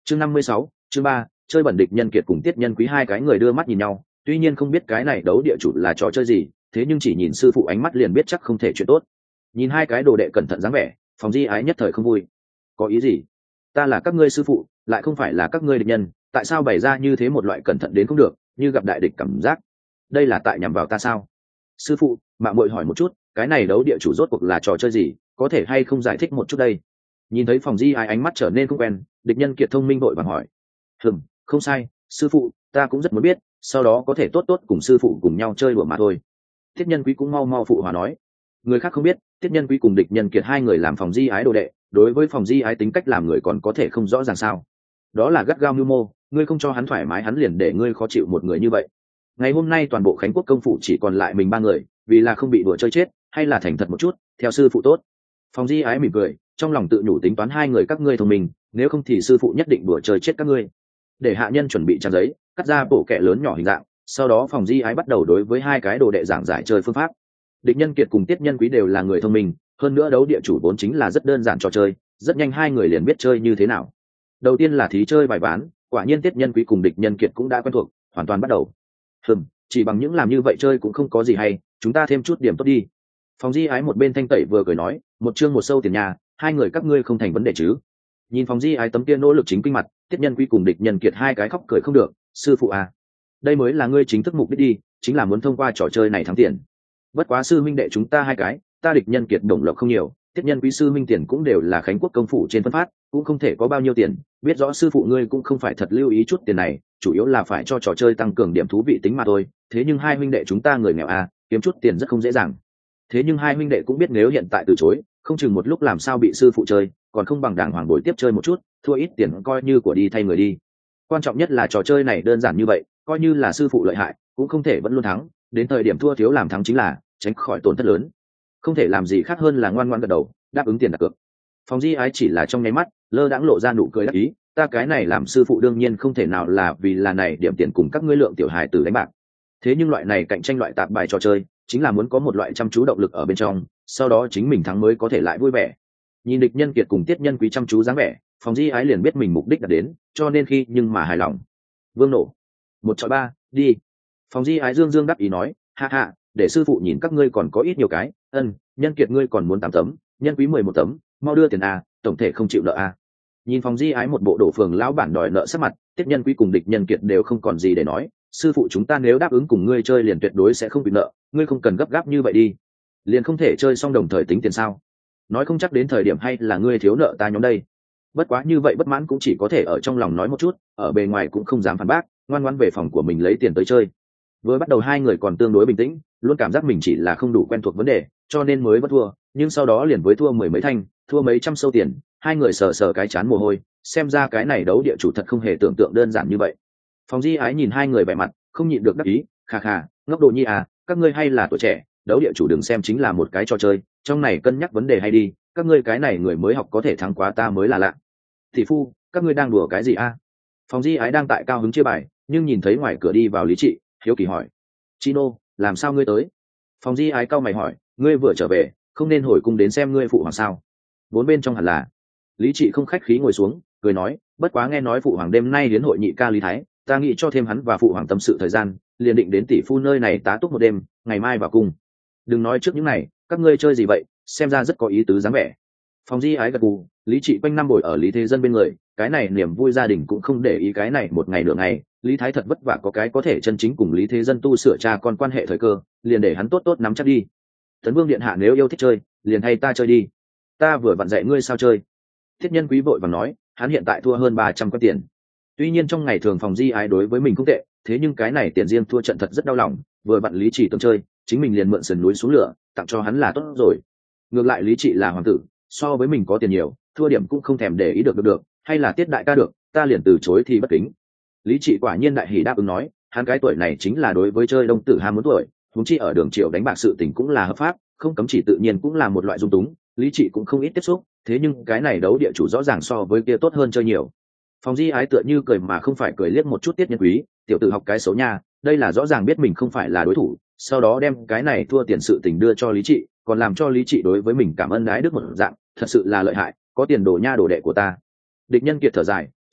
Chương 56, chương 3, chơi bẩn. Địch Nhân Kiệt cùng Tiết Nhân Quý hai cái người đưa mắt nhìn nhau, tuy nhiên không biết cái này đấu địa chủ là trò chơi gì, thế nhưng chỉ nhìn sư phụ ánh mắt liền biết chắc không thể chuyện tốt. Nhìn hai cái đồ đệ cẩn thận dáng vẻ, Phòng Di Ái nhất thời không vui. Có ý gì? Ta là các ngươi sư phụ, lại không phải là các ngươi địch nhân, tại sao bày ra như thế một loại cẩn thận đến không được, như gặp đại địch cảm giác? Đây là tại nhằm vào ta sao? Sư phụ, mạng muội hỏi một chút, cái này đấu địa chủ rốt cuộc là trò chơi gì, có thể hay không giải thích một chút đây? Nhìn thấy Phòng Di Ái ánh mắt trở nên không quen, Địch Nhân Kiệt thông minh vội vàng hỏi. Không sai, sư phụ, ta cũng rất muốn biết, sau đó có thể tốt tốt cùng sư phụ cùng nhau chơi đùa mà thôi. Tiết Nhân Quý cũng mau mau phụ hòa nói. Người khác không biết, Tiết Nhân Quý cùng Địch Nhân Kiệt hai người làm Phòng Di Ái đồ đệ, đối với Phòng Di Ái tính cách làm người còn có thể không rõ ràng sao? Đó là gắt gao mưu mô, ngươi không cho hắn thoải mái hắn liền để ngươi khó chịu một người như vậy. Ngày hôm nay toàn bộ Khánh Quốc công phủ chỉ còn lại mình ba người, vì là không bị đùa chơi chết, hay là thành thật một chút, theo sư phụ tốt. Phòng Di Ái mỉm cười, trong lòng tự nhủ tính toán hai người các ngươi thông minh, nếu không thì sư phụ nhất định đùa chơi chết các ngươi. Để hạ nhân chuẩn bị trang giấy, cắt ra bộ kệ lớn nhỏ hình dạng, sau đó Phòng Di Ái bắt đầu đối với hai cái đồ đệ giảng giải chơi phương pháp. Địch Nhân Kiệt cùng Tiết Nhân Quý đều là người thông minh, hơn nữa đấu địa chủ vốn chính là rất đơn giản trò chơi, rất nhanh hai người liền biết chơi như thế nào. Đầu tiên là thí chơi bài ván, quả nhiên Tiết Nhân Quý cùng Địch Nhân Kiệt cũng đã quen thuộc, hoàn toàn bắt đầu. Chỉ bằng những làm như vậy chơi cũng không có gì hay, chúng ta thêm chút điểm tốt đi. Phòng Di Ái một bên thanh tẩy vừa cười nói, một chương một sâu tiền nhà, hai người các ngươi không thành vấn đề chứ? Nhìn Phòng Di Ái tấm kia nỗ lực chính kinh mặt, Tiết Nhân Quý cùng Địch Nhân Kiệt hai cái khóc cười không được. Sư phụ à, đây mới là ngươi chính thức mục đích đi, chính là muốn thông qua trò chơi này thắng tiền. Bất quá sư minh đệ chúng ta hai cái, ta Địch Nhân Kiệt đồng lộc không nhiều, Tiết Nhân Quý sư minh tiền cũng đều là Khánh Quốc công phủ trên phân phát, cũng không thể có bao nhiêu tiền, biết rõ sư phụ ngươi cũng không phải thật lưu ý chút tiền này, chủ yếu là phải cho trò chơi tăng cường điểm thú vị tính mà thôi. Thế nhưng hai huynh đệ chúng ta người nghèo à, kiếm chút tiền rất không dễ dàng. Thế nhưng hai huynh đệ cũng biết nếu hiện tại từ chối, không chừng một lúc làm sao bị sư phụ chơi, còn không bằng đàng hoàng bồi tiếp chơi một chút, thua ít tiền coi như của đi thay người đi. Quan trọng nhất là trò chơi này đơn giản như vậy, coi như là sư phụ lợi hại, cũng không thể vẫn luôn thắng, đến thời điểm thua thiếu làm thắng chính là tránh khỏi tổn thất lớn. Không thể làm gì khác hơn là ngoan ngoãn gật đầu, đáp ứng tiền đặt cược. Phòng Di Ái chỉ là trong nháy mắt, lơ đãng lộ ra nụ cười đắc ý, ta cái này làm sư phụ đương nhiên không thể nào là vì là này điểm tiền cùng các ngươi lượng tiểu hài tử đánh bạc. Thế nhưng loại này cạnh tranh loại tạp bài trò chơi, chính là muốn có một loại chăm chú động lực ở bên trong, sau đó chính mình thắng mới có thể lại vui vẻ. Nhìn Địch Nhân Kiệt cùng Tiết Nhân Quý chăm chú dáng vẻ, Phòng Di Ái liền biết mình mục đích đã đến, cho nên khi nhưng mà hài lòng. Vương nổ, 1-3, đi. Phòng Di Ái dương dương đắc ý nói, ha ha, để sư phụ nhìn các ngươi còn có ít nhiều cái, Nhân Kiệt ngươi còn muốn 8 tấm, Nhân Quý 11 tấm, mau đưa tiền a, tổng thể không chịu nợ a. Nhìn Phòng Di Ái một bộ đổ phường lão bản đòi nợ sắc mặt, Tiết Nhân Quý cùng Địch Nhân Kiệt đều không còn gì để nói, sư phụ chúng ta nếu đáp ứng cùng ngươi chơi liền tuyệt đối sẽ không bị nợ, ngươi không cần gấp gáp như vậy đi. Liền không thể chơi xong đồng thời tính tiền sao? Nói không chắc đến thời điểm hay là ngươi thiếu nợ ta nhóm đây. Bất quá như vậy bất mãn cũng chỉ có thể ở trong lòng nói một chút, ở bề ngoài cũng không dám phản bác, ngoan ngoãn về phòng của mình lấy tiền tới chơi. Vừa bắt đầu hai người còn tương đối bình tĩnh, luôn cảm giác mình chỉ là không đủ quen thuộc vấn đề, cho nên mới bất thua, nhưng sau đó liền với thua mười mấy thanh, thua mấy trăm sâu tiền, hai người sờ sờ cái chán mồ hôi, xem ra cái này đấu địa chủ thật không hề tưởng tượng đơn giản như vậy. Phòng Di Ái nhìn hai người vẻ mặt, không nhịn được đắc ý, khà khà, ngốc đồ nhi à, các ngươi hay là tuổi trẻ, đấu địa chủ đừng xem chính là một cái trò chơi, trong này cân nhắc vấn đề hay đi, các ngươi cái này người mới học có thể thắng quá ta mới là lạ. Tỷ phu, các ngươi đang đùa cái gì a? Phòng Di Ái đang tại cao hứng chia bài, nhưng nhìn thấy ngoài cửa đi vào Lý Trị, hiếu kỳ hỏi, Chino, làm sao ngươi tới? Phòng Di Ái cau mày hỏi, ngươi vừa trở về, không nên hồi cung đến xem ngươi phụ hoàng sao? Bốn bên trong hẳn là. Lý Trị không khách khí ngồi xuống, cười nói, bất quá nghe nói phụ hoàng đêm nay đến hội nhị ca Lý Thái, ta nghĩ cho thêm hắn và phụ hoàng tâm sự thời gian, liền định đến tỷ phu nơi này tá túc một đêm, ngày mai vào cung. Đừng nói trước những này, các ngươi chơi gì vậy, xem ra rất có ý tứ dáng vẻ. Phòng Di Ái gật gù, Lý Trị quanh năm bồi ở Lý Thế Dân bên người, cái này niềm vui gia đình cũng không để ý cái này một ngày nửa ngày, Lý Thái thật vất vả có cái có thể chân chính cùng Lý Thế Dân tu sửa cha con quan hệ thời cơ, liền để hắn tốt tốt nắm chắc đi. Tấn Vương điện hạ nếu yêu thích chơi, liền hay ta chơi đi. Ta vừa vặn dạy ngươi sao chơi. Thiết Nhân Quý vội vàng nói, hắn hiện tại thua hơn 300 quan tiền. Tuy nhiên trong ngày thường Phòng Di Ái đối với mình không tệ, thế nhưng cái này tiền riêng thua trận thật rất đau lòng, vừa vặn Lý Trị tương chơi, chính mình liền mượn sườn núi xuống lửa, tặng cho hắn là tốt rồi. Ngược lại Lý Trị là hoàng tử, so với mình có tiền nhiều, thua điểm cũng không thèm để ý được, hay là Tiết đại ca được, ta liền từ chối thì bất kính. Lý Trị quả nhiên đại hỉ đáp ứng nói, hắn cái tuổi này chính là đối với chơi đông tử ham muốn tuổi, huống chi ở đường triệu đánh bạc sự tình cũng là hợp pháp, không cấm chỉ tự nhiên cũng là một loại dung túng, Lý Trị cũng không ít tiếp xúc, thế nhưng cái này đấu địa chủ rõ ràng so với kia tốt hơn chơi nhiều. Phòng Di Ái tựa như cười mà không phải cười liếc một chút Tiết Nhân Quý, tiểu tử học cái xấu nha, đây là rõ ràng biết mình không phải là đối thủ, sau đó đem cái này thua tiền sự tình đưa cho Lý Trị, còn làm cho Lý Trị đối với mình cảm ơn ái đức một dạng, thật sự là lợi hại, có tiền đồ nha đồ đệ của ta. Địch Nhân Kiệt thở dài,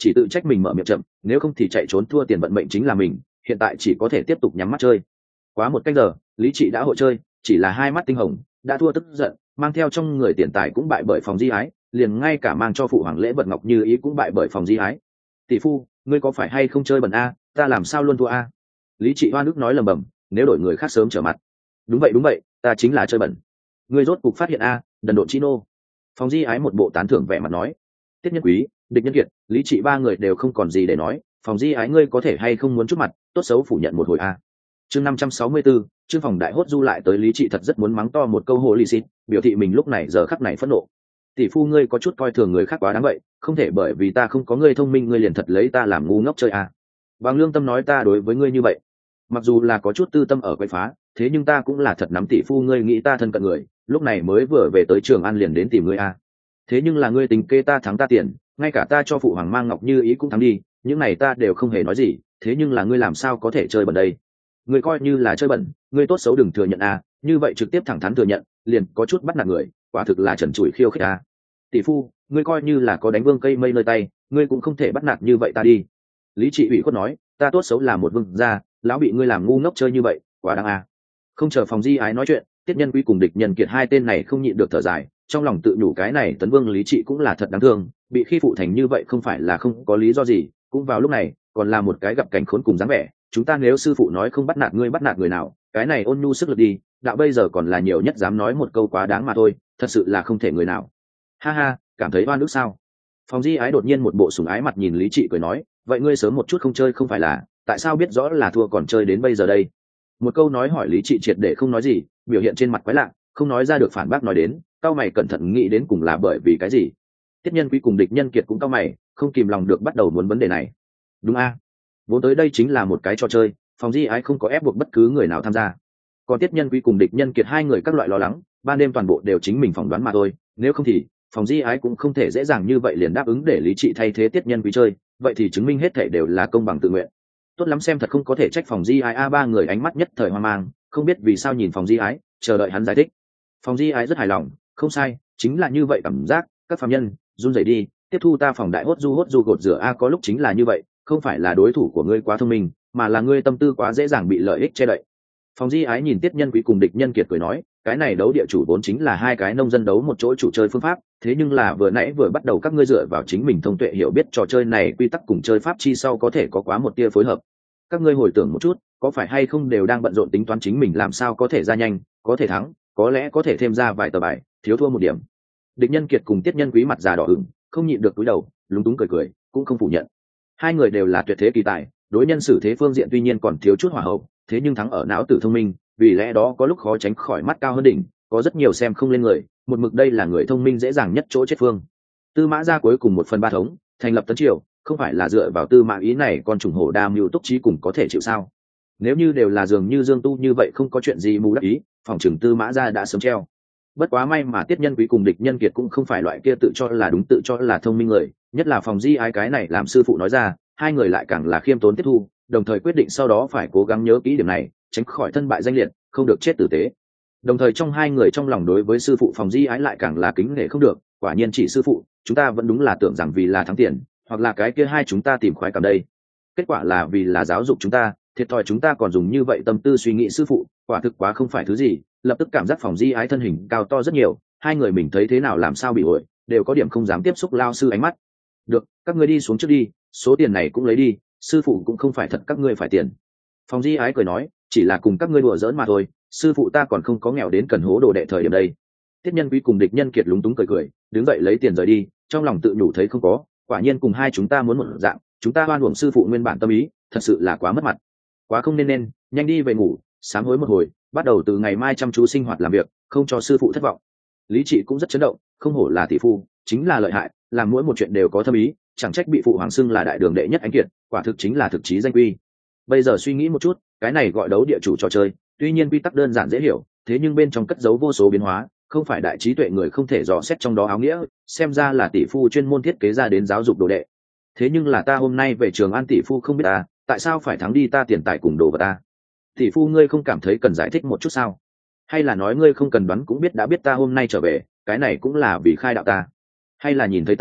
chỉ tự trách mình mở miệng chậm, nếu không thì chạy trốn thua tiền vận mệnh chính là mình, hiện tại chỉ có thể tiếp tục nhắm mắt chơi. Quá một canh giờ, lý trị đã hội chơi, chỉ là hai mắt tinh hồng, đã thua tức giận, mang theo trong người tiền tài cũng bại bởi phòng di ái, liền ngay cả mang cho phụ hoàng lễ vật ngọc như ý cũng bại bởi phòng di ái. Tỷ phu, ngươi có phải hay không chơi bẩn a? Ta làm sao luôn thua a? Lý trị hoa nước nói lầm bầm, nếu đổi người khác sớm trở mặt. Đúng vậy, ta chính là chơi bẩn. Ngươi rốt cục phát hiện a, đần độn chi nô. Phòng di ái một bộ tán thưởng vẻ mặt nói. Tiết Nhân Quý, Địch Nhân Kiệt, Lý trị ba người đều không còn gì để nói. Phòng di ái ngươi có thể hay không muốn chút mặt, tốt xấu phủ nhận một hồi a. Chương 564, chương phòng đại hốt du lại tới Lý trị thật rất muốn mắng to một câu hồ lì xịt, biểu thị mình lúc này giờ khắc này phẫn nộ. Tỷ phu ngươi có chút coi thường người khác quá đáng vậy, không thể bởi vì ta không có ngươi thông minh ngươi liền thật lấy ta làm ngu ngốc chơi a. Bằng lương tâm nói ta đối với ngươi như vậy, mặc dù là có chút tư tâm ở quậy phá, thế nhưng ta cũng là thật nắm tỷ phu ngươi nghĩ ta thân cận người, lúc này mới vừa về tới Trường An liền đến tìm ngươi a. Thế nhưng là ngươi tính kê ta thắng ta tiền, ngay cả ta cho phụ hoàng mang ngọc như ý cũng thắng đi, những này ta đều không hề nói gì, thế nhưng là ngươi làm sao có thể chơi bẩn đây? Ngươi coi như là chơi bẩn, ngươi tốt xấu đừng thừa nhận a, như vậy trực tiếp thẳng thắn thừa nhận, liền có chút bắt nạt người, quả thực là trần trụi khiêu khích a. Tỷ phu, ngươi coi như là có đánh vương cây mây nơi tay, ngươi cũng không thể bắt nạt như vậy ta đi. Lý trị ủy khuất nói, ta tốt xấu là một vương gia, lão bị ngươi làm ngu ngốc chơi như vậy, quá đáng a. Không chờ phòng di ái nói chuyện, Tiết Nhân Quý cùng Địch Nhân Kiệt hai tên này không nhịn được thở dài, trong lòng tự nhủ cái này tấn vương Lý trị cũng là thật đáng thương, bị khi phụ thành như vậy không phải là không có lý do gì, cũng vào lúc này còn là một cái gặp cảnh khốn cùng dáng vẻ. Chúng ta nếu sư phụ nói không bắt nạt ngươi bắt nạt người nào, cái này ôn nhu sức lực đi, đạo bây giờ còn là nhiều nhất dám nói một câu quá đáng mà thôi, thật sự là không thể người nào. Ha ha, cảm thấy oan ức sao? Phòng di ái đột nhiên một bộ sủng ái mặt nhìn Lý trị cười nói, vậy ngươi sớm một chút không chơi không phải là, tại sao biết rõ là thua còn chơi đến bây giờ đây? Một câu nói hỏi Lý trị triệt để không nói gì, biểu hiện trên mặt quái lạ, không nói ra được phản bác nói đến, cao mày cẩn thận nghĩ đến cùng là bởi vì cái gì. Tiết Nhân Quý cùng Địch Nhân Kiệt cũng cao mày, không kìm lòng được bắt đầu muốn vấn đề này. Đúng a, vốn tới đây chính là một cái trò chơi, phòng di ái không có ép buộc bất cứ người nào tham gia. Còn Tiết Nhân Quý cùng Địch Nhân Kiệt hai người các loại lo lắng, ban đêm toàn bộ đều chính mình phỏng đoán mà thôi, nếu không thì phòng di ái cũng không thể dễ dàng như vậy liền đáp ứng để Lý trị thay thế Tiết Nhân Quý chơi, vậy thì chứng minh hết thể đều là công bằng tự nguyện. Tốt lắm, xem thật không có thể trách phòng di ái a. Ba người ánh mắt nhất thời hoang mang, không biết vì sao nhìn phòng di ái, chờ đợi hắn giải thích. Phòng di ái rất hài lòng, không sai, chính là như vậy cảm giác, các phạm nhân run rẩy đi, tiếp thu ta phòng đại hốt du gột rửa a. Có lúc chính là như vậy, không phải là đối thủ của ngươi quá thông minh, mà là ngươi tâm tư quá dễ dàng bị lợi ích che đậy. Phòng di ái nhìn Tiết Nhân Quý cùng Địch Nhân Kiệt cười nói, cái này đấu địa chủ vốn chính là hai cái nông dân đấu một chỗ chủ chơi phương pháp, thế nhưng là vừa nãy vừa bắt đầu các ngươi dựa vào chính mình thông tuệ hiểu biết trò chơi này quy tắc cùng chơi pháp chi sau có thể có quá một tia phối hợp. Các ngươi hồi tưởng một chút, có phải hay không đều đang bận rộn tính toán chính mình làm sao có thể ra nhanh, có thể thắng, có lẽ có thể thêm ra vài tờ bài, thiếu thua một điểm. Địch Nhân Kiệt cùng Tiết Nhân Quý mặt già đỏ ửng, không nhịn được cúi đầu, lúng túng cười, cũng không phủ nhận. Hai người đều là tuyệt thế kỳ tài, đối nhân xử thế phương diện tuy nhiên còn thiếu chút hỏa hậu, thế nhưng thắng ở não tử thông minh, vì lẽ đó có lúc khó tránh khỏi mắt cao hơn đỉnh, có rất nhiều xem không lên người, một mực đây là người thông minh dễ dàng nhất chỗ chết phương. Tư Mã gia cuối cùng 1/3 thống, thành lập Tấn Triều, không phải là dựa vào Tư Mã ý này con trùng hổ đa mưu túc trí cùng có thể chịu sao? Nếu như đều là dường như Dương Tu như vậy không có chuyện gì mù đắc ý, phòng trưởng Tư Mã gia đã sớm treo. Bất quá may mà Tiết Nhân Quý cùng Địch Nhân Kiệt cũng không phải loại kia tự cho là đúng tự cho là thông minh người, nhất là phòng di ái cái này làm sư phụ nói ra, hai người lại càng là khiêm tốn tiếp thu, đồng thời quyết định sau đó phải cố gắng nhớ kỹ điểm này, tránh khỏi thân bại danh liệt, không được chết tử tế. Đồng thời trong hai người trong lòng đối với sư phụ phòng di ái lại càng là kính nể không được, quả nhiên chỉ sư phụ, chúng ta vẫn đúng là tưởng rằng vì là thắng tiền, hoặc là cái kia hai chúng ta tìm khoái cảm đây. Kết quả là vì là giáo dục chúng ta, thiệt thòi chúng ta còn dùng như vậy tâm tư suy nghĩ sư phụ, quả thực quá không phải thứ gì. Lập tức cảm giác phòng di ái thân hình cao to rất nhiều, hai người mình thấy thế nào làm sao bị ổi, đều có điểm không dám tiếp xúc lao sư ánh mắt. Được, các ngươi đi xuống trước đi, số tiền này cũng lấy đi, sư phụ cũng không phải thật các ngươi phải tiền. Phòng di ái cười nói, chỉ là cùng các ngươi đùa giỡn mà thôi, sư phụ ta còn không có nghèo đến cần hố đồ đệ thời điểm đây. Tiết Nhân Quý cùng Địch Nhân Kiệt lúng túng cười, đứng dậy lấy tiền rời đi, trong lòng tự nhủ thấy không có, quả nhiên cùng hai chúng ta muốn một dạng, chúng ta oan uổng sư phụ nguyên bản tâm ý, thật sự là quá mất mặt, quá không nên, nhanh đi về ngủ, sám hối một hồi, bắt đầu từ ngày mai chăm chú sinh hoạt làm việc, không cho sư phụ thất vọng. Lý trị cũng rất chấn động, không hổ là tỷ phu, chính là lợi hại, làm mỗi một chuyện đều có thâm ý, chẳng trách bị phụ hoàng xưng là đại đường đệ nhất anh kiệt, quả thực chính là thực chí danh quy. Bây giờ suy nghĩ một chút, cái này gọi đấu địa chủ trò chơi, tuy nhiên quy tắc đơn giản dễ hiểu, thế nhưng bên trong cất giấu vô số biến hóa, không phải đại trí tuệ người không thể dò xét trong đó áo nghĩa, xem ra là tỷ phu chuyên môn thiết kế ra đến giáo dục đồ đệ. Thế nhưng là ta hôm nay về Trường An tỷ phu không biết ta, tại sao phải thắng đi ta tiền tài cùng đồ vật ta? Tỷ phu ngươi không cảm thấy cần giải thích một chút sao? Hay là nói ngươi không cần đoán cũng biết đã biết ta hôm nay trở về, cái này cũng là vì khai đạo ta? Hay là nhìn thấy ta,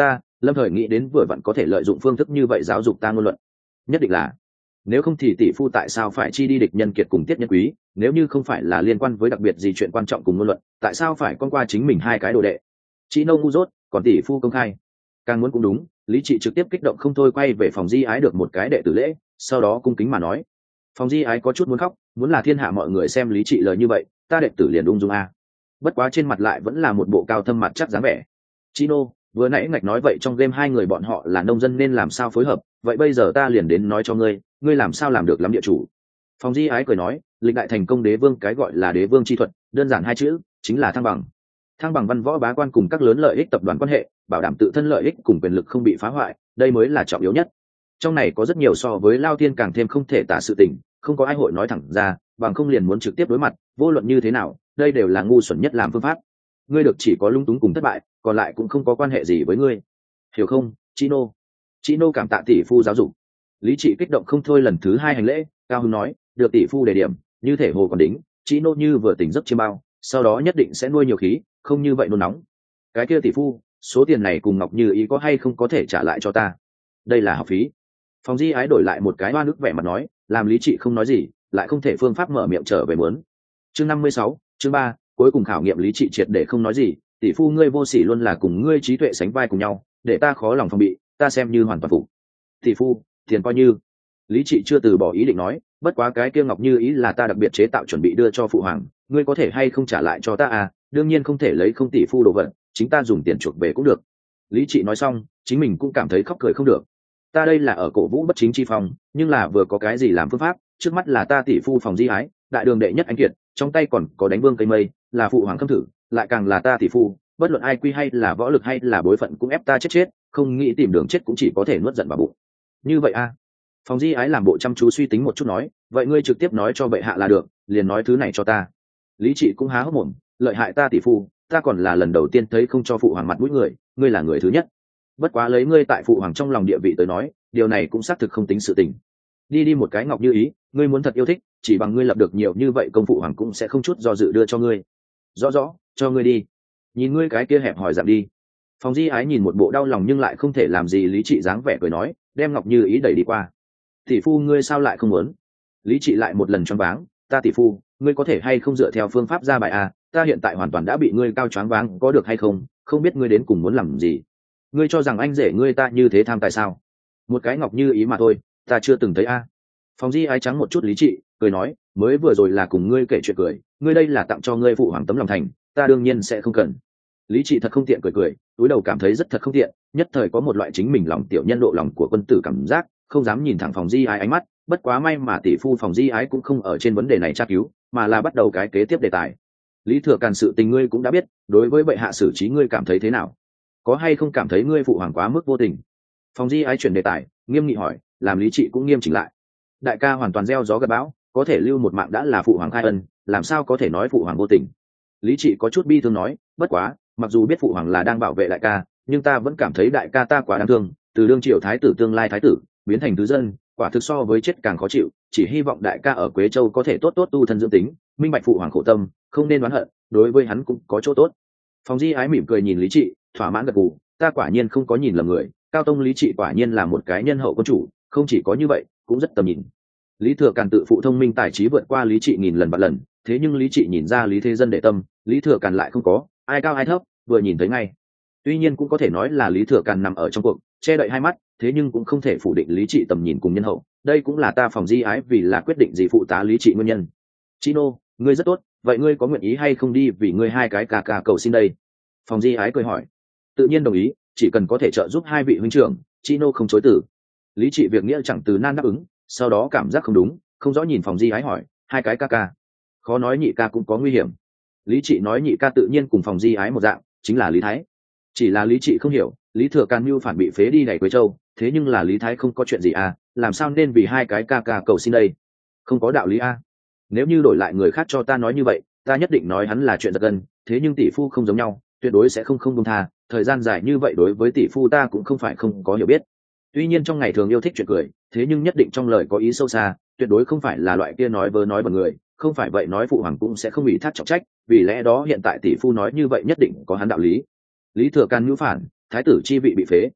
lâm thời nghĩ đến vừa vặn có thể lợi dụng phương thức như vậy giáo dục ta ngôn luận. Nhất định là, nếu không thì tỷ phu tại sao phải chi đi địch nhân kiệt cùng tiết nhân quý, nếu như không phải là liên quan với đặc biệt gì chuyện quan trọng cùng ngôn luận, tại sao phải con qua chính mình hai cái đồ đệ? Chị nâu ngu dốt, còn tỷ phu công khai. Càng muốn cũng đúng, lý trị trực tiếp kích động không thôi quay về phòng di ái được một cái đệ tử lễ, sau đó cung kính mà nói. Phòng di ái có chút muốn khóc, muốn là thiên hạ mọi người xem lý trị lời như vậy, ta đệ tử liền ung dung a. Bất quá trên mặt lại vẫn là một bộ cao thâm mặt chắc dáng vẻ. Chino, vừa nãy ngạch nói vậy trong game hai người bọn họ là nông dân nên làm sao phối hợp, vậy bây giờ ta liền đến nói cho ngươi, ngươi làm sao làm được lắm địa chủ. Phòng di ái cười nói, lịch đại thành công đế vương cái gọi là đế vương chi thuật, đơn giản hai chữ, chính là thăng bằng. Thăng bằng văn võ bá quan cùng các lớn lợi ích tập đoàn quan hệ, bảo đảm tự thân lợi ích cùng quyền lực không bị phá hoại, đây mới là trọng yếu nhất. Trong này có rất nhiều so với Lao Thiên càng thêm không thể tả sự tình, không có ai hội nói thẳng ra, bằng không liền muốn trực tiếp đối mặt, vô luận như thế nào, đây đều là ngu xuẩn nhất làm phương pháp. Ngươi được chỉ có lung túng cùng thất bại, còn lại cũng không có quan hệ gì với ngươi. Hiểu không, Chino? Chino cảm tạ tỷ phu giáo dục. Lý Trị kích động không thôi lần thứ hai hành lễ, cao hứng nói, được tỷ phu đề điểm, như thể hồ còn đính, Chino như vừa tỉnh giấc chiêm bao, sau đó nhất định sẽ nuôi nhiều khí, không như vậy nôn nóng. Cái kia tỷ phu, số tiền này cùng Ngọc Như Ý có hay không có thể trả lại cho ta? Đây là học phí. Phòng di ái đổi lại một cái oan ức vẻ mặt nói, làm Lý Trị không nói gì, lại không thể phương pháp mở miệng trở về muốn. Chương 56, chương 3, cuối cùng khảo nghiệm Lý Trị triệt để không nói gì, tỷ phu ngươi vô sỉ luôn là cùng ngươi trí tuệ sánh vai cùng nhau, để ta khó lòng phòng bị, ta xem như hoàn toàn phục. Tỷ phu, tiền coi như. Lý Trị chưa từ bỏ ý định nói, bất quá cái kia Ngọc Như Ý là ta đặc biệt chế tạo chuẩn bị đưa cho phụ hoàng, ngươi có thể hay không trả lại cho ta à, đương nhiên không thể lấy không tỷ phu đồ vật, chính ta dùng tiền chuộc về cũng được. Lý Trị nói xong, chính mình cũng cảm thấy khóc cười không được. Ta đây là ở cổ vũ bất chính chi phòng, nhưng là vừa có cái gì làm phương pháp, trước mắt là ta tỷ phu Phòng di ái, đại đường đệ nhất anh kiệt, trong tay còn có đánh vương cây mây, là phụ hoàng khâm thử, lại càng là ta tỷ phu, bất luận ai quy hay là võ lực hay là bối phận cũng ép ta chết, không nghĩ tìm đường chết cũng chỉ có thể nuốt giận vào bụng. Như vậy a? Phòng di ái làm bộ chăm chú suy tính một chút nói, vậy ngươi trực tiếp nói cho bệ hạ là được, liền nói thứ này cho ta. Lý Trị cũng há hốc mồm, lợi hại ta tỷ phu, ta còn là lần đầu tiên thấy không cho phụ hoàng mặt mũi người, ngươi là người thứ nhất. Bất quá lấy ngươi tại phụ hoàng trong lòng địa vị tới nói, điều này cũng xác thực không tính sự tình. Đi một cái Ngọc Như Ý, ngươi muốn thật yêu thích, chỉ bằng ngươi lập được nhiều như vậy công phụ hoàng cũng sẽ không chút do dự đưa cho ngươi. Rõ, cho ngươi đi. Nhìn ngươi cái kia hẹp hỏi giảm đi. Phòng di ái nhìn một bộ đau lòng nhưng lại không thể làm gì Lý Trị dáng vẻ cười nói, đem Ngọc Như Ý đẩy đi qua. Tỷ phu ngươi sao lại không muốn? Lý Trị lại một lần choáng váng, ta tỷ phu, ngươi có thể hay không dựa theo phương pháp ra bài à, ta hiện tại hoàn toàn đã bị ngươi cao choáng váng, có được hay không, không biết ngươi đến cùng muốn làm gì. Ngươi cho rằng anh rể ngươi ta như thế tham tài sao? Một cái Ngọc Như Ý mà thôi, ta chưa từng thấy a. Phòng di ái trắng một chút Lý Trị, cười nói, mới vừa rồi là cùng ngươi kể chuyện cười, ngươi đây là tặng cho ngươi phụ hoàng tấm lòng thành, ta đương nhiên sẽ không cần. Lý Trị thật không tiện cười, túi đầu cảm thấy rất thật không tiện, nhất thời có một loại chính mình lòng tiểu nhân độ lòng của quân tử cảm giác, không dám nhìn thẳng Phòng di ái ánh mắt, bất quá may mà tỷ phu Phòng di ái cũng không ở trên vấn đề này tra cứu, mà là bắt đầu cái kế tiếp đề tài. Lý Thừa Càn sự tình ngươi cũng đã biết, đối với bệ hạ xử trí ngươi cảm thấy thế nào? Có hay không cảm thấy ngươi phụ hoàng quá mức vô tình? Phòng di ái chuyển đề tài, nghiêm nghị hỏi, làm Lý Trị cũng nghiêm chỉnh lại. Đại ca hoàn toàn gieo gió gặt bão, có thể lưu một mạng đã là phụ hoàng khai ân, làm sao có thể nói phụ hoàng vô tình? Lý Trị có chút bi thương nói, bất quá, mặc dù biết phụ hoàng là đang bảo vệ đại ca, nhưng ta vẫn cảm thấy đại ca ta quá đáng thương, từ đương triều thái tử tương lai thái tử, biến thành thứ dân, quả thực so với chết càng khó chịu, chỉ hy vọng đại ca ở Quế Châu có thể tốt tu thân dưỡng tính, minh bạch phụ hoàng khổ tâm, không nên oán hận, đối với hắn cũng có chỗ tốt. Phòng di ái mỉm cười nhìn Lý Trị, thỏa mãn gật gù, ta quả nhiên không có nhìn lầm người, cao tông Lý Trị quả nhiên là một cái nhân hậu quân chủ, không chỉ có như vậy, cũng rất tầm nhìn. Lý Thừa Càn tự phụ thông minh tài trí vượt qua Lý Trị nghìn lần vạn lần, thế nhưng Lý Trị nhìn ra Lý Thế Dân để tâm, Lý Thừa Càn lại không có, ai cao ai thấp, vừa nhìn thấy ngay. Tuy nhiên cũng có thể nói là Lý Thừa Càn nằm ở trong cuộc, che đậy hai mắt, thế nhưng cũng không thể phủ định Lý Trị tầm nhìn cùng nhân hậu, đây cũng là ta Phòng di ái vì là quyết định gì phụ tá Lý Trị nguyên nhân. Chino, ngươi rất tốt, vậy ngươi có nguyện ý hay không đi vì ngươi hai cái ca cầu xin đây? Phòng di ái cười hỏi. Tự nhiên đồng ý, chỉ cần có thể trợ giúp hai vị huynh trưởng, Chino không chối từ. Lý Trị việc nghĩa chẳng từ nan đáp ứng, sau đó cảm giác không đúng, không rõ nhìn Phòng di ái hỏi, hai cái ca, khó nói nhị ca cũng có nguy hiểm. Lý Trị nói nhị ca tự nhiên cùng Phòng di ái một dạng, chính là Lý Thái. Chỉ là Lý Trị không hiểu, Lý Thừa Càn mưu phản bị phế đi đẩy Quế Châu, thế nhưng là Lý Thái không có chuyện gì à, làm sao nên vì hai cái ca cầu xin đây? Không có đạo lý a. Nếu như đổi lại người khác cho ta nói như vậy, ta nhất định nói hắn là chuyện giật gân, thế nhưng tỷ phu không giống nhau, tuyệt đối sẽ không buông tha, thời gian dài như vậy đối với tỷ phu ta cũng không phải không có hiểu biết. Tuy nhiên trong ngày thường yêu thích chuyện cười, thế nhưng nhất định trong lời có ý sâu xa, tuyệt đối không phải là loại kia nói vớ nói bẩn người, không phải vậy nói phụ hoàng cũng sẽ không bị thác trọng trách, vì lẽ đó hiện tại tỷ phu nói như vậy nhất định có hắn đạo lý. Lý Thừa Càn nhũ phản, thái tử chi vị bị phế.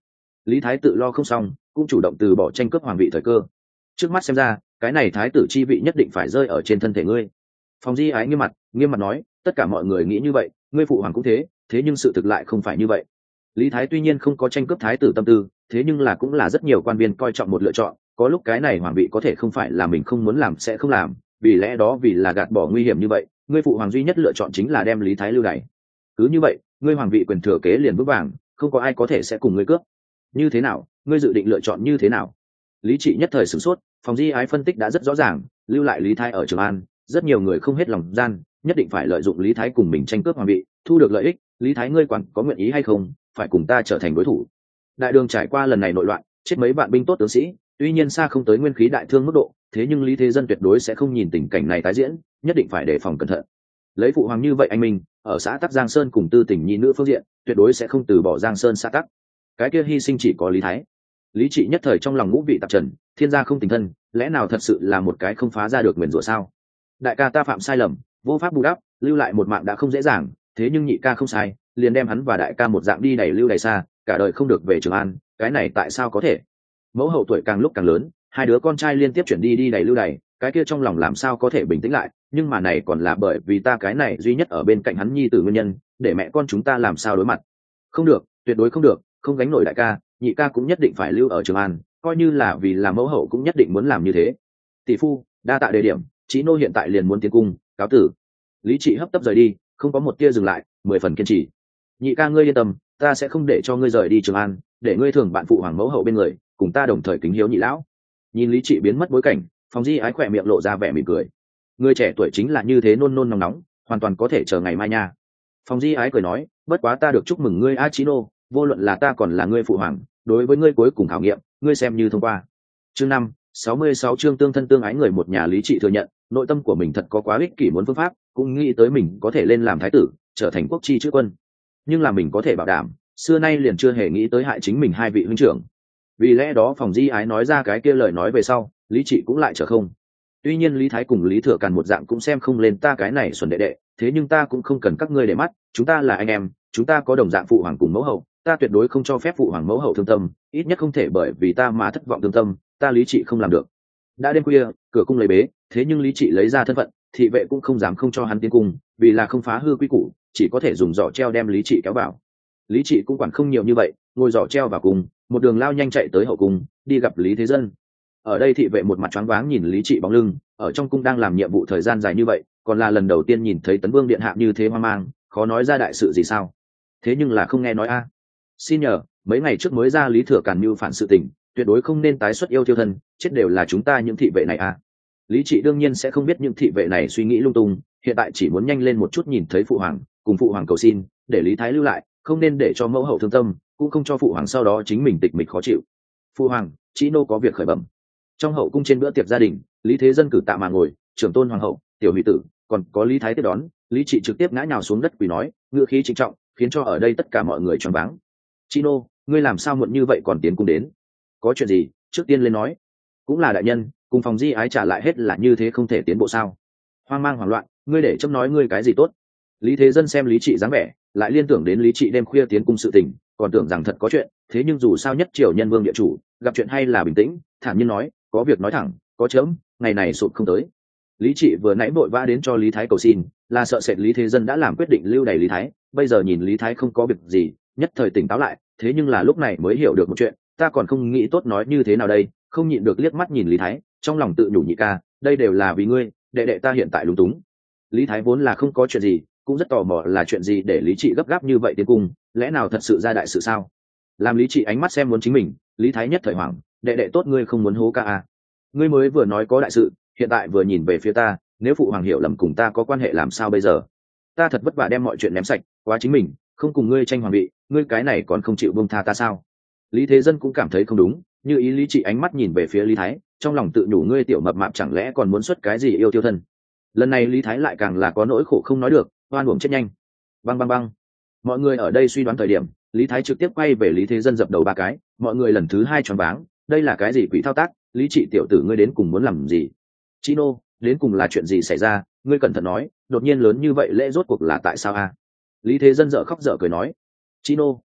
Lý Thái tự lo không xong, cũng chủ động từ bỏ tranh cướp hoàng vị thời cơ. Trước mắt xem ra, cái này thái tử chi vị nhất định phải rơi ở trên thân thể ngươi. Phòng Di Ái nghiêm mặt nói, tất cả mọi người nghĩ như vậy, ngươi phụ hoàng cũng thế nhưng sự thực lại không phải như vậy. Lý Thái tuy nhiên không có tranh cướp thái tử tâm tư, thế nhưng là cũng là rất nhiều quan viên coi trọng một lựa chọn, có lúc cái này hoàng vị có thể không phải là mình không muốn làm sẽ không làm, vì lẽ đó vì là gạt bỏ nguy hiểm như vậy, ngươi phụ hoàng duy nhất lựa chọn chính là đem Lý Thái lưu đày. Cứ như vậy, ngươi hoàng vị quyền thừa kế liền vững vàng, không có ai có thể sẽ cùng ngươi cướp. Như thế nào, ngươi dự định lựa chọn như thế nào? Lý Trị nhất thời sửng sốt, Phòng Di Ái phân tích đã rất rõ ràng, lưu lại Lý Thái ở Trường An, rất nhiều người không hết lòng gian, nhất định phải lợi dụng Lý Thái cùng mình tranh cướp hoàng vị, thu được lợi ích. Lý Thái ngươi quản có nguyện ý hay không, phải cùng ta trở thành đối thủ. Đại đường trải qua lần này nội loạn, chết mấy vạn binh tốt tướng sĩ, tuy nhiên xa không tới nguyên khí đại thương mức độ, thế nhưng Lý Thế Dân tuyệt đối sẽ không nhìn tình cảnh này tái diễn, nhất định phải đề phòng cẩn thận. Lấy phụ hoàng như vậy anh minh, ở xã Tắc Giang Sơn cùng tư tình nhi nữ phương diện, tuyệt đối sẽ không từ bỏ Giang Sơn xã Tắc. Cái kia hy sinh chỉ có Lý Thái. Lý Trị nhất thời trong lòng ngũ vị tạp trần, thiên gia không tình thân, lẽ nào thật sự là một cái không phá ra được nguyền rủa sao? Đại ca ta phạm sai lầm, vô pháp bù đắp, lưu lại một mạng đã không dễ dàng, thế nhưng nhị ca không sai, liền đem hắn và đại ca một dạng đi đẩy lưu đày xa, cả đời không được về Trường An, cái này tại sao có thể? Mẫu hậu tuổi càng lúc càng lớn, hai đứa con trai liên tiếp chuyển đi đẩy lưu đày, cái kia trong lòng làm sao có thể bình tĩnh lại, nhưng mà này còn là bởi vì ta cái này duy nhất ở bên cạnh hắn nhi tử nguyên nhân, để mẹ con chúng ta làm sao đối mặt? Không được, tuyệt đối không được, không gánh nổi đại ca, nhị ca cũng nhất định phải lưu ở Trường An, coi như là vì làm mẫu hậu cũng nhất định muốn làm như thế. Tỷ phu, đa tạ đề điểm, Chí nô hiện tại liền muốn tiến cung, cáo tử. Lý Trị hấp tấp rời đi, không có một tia dừng lại, 10 phần kiên trì. Nhị ca ngươi yên tâm, ta sẽ không để cho ngươi rời đi Trường An, để ngươi thường bạn phụ hoàng mẫu hậu bên người, cùng ta đồng thời kính hiếu nhị lão. Nhìn Lý Trị biến mất bối cảnh, Phòng Di Ái khỏe miệng lộ ra vẻ mỉm cười. Người trẻ tuổi chính là như thế nôn nôn nóng nóng, hoàn toàn có thể chờ ngày mai nha. Phòng Di Ái cười nói, bất quá ta được chúc mừng ngươi a Chí nô, vô luận là ta còn là ngươi phụ hoàng, đối với ngươi cuối cùng khảo nghiệm, ngươi xem như thông qua. Chương 5, 66 chương tương thân tương ái người một nhà. Lý Trị thừa nhận, nội tâm của mình thật có quá ích kỷ muốn phương pháp, cũng nghĩ tới mình có thể lên làm thái tử, trở thành quốc chi chữ quân. Nhưng là mình có thể bảo đảm, xưa nay liền chưa hề nghĩ tới hại chính mình hai vị huynh trưởng. Vì lẽ đó Phòng Di Ái nói ra cái kia lời nói về sau, Lý Trị cũng lại trở không. Tuy nhiên Lý Thái cùng Lý Thừa Càn một dạng cũng xem không lên ta cái này xuẩn đệ đệ, thế nhưng ta cũng không cần các ngươi để mắt, chúng ta là anh em, chúng ta có đồng dạng phụ hoàng cùng mẫu hậu, ta tuyệt đối không cho phép phụ hoàng mẫu hậu thương tâm, ít nhất không thể bởi vì ta mà thất vọng thương tâm, ta Lý Trị không làm được. Đã đêm khuya, cửa cung lấy bế, thế nhưng Lý Trị lấy ra thân phận, thị vệ cũng không dám không cho hắn tiến cung, vì là không phá hư quy củ, chỉ có thể dùng giỏ treo đem Lý Trị kéo vào. Lý Trị cũng quản không nhiều như vậy, ngồi giỏ treo vào cung, một đường lao nhanh chạy tới hậu cung, đi gặp Lý Thế Dân. Ở đây thị vệ một mặt choáng váng nhìn Lý Trị bóng lưng, ở trong cung đang làm nhiệm vụ thời gian dài như vậy, còn là lần đầu tiên nhìn thấy Tấn Vương điện hạ như thế hoang mang, khó nói ra đại sự gì sao? Thế nhưng là không nghe nói a. Xin nhờ, mấy ngày trước mới ra Lý Thừa Càn mưu phản sự tình, tuyệt đối không nên tái xuất yêu thiêu thân, chết đều là chúng ta những thị vệ này a. Lý Trị đương nhiên sẽ không biết những thị vệ này suy nghĩ lung tung, hiện tại chỉ muốn nhanh lên một chút nhìn thấy phụ hoàng, cùng phụ hoàng cầu xin, để Lý Thái lưu lại, không nên để cho mẫu hậu thương tâm, cũng không cho phụ hoàng sau đó chính mình tịch mịch khó chịu. Phụ hoàng, Chí nô có việc khởi bẩm. Trong hậu cung trên bữa tiệc gia đình, Lý Thế Dân cử tạ mà ngồi, trưởng tôn hoàng hậu, tiểu hỷ tử, còn có Lý Thái tiếp đón. Lý Trị trực tiếp ngã nhào xuống đất quỳ nói, ngữ khí trịnh trọng, khiến cho ở đây tất cả mọi người choáng váng. Chí nô, ngươi làm sao muộn như vậy còn tiến cung đến? Có chuyện gì? Trước tiên lên nói. Cũng là đại nhân, cùng Phòng Di Ái trả lại hết là như thế không thể tiến bộ sao? Hoang mang hoảng loạn, ngươi để chấm nói ngươi cái gì tốt? Lý Thế Dân xem Lý Trị dáng vẻ, lại liên tưởng đến Lý Trị đêm khuya tiến cung sự tình, còn tưởng rằng thật có chuyện, thế nhưng dù sao nhất triều nhân vương địa chủ, gặp chuyện hay là bình tĩnh, thản nhiên nói, có việc nói thẳng, có chấm, ngày này sụp không tới. Lý Trị vừa nãy vội vã đến cho Lý Thái cầu xin, là sợ sệt Lý Thế Dân đã làm quyết định lưu đày Lý Thái, bây giờ nhìn Lý Thái không có việc gì, nhất thời tỉnh táo lại, thế nhưng là lúc này mới hiểu được một chuyện, ta còn không nghĩ tốt nói như thế nào đây, không nhịn được liếc mắt nhìn Lý Thái, trong lòng tự nhủ nhị ca, đây đều là vì ngươi, đệ đệ ta hiện tại lúng túng. Lý Thái vốn là không có chuyện gì, cũng rất tò mò là chuyện gì để Lý Trị gấp gáp như vậy tiến cung, lẽ nào thật sự ra đại sự sao? Làm Lý Trị ánh mắt xem muốn chính mình, Lý Thái nhất thời hoảng, đệ đệ tốt ngươi không muốn hố ca à? Ngươi mới vừa nói có đại sự, hiện tại vừa nhìn về phía ta, nếu phụ hoàng hiểu lầm cùng ta có quan hệ làm sao bây giờ? Ta thật vất vả đem mọi chuyện ném sạch, quá chính mình, không cùng ngươi tranh hoàng vị, ngươi cái này còn không chịu buông tha ta sao? Lý Thế Dân cũng cảm thấy không đúng, như ý Lý Trị ánh mắt nhìn về phía Lý Thái, trong lòng tự nhủ ngươi tiểu mập mạp chẳng lẽ còn muốn xuất cái gì yêu tiêu thân? Lần này Lý Thái lại càng là có nỗi khổ không nói được, oan uổng chết nhanh. Băng băng băng. Mọi người ở đây suy đoán thời điểm, Lý Thái trực tiếp quay về Lý Thế Dân dập đầu ba cái, mọi người lần thứ hai choáng váng, đây là cái gì quỷ thao tác, Lý Trị tiểu tử ngươi đến cùng muốn làm gì? Chí nô, đến cùng là chuyện gì xảy ra, ngươi cẩn thận nói, đột nhiên lớn như vậy lễ rốt cuộc là tại sao a? Lý Thế Dân dở khóc dở cười nói, Chí nô,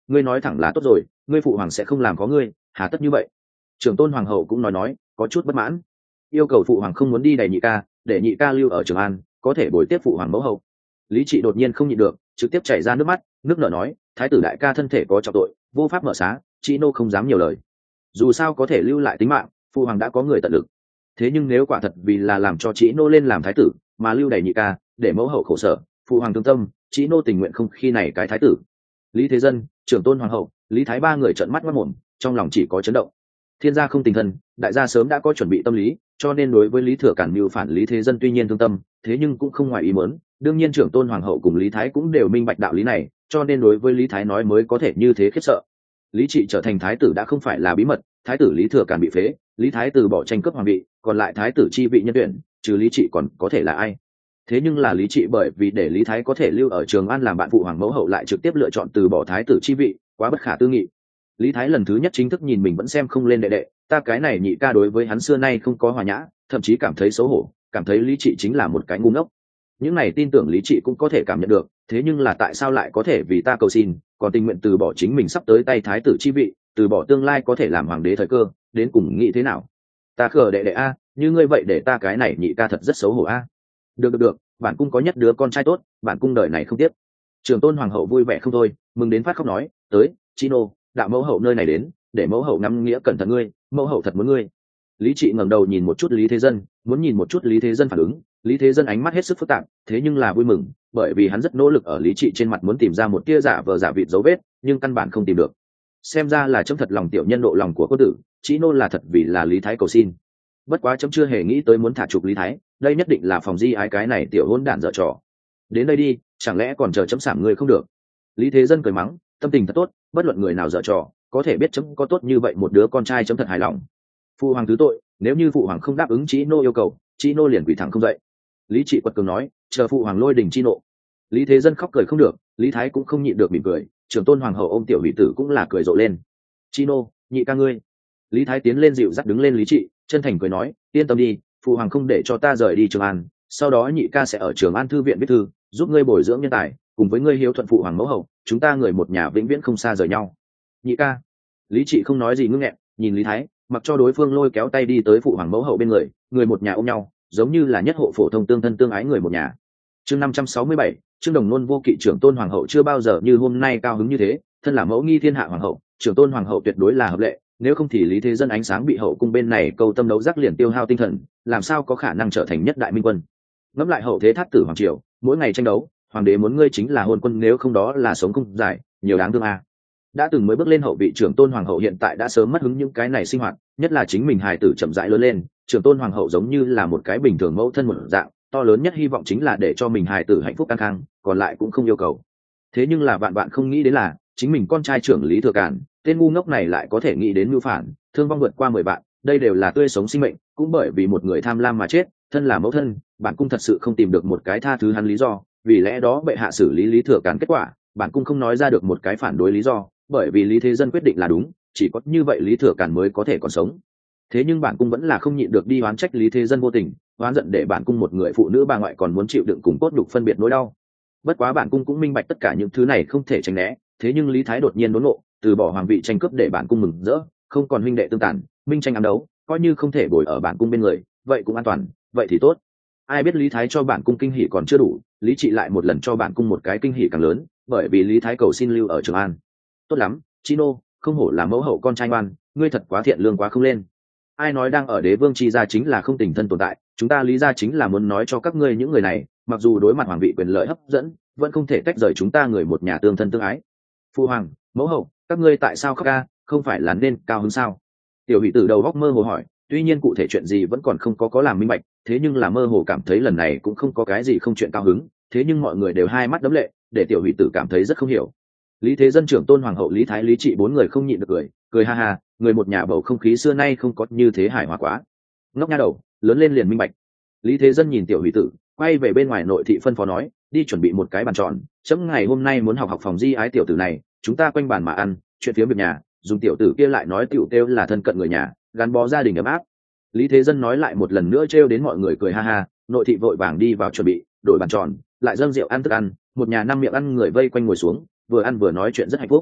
ngươi nói thẳng là tốt rồi, ngươi phụ hoàng sẽ không làm có ngươi, hà tất như vậy. Trưởng tôn hoàng hậu cũng nói có chút bất mãn, yêu cầu phụ hoàng không muốn đi đày nhị ca, để nhị ca lưu ở Trường An, có thể bồi tiếp phụ hoàng mẫu hậu. Lý Trị đột nhiên không nhịn được, trực tiếp chảy ra nước mắt, nước nở nói, thái tử đại ca thân thể có trọng tội, vô pháp mở xá, chị nô không dám nhiều lời. Dù sao có thể lưu lại tính mạng, phụ hoàng đã có người tận lực. Thế nhưng nếu quả thật vì là làm cho chị nô lên làm thái tử mà lưu đày nhị ca, để mẫu hậu khổ sở, phụ hoàng thương tâm, chị nô tình nguyện không khi này cái thái tử. Lý Thế Dân, trưởng tôn hoàng hậu, Lý Thái ba người trợn mắt mắt mồm, trong lòng chỉ có chấn động. Thiên gia không tình thân, đại gia sớm đã có chuẩn bị tâm lý, cho nên đối với Lý Thừa Cản mưu phản Lý Thế Dân tuy nhiên thương tâm, thế nhưng cũng không ngoài ý muốn. Đương nhiên trưởng tôn hoàng hậu cùng Lý Thái cũng đều minh bạch đạo lý này, cho nên đối với Lý Thái nói mới có thể như thế khiếp sợ. Lý Trị trở thành thái tử đã không phải là bí mật, thái tử Lý Thừa Cản bị phế, Lý Thái từ bỏ tranh cướp hoàng vị, còn lại thái tử chi vị nhân tuyển, trừ Lý Trị còn có thể là ai? Thế nhưng là Lý Trị bởi vì để Lý Thái có thể lưu ở Trường An làm bạn phụ hoàng mẫu hậu lại trực tiếp lựa chọn từ bỏ thái tử chi vị, quá bất khả tư nghị. Lý Thái lần thứ nhất chính thức nhìn mình vẫn xem không lên đệ đệ, ta cái này nhị ca đối với hắn xưa nay không có hòa nhã, thậm chí cảm thấy xấu hổ, cảm thấy Lý Trị chính là một cái ngu ngốc. Những này tin tưởng Lý Trị cũng có thể cảm nhận được, thế nhưng là tại sao lại có thể vì ta cầu xin, còn tình nguyện từ bỏ chính mình sắp tới tay thái tử chi vị, từ bỏ tương lai có thể làm hoàng đế thời cơ, đến cùng nghĩ thế nào? Ta khờ đệ đệ a, như ngươi vậy để ta cái này nhị ca thật rất xấu hổ a. Được, bản cung có nhất đứa con trai tốt, bản cung đời này không tiếc. Trường tôn hoàng hậu vui vẻ không thôi, mừng đến phát khóc nói, tới, Chino, đạo mẫu hậu nơi này đến, để mẫu hậu ngắm nghĩa cẩn thận ngươi, mẫu hậu thật muốn ngươi. Lý Trị ngẩng đầu nhìn một chút Lý Thế Dân, muốn nhìn một chút Lý Thế Dân phản ứng. Lý Thế Dân ánh mắt hết sức phức tạp, thế nhưng là vui mừng, bởi vì hắn rất nỗ lực ở Lý Trị trên mặt muốn tìm ra một tia giả vờ giả vịt dấu vết, nhưng căn bản không tìm được. Xem ra là chấm thật lòng tiểu nhân độ lòng của cô tử, Chino là thật vì là Lý Thái cầu xin. Bất quá chấm chưa hề nghĩ tới muốn thả trục Lý Thái, đây nhất định là phòng di ái cái này tiểu hỗn đản dở trò. Đến đây đi, chẳng lẽ còn chờ chấm sảm người không được? Lý Thế Dân cười mắng, tâm tình thật tốt, bất luận người nào dở trò, có thể biết chấm có tốt như vậy một đứa con trai chấm thật hài lòng. Phụ hoàng thứ tội, nếu như phụ hoàng không đáp ứng Chí Nô yêu cầu, Chí Nô liền quỳ thẳng không dậy. Lý Trị quật cường nói, chờ phụ hoàng lôi đình chi nộ. Lý Thế Dân khóc cười không được, Lý Thái cũng không nhịn được mỉm cười, trưởng tôn hoàng hậu ôm tiểu hỷ tử cũng là cười rộ lên. Chi nô, nhị ca ngươi. Lý Thái tiến lên dịu dắt đứng lên Lý Trị, chân thành cười nói, yên tâm đi, phụ hoàng không để cho ta rời đi Trường An, sau đó nhị ca sẽ ở Trường An thư viện viết thư, giúp ngươi bồi dưỡng nhân tài, cùng với ngươi hiếu thuận phụ hoàng mẫu hậu, chúng ta người một nhà vĩnh viễn không xa rời nhau. Nhị ca. Lý Trị không nói gì ngưng nghẹn, nhìn Lý Thái, mặc cho đối phương lôi kéo tay đi tới phụ hoàng mẫu hậu bên người, người một nhà ôm nhau, giống như là nhất hộ phổ thông tương thân tương ái người một nhà. Chương 567, Trương Đồng Nôn vô kỵ trưởng tôn hoàng hậu chưa bao giờ như hôm nay cao hứng như thế, thân là mẫu nghi thiên hạ hoàng hậu, trưởng tôn hoàng hậu tuyệt đối là hợp lệ, nếu không thì Lý Thế Dân ánh sáng bị hậu cung bên này câu tâm đấu giác liền tiêu hao tinh thần, làm sao có khả năng trở thành nhất đại minh quân. Ngẫm lại hậu thế thát tử hoàng triều, mỗi ngày tranh đấu, hoàng đế muốn ngươi chính là hôn quân, nếu không đó là sống không dài, nhiều đáng thương a. Đã từng mới bước lên hậu vị trưởng tôn hoàng hậu hiện tại đã sớm mất hứng những cái này sinh hoạt, nhất là chính mình hài tử chậm rãi lớn lên, trưởng tôn hoàng hậu giống như là một cái bình thường mẫu thân một dạng, to lớn nhất hy vọng chính là để cho mình hài tử hạnh phúc căng khang, còn lại cũng không yêu cầu. Thế nhưng là bạn không nghĩ đến là chính mình con trai trưởng Lý Thừa Cản, tên ngu ngốc này lại có thể nghĩ đến mưu phản, thương vong vượt qua 10 bạn, đây đều là tươi sống sinh mệnh, cũng bởi vì một người tham lam mà chết, thân là mẫu thân, bạn cung thật sự không tìm được một cái tha thứ hắn lý do, vì lẽ đó bệ hạ xử lý Lý Thừa Cản kết quả, bạn cung không nói ra được một cái phản đối lý do, bởi vì Lý Thế Dân quyết định là đúng, chỉ có như vậy Lý Thừa Cản mới có thể còn sống. Thế nhưng bản cung vẫn là không nhịn được đi oán trách Lý Thế Dân vô tình, oán giận để bản cung một người phụ nữ bà ngoại còn muốn chịu đựng cùng cốt nhục phân biệt nỗi đau. Bất quá bản cung cũng minh bạch tất cả những thứ này không thể tránh né, thế nhưng Lý Thái đột nhiên đốn ngộ, từ bỏ hoàng vị tranh cướp để bản cung mừng rỡ, không còn huynh đệ tương tàn, minh tranh ám đấu, coi như không thể bồi ở bản cung bên người, vậy cũng an toàn, vậy thì tốt. Ai biết Lý Thái cho bản cung kinh hỉ còn chưa đủ, Lý Trị lại một lần cho bản cung một cái kinh hỉ càng lớn, bởi vì Lý Thái cầu xin lưu ở Trường An. Tốt lắm, Chino, không hổ là mẫu hậu con trai ngoan, ngươi thật quá thiện lương quá không lên. Ai nói đang ở đế vương chi gia chính là không tình thân tồn tại, chúng ta Lý gia chính là muốn nói cho các ngươi những người này, mặc dù đối mặt hoàng vị quyền lợi hấp dẫn, vẫn không thể tách rời chúng ta người một nhà tương thân tương ái. Phu hoàng, mẫu hậu, các ngươi tại sao khóc ca, không phải là nên cao hứng sao? Tiểu Hỷ Tử đầu góc mơ hồ hỏi, tuy nhiên cụ thể chuyện gì vẫn còn không có làm minh bạch, thế nhưng là mơ hồ cảm thấy lần này cũng không có cái gì không chuyện cao hứng, thế nhưng mọi người đều hai mắt đấm lệ, để Tiểu Hỷ Tử cảm thấy rất không hiểu. Lý Thế Dân trưởng tôn hoàng hậu Lý Thái Lý Trị bốn người không nhịn được cười ha ha, người một nhà bầu không khí xưa nay không có như thế hài hòa quá. Ngốc nha đầu, lớn lên liền minh bạch. Lý Thế Dân nhìn Tiểu Hỷ Tử, quay về bên ngoài nội thị phân phó nói, đi chuẩn bị một cái bàn tròn, chấm ngày hôm nay muốn học phòng di ái tiểu tử này, chúng ta quanh bàn mà ăn, chuyện phía việc nhà, dùng tiểu tử kia lại nói tiểu kêu là thân cận người nhà, gắn bó gia đình ấm áp. Lý Thế Dân nói lại một lần nữa trêu đến mọi người cười ha ha, nội thị vội vàng đi vào chuẩn bị, đổi bàn tròn, lại dâng rượu ăn thức ăn, một nhà năm miệng ăn người vây quanh ngồi xuống, vừa ăn vừa nói chuyện rất hạnh phúc.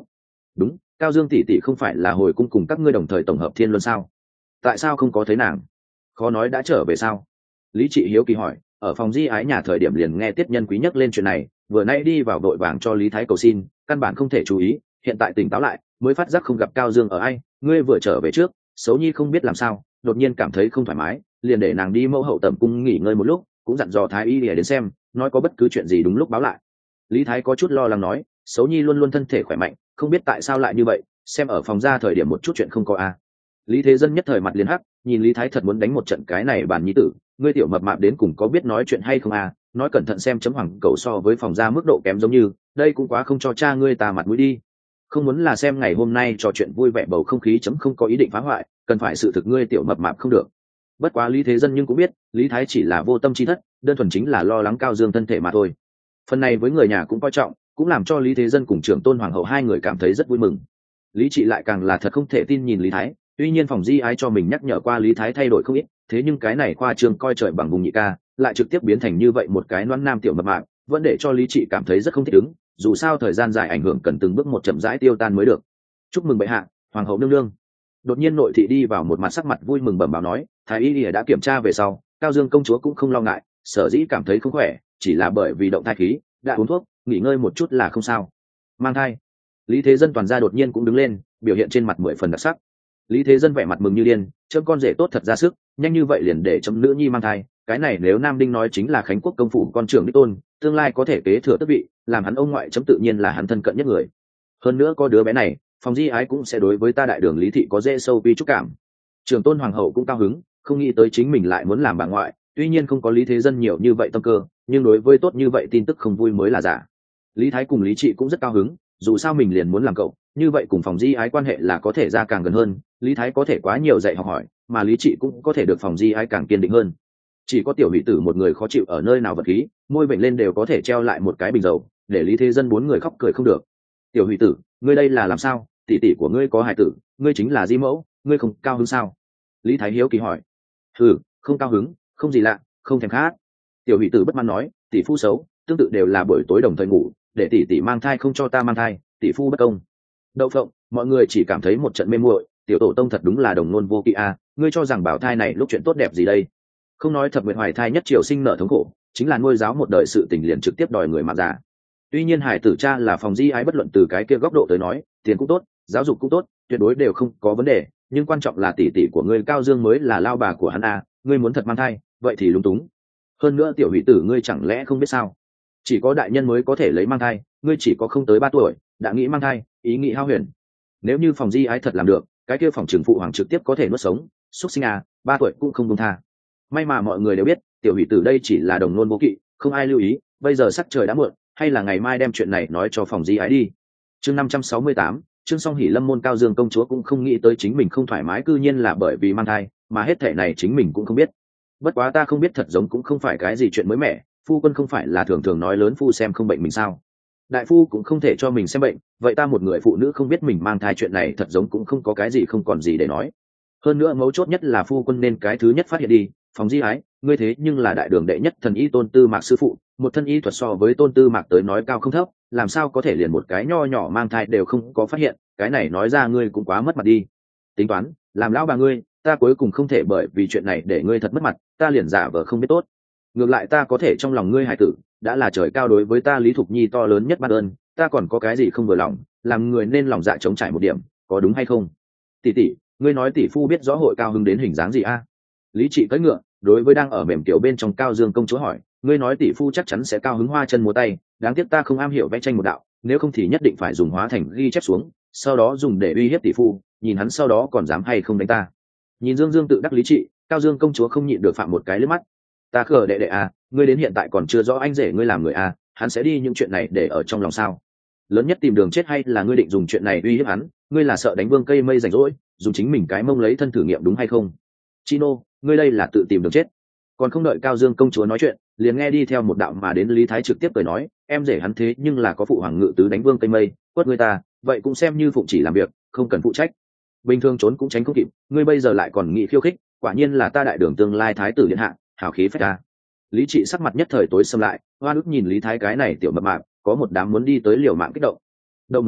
đúng, cao dương tỷ tỷ không phải là hồi cung cùng các ngươi đồng thời tổng hợp thiên luân sao? Tại sao không có thấy nàng? Khó nói đã trở về sao? Lý Trị hiếu kỳ hỏi. Ở phòng di ái nhà thời điểm liền nghe Tiết Nhân Quý nhắc lên chuyện này, vừa nãy đi vào vội vàng cho Lý Thái cầu xin, căn bản không thể chú ý, hiện tại tỉnh táo lại mới phát giác không gặp cao dương ở ai. Ngươi vừa trở về trước, xấu nhi không biết làm sao, đột nhiên cảm thấy không thoải mái, liền để nàng đi mẫu hậu tẩm cung nghỉ ngơi một lúc, cũng dặn dò thái y để đến xem, nói có bất cứ chuyện gì đúng lúc báo lại. Lý Thái có chút lo lắng nói, xấu nhi luôn luôn thân thể khỏe mạnh, không biết tại sao lại như vậy, xem ở phòng ra thời điểm một chút chuyện không có a. Lý Thế Dân nhất thời mặt liền hắc, nhìn Lý Thái thật muốn đánh một trận cái này bản nhi tử, ngươi tiểu mập mạp đến cùng có biết nói chuyện hay không a? Nói cẩn thận xem chấm hoàng cầu so với phòng ra mức độ kém giống như, đây cũng quá không cho cha ngươi ta mặt mũi đi. Không muốn là xem ngày hôm nay trò chuyện vui vẻ bầu không khí chấm không có ý định phá hoại, cần phải sự thực ngươi tiểu mập mạp không được. Bất quá Lý Thế Dân nhưng cũng biết, Lý Thái chỉ là vô tâm chi thất, đơn thuần chính là lo lắng Cao Dương thân thể mà thôi. Phần này với người nhà cũng coi trọng, cũng làm cho Lý Thế Dân cùng trưởng tôn hoàng hậu hai người cảm thấy rất vui mừng. Lý Trị lại càng là thật không thể tin nhìn Lý Thái, tuy nhiên phòng di ái cho mình nhắc nhở qua Lý Thái thay đổi không ít, thế nhưng cái này khoa trương coi trời bằng vùng nhị ca, lại trực tiếp biến thành như vậy một cái loan nam tiểu mập mạp, vẫn để cho Lý Trị cảm thấy rất không thích ứng, dù sao thời gian dài ảnh hưởng cần từng bước một chậm rãi tiêu tan mới được. Chúc mừng bệ hạ, hoàng hậu nương nương. Đột nhiên nội thị đi vào một mặt sắc mặt vui mừng bẩm báo nói, thái y lìa đã kiểm tra về sau, Cao Dương công chúa cũng không lo ngại, sở dĩ cảm thấy không khỏe, chỉ là bởi vì động thai khí, đã uống thuốc, nghỉ ngơi một chút là không sao. Mang thai. Lý Thế Dân toàn gia đột nhiên cũng đứng lên, biểu hiện trên mặt 10 phần đặc sắc. Lý Thế Dân vẻ mặt mừng như điên, chấm con rể tốt thật ra sức, nhanh như vậy liền để chấm nữ nhi mang thai, cái này nếu Nam Đinh nói chính là Khánh Quốc công phủ con trưởng đích tôn, tương lai có thể kế thừa tước vị, làm hắn ông ngoại chấm tự nhiên là hắn thân cận nhất người. Hơn nữa có đứa bé này, phòng di ái cũng sẽ đối với ta đại đường Lý thị có dễ sâu vi chúc cảm. Trường tôn hoàng hậu cũng cao hứng, không nghĩ tới chính mình lại muốn làm bà ngoại, tuy nhiên không có Lý Thế Dân nhiều như vậy tâm cơ, nhưng đối với tốt như vậy tin tức không vui mới là giả. Lý Thái cùng Lý Trị cũng rất cao hứng, dù sao mình liền muốn làm cậu, như vậy cùng phòng di ái quan hệ là có thể ra càng gần hơn, Lý Thái có thể quá nhiều dạy học hỏi, mà Lý Trị cũng có thể được phòng di ái càng kiên định hơn. Chỉ có tiểu hỷ tử một người khó chịu ở nơi nào vật khí, môi vểnh lên đều có thể treo lại một cái bình dầu, để Lý Thế Dân bốn người khóc cười không được. Tiểu hỷ tử, ngươi đây là làm sao? Tỷ tỷ của ngươi có hài tử, ngươi chính là di mẫu, ngươi không cao hứng sao? Lý Thái hiếu kỳ hỏi. Không cao hứng, không gì lạ, không thèm khát. Tiểu hỷ tử bất mãn nói, tỷ phu xấu, tương tự đều là buổi tối đồng thời ngủ, để tỷ tỷ mang thai không cho ta mang thai, tỷ phu bất công. Đậu phộng, mọi người chỉ cảm thấy một trận mê muội, tiểu tổ tông thật đúng là đồng nôn vô kỵ a, ngươi cho rằng bảo thai này lúc chuyện tốt đẹp gì đây? Không nói thập nguyệt hoài thai nhất triều sinh nở thống khổ, chính là nuôi giáo một đời sự tình liền trực tiếp đòi người mạng già. Tuy nhiên hải tử cha là phòng di ái bất luận từ cái kia góc độ tới nói, tiền cũng tốt, giáo dục cũng tốt, tuyệt đối đều không có vấn đề, nhưng quan trọng là tỷ tỷ của ngươi Cao Dương mới là lao bà của hắn a, ngươi muốn thật mang thai, vậy thì lúng túng. Hơn nữa tiểu hỷ tử ngươi chẳng lẽ không biết sao? Chỉ có đại nhân mới có thể lấy mang thai, ngươi chỉ có không tới 3 tuổi đã nghĩ mang thai, ý nghĩ hao huyền. Nếu như phòng di ái thật làm được, cái kia phòng trưởng phụ hoàng trực tiếp có thể nuốt sống, xuất sinh à, 3 tuổi cũng không buông tha. May mà mọi người đều biết, tiểu hỷ tử đây chỉ là đồng nôn vô kỵ, không ai lưu ý, bây giờ sắc trời đã muộn, hay là ngày mai đem chuyện này nói cho phòng di ái đi. Chương 568, chương Song Hỷ Lâm môn Cao Dương công chúa cũng không nghĩ tới chính mình không thoải mái cư nhiên là bởi vì mang thai, mà hết thể này chính mình cũng không biết. Bất quá ta không biết thật giống cũng không phải cái gì chuyện mới mẻ, phu quân không phải là thường thường nói lớn phu xem không bệnh mình sao? Đại phu cũng không thể cho mình xem bệnh, vậy ta một người phụ nữ không biết mình mang thai chuyện này thật giống cũng không có cái gì không còn gì để nói. Hơn nữa mấu chốt nhất là phu quân nên cái thứ nhất phát hiện đi, phòng di ái, ngươi thế nhưng là đại đường đệ nhất thần y Tôn Tư Mạc sư phụ, một thân y thuật so với Tôn Tư Mạc tới nói cao không thấp, làm sao có thể liền một cái nho nhỏ mang thai đều không có phát hiện, cái này nói ra ngươi cũng quá mất mặt đi. Tính toán, làm lão bà ngươi, ta cuối cùng không thể bởi vì chuyện này để ngươi thật mất mặt, ta liền giả vờ không biết tốt. Ngược lại ta có thể trong lòng ngươi hải tử, đã là trời cao đối với ta Lý Thục Nhi to lớn nhất ban ơn, ta còn có cái gì không vừa lòng, làm người nên lòng dạ chống trải một điểm, có đúng hay không? Tỷ tỷ, ngươi nói tỷ phu biết rõ hội cao hứng đến hình dáng gì a? Lý Trị cưỡi ngựa, đối với đang ở mềm kiểu bên trong Cao Dương công chúa hỏi, ngươi nói tỷ phu chắc chắn sẽ cao hứng hoa chân múa tay, đáng tiếc ta không am hiểu vẽ tranh một đạo, nếu không thì nhất định phải dùng hóa thành ghi chép xuống, sau đó dùng để uy hiếp tỷ phu, nhìn hắn sau đó còn dám hay không đánh ta. Nhìn Dương Dương tự đắc Lý Trị, Cao Dương công chúa không nhịn được phạm một cái lướt mắt. Ta khờ đệ đệ à, ngươi đến hiện tại còn chưa rõ anh rể ngươi làm người à, hắn sẽ đi những chuyện này để ở trong lòng sao? Lớn nhất tìm đường chết hay là ngươi định dùng chuyện này uy hiếp hắn, ngươi là sợ đánh vương cây mây rảnh rỗi, dùng chính mình cái mông lấy thân thử nghiệm đúng hay không? Chino, ngươi đây là tự tìm đường chết. Còn không đợi Cao Dương công chúa nói chuyện, liền nghe đi theo một đạo mà đến Lý Thái trực tiếp cười nói, em rể hắn thế nhưng là có phụ hoàng ngự tứ đánh vương cây mây, quất ngươi ta, vậy cũng xem như phụng chỉ làm việc, không cần phụ trách. Bình thường trốn cũng tránh không kịp, ngươi bây giờ lại còn nghĩ khiêu khích, quả nhiên là ta đại đường tương lai thái tử điện hạ, hào khí phách ta. Lý Trị sắc mặt nhất thời tối xâm lại, hoa ức nhìn Lý Thái cái này tiểu mập mạp, có một đám muốn đi tới liều mạng kích động. Đông đó,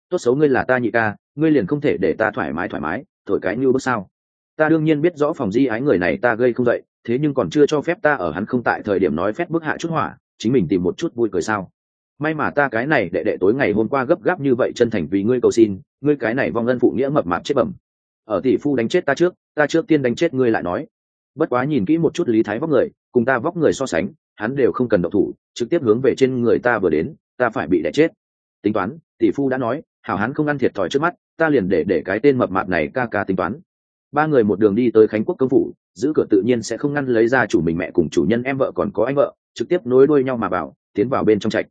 tốt xấu ngươi là ta nhị ca, ngươi liền không thể để ta thoải mái thổi cái như bước sao? Ta đương nhiên biết rõ Phòng Di Ái người này ta gây không dậy, thế nhưng còn chưa cho phép ta ở hắn không tại thời điểm nói phép bức hạ chút hỏa, chính mình tìm một chút vui cười sao? May mà ta cái này đệ đệ tối ngày hôm qua gấp gáp như vậy chân thành vì ngươi cầu xin, ngươi cái này vong ân phụ nghĩa mập mạp chết bẩm. Ở tỷ phu đánh chết ta trước tiên đánh chết ngươi lại nói. Bất quá nhìn kỹ một chút Lý Thái vóc người, cùng ta vóc người so sánh, hắn đều không cần động thủ, trực tiếp hướng về trên người ta vừa đến, ta phải bị đẻ chết. Tính toán, tỷ phu đã nói, hảo hắn không ăn thiệt thòi trước mắt, ta liền để cái tên mập mạp này ca ca tính toán. Ba người một đường đi tới Khánh Quốc công phủ, giữ cửa tự nhiên sẽ không ngăn lấy ra chủ mình mẹ cùng chủ nhân em vợ còn có anh vợ, trực tiếp nối đuôi nhau mà vào, tiến vào bên trong trạch.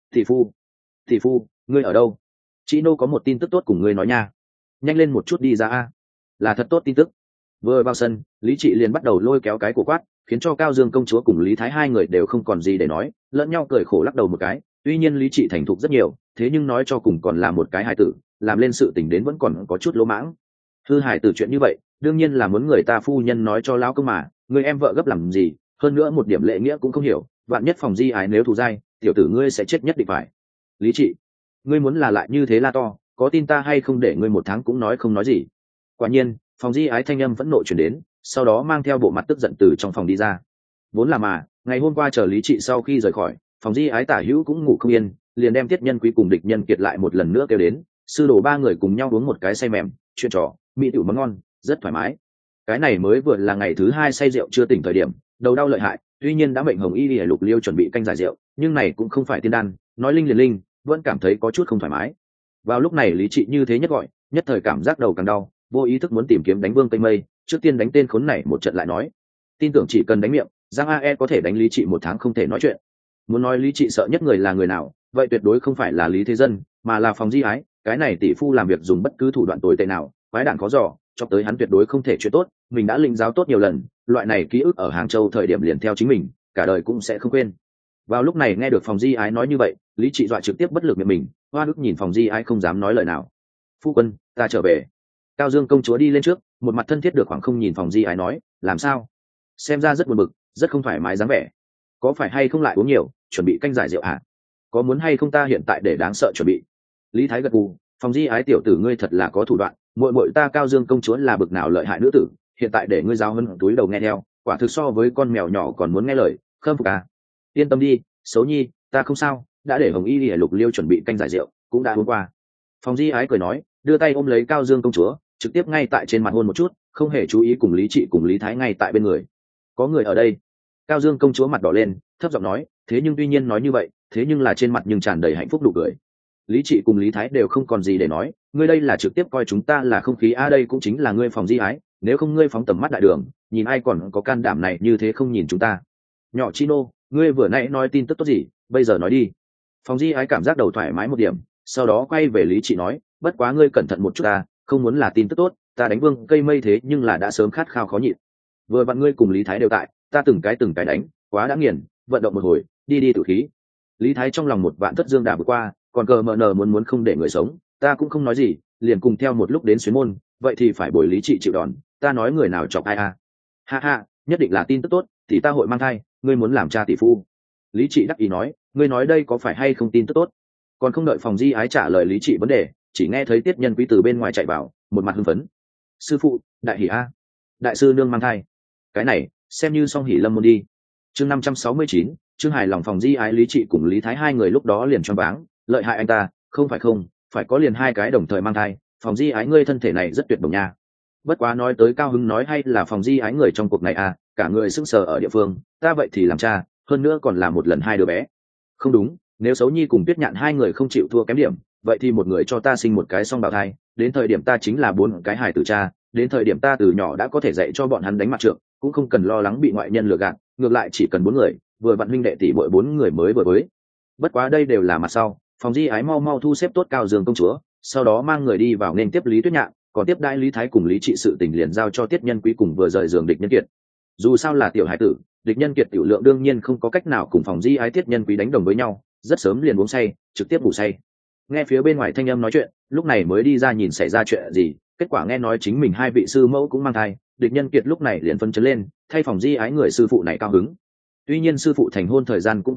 Tỷ phu, ngươi ở đâu? Chị nô có một tin tức tốt cùng ngươi nói nha. Nhanh lên một chút đi ra a. Là thật tốt tin tức. Vừa vào sân, Lý Trị liền bắt đầu lôi kéo cái cổ quát, khiến cho Cao Dương công chúa cùng Lý Thái hai người đều không còn gì để nói, lẫn nhau cười khổ lắc đầu một cái. Tuy nhiên Lý Trị thành thục rất nhiều, thế nhưng nói cho cùng còn là một cái hài tử, làm lên sự tình đến vẫn còn có chút lỗ mãng. Hư hài tử chuyện như vậy, đương nhiên là muốn người ta phu nhân nói cho lão công mà, người em vợ gấp làm gì, hơn nữa một điểm lễ nghĩa cũng không hiểu, vạn nhất Phòng Di Ái nếu thù dai, tiểu tử ngươi sẽ chết nhất định phải. Lý Trị, ngươi muốn là lại như thế la to, có tin ta hay không để ngươi một tháng cũng nói không nói gì. Quả nhiên, Phòng Di Ái thanh âm phẫn nộ chuyển đến, sau đó mang theo bộ mặt tức giận từ trong phòng đi ra. Vốn là mà, ngày hôm qua chờ Lý Trị sau khi rời khỏi, Phòng Di Ái tả hữu cũng ngủ không yên, liền đem Tiết Nhân Quý cùng Địch Nhân Kiệt lại một lần nữa kêu đến, sư đồ ba người cùng nhau uống một cái say mềm, chuyện trò, mỹ tiểu món ngon, rất thoải mái. Cái này mới vừa là ngày thứ hai say rượu chưa tỉnh thời điểm, đầu đau lợi hại, tuy nhiên đã mệnh Hồng Y Lìa Lục Liêu chuẩn bị canh giải rượu, nhưng này cũng không phải tiên đan, nói linh liền linh, vẫn cảm thấy có chút không thoải mái. Vào lúc này Lý Trị như thế nhất gọi, nhất thời cảm giác đầu càng đau, vô ý thức muốn tìm kiếm đánh Vương Tây Mây, trước tiên đánh tên khốn này một trận lại nói. Tin tưởng chỉ cần đánh miệng, Giang A E có thể đánh Lý Trị một tháng không thể nói chuyện. Muốn nói Lý Trị sợ nhất người là người nào, vậy tuyệt đối không phải là Lý Thế Dân, mà là Phòng Di Ái, cái này tỷ phu làm việc dùng bất cứ thủ đoạn tồi tệ nào, quái đản khó dò, cho tới hắn tuyệt đối không thể chuyện tốt, mình đã lĩnh giáo tốt nhiều lần, loại này ký ức ở Hàng Châu thời điểm liền theo chính mình, cả đời cũng sẽ không quên. Vào lúc này nghe được Phòng Di Ái nói như vậy, Lý Trị dọa trực tiếp bất lực miệng mình, hoa ức nhìn Phòng Di Ái không dám nói lời nào. Phu quân, ta trở về. Cao Dương công chúa đi lên trước, một mặt thân thiết được khoảng không nhìn Phòng Di Ái nói, làm sao? Xem ra rất buồn bực, rất không thoải mái dáng vẻ. Có phải hay không lại uống nhiều, chuẩn bị canh giải rượu hả? Có muốn hay không ta hiện tại để đáng sợ chuẩn bị? Lý Thái gật gù, Phòng Di Ái tiểu tử ngươi thật là có thủ đoạn, muội muội ta Cao Dương công chúa là bực nào lợi hại nữ tử, hiện tại để ngươi giáo hơn túi đầu nghe theo, quả thực so với con mèo nhỏ còn muốn nghe lời, khâm phục à? Yên tâm đi, xấu nhi, ta không sao, đã để Hồng Y Lìa Lục Liêu chuẩn bị canh giải rượu, cũng đã uống qua. Phòng Di Ái cười nói, đưa tay ôm lấy Cao Dương công chúa, trực tiếp ngay tại trên mặt hôn một chút, không hề chú ý cùng Lý Trị cùng Lý Thái ngay tại bên người. Có người ở đây. Cao Dương công chúa mặt đỏ lên, thấp giọng nói, thế nhưng tuy nhiên nói như vậy, thế nhưng là trên mặt nhưng tràn đầy hạnh phúc nụ cười. Lý Trị cùng Lý Thái đều không còn gì để nói, ngươi đây là trực tiếp coi chúng ta là không khí a, đây cũng chính là ngươi Phòng Di Ái, nếu không ngươi phóng tầm mắt đại đường, nhìn ai còn có can đảm này như thế không nhìn chúng ta. Nhỏ Chino, ngươi vừa nãy nói tin tức tốt gì, bây giờ nói đi. Phòng Di Ái cảm giác đầu thoải mái một điểm, sau đó quay về Lý Trị nói, bất quá ngươi cẩn thận một chút ta, không muốn là tin tức tốt, ta đánh Vương Cây Mây thế nhưng là đã sớm khát khao khó nhịn. Vừa vặn ngươi cùng Lý Thái đều tại, ta từng cái đánh, quá đã nghiền, vận động một hồi, đi tự khí. Lý Thái trong lòng một vạn thất dương đà vượt qua, còn cờ mờ nờ muốn không để người sống, ta cũng không nói gì, liền cùng theo một lúc đến xuyến môn, vậy thì phải bồi Lý Trị chịu đòn, ta nói người nào chọc ai à? Ha ha, nhất định là tin tức tốt, thì ta hội mang thai, ngươi muốn làm cha tỷ phu. Lý Trị đắc ý nói, ngươi nói đây có phải hay không tin tức tốt? Còn không đợi Phòng Di Ái trả lời Lý Trị vấn đề, chỉ nghe thấy Tiết Nhân Quý từ bên ngoài chạy vào, một mặt hưng phấn. Sư phụ, đại hỉ a, đại sư nương mang thai, cái này xem như song hỉ lâm môn đi. Chương 569, Trương hài lòng Phòng Di Ái Lý Trị cùng Lý Thái hai người lúc đó liền choáng váng, lợi hại anh ta, không phải có liền hai cái đồng thời mang thai, Phòng Di Ái ngươi thân thể này rất tuyệt đồng nha. Bất quá nói tới cao hứng nói hay là Phòng Di Ái người trong cuộc này à, cả người sững sờ ở địa phương, ta vậy thì làm cha, hơn nữa còn là một lần hai đứa bé. Không đúng, nếu Sấu Nhi cùng Tuyết Nhạn hai người không chịu thua kém điểm, vậy thì một người cho ta sinh một cái song bào thai, đến thời điểm ta chính là bốn cái hài tử cha, đến thời điểm ta từ nhỏ đã có thể dạy cho bọn hắn đánh mặt trượng, cũng không cần lo lắng bị ngoại nhân lừa gạt, ngược lại chỉ cần bốn người, vừa vặn huynh đệ tỷ muội bốn người mới vừa với. Bất quá đây đều là mặt sau, Phòng Di Ái mau thu xếp tốt Cao Dương công chúa, sau đó mang người đi vào nên tiếp Lý Tuyết Nhạn, còn tiếp đãi Lý Thái cùng Lý Trị sự tình liền giao cho Tiết Nhân Quý cùng vừa rời giường Địch Nhân Kiệt. Dù sao là tiểu hải tử, Địch Nhân Kiệt tiểu lượng đương nhiên không có cách nào cùng Phòng Di Ái Tiết Nhân Quý đánh đồng với nhau, rất sớm liền uống say, trực tiếp ngủ say. Nghe phía bên ngoài thanh âm nói chuyện, lúc này mới đi ra nhìn xảy ra chuyện gì, kết quả nghe nói chính mình hai vị sư mẫu cũng mang thai, Địch Nhân Kiệt lúc này liền phấn chấn lên, thay Phòng Di Ái người sư phụ này cao hứng. Tuy nhiên sư phụ thành hôn thời gian cũng không lâu,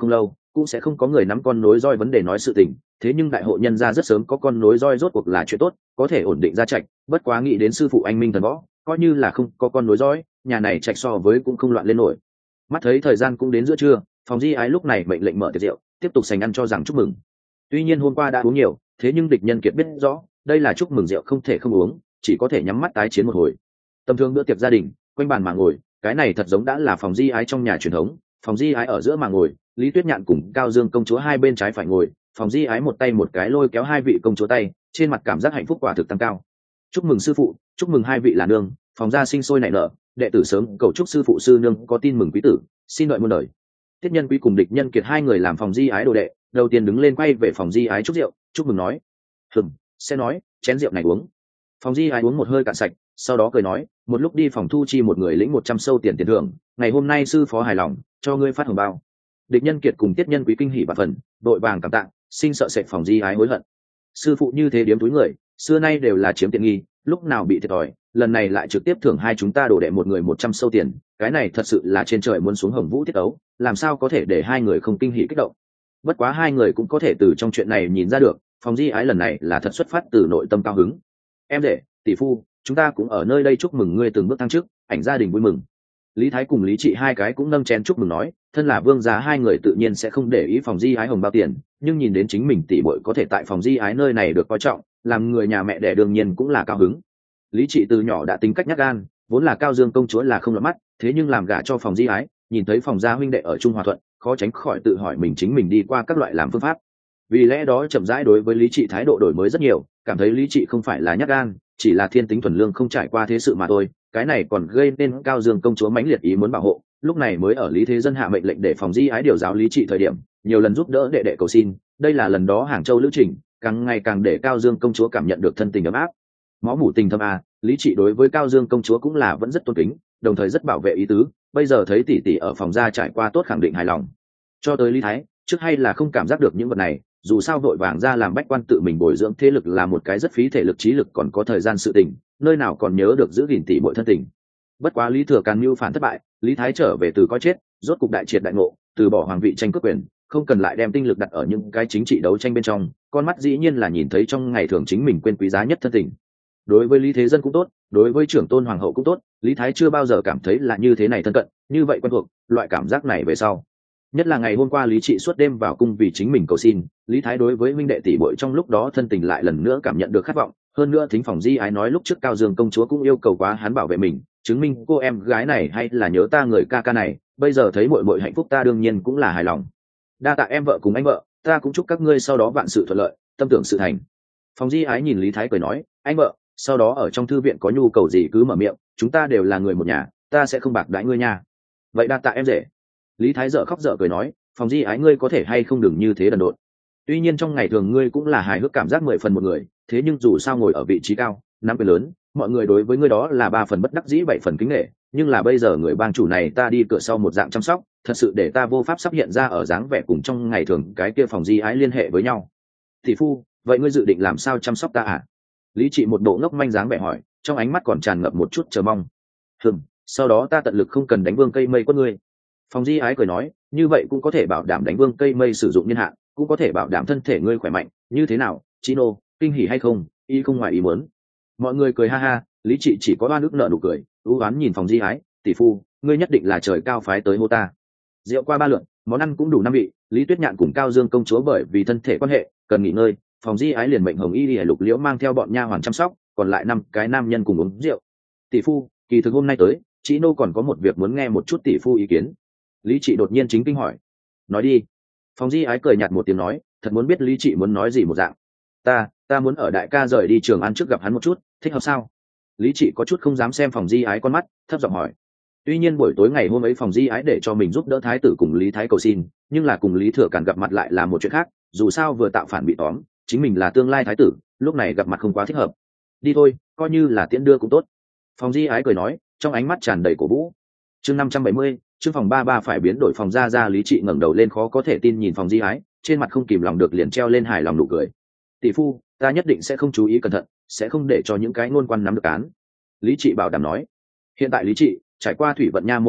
cũng sẽ không có người nắm con nối roi vấn đề nói sự tình, thế nhưng đại hộ nhân gia rất sớm có con nối roi rốt cuộc là chuyện tốt, có thể ổn định gia trạch, bất quá nghĩ đến sư phụ anh minh thần võ, coi như là không có con nối dõi, nhà này trạch so với cũng không loạn lên nổi. Mắt thấy thời gian cũng đến giữa trưa, phòng di ái lúc này mệnh lệnh mở tiệc rượu, tiếp tục sành ăn cho rằng chúc mừng. Tuy nhiên hôm qua đã uống nhiều, thế nhưng địch nhân kiệt biết rõ đây là chúc mừng rượu không thể không uống, chỉ có thể nhắm mắt tái chiến một hồi. Tầm thường bữa tiệc gia đình, quanh bàn mà ngồi, cái này thật giống đã là phòng di ái trong nhà truyền thống. Phòng di ái ở giữa mà ngồi, Lý Tuyết Nhạn cùng Cao Dương công chúa hai bên trái phải ngồi, phòng di ái một tay một cái lôi kéo hai vị công chúa tay, trên mặt cảm giác hạnh phúc quả thực tăng cao. Chúc mừng sư phụ, chúc mừng hai vị là nương, phòng gia sinh sôi nảy nở, đệ tử sớm cầu chúc sư phụ sư nương có tin mừng quý tử, xin đợi muôn đời. Tiết Nhân Quý cùng địch nhân kiệt hai người làm phòng di ái đồ đệ, đầu tiên đứng lên quay về phòng di ái chúc rượu, chúc mừng nói. Sẽ nói, chén rượu này uống. Phòng di ái uống một hơi cạn sạch, sau đó cười nói, một lúc đi phòng thu chi một người lĩnh 100 sâu tiền thưởng, ngày hôm nay sư phó hài lòng, cho ngươi phát hồng bao. Địch nhân kiệt cùng Tiết Nhân Quý kinh hỉ bạt phần, đội vàng cảm tạ, sinh sợ sệt phòng di ái hối hận. Sư phụ như thế điếm túi người, xưa nay đều là chiếm tiện nghi, lúc nào bị thiệt thòi, lần này lại trực tiếp thưởng hai chúng ta đổ đệ một người 100 sâu tiền, cái này thật sự là trên trời muốn xuống hồng vũ tiết ấu, làm sao có thể để hai người không kinh hỉ kích động. Bất quá hai người cũng có thể từ trong chuyện này nhìn ra được, phòng di ái lần này là thật xuất phát từ nội tâm cao hứng. Em rể, tỷ phu, chúng ta cũng ở nơi đây chúc mừng ngươi từng bước thăng chức, ảnh gia đình vui mừng. Lý Thái cùng Lý Trị hai cái cũng nâng chén chúc mừng nói, thân là vương gia hai người tự nhiên sẽ không để ý phòng di ái hồng bao tiền, nhưng nhìn đến chính mình tỷ muội có thể tại phòng di ái nơi này được coi trọng, làm người nhà mẹ đẻ đương nhiên cũng là cao hứng. Lý Trị từ nhỏ đã tính cách nhát gan, vốn là Cao Dương công chúa là không lọt mắt, thế nhưng làm gả cho phòng di ái, nhìn thấy phòng gia huynh đệ ở Trung Hòa Thuận, khó tránh khỏi tự hỏi mình chính mình đi qua các loại làm phương pháp. Vì lẽ đó chậm rãi đối với Lý Trị thái độ đổi mới rất nhiều, cảm thấy Lý Trị không phải là nhát gan, chỉ là thiên tính thuần lương không trải qua thế sự mà thôi, cái này còn gây nên Cao Dương công chúa mãnh liệt ý muốn bảo hộ, lúc này mới ở Lý Thế Dân hạ mệnh lệnh để phòng di ái điều giáo Lý Trị thời điểm, nhiều lần giúp đỡ đệ đệ cầu xin, đây là lần đó Hàng Châu lữ trình, càng ngày càng để Cao Dương công chúa cảm nhận được thân tình ấm áp. Máu mủ tình thâm à, Lý Trị đối với Cao Dương công chúa cũng là vẫn rất tôn kính, đồng thời rất bảo vệ ý tứ, bây giờ thấy tỷ tỷ ở phòng gia trải qua tốt khẳng định hài lòng. Cho tới Lý Thái, trước hay là không cảm giác được những vật này, dù sao vội vàng ra làm bách quan tự mình bồi dưỡng thế lực là một cái rất phí thể lực trí lực còn có thời gian sự tình, nơi nào còn nhớ được giữ gìn tỷ muội thân tình. Bất quá Lý Thừa Càn mưu phản thất bại, Lý Thái trở về từ coi chết, rốt cục đại triệt đại ngộ, từ bỏ hoàng vị tranh cướp quyền, không cần lại đem tinh lực đặt ở những cái chính trị đấu tranh bên trong, con mắt dĩ nhiên là nhìn thấy trong ngày thường chính mình quên quý giá nhất thân tình. Đối với Lý Thế Dân cũng tốt, đối với trưởng tôn hoàng hậu cũng tốt, Lý Thái chưa bao giờ cảm thấy là như thế này thân cận, như vậy quen thuộc, loại cảm giác này về sau. Nhất là ngày hôm qua Lý Trị suốt đêm vào cung vì chính mình cầu xin, Lý Thái đối với huynh đệ tỷ muội trong lúc đó thân tình lại lần nữa cảm nhận được khát vọng, hơn nữa thính phòng di ái nói lúc trước Cao Dương công chúa cũng yêu cầu quá hắn bảo vệ mình, chứng minh cô em gái này hay là nhớ ta người ca ca này, bây giờ thấy muội muội hạnh phúc ta đương nhiên cũng là hài lòng. Đa tạ em vợ cùng anh vợ, ta cũng chúc các ngươi sau đó vạn sự thuận lợi, tâm tưởng sự thành. Phòng di ái nhìn Lý Thái cười nói, anh vợ, sau đó ở trong thư viện có nhu cầu gì cứ mở miệng, chúng ta đều là người một nhà, ta sẽ không bạc đãi ngươi nha. Vậy đa tạ em rể. Lý Thái dở khóc dở cười nói, phòng di ái ngươi có thể hay không đừng như thế đần độn. Tuy nhiên trong ngày thường ngươi cũng là hài hước cảm giác 10 phần một người, thế nhưng dù sao ngồi ở vị trí cao, nắm quyền lớn, mọi người đối với ngươi đó là 3 phần bất đắc dĩ 7 phần kính nể, nhưng là bây giờ người bang chủ này ta đi cửa sau một dạng chăm sóc, thật sự để ta vô pháp sắp hiện ra ở dáng vẻ cùng trong ngày thường cái kia phòng di ái liên hệ với nhau. Tỷ phu, vậy ngươi dự định làm sao chăm sóc ta à? Lý Trị một bộ ngốc manh dáng vẻ hỏi, trong ánh mắt còn tràn ngập một chút chờ mong. Sau đó ta tận lực không cần đánh vương cây mây quất ngươi. Phòng di ái cười nói, như vậy cũng có thể bảo đảm đánh vương cây mây sử dụng niên hạn, cũng có thể bảo đảm thân thể ngươi khỏe mạnh, như thế nào, Chino, kinh hỉ hay không, y không ngoài ý muốn. Mọi người cười ha ha, Lý Trị chỉ có oan ức nợ nụ cười, ưu oán nhìn phòng di ái, tỷ phu, ngươi nhất định là trời cao phái tới hô ta. Rượu qua 3 lượt, món ăn cũng đủ 5 vị, Lý Tuyết Nhạn cùng Cao Dương công chúa bởi vì thân thể quan hệ cần nghỉ ngơi, phòng di ái liền mệnh Hồng Y Lìa Lục Liễu mang theo bọn nha hoàn chăm sóc, còn lại 5 cái nam nhân cùng uống rượu. Tỷ phu, kỳ thực hôm nay tới, chị nô còn có một việc muốn nghe một chút tỷ phu ý kiến. Lý Trị đột nhiên chính kinh hỏi, nói đi. Phòng di ái cười nhạt một tiếng nói, thật muốn biết Lý Trị muốn nói gì một dạng. Ta muốn ở đại ca rời đi Trường An trước gặp hắn một chút, thích hợp sao? Lý Trị có chút không dám xem phòng di ái con mắt, thấp giọng hỏi. Tuy nhiên buổi tối ngày hôm ấy phòng di ái để cho mình giúp đỡ thái tử cùng Lý Thái cầu xin, nhưng là cùng Lý Thừa Càn gặp mặt lại là một chuyện khác, dù sao vừa tạo phản bị tóm, chính mình là tương lai thái tử, lúc này gặp mặt không quá thích hợp. Đi thôi, coi như là tiễn đưa cũng tốt. Phòng di ái cười nói, trong ánh mắt tràn đầy cổ vũ. Chương 570, chương phòng 33 phải biến đổi phòng ra Lý Trị ngẩng đầu lên khó có thể tin nhìn phòng di ái, trên mặt không kìm lòng được liền treo lên hài lòng nụ cười. Tỷ phu, ta nhất định sẽ không chú ý cẩn thận, sẽ không để cho những cái ngôn quan nắm được án. Lý Trị bảo đảm nói. Hiện tại Lý Trị trải qua thủy vận nha môn lịch luyện,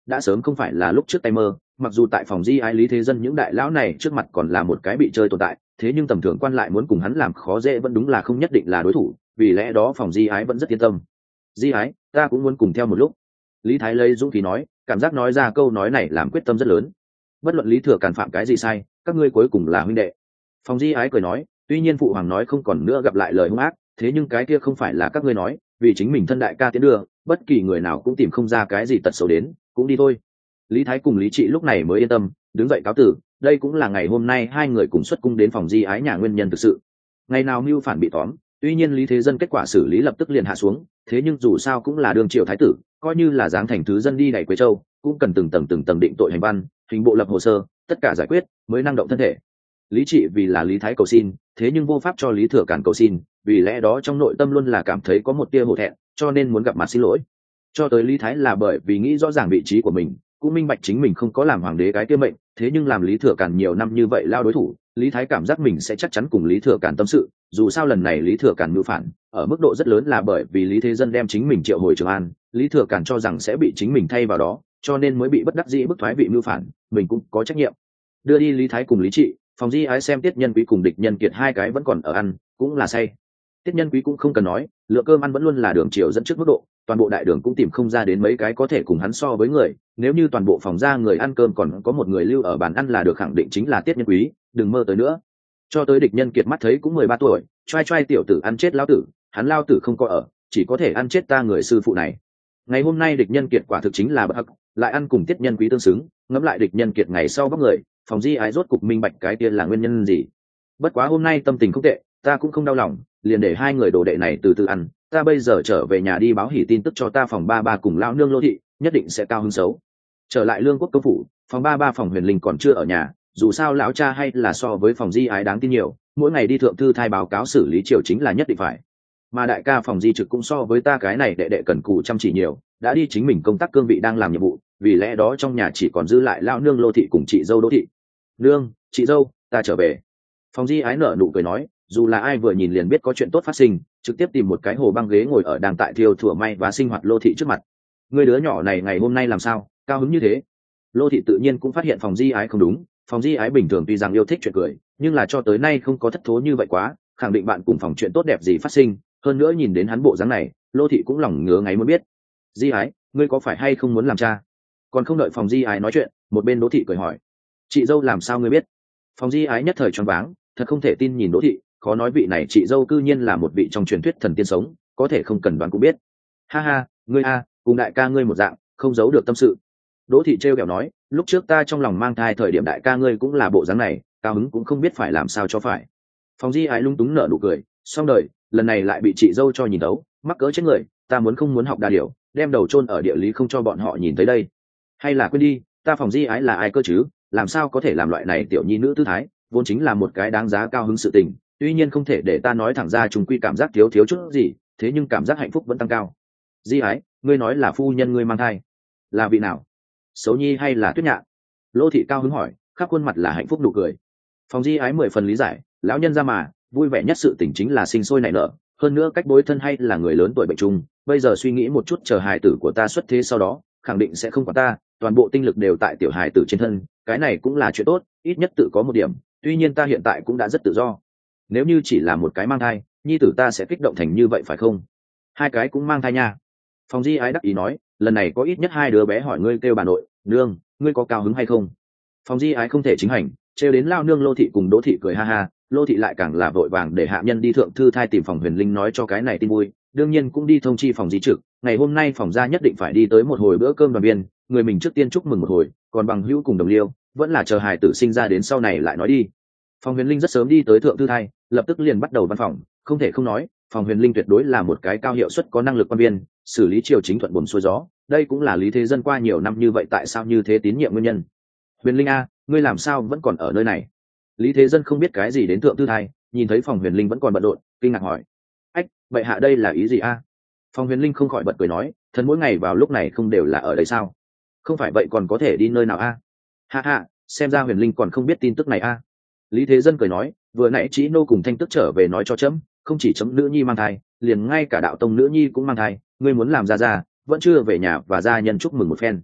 đã sớm không phải là lúc trước tay mơ. Mặc dù tại phòng di ái Lý Thế Dân những đại lão này trước mặt còn là một cái bị chơi tồn tại, thế nhưng tầm thường quan lại muốn cùng hắn làm khó dễ vẫn đúng là không nhất định là đối thủ, vì lẽ đó phòng di ái vẫn rất yên tâm. Di ái, ta cũng muốn cùng theo một lúc. Lý Thái lấy dũng khí nói, cảm giác nói ra câu nói này làm quyết tâm rất lớn. Bất luận Lý Thừa Càn phạm cái gì sai, các ngươi cuối cùng là huynh đệ. Phòng di ái cười nói, tuy nhiên phụ hoàng nói không còn nữa gặp lại lời hung ác, thế nhưng cái kia không phải là các ngươi nói, vì chính mình thân đại ca tiến đưa, bất kỳ người nào cũng tìm không ra cái gì tật xấu đến, cũng đi thôi. Lý Thái cùng Lý Trị lúc này mới yên tâm, đứng dậy cáo tử. Đây cũng là ngày hôm nay hai người cùng xuất cung đến phòng di ái nhà nguyên nhân thực sự. Ngày nào mưu phản bị tóm, tuy nhiên Lý Thế Dân kết quả xử lý lập tức liền hạ xuống, thế nhưng dù sao cũng là đương triều thái tử, coi như là giáng thành thứ dân đi đẩy Quế Châu, cũng cần từng tầng định tội hành văn, hình bộ lập hồ sơ, tất cả giải quyết mới năng động thân thể. Lý Trị vì là Lý Thái cầu xin, thế nhưng vô pháp cho Lý Thừa Càn cầu xin, vì lẽ đó trong nội tâm luôn là cảm thấy có một tia hổ thẹn, cho nên muốn gặp mặt xin lỗi. Cho tới Lý Thái là bởi vì nghĩ rõ ràng vị trí của mình, cũng minh bạch chính mình không có làm hoàng đế cái tiêu mệnh, thế nhưng làm Lý Thừa Càn nhiều năm như vậy lao đối thủ, Lý Thái cảm giác mình sẽ chắc chắn cùng Lý Thừa Càn tâm sự. Dù sao lần này Lý Thừa Càn mưu phản ở mức độ rất lớn là bởi vì Lý Thế Dân đem chính mình triệu hồi Trường An, Lý Thừa Càn cho rằng sẽ bị chính mình thay vào đó, cho nên mới bị bất đắc dĩ bức thoái vị mưu phản, mình cũng có trách nhiệm. Đưa đi Lý Thái cùng Lý Trị, phòng di ái xem Tiết Nhân Quý cùng Địch Nhân Kiệt hai cái vẫn còn ở ăn, cũng là say. Tiết Nhân Quý cũng không cần nói, lượng cơm ăn vẫn luôn là đường triều dẫn trước mức độ, toàn bộ đại đường cũng tìm không ra đến mấy cái có thể cùng hắn so với người. Nếu như toàn bộ phòng ra người ăn cơm còn có một người lưu ở bàn ăn là được khẳng định chính là Tiết Nhân Quý, đừng mơ tới nữa. Cho tới Địch Nhân Kiệt mắt thấy cũng 13 tuổi, trai tiểu tử ăn chết lão tử, hắn lao tử không có ở, chỉ có thể ăn chết ta người sư phụ này. Ngày hôm nay Địch Nhân Kiệt quả thực chính là bất hắc, lại ăn cùng Tiết Nhân Quý tương xứng, ngẫm lại Địch Nhân Kiệt ngày sau bóc người, phòng di ái rốt cục minh bạch cái kia là nguyên nhân gì. Bất quá hôm nay tâm tình không tệ, ta cũng không đau lòng, liền để hai người đồ đệ này từ từ ăn, ta bây giờ trở về nhà đi báo hỉ tin tức cho ta phòng 33 cùng lão nương Lô thị, nhất định sẽ cao hứng xấu. Trở lại Lương Quốc công phủ, phòng 33 phòng Huyền Linh còn chưa ở nhà, dù sao lão cha hay là so với phòng di ái đáng tin nhiều, mỗi ngày đi thượng thư thai báo cáo xử lý triều chính là nhất định phải. Mà đại ca phòng di trực cũng so với ta cái này đệ đệ cần cù chăm chỉ nhiều, đã đi chính mình công tác cương vị đang làm nhiệm vụ, vì lẽ đó trong nhà chỉ còn dư lại lão nương Lô thị cùng chị dâu Đỗ thị. Nương, chị dâu, ta trở về. Phòng di ái nở nụ cười nói, dù là ai vừa nhìn liền biết có chuyện tốt phát sinh, trực tiếp tìm một cái hồ băng ghế ngồi ở đang tại thiêu thủa may và sinh hoạt Lô thị trước mặt. Người đứa nhỏ này ngày hôm nay làm sao cao hứng như thế? Lô thị tự nhiên cũng phát hiện phòng di ái không đúng, phòng di ái bình thường tuy rằng yêu thích chuyện cười, nhưng là cho tới nay không có thất thố như vậy quá, khẳng định bạn cùng phòng chuyện tốt đẹp gì phát sinh. Hơn nữa nhìn đến hắn bộ dáng này, Lô thị cũng lòng ngứa ngáy muốn biết. Di ái, ngươi có phải hay không muốn làm cha? Còn không đợi phòng di ái nói chuyện, một bên Đỗ thị cười hỏi, chị dâu làm sao ngươi biết? Phòng di ái nhất thời choáng váng, thật không thể tin nhìn Đỗ thị, khó nói vị này chị dâu cư nhiên là một vị trong truyền thuyết thần tiên sống, có thể không cần đoán cũng biết. Ha ha, ngươi a, cùng đại ca ngươi một dạng, không giấu được tâm sự. Đỗ thị trêu ghẹo nói, lúc trước ta trong lòng mang thai thời điểm đại ca ngươi cũng là bộ dáng này, cao hứng cũng không biết phải làm sao cho phải. Phòng di ái lung túng nở nụ cười, xong đời, lần này lại bị chị dâu cho nhìn đấu, mắc cỡ chết người, ta muốn không muốn học đa điều, đem đầu chôn ở địa lý không cho bọn họ nhìn thấy đây. Hay là quên đi, ta phòng di ái là ai cơ chứ, làm sao có thể làm loại này tiểu nhi nữ tư thái, vốn chính là một cái đáng giá cao hứng sự tình, tuy nhiên không thể để ta nói thẳng ra trùng quy cảm giác thiếu chút gì, thế nhưng cảm giác hạnh phúc vẫn tăng cao. Di ái, ngươi nói là phu nhân ngươi mang thai, là vị nào? Xấu nhi hay là Tuyết Nhạn? Lô thị cao hứng hỏi, khắp khuôn mặt là hạnh phúc nụ cười. Phòng di ái 10 phần lý giải, lão nhân ra mà, vui vẻ nhất sự tình chính là sinh sôi nảy nở, hơn nữa cách bối thân hay là người lớn tuổi bệnh chung, bây giờ suy nghĩ một chút chờ hài tử của ta xuất thế sau đó, khẳng định sẽ không quản ta, toàn bộ tinh lực đều tại tiểu hài tử trên thân, cái này cũng là chuyện tốt, ít nhất tự có một điểm, tuy nhiên ta hiện tại cũng đã rất tự do. Nếu như chỉ là một cái mang thai, nhi tử ta sẽ kích động thành như vậy phải không? Hai cái cũng mang thai nha. Phòng di ái đắc ý nói, lần này có ít nhất 2 đứa bé hỏi ngươi kêu bà nội, nương, ngươi có cao hứng hay không? Phòng di ái không thể chính hành, trêu đến lao nương Lô thị cùng Đỗ thị cười ha ha, Lô thị lại càng là vội vàng để hạ nhân đi thượng thư thai tìm phòng Huyền Linh nói cho cái này tin vui, đương nhiên cũng đi thông chi phòng di trực, ngày hôm nay phòng gia nhất định phải đi tới một hồi bữa cơm đoàn viên, người mình trước tiên chúc mừng một hồi, còn bằng hữu cùng đồng liêu, vẫn là chờ hài tử sinh ra đến sau này lại nói đi. Phòng Huyền Linh rất sớm đi tới thượng thư thai, lập tức liền bắt đầu văn phòng, không thể không nói, phòng Huyền Linh tuyệt đối là một cái cao hiệu suất có năng lực quan viên, xử lý triều chính thuận buồm xuôi gió, đây cũng là Lý Thế Dân qua nhiều năm như vậy tại sao như thế tín nhiệm nguyên nhân. Huyền Linh a, ngươi làm sao vẫn còn ở nơi này? Lý Thế Dân không biết cái gì đến thượng thư thai, nhìn thấy phòng Huyền Linh vẫn còn bận rộn, kinh ngạc hỏi, ách, vậy hạ đây là ý gì a? Phòng Huyền Linh không khỏi bật cười nói, thần mỗi ngày vào lúc này không đều là ở đây sao? Không phải vậy còn có thể đi nơi nào a? Ha ha, xem ra Huyền Linh còn không biết tin tức này a. Lý Thế Dân cười nói, vừa nãy Chí nô cùng Thanh Tức trở về nói cho chấm, không chỉ chấm nữ nhi mang thai, liền ngay cả đạo tông nữ nhi cũng mang thai, ngươi muốn làm ra vẫn chưa về nhà và gia nhân chúc mừng một phen.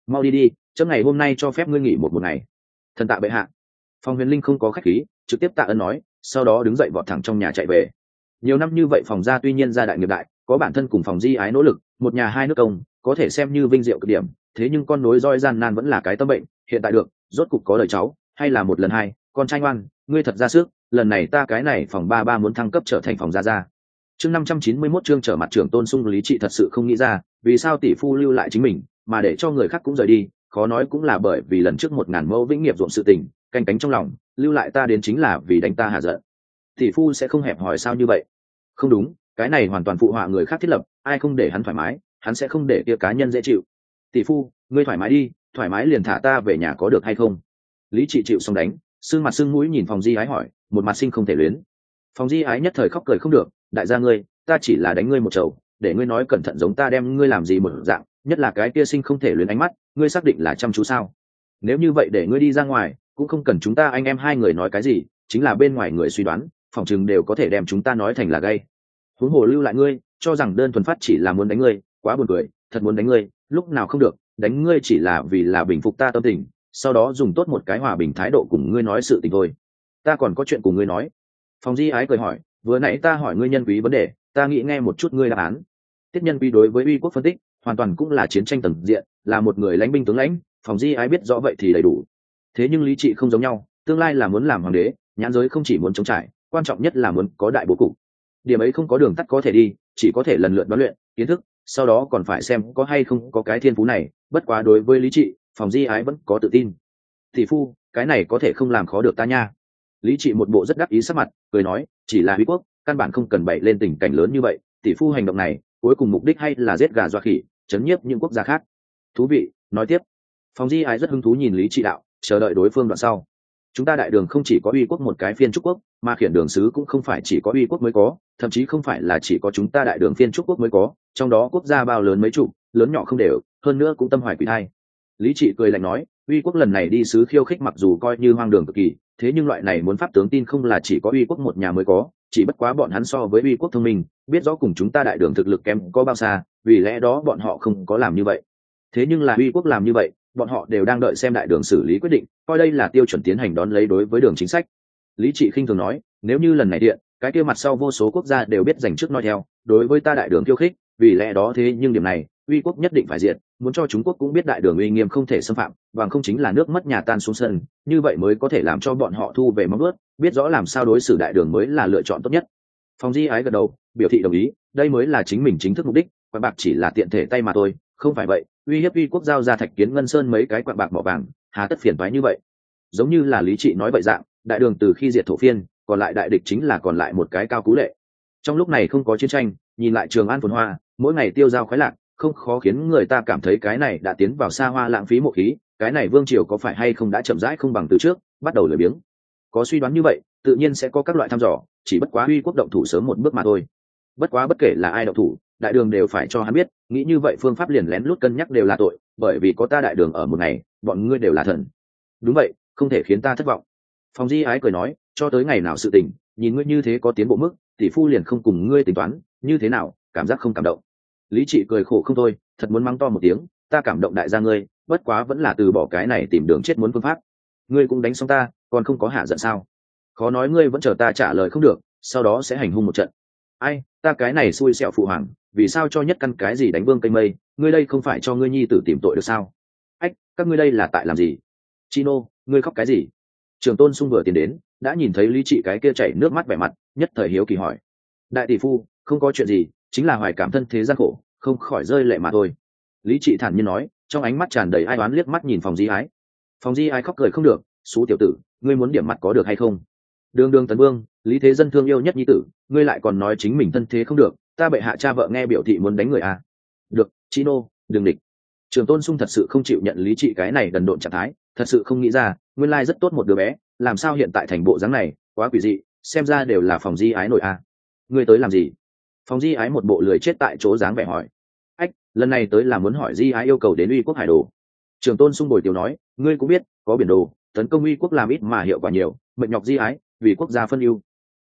mau đi đi, chấm ngày hôm nay cho phép ngươi nghỉ một ngày. Thần tạ bệ hạ. Phong Huyền Linh không có khách khí, trực tiếp tạ ơn nói, sau đó đứng dậy vọt thẳng trong nhà chạy về. Nhiều năm như vậy phòng gia tuy nhiên gia đại nghiệp đại, có bản thân cùng phòng Di Ái nỗ lực, một nhà hai nước công, có thể xem như vinh diệu cực điểm, thế nhưng con nối roi gian nan vẫn là cái tâm bệnh, hiện tại được, rốt cục có đời cháu, hay là một lần hai, con trai ngoan, ngươi thật ra sức, lần này ta cái này phòng ba ba muốn thăng cấp trở thành phòng gia gia. Chương 591 chương trở mặt trưởng Tôn Sung Lý Trị thật sự không nghĩ ra, vì sao tỷ phu lưu lại chính mình, mà để cho người khác cũng rời đi, khó nói cũng là bởi vì lần trước 1000 mẫu vĩnh nghiệp ruộng sự tình, canh cánh trong lòng, lưu lại ta đến chính là vì đánh ta hạ giận. Tỷ phu sẽ không hẹp hòi sao như vậy? Không đúng, cái này hoàn toàn phụ họa người khác thiết lập, ai không để hắn thoải mái, hắn sẽ không để kia cá nhân dễ chịu. Tỷ phu, ngươi thoải mái đi, thoải mái liền thả ta về nhà có được hay không? Lý Trị chịu xong đánh, sưng mặt sưng mũi nhìn Phòng Di Ái hỏi, một mặt sinh không thể luyến. Phòng Di Ái nhất thời khóc cười không được, đại gia ngươi, ta chỉ là đánh ngươi một chầu, để ngươi nói cẩn thận giống ta đem ngươi làm gì một dạng, nhất là cái kia sinh không thể luyến ánh mắt, ngươi xác định là chăm chú sao? Nếu như vậy để ngươi đi ra ngoài, cũng không cần chúng ta anh em hai người nói cái gì, chính là bên ngoài người suy đoán, phòng chừng đều có thể đem chúng ta nói thành là gay. Huống hồ lưu lại ngươi, cho rằng đơn thuần phát chỉ là muốn đánh ngươi, quá buồn cười, thật muốn đánh ngươi, lúc nào không được, đánh ngươi chỉ là vì là bình phục ta tâm tình, sau đó dùng tốt một cái hòa bình thái độ cùng ngươi nói sự tình thôi. Ta còn có chuyện cùng ngươi nói. Phòng Di Ái cười hỏi, vừa nãy ta hỏi ngươi nhân quý vấn đề, ta nghĩ nghe một chút ngươi đáp án. Tiết Nhân Quý đối với uy quốc phân tích, hoàn toàn cũng là chiến tranh tầng diện, là một người lãnh binh tướng lãnh, Phòng Di Ái biết rõ vậy thì đầy đủ. Thế nhưng Lý Trị không giống nhau, tương lai là muốn làm hoàng đế, nhãn giới không chỉ muốn chống trải, quan trọng nhất là muốn có đại bố cục. Điểm ấy không có đường tắt có thể đi, chỉ có thể lần lượt đoán luyện kiến thức, sau đó còn phải xem có hay không có cái thiên phú này. Bất quá đối với Lý Trị, Phòng Di Ái vẫn có tự tin. Tỷ phu, cái này có thể không làm khó được ta nha. Lý Trị một bộ rất đắc ý sắc mặt, cười nói, chỉ là uy quốc, căn bản không cần bày lên tình cảnh lớn như vậy. Tỷ phu hành động này, cuối cùng mục đích hay là giết gà dọa khỉ, chấn nhiếp những quốc gia khác. Thú vị, nói tiếp. Phòng Di Ái rất hứng thú nhìn Lý Trị đạo, chờ đợi đối phương đoạn sau. Chúng ta đại đường không chỉ có uy quốc một cái phiên trúc quốc, mà khiển đường sứ cũng không phải chỉ có uy quốc mới có, thậm chí không phải là chỉ có chúng ta đại đường phiên trúc quốc mới có, trong đó quốc gia bao lớn mấy chục, lớn nhỏ không đều, hơn nữa cũng tâm hoài quỷ thai. Lý Trị cười lạnh nói, uy quốc lần này đi sứ khiêu khích mặc dù coi như hoang đường cực kỳ, thế nhưng loại này muốn pháp tướng tin không là chỉ có uy quốc một nhà mới có, chỉ bất quá bọn hắn so với uy quốc thông minh, biết rõ cùng chúng ta đại đường thực lực kém có bao xa, vì lẽ đó bọn họ không có làm như vậy. Thế nhưng là uy quốc làm như vậy, bọn họ đều đang đợi xem đại đường xử lý quyết định, coi đây là tiêu chuẩn tiến hành đón lấy đối với đường chính sách. Lý Trị khinh thường nói, nếu như lần này điện, cái kia mặt sau vô số quốc gia đều biết dành trước nói theo, đối với ta đại đường khiêu khích, vì lẽ đó thế nhưng điểm này, uy quốc nhất định phải diệt, muốn cho Trung Quốc cũng biết đại đường uy nghiêm không thể xâm phạm, bằng không chính là nước mất nhà tan xuống sân, như vậy mới có thể làm cho bọn họ thu về móng vuốt, biết rõ làm sao đối xử đại đường mới là lựa chọn tốt nhất. Phong Di Ái gật đầu, biểu thị đồng ý, đây mới là chính mình chính thức mục đích, quạng bạc chỉ là tiện thể tay mà thôi, không phải vậy, uy hiếp uy quốc giao ra Thạch Kiến Ngân Sơn mấy cái quạng bạc mỏ vàng, hà tất phiền toái như vậy. Giống như là Lý Trị nói vậy dạng, đại đường từ khi diệt thổ phiên, còn lại đại địch chính là còn lại một cái Cao Cú Lệ. Trong lúc này không có chiến tranh, nhìn lại Trường An phồn hoa, mỗi ngày tiêu dao khoái lạc, không khó khiến người ta cảm thấy cái này đã tiến vào xa hoa lãng phí một khí, cái này vương triều có phải hay không đã chậm rãi không bằng từ trước, bắt đầu lười biếng. Có suy đoán như vậy, tự nhiên sẽ có các loại thăm dò, chỉ bất quá uy quốc động thủ sớm một bước mà thôi. Bất quá bất kể là ai động thủ, đại đường đều phải cho hắn biết, nghĩ như vậy phương pháp liền lén lút cân nhắc đều là tội, bởi vì có ta đại đường ở một ngày, bọn ngươi đều là thần. Đúng vậy, không thể khiến ta thất vọng. Phong Di Ái cười nói, cho tới ngày nào sự tình, nhìn ngươi như thế có tiến bộ mức, tỷ phu liền không cùng ngươi tính toán, như thế nào, cảm giác không cảm động. Lý Trị cười khổ không thôi, thật muốn mắng to một tiếng, ta cảm động đại gia ngươi, bất quá vẫn là từ bỏ cái này tìm đường chết muốn phương pháp. Ngươi cũng đánh xong ta, còn không có hạ giận sao? Khó nói ngươi vẫn chờ ta trả lời không được, sau đó sẽ hành hung một trận. Ai, ta cái này xui xẻo phụ hoàng, vì sao cho nhất căn cái gì đánh vương cây mây, ngươi đây không phải cho ngươi nhi tử tìm tội được sao? Ách, các ngươi đây là tại làm gì? Chino, ngươi khóc cái gì? Trường Tôn Sung vừa tiến đến, đã nhìn thấy Lý Trị cái kia chảy nước mắt vẻ mặt, nhất thời hiếu kỳ hỏi. Đại tỷ phu, không có chuyện gì, chính là hoài cảm thân thế gian khổ, không khỏi rơi lệ mà thôi. Lý Trị thản nhiên nói, trong ánh mắt tràn đầy ai oán liếc mắt nhìn Phòng Di Ái. Phòng Di Ái khóc cười không được, xú tiểu tử, ngươi muốn điểm mặt có được hay không? Đường Đường Tấn Vương, Lý Thế Dân thương yêu nhất nhi tử, ngươi lại còn nói chính mình thân thế không được, ta bệ hạ cha vợ nghe biểu thị muốn đánh người à? Được, Chino, đừng địch. Trường Tôn Sung thật sự không chịu nhận Lý Trị cái này đần độn trạng thái, thật sự không nghĩ ra, nguyên lai rất tốt một đứa bé, làm sao hiện tại thành bộ dáng này, quá quỷ dị, xem ra đều là Phòng Di Ái nổi à? Ngươi tới làm gì? Phòng Di Ái một bộ lười chết tại chỗ dáng vẻ hỏi. Ách, lần này tới là muốn hỏi Di Ái yêu cầu đến uy quốc hải đồ. Trường Tôn Sung bồi tiểu nói, ngươi cũng biết, có biển đồ, tấn công uy quốc làm ít mà hiệu quả nhiều, mệnh nhọc Di Ái, vì quốc gia phân ưu.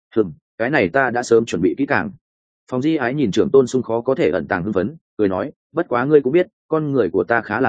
Cái này ta đã sớm chuẩn bị kỹ càng. Phòng Di Ái nhìn Trường Tôn Sung khó có thể ẩn tàng hưng phấn, cười nói, bất quá ngươi cũng biết, con người của ta khá là lười,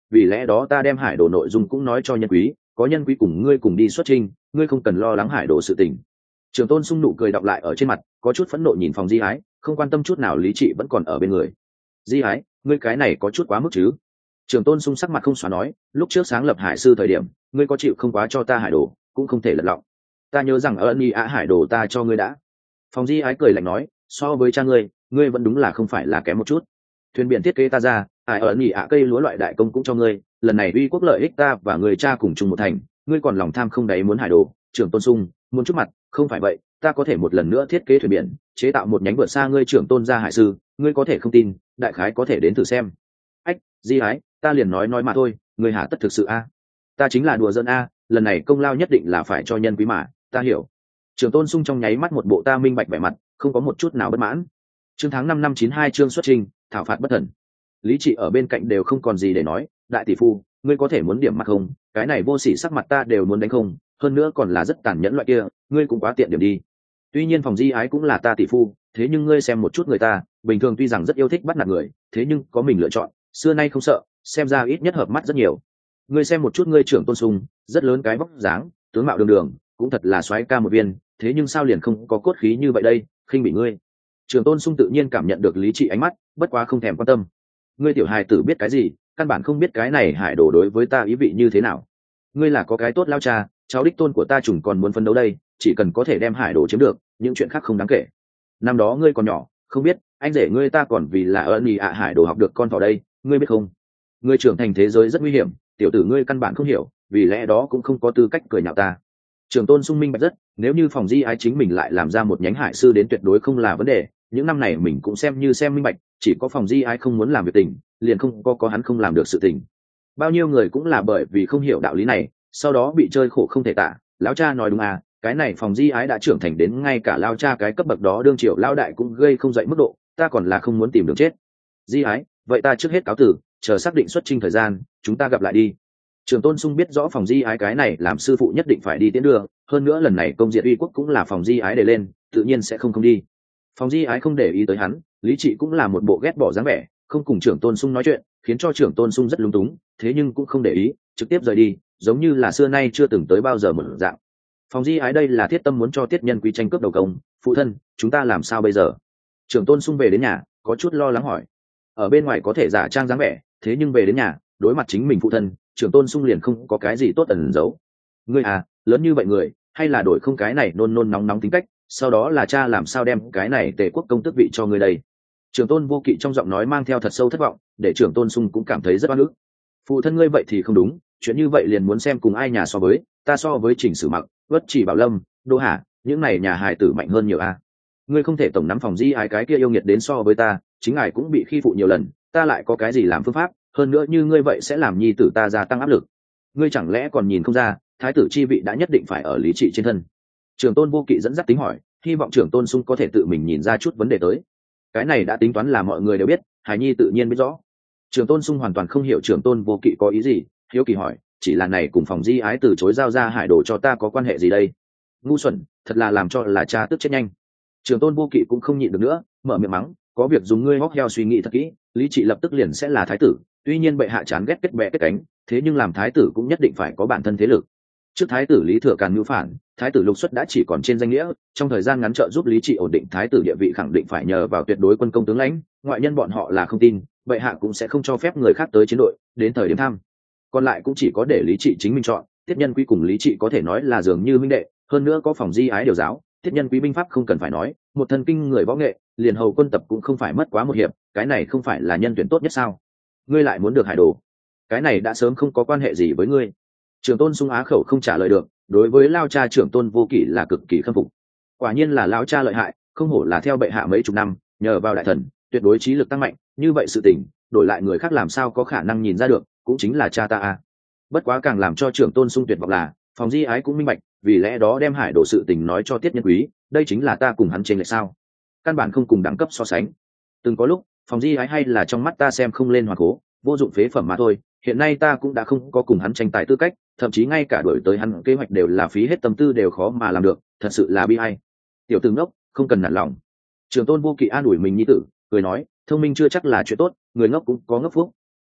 vì lẽ đó ta đem hải đồ nội dung cũng nói cho Nhân Quý, có Nhân Quý cùng ngươi cùng đi xuất trình, ngươi không cần lo lắng hải đồ sự tình. Trường Tôn Sung nụ cười đọng lại ở trên mặt, có chút phẫn nộ nhìn Phòng Di Ái, không quan tâm chút nào Lý Trị vẫn còn ở bên người. Di Ái, ngươi cái này có chút quá mức chứ? Trường Tôn Sung sắc mặt không xóa nói, lúc trước sáng lập hải sư thời điểm, ngươi có chịu không quá cho ta hải đồ, cũng không thể lật lọng. Ta nhớ rằng ở Ni Á hải đồ ta cho ngươi đã. Phòng Di Ái cười lạnh nói, so với cha ngươi vẫn đúng là không phải là kém một chút. Thuyền biển thiết kế ta ra, ai ở Ni Á cây lúa loại đại công cũng cho ngươi, lần này uy quốc lợi ích ta và người cha cùng chung một thành, ngươi còn lòng tham không đáy muốn hải đồ. Trường Tôn Sung, muốn chút mặt, không phải vậy, ta có thể một lần nữa thiết kế thuyền biển, chế tạo một nhánh vượt xa ngươi Trưởng Tôn gia hải sư, ngươi có thể không tin, đại khái có thể đến thử xem. Ách, Di Ái, ta liền nói mà thôi, ngươi hả tất thực sự a? Ta chính là đùa giỡn a, lần này công lao nhất định là phải cho Nhân Quý mà, ta hiểu. Trường Tôn Sung trong nháy mắt một bộ ta minh bạch vẻ mặt, không có một chút nào bất mãn. Chương tháng 5 năm 92 chương xuất trình, thảo phạt bất thần. Lý Trị ở bên cạnh đều không còn gì để nói, đại tỷ phu, ngươi có thể muốn điểm mặt không? Cái này vô sỉ sắc mặt ta đều muốn đánh không, hơn nữa còn là rất tàn nhẫn loại kia, ngươi cũng quá tiện điểm đi. Tuy nhiên Phòng Di Ái cũng là ta tỷ phu, thế nhưng ngươi xem một chút người ta, bình thường tuy rằng rất yêu thích bắt nạt người, thế nhưng có mình lựa chọn, xưa nay không sợ, xem ra ít nhất hợp mắt rất nhiều. Ngươi xem một chút ngươi Trưởng Tôn Sung, rất lớn cái vóc dáng, tướng mạo đường đường, cũng thật là soái ca một viên, thế nhưng sao liền không có cốt khí như vậy đây, khinh bỉ ngươi. Trường Tôn Sung tự nhiên cảm nhận được Lý Trị ánh mắt, bất quá không thèm quan tâm. Ngươi tiểu hài tử biết cái gì, căn bản không biết cái này hải đồ đối với ta ý vị như thế nào. Ngươi là có cái tốt lao cha, cháu đích tôn của ta trùng còn muốn phấn đấu đây, chỉ cần có thể đem hải đồ chiếm được, những chuyện khác không đáng kể. Năm đó ngươi còn nhỏ, không biết, anh rể ngươi ta còn vì là ơn ý hải đồ học được con thỏ đây, ngươi biết không? Ngươi trưởng thành thế giới rất nguy hiểm, tiểu tử ngươi căn bản không hiểu, vì lẽ đó cũng không có tư cách cười nhạo ta. Trường Tôn Sung minh bạch rất, nếu như Phòng Di Ái chính mình lại làm ra một nhánh hải sư đến tuyệt đối không là vấn đề, những năm này mình cũng xem như xem minh bạch, chỉ có Phòng Di Ái không muốn làm việc tình, liền không có hắn không làm được sự tình. Bao nhiêu người cũng là bởi vì không hiểu đạo lý này, sau đó bị chơi khổ không thể tả. Lão cha nói đúng à, cái này Phòng Di Ái đã trưởng thành đến ngay cả lao cha cái cấp bậc đó đương triều lao đại cũng gây không dậy mức độ, ta còn là không muốn tìm đường chết. Di Ái, vậy ta trước hết cáo tử, chờ xác định xuất trình thời gian, chúng ta gặp lại đi. Trường Tôn Sung biết rõ Phòng Di Ái cái này làm sư phụ nhất định phải đi tiến đường, hơn nữa lần này công diệt uy quốc cũng là Phòng Di Ái để lên, tự nhiên sẽ không đi. Phòng Di Ái không để ý tới hắn, Lý Trị cũng là một bộ ghét bỏ dáng vẻ, không cùng Trưởng Tôn Sung nói chuyện, khiến cho Trưởng Tôn Sung rất lúng túng, thế nhưng cũng không để ý, trực tiếp rời đi, giống như là xưa nay chưa từng tới bao giờ một dạng. Phòng Di Ái đây là thiết tâm muốn cho Tiết Nhân Quý tranh cướp đầu công, phụ thân, chúng ta làm sao bây giờ? Trưởng Tôn Sung về đến nhà, có chút lo lắng hỏi. Ở bên ngoài có thể giả trang dáng vẻ, thế nhưng về đến nhà, đối mặt chính mình phụ thân, Trưởng Tôn Sung liền không có cái gì tốt ẩn giấu. Ngươi à, lớn như vậy người, hay là đổi không cái này nôn nôn nóng nóng tính cách, sau đó là cha làm sao đem cái này Tề quốc công tước vị cho ngươi đây. Trưởng Tôn Vô Kỵ trong giọng nói mang theo thật sâu thất vọng, để Trưởng Tôn Sung cũng cảm thấy rất oan ức. Phụ thân ngươi vậy thì không đúng, chuyện như vậy liền muốn xem cùng ai nhà so với, ta so với Trình Sử Mặc, Vất Chỉ Bảo Lâm, Đỗ Hà, những này nhà hài tử mạnh hơn nhiều a. Ngươi không thể tổng nắm Phòng Di Ái cái kia yêu nghiệt đến so với ta, chính ngài cũng bị khi phụ nhiều lần, ta lại có cái gì làm phương pháp, hơn nữa như ngươi vậy sẽ làm nhi tử ta gia tăng áp lực. Ngươi chẳng lẽ còn nhìn không ra, thái tử chi vị đã nhất định phải ở Lý Trị trên thân. Trưởng Tôn Vô Kỵ dẫn dắt tính hỏi, hy vọng Trưởng Tôn Sung có thể tự mình nhìn ra chút vấn đề tới. Cái này đã tính toán là mọi người đều biết, Hải Nhi tự nhiên biết rõ. Trưởng Tôn Sung hoàn toàn không hiểu Trưởng Tôn Vô Kỵ có ý gì, hiếu kỳ hỏi, chỉ là này cùng Phòng Di Ái từ chối giao ra hải đồ cho ta có quan hệ gì đây? Ngu xuẩn, thật là làm cho là cha tức chết nhanh. Trưởng Tôn Vô Kỵ cũng không nhịn được nữa, mở miệng mắng, có việc dùng ngươi hóc heo suy nghĩ thật kỹ, Lý Trị lập tức liền sẽ là thái tử, tuy nhiên bệ hạ chán ghét kết bè kết cánh, thế nhưng làm thái tử cũng nhất định phải có bản thân thế lực. Trước thái tử Lý Thừa Càn mưu phản, thái tử Lục Xuất đã chỉ còn trên danh nghĩa, trong thời gian ngắn trợ giúp Lý Trị ổn định thái tử địa vị khẳng định phải nhờ vào tuyệt đối quân công tướng lãnh, ngoại nhân bọn họ là không tin, bệ hạ cũng sẽ không cho phép người khác tới chiến đội, đến thời điểm tham. Còn lại cũng chỉ có để Lý Trị chính mình chọn, Tiết Nhân Quý cùng Lý Trị có thể nói là dường như minh đệ, hơn nữa có Phòng Di Ái điều giáo, Tiết Nhân Quý binh pháp không cần phải nói, một thần kinh người võ nghệ, liền hầu quân tập cũng không phải mất quá một hiệp, cái này không phải là nhân tuyển tốt nhất sao? Ngươi lại muốn được hải đồ, cái này đã sớm không có quan hệ gì với ngươi. Trưởng Tôn Sung á khẩu không trả lời được, đối với lao cha Trưởng Tôn Vô Kỵ là cực kỳ khâm phục. Quả nhiên là lao cha lợi hại, không hổ là theo bệ hạ mấy chục năm, nhờ vào đại thần, tuyệt đối trí lực tăng mạnh, như vậy sự tình, đổi lại người khác làm sao có khả năng nhìn ra được, cũng chính là cha ta a. Bất quá càng làm cho Trưởng Tôn Sung tuyệt vọng là, Phòng Di Ái cũng minh bạch, vì lẽ đó đem hải đồ sự tình nói cho Tiết Nhân Quý, đây chính là ta cùng hắn chênh lệch sao? Căn bản không cùng đẳng cấp so sánh. Từng có lúc, Phòng Di Ái hay là trong mắt ta xem không lên hoàn cố, vô dụng phế phẩm mà thôi, hiện nay ta cũng đã không có cùng hắn tranh tài tư cách, thậm chí ngay cả đuổi tới hắn kế hoạch đều là phí hết tâm tư đều khó mà làm được, thật sự là bi ai. Tiểu tử ngốc, không cần nản lòng. Trường Tôn Vô Kỵ an ủi mình nhi tử, cười nói, thông minh chưa chắc là chuyện tốt, người ngốc cũng có ngốc phúc.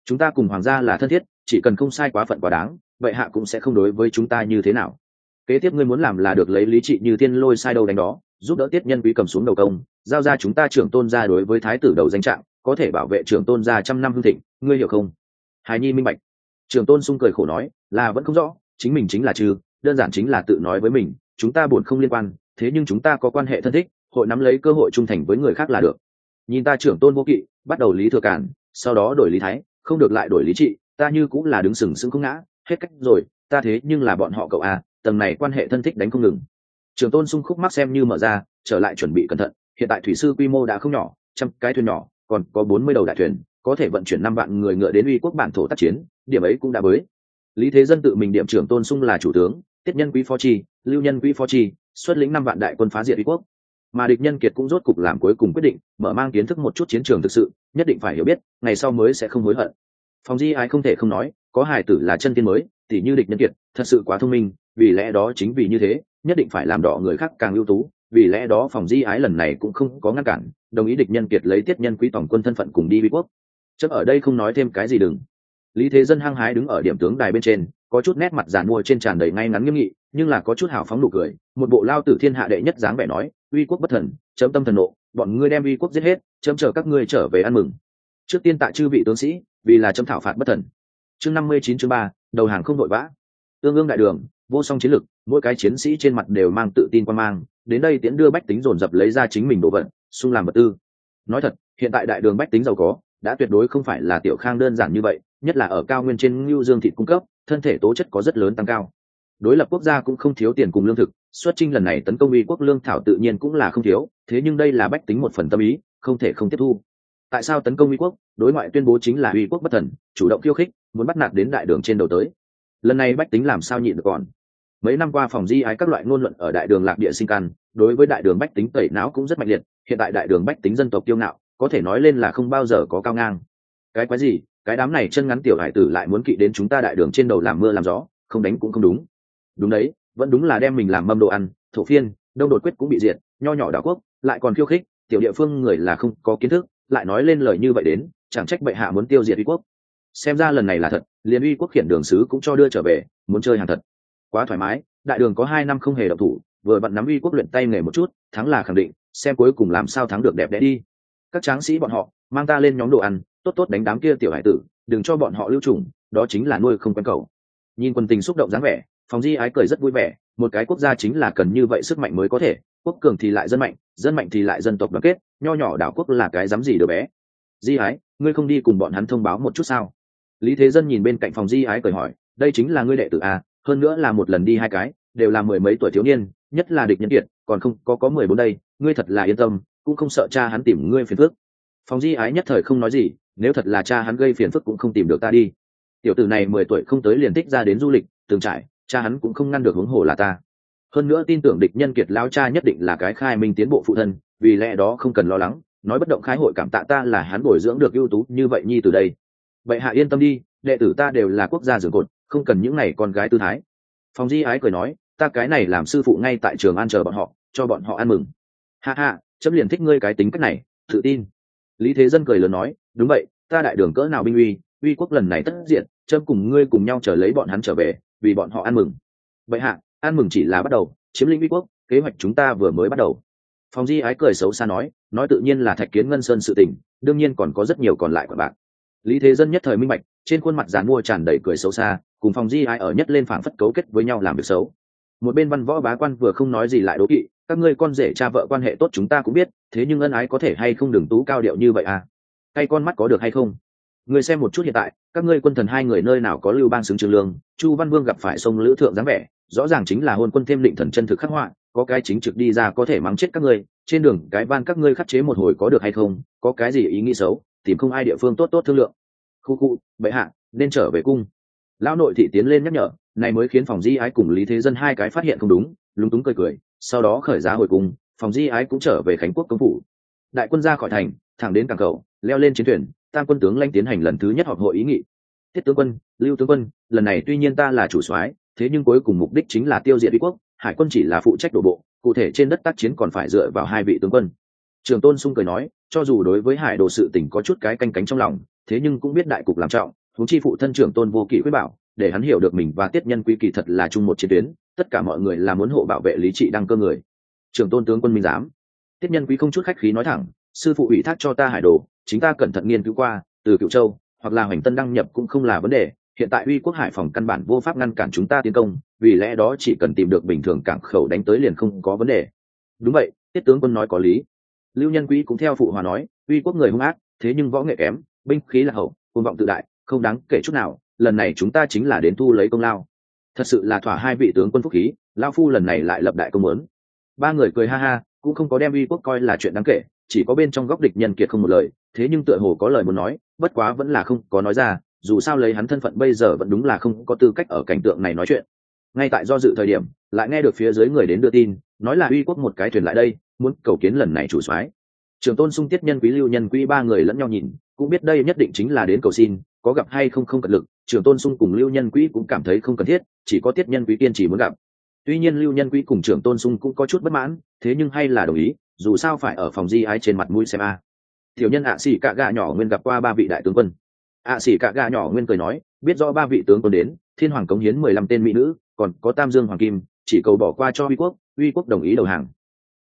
chúng ta cùng hoàng gia là thân thiết, chỉ cần không sai quá phận quá đáng, vậy hạ cũng sẽ không đối với chúng ta như thế nào. Kế tiếp ngươi muốn làm là được lấy lý trị như thiên lôi sai đâu đánh đó, giúp đỡ tiết nhân quý cầm xuống đầu công, giao ra chúng ta trưởng tôn gia đối với thái tử đầu danh trạng, có thể bảo vệ trưởng tôn gia trăm năm hưng thịnh, ngươi hiểu không? Hài nhi minh bạch. Trưởng tôn sung cười khổ nói, là vẫn không rõ, chính mình chính là trừ, đơn giản chính là tự nói với mình, chúng ta buồn không liên quan, thế nhưng chúng ta có quan hệ thân thích, hội nắm lấy cơ hội trung thành với người khác là được. Nhìn ta trưởng tôn vô kỵ, bắt đầu lý thừa cản, sau đó đổi lý thái, không được lại đổi lý trị, ta như cũng là đứng sừng sững không ngã, hết cách rồi, ta thế nhưng là bọn họ cậu à, tầng này quan hệ thân thích đánh không ngừng. Trưởng tôn sung khúc mắc xem như mở ra, trở lại chuẩn bị cẩn thận, hiện tại thủy sư quy mô đã không nhỏ, trăm cái thuyền nhỏ, còn có 40 đầu đại thuyền, có thể vận chuyển 5 vạn người ngựa đến uy quốc bản thổ tác chiến, điểm ấy cũng đã với. Lý Thế Dân tự mình điểm trưởng tôn sung là chủ tướng, tiết nhân quý phó chi, lưu nhân quý phó chi, xuất lĩnh 5 vạn đại quân phá diệt uy quốc. Mà địch nhân kiệt cũng rốt cục làm cuối cùng quyết định, mở mang kiến thức một chút chiến trường thực sự, nhất định phải hiểu biết, ngày sau mới sẽ không hối hận. Phòng Di Ái không thể không nói, có hài tử là chân tiên mới, tỉ như địch nhân kiệt, thật sự quá thông minh, vì lẽ đó chính vì như thế, nhất định phải làm đỏ người khác càng ưu tú, vì lẽ đó Phòng Di Ái lần này cũng không có ngăn cản, đồng ý địch nhân kiệt lấy tiết nhân quý tổng quân thân phận cùng đi uy quốc. Chấp ở đây không nói thêm cái gì đừng. Lý Thế Dân hăng hái đứng ở điểm tướng đài bên trên, có chút nét mặt giàn mua trên tràn đầy ngay ngắn nghiêm nghị, nhưng là có chút hào phóng nụ cười, một bộ lao tử thiên hạ đệ nhất dáng vẻ nói, uy quốc bất thần, chấm tâm thần nộ, bọn ngươi đem uy quốc giết hết, chấm chờ các ngươi trở về ăn mừng. Trước tiên tạ chư vị tướng sĩ, vì là chấm thảo phạt bất thần. Chương 59 chương 3, đầu hàng không vội vã. Tương ương đại đường, vô song chiến lực, mỗi cái chiến sĩ trên mặt đều mang tự tin quan mang, đến đây tiễn đưa bách tính dồn dập lấy ra chính mình đồ vật, sung làm vật tư. Nói thật, hiện tại đại đường bách tính giàu có, đã tuyệt đối không phải là tiểu khang đơn giản như vậy, nhất là ở cao nguyên trên Ngưu Dương thịt cung cấp, thân thể tố chất có rất lớn tăng cao. Đối lập quốc gia cũng không thiếu tiền cùng lương thực, xuất chinh lần này tấn công uy quốc lương thảo tự nhiên cũng là không thiếu, thế nhưng đây là bách tính một phần tâm ý, không thể không tiếp thu. Tại sao tấn công uy quốc? Đối ngoại tuyên bố chính là uy quốc bất thần, chủ động khiêu khích, muốn bắt nạt đến đại đường trên đầu tới. Lần này bách tính làm sao nhịn được còn? Mấy năm qua Phòng Di Ái các loại ngôn luận ở đại đường lạc địa sinh căn, đối với đại đường bách tính tẩy não cũng rất mạnh liệt, hiện tại đại đường bách tính dân tộc kiêu ngạo, có thể nói lên là không bao giờ có cao ngang. Cái quái gì, cái đám này chân ngắn tiểu hải tử lại muốn kỵ đến chúng ta đại đường trên đầu làm mưa làm gió, không đánh cũng không đúng. Đúng đấy, vẫn đúng là đem mình làm mâm đồ ăn, thổ phiên, đông đột quyết cũng bị diệt, nho nhỏ đảo quốc, lại còn khiêu khích, tiểu địa phương người là không có kiến thức, lại nói lên lời như vậy đến, chẳng trách bệ hạ muốn tiêu diệt uy quốc. Xem ra lần này là thật, liền uy quốc khiển đường sứ cũng cho đưa trở về, muốn chơi hàng thật. Quá thoải mái, đại đường có 2 năm không hề động thủ, vừa bận nắm uy quốc luyện tay nghề một chút, thắng là khẳng định, xem cuối cùng làm sao thắng được đẹp đẽ đi. Các tráng sĩ bọn họ, mang ta lên nhóm đồ ăn, tốt tốt đánh đám kia tiểu hải tử, đừng cho bọn họ lưu trùng, đó chính là nuôi không quen cầu. Nhìn quân tình xúc động dáng vẻ, Phòng Di Ái cười rất vui vẻ, một cái quốc gia chính là cần như vậy sức mạnh mới có thể, quốc cường thì lại dân mạnh thì lại dân tộc đoàn kết, nho nhỏ đảo quốc là cái dám gì đứa bé. Di Ái, ngươi không đi cùng bọn hắn thông báo một chút sao? Lý Thế Dân nhìn bên cạnh Phòng Di Ái cười hỏi, đây chính là ngươi đệ tử à, hơn nữa là một lần đi 2 cái, đều là 10 mấy tuổi thiếu niên, nhất là địch nhân kiệt, còn không có 14 đây, ngươi thật là yên tâm, cũng không sợ cha hắn tìm ngươi phiền phức. Phòng Di Ái nhất thời không nói gì, nếu thật là cha hắn gây phiền phức cũng không tìm được ta đi. Tiểu tử này 10 tuổi không tới liền thích ra đến du lịch, từng trải, cha hắn cũng không ngăn được, huống hồ là ta. Hơn nữa tin tưởng địch nhân kiệt lão cha nhất định là cái khai minh tiến bộ phụ thân, vì lẽ đó không cần lo lắng, nói bất động khái hội cảm tạ ta là hắn bồi dưỡng được ưu tú như vậy nhi từ đây. Vậy hạ yên tâm đi, đệ tử ta đều là quốc gia giường cột, không cần những này con gái tư thái. Phòng Di Ái cười nói, ta cái này làm sư phụ ngay tại trường an chờ bọn họ, cho bọn họ ăn mừng. Ha ha, chấm liền thích ngươi cái tính cách này, tự tin. Lý Thế Dân cười lớn nói, đúng vậy, ta đại đường cỡ nào binh uy quốc lần này tất diện, chấm cùng ngươi cùng nhau chờ lấy bọn hắn trở về, vì bọn họ ăn mừng. Vậy hạ, ăn mừng chỉ là bắt đầu, chiếm lĩnh uy quốc, kế hoạch chúng ta vừa mới bắt đầu. Phòng Di Ái cười xấu xa nói tự nhiên là Thạch Kiến Ngân Sơn sự tình, đương nhiên còn có rất nhiều còn lại của bạn. Lý Thế Dân nhất thời minh bạch, trên khuôn mặt giàn mua tràn đầy cười xấu xa, cùng Phòng Di Ái ở nhất lên phảng phất cấu kết với nhau làm việc xấu. Một bên văn võ bá quan vừa không nói gì lại đố kỵ, các ngươi con rể cha vợ quan hệ tốt chúng ta cũng biết, thế nhưng ân ái có thể hay không đừng tú cao điệu như vậy à? Hay con mắt có được hay không? Người xem một chút hiện tại, các ngươi quân thần 2 người nơi nào có Lưu Bang xứng Trương Lương, Chu Văn Vương gặp phải sông Lữ Thượng dáng vẻ, rõ ràng chính là hôn quân thêm định thần chân thực khắc họa, có cái chính trực đi ra có thể mắng chết các ngươi, trên đường cái ban các ngươi khắc chế một hồi có được hay không? Có cái gì ý nghĩ xấu, tìm không ai địa phương tốt tốt thương lượng. Khu, bệ hạ, nên trở về cung. Lão nội thị tiến lên nhắc nhở, này mới khiến Phòng Di Ái cùng Lý Thế Dân 2 cái phát hiện không đúng, lúng túng cười, sau đó khởi giá hồi cung, Phòng Di Ái cũng trở về Khánh Quốc công phủ. Đại quân ra khỏi thành, thẳng đến cảng khẩu, leo lên chiến thuyền, Tam quân tướng lãnh tiến hành lần thứ nhất họp hội ý nghị. Tiết tướng quân, Lưu tướng quân, lần này tuy nhiên ta là chủ soái, thế nhưng cuối cùng mục đích chính là tiêu diệt uy quốc, hải quân chỉ là phụ trách đổ bộ, cụ thể trên đất tác chiến còn phải dựa vào 2 vị tướng quân. Trường Tôn Sung cười nói, cho dù đối với hải đồ sự tình có chút cái canh cánh trong lòng, thế nhưng cũng biết đại cục làm trọng, huống chi phụ thân trưởng tôn vô kỵ quyết bảo để hắn hiểu được mình và tiết nhân quý kỳ thật là chung một chiến tuyến, tất cả mọi người là muốn hộ bảo vệ lý trị đăng cơ người. Trưởng tôn tướng quân minh giám. Tiết nhân quý không chút khách khí nói thẳng, sư phụ ủy thác cho ta hải đồ, chính ta cẩn thận nghiên cứu qua, từ Cựu Châu hoặc là Hoành Tân đăng nhập cũng không là vấn đề, hiện tại Uy quốc hải phòng căn bản vô pháp ngăn cản chúng ta tiến công, vì lẽ đó chỉ cần tìm được bình thường cảng khẩu đánh tới liền không có vấn đề. Đúng vậy, Tiết tướng quân nói có lý. Lưu Nhân Quý cũng theo phụ hòa nói, Uy quốc người hung ác, thế nhưng võ nghệ kém, binh khí là hậu, cuồng vọng tự đại, không đáng kể chút nào, lần này chúng ta chính là đến thu lấy công lao. Thật sự là thỏa hai vị tướng quân phúc khí, lão phu lần này lại lập đại công lớn. Ba người cười ha ha, cũng không có đem Uy quốc coi là chuyện đáng kể, chỉ có bên trong góc địch nhân kiệt không một lời, thế nhưng tựa hồ có lời muốn nói, bất quá vẫn là không có nói ra, dù sao lấy hắn thân phận bây giờ vẫn đúng là không có tư cách ở cảnh tượng này nói chuyện. Ngay tại do dự thời điểm, lại nghe được phía dưới người đến đưa tin, nói là Uy quốc một cái thuyền lại đây, muốn cầu kiến lần này chủ soái. Trường tôn sung tiết nhân quý Lưu Nhân Quý ba người lẫn nhau nhìn, cũng biết đây nhất định chính là đến cầu xin, có gặp hay không không cật lực. Trường tôn sung cùng Lưu Nhân Quý cũng cảm thấy không cần thiết, chỉ có tiết nhân quý kiên trì muốn gặp. Tuy nhiên Lưu Nhân Quý cùng Trường tôn sung cũng có chút bất mãn, thế nhưng hay là đồng ý, dù sao phải ở phòng di ái trên mặt mũi xem a. Tiểu nhân ạ xỉ cạ gà nhỏ nguyên gặp qua ba vị đại tướng quân. ạ xỉ cạ gà nhỏ nguyên cười nói, biết rõ ba vị tướng quân đến, thiên hoàng cống hiến 15 tên mỹ nữ, còn có Tam Dương hoàng kim, chỉ cầu bỏ qua cho Uy quốc đồng ý đầu hàng.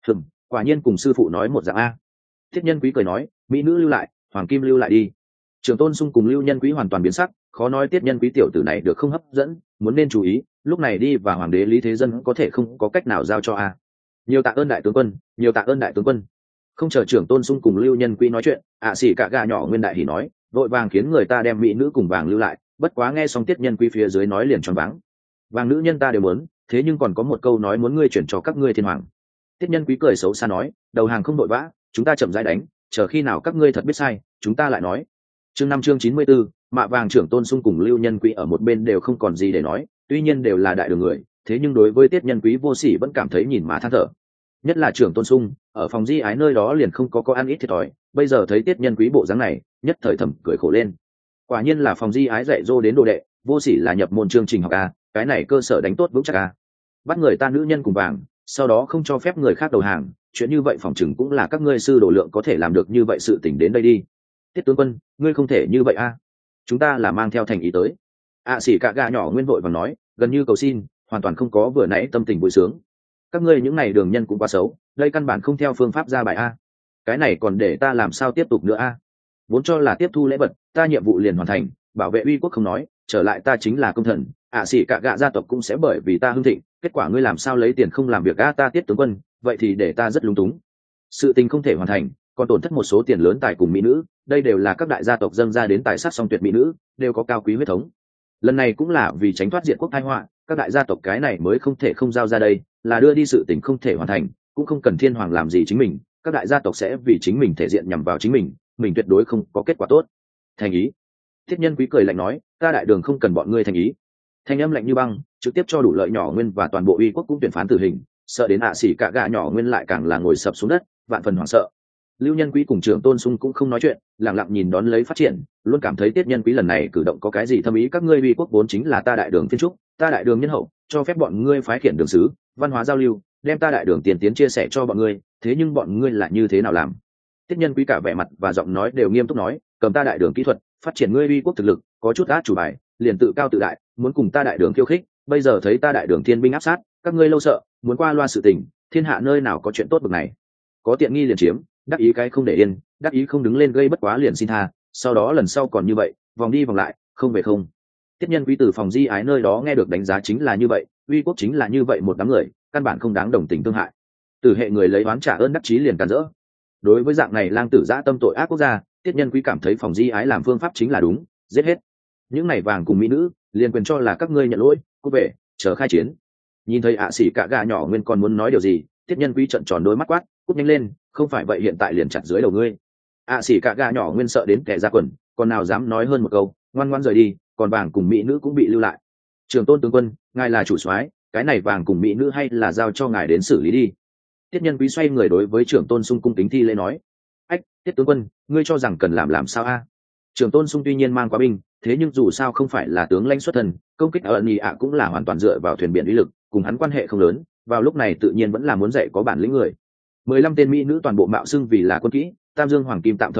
Quả nhiên cùng sư phụ nói một dạng a. Thiết nhân quý cười nói, mỹ nữ lưu lại, hoàng kim lưu lại đi. Trường tôn sung cùng Lưu Nhân Quý hoàn toàn biến sắc, khó nói tiết nhân quý tiểu tử này được không hấp dẫn, muốn nên chú ý, lúc này đi và hoàng đế Lý Thế Dân có thể không có cách nào giao cho a. Nhiều tạ ơn đại tướng quân, nhiều tạ ơn đại tướng quân. Không chờ trưởng tôn sung cùng Lưu Nhân Quý nói chuyện, xỉ cả gà nhỏ nguyên đại hỉ nói, vội vàng khiến người ta đem mỹ nữ cùng vàng lưu lại, bất quá nghe xong tiết nhân quý phía dưới nói liền choáng váng. Vàng nữ nhân ta đều muốn, thế nhưng còn có một câu nói muốn ngươi chuyển cho các ngươi thiên hoàng. Tiết nhân quý cười xấu xa nói, đầu hàng không đội vã, chúng ta chậm rãi đánh, chờ khi nào các ngươi thật biết sai, chúng ta lại nói. Chương 94, Mạ Vàng trưởng tôn sung cùng Lưu Nhân Quý ở một bên đều không còn gì để nói, tuy nhiên đều là đại đường người, thế nhưng đối với tiết nhân quý vô sỉ vẫn cảm thấy nhìn mà than thở. Nhất là trưởng tôn sung, ở phòng di ái nơi đó liền không có ăn ít thiệt thòi, bây giờ thấy tiết nhân quý bộ dáng này, nhất thời thầm cười khổ lên. Quả nhiên là phòng di ái dạy dỗ đến đồ đệ, vô sỉ là nhập môn chương trình học a, cái này cơ sở đánh tốt vững chắc a. Bắt người ta nữ nhân cùng vàng, sau đó không cho phép người khác đầu hàng, chuyện như vậy phòng chừng cũng là các ngươi sư đồ lượng có thể làm được như vậy, sự tình đến đây đi. Tiết tướng quân, ngươi không thể như vậy a, chúng ta là mang theo thành ý tới. Xỉ cả gà nhỏ nguyên vội và nói, gần như cầu xin, hoàn toàn không có vừa nãy tâm tình vui sướng. Các ngươi những này đường nhân cũng quá xấu, đây căn bản không theo phương pháp ra bài a. Cái này còn để ta làm sao tiếp tục nữa a? Vốn cho là tiếp thu lễ vật, ta nhiệm vụ liền hoàn thành, bảo vệ Uy quốc không nói, trở lại ta chính là công thần, xỉ cả gạ gia tộc cũng sẽ bởi vì ta hưng thịnh, kết quả ngươi làm sao lấy tiền không làm việc a? Ta Tiết tướng quân, vậy thì để ta rất lúng túng. Sự tình không thể hoàn thành, còn tổn thất một số tiền lớn tài cùng mỹ nữ, đây đều là các đại gia tộc dâng ra đến tài sát song tuyệt mỹ nữ, đều có cao quý huyết thống. Lần này cũng là vì tránh thoát diện quốc tai họa, các đại gia tộc cái này mới không thể không giao ra đây, là đưa đi sự tình không thể hoàn thành, cũng không cần thiên hoàng làm gì chính mình, các đại gia tộc sẽ vì chính mình thể diện nhằm vào chính mình tuyệt đối không có kết quả tốt. Thành ý. Thiết nhân quý cười lạnh nói, ta đại đường không cần bọn ngươi thành ý. Thanh âm lạnh như băng, trực tiếp cho đủ lợi nhỏ nguyên và toàn bộ Uy quốc cũng tuyên phán tử hình, sợ đến xỉ cả gà nhỏ nguyên lại càng là ngồi sập xuống đất, vạn phần hoảng sợ. Lưu Nhân Quý cùng Trường tôn sung cũng không nói chuyện, lặng lặng nhìn đón lấy phát triển, luôn cảm thấy tiết nhân quý lần này cử động có cái gì thâm ý. Các ngươi Uy quốc vốn chính là ta đại đường thiên trúc, ta đại đường nhân hậu, cho phép bọn ngươi phái khiển đường sứ, văn hóa giao lưu, đem ta đại đường tiền tiến chia sẻ cho bọn ngươi, thế nhưng bọn ngươi lại như thế nào làm? Tiết nhân quý cả vẻ mặt và giọng nói đều nghiêm túc nói, cầm ta đại đường kỹ thuật, phát triển ngươi Uy quốc thực lực, có chút át chủ bài, liền tự cao tự đại, muốn cùng ta đại đường khiêu khích, bây giờ thấy ta đại đường thiên binh áp sát, các ngươi lâu sợ, muốn qua loa sự tình, thiên hạ nơi nào có chuyện tốt bực này? Có tiện nghi liền chiếm, đắc ý cái không để yên, đắc ý không đứng lên gây bất quá liền xin tha, sau đó lần sau còn như vậy, vòng đi vòng lại, không về không. Tiết nhân quý từ phòng di ái nơi đó nghe được đánh giá chính là như vậy, Uy quốc chính là như vậy một đám người, căn bản không đáng đồng tình thương hại. Từ hệ người lấy oán trả ơn đắc chí liền càn rỡ. Đối với dạng này lang tử dã tâm tội ác quốc gia, Tiết nhân quý cảm thấy phòng di ái làm phương pháp chính là đúng, giết hết. Những này vàng cùng mỹ nữ, liền quyền cho là các ngươi nhận lỗi, cút về, chờ khai chiến. Nhìn thấy xỉ cả gà nhỏ nguyên còn muốn nói điều gì, Tiết nhân quý trợn tròn đôi mắt quát, cút nhanh lên, không phải vậy hiện tại liền chặt dưới đầu ngươi. Xỉ cả gà nhỏ nguyên sợ đến kẻ ra quần, còn nào dám nói hơn một câu, ngoan ngoan rời đi, còn vàng cùng mỹ nữ cũng bị lưu lại. Trường tôn tướng quân, ngài là chủ soái, cái này vàng cùng mỹ nữ hay là giao cho ngài đến xử lý đi. Tiết nhân quý xoay người đối với trưởng tôn sung cung kính thi lễ nói, ách, Tiết tướng quân, ngươi cho rằng cần làm sao a? Trưởng tôn sung tuy nhiên mang quá binh, thế nhưng dù sao không phải là tướng lãnh xuất thân, công kích ở nhị ạ cũng là hoàn toàn dựa vào thuyền biển uy lực, cùng hắn quan hệ không lớn, vào lúc này tự nhiên vẫn là muốn dạy có bản lĩnh người. 15 tên mỹ nữ toàn bộ mạo xưng vì là quân kỹ, Tam Dương hoàng kim tạm thời bao bọc,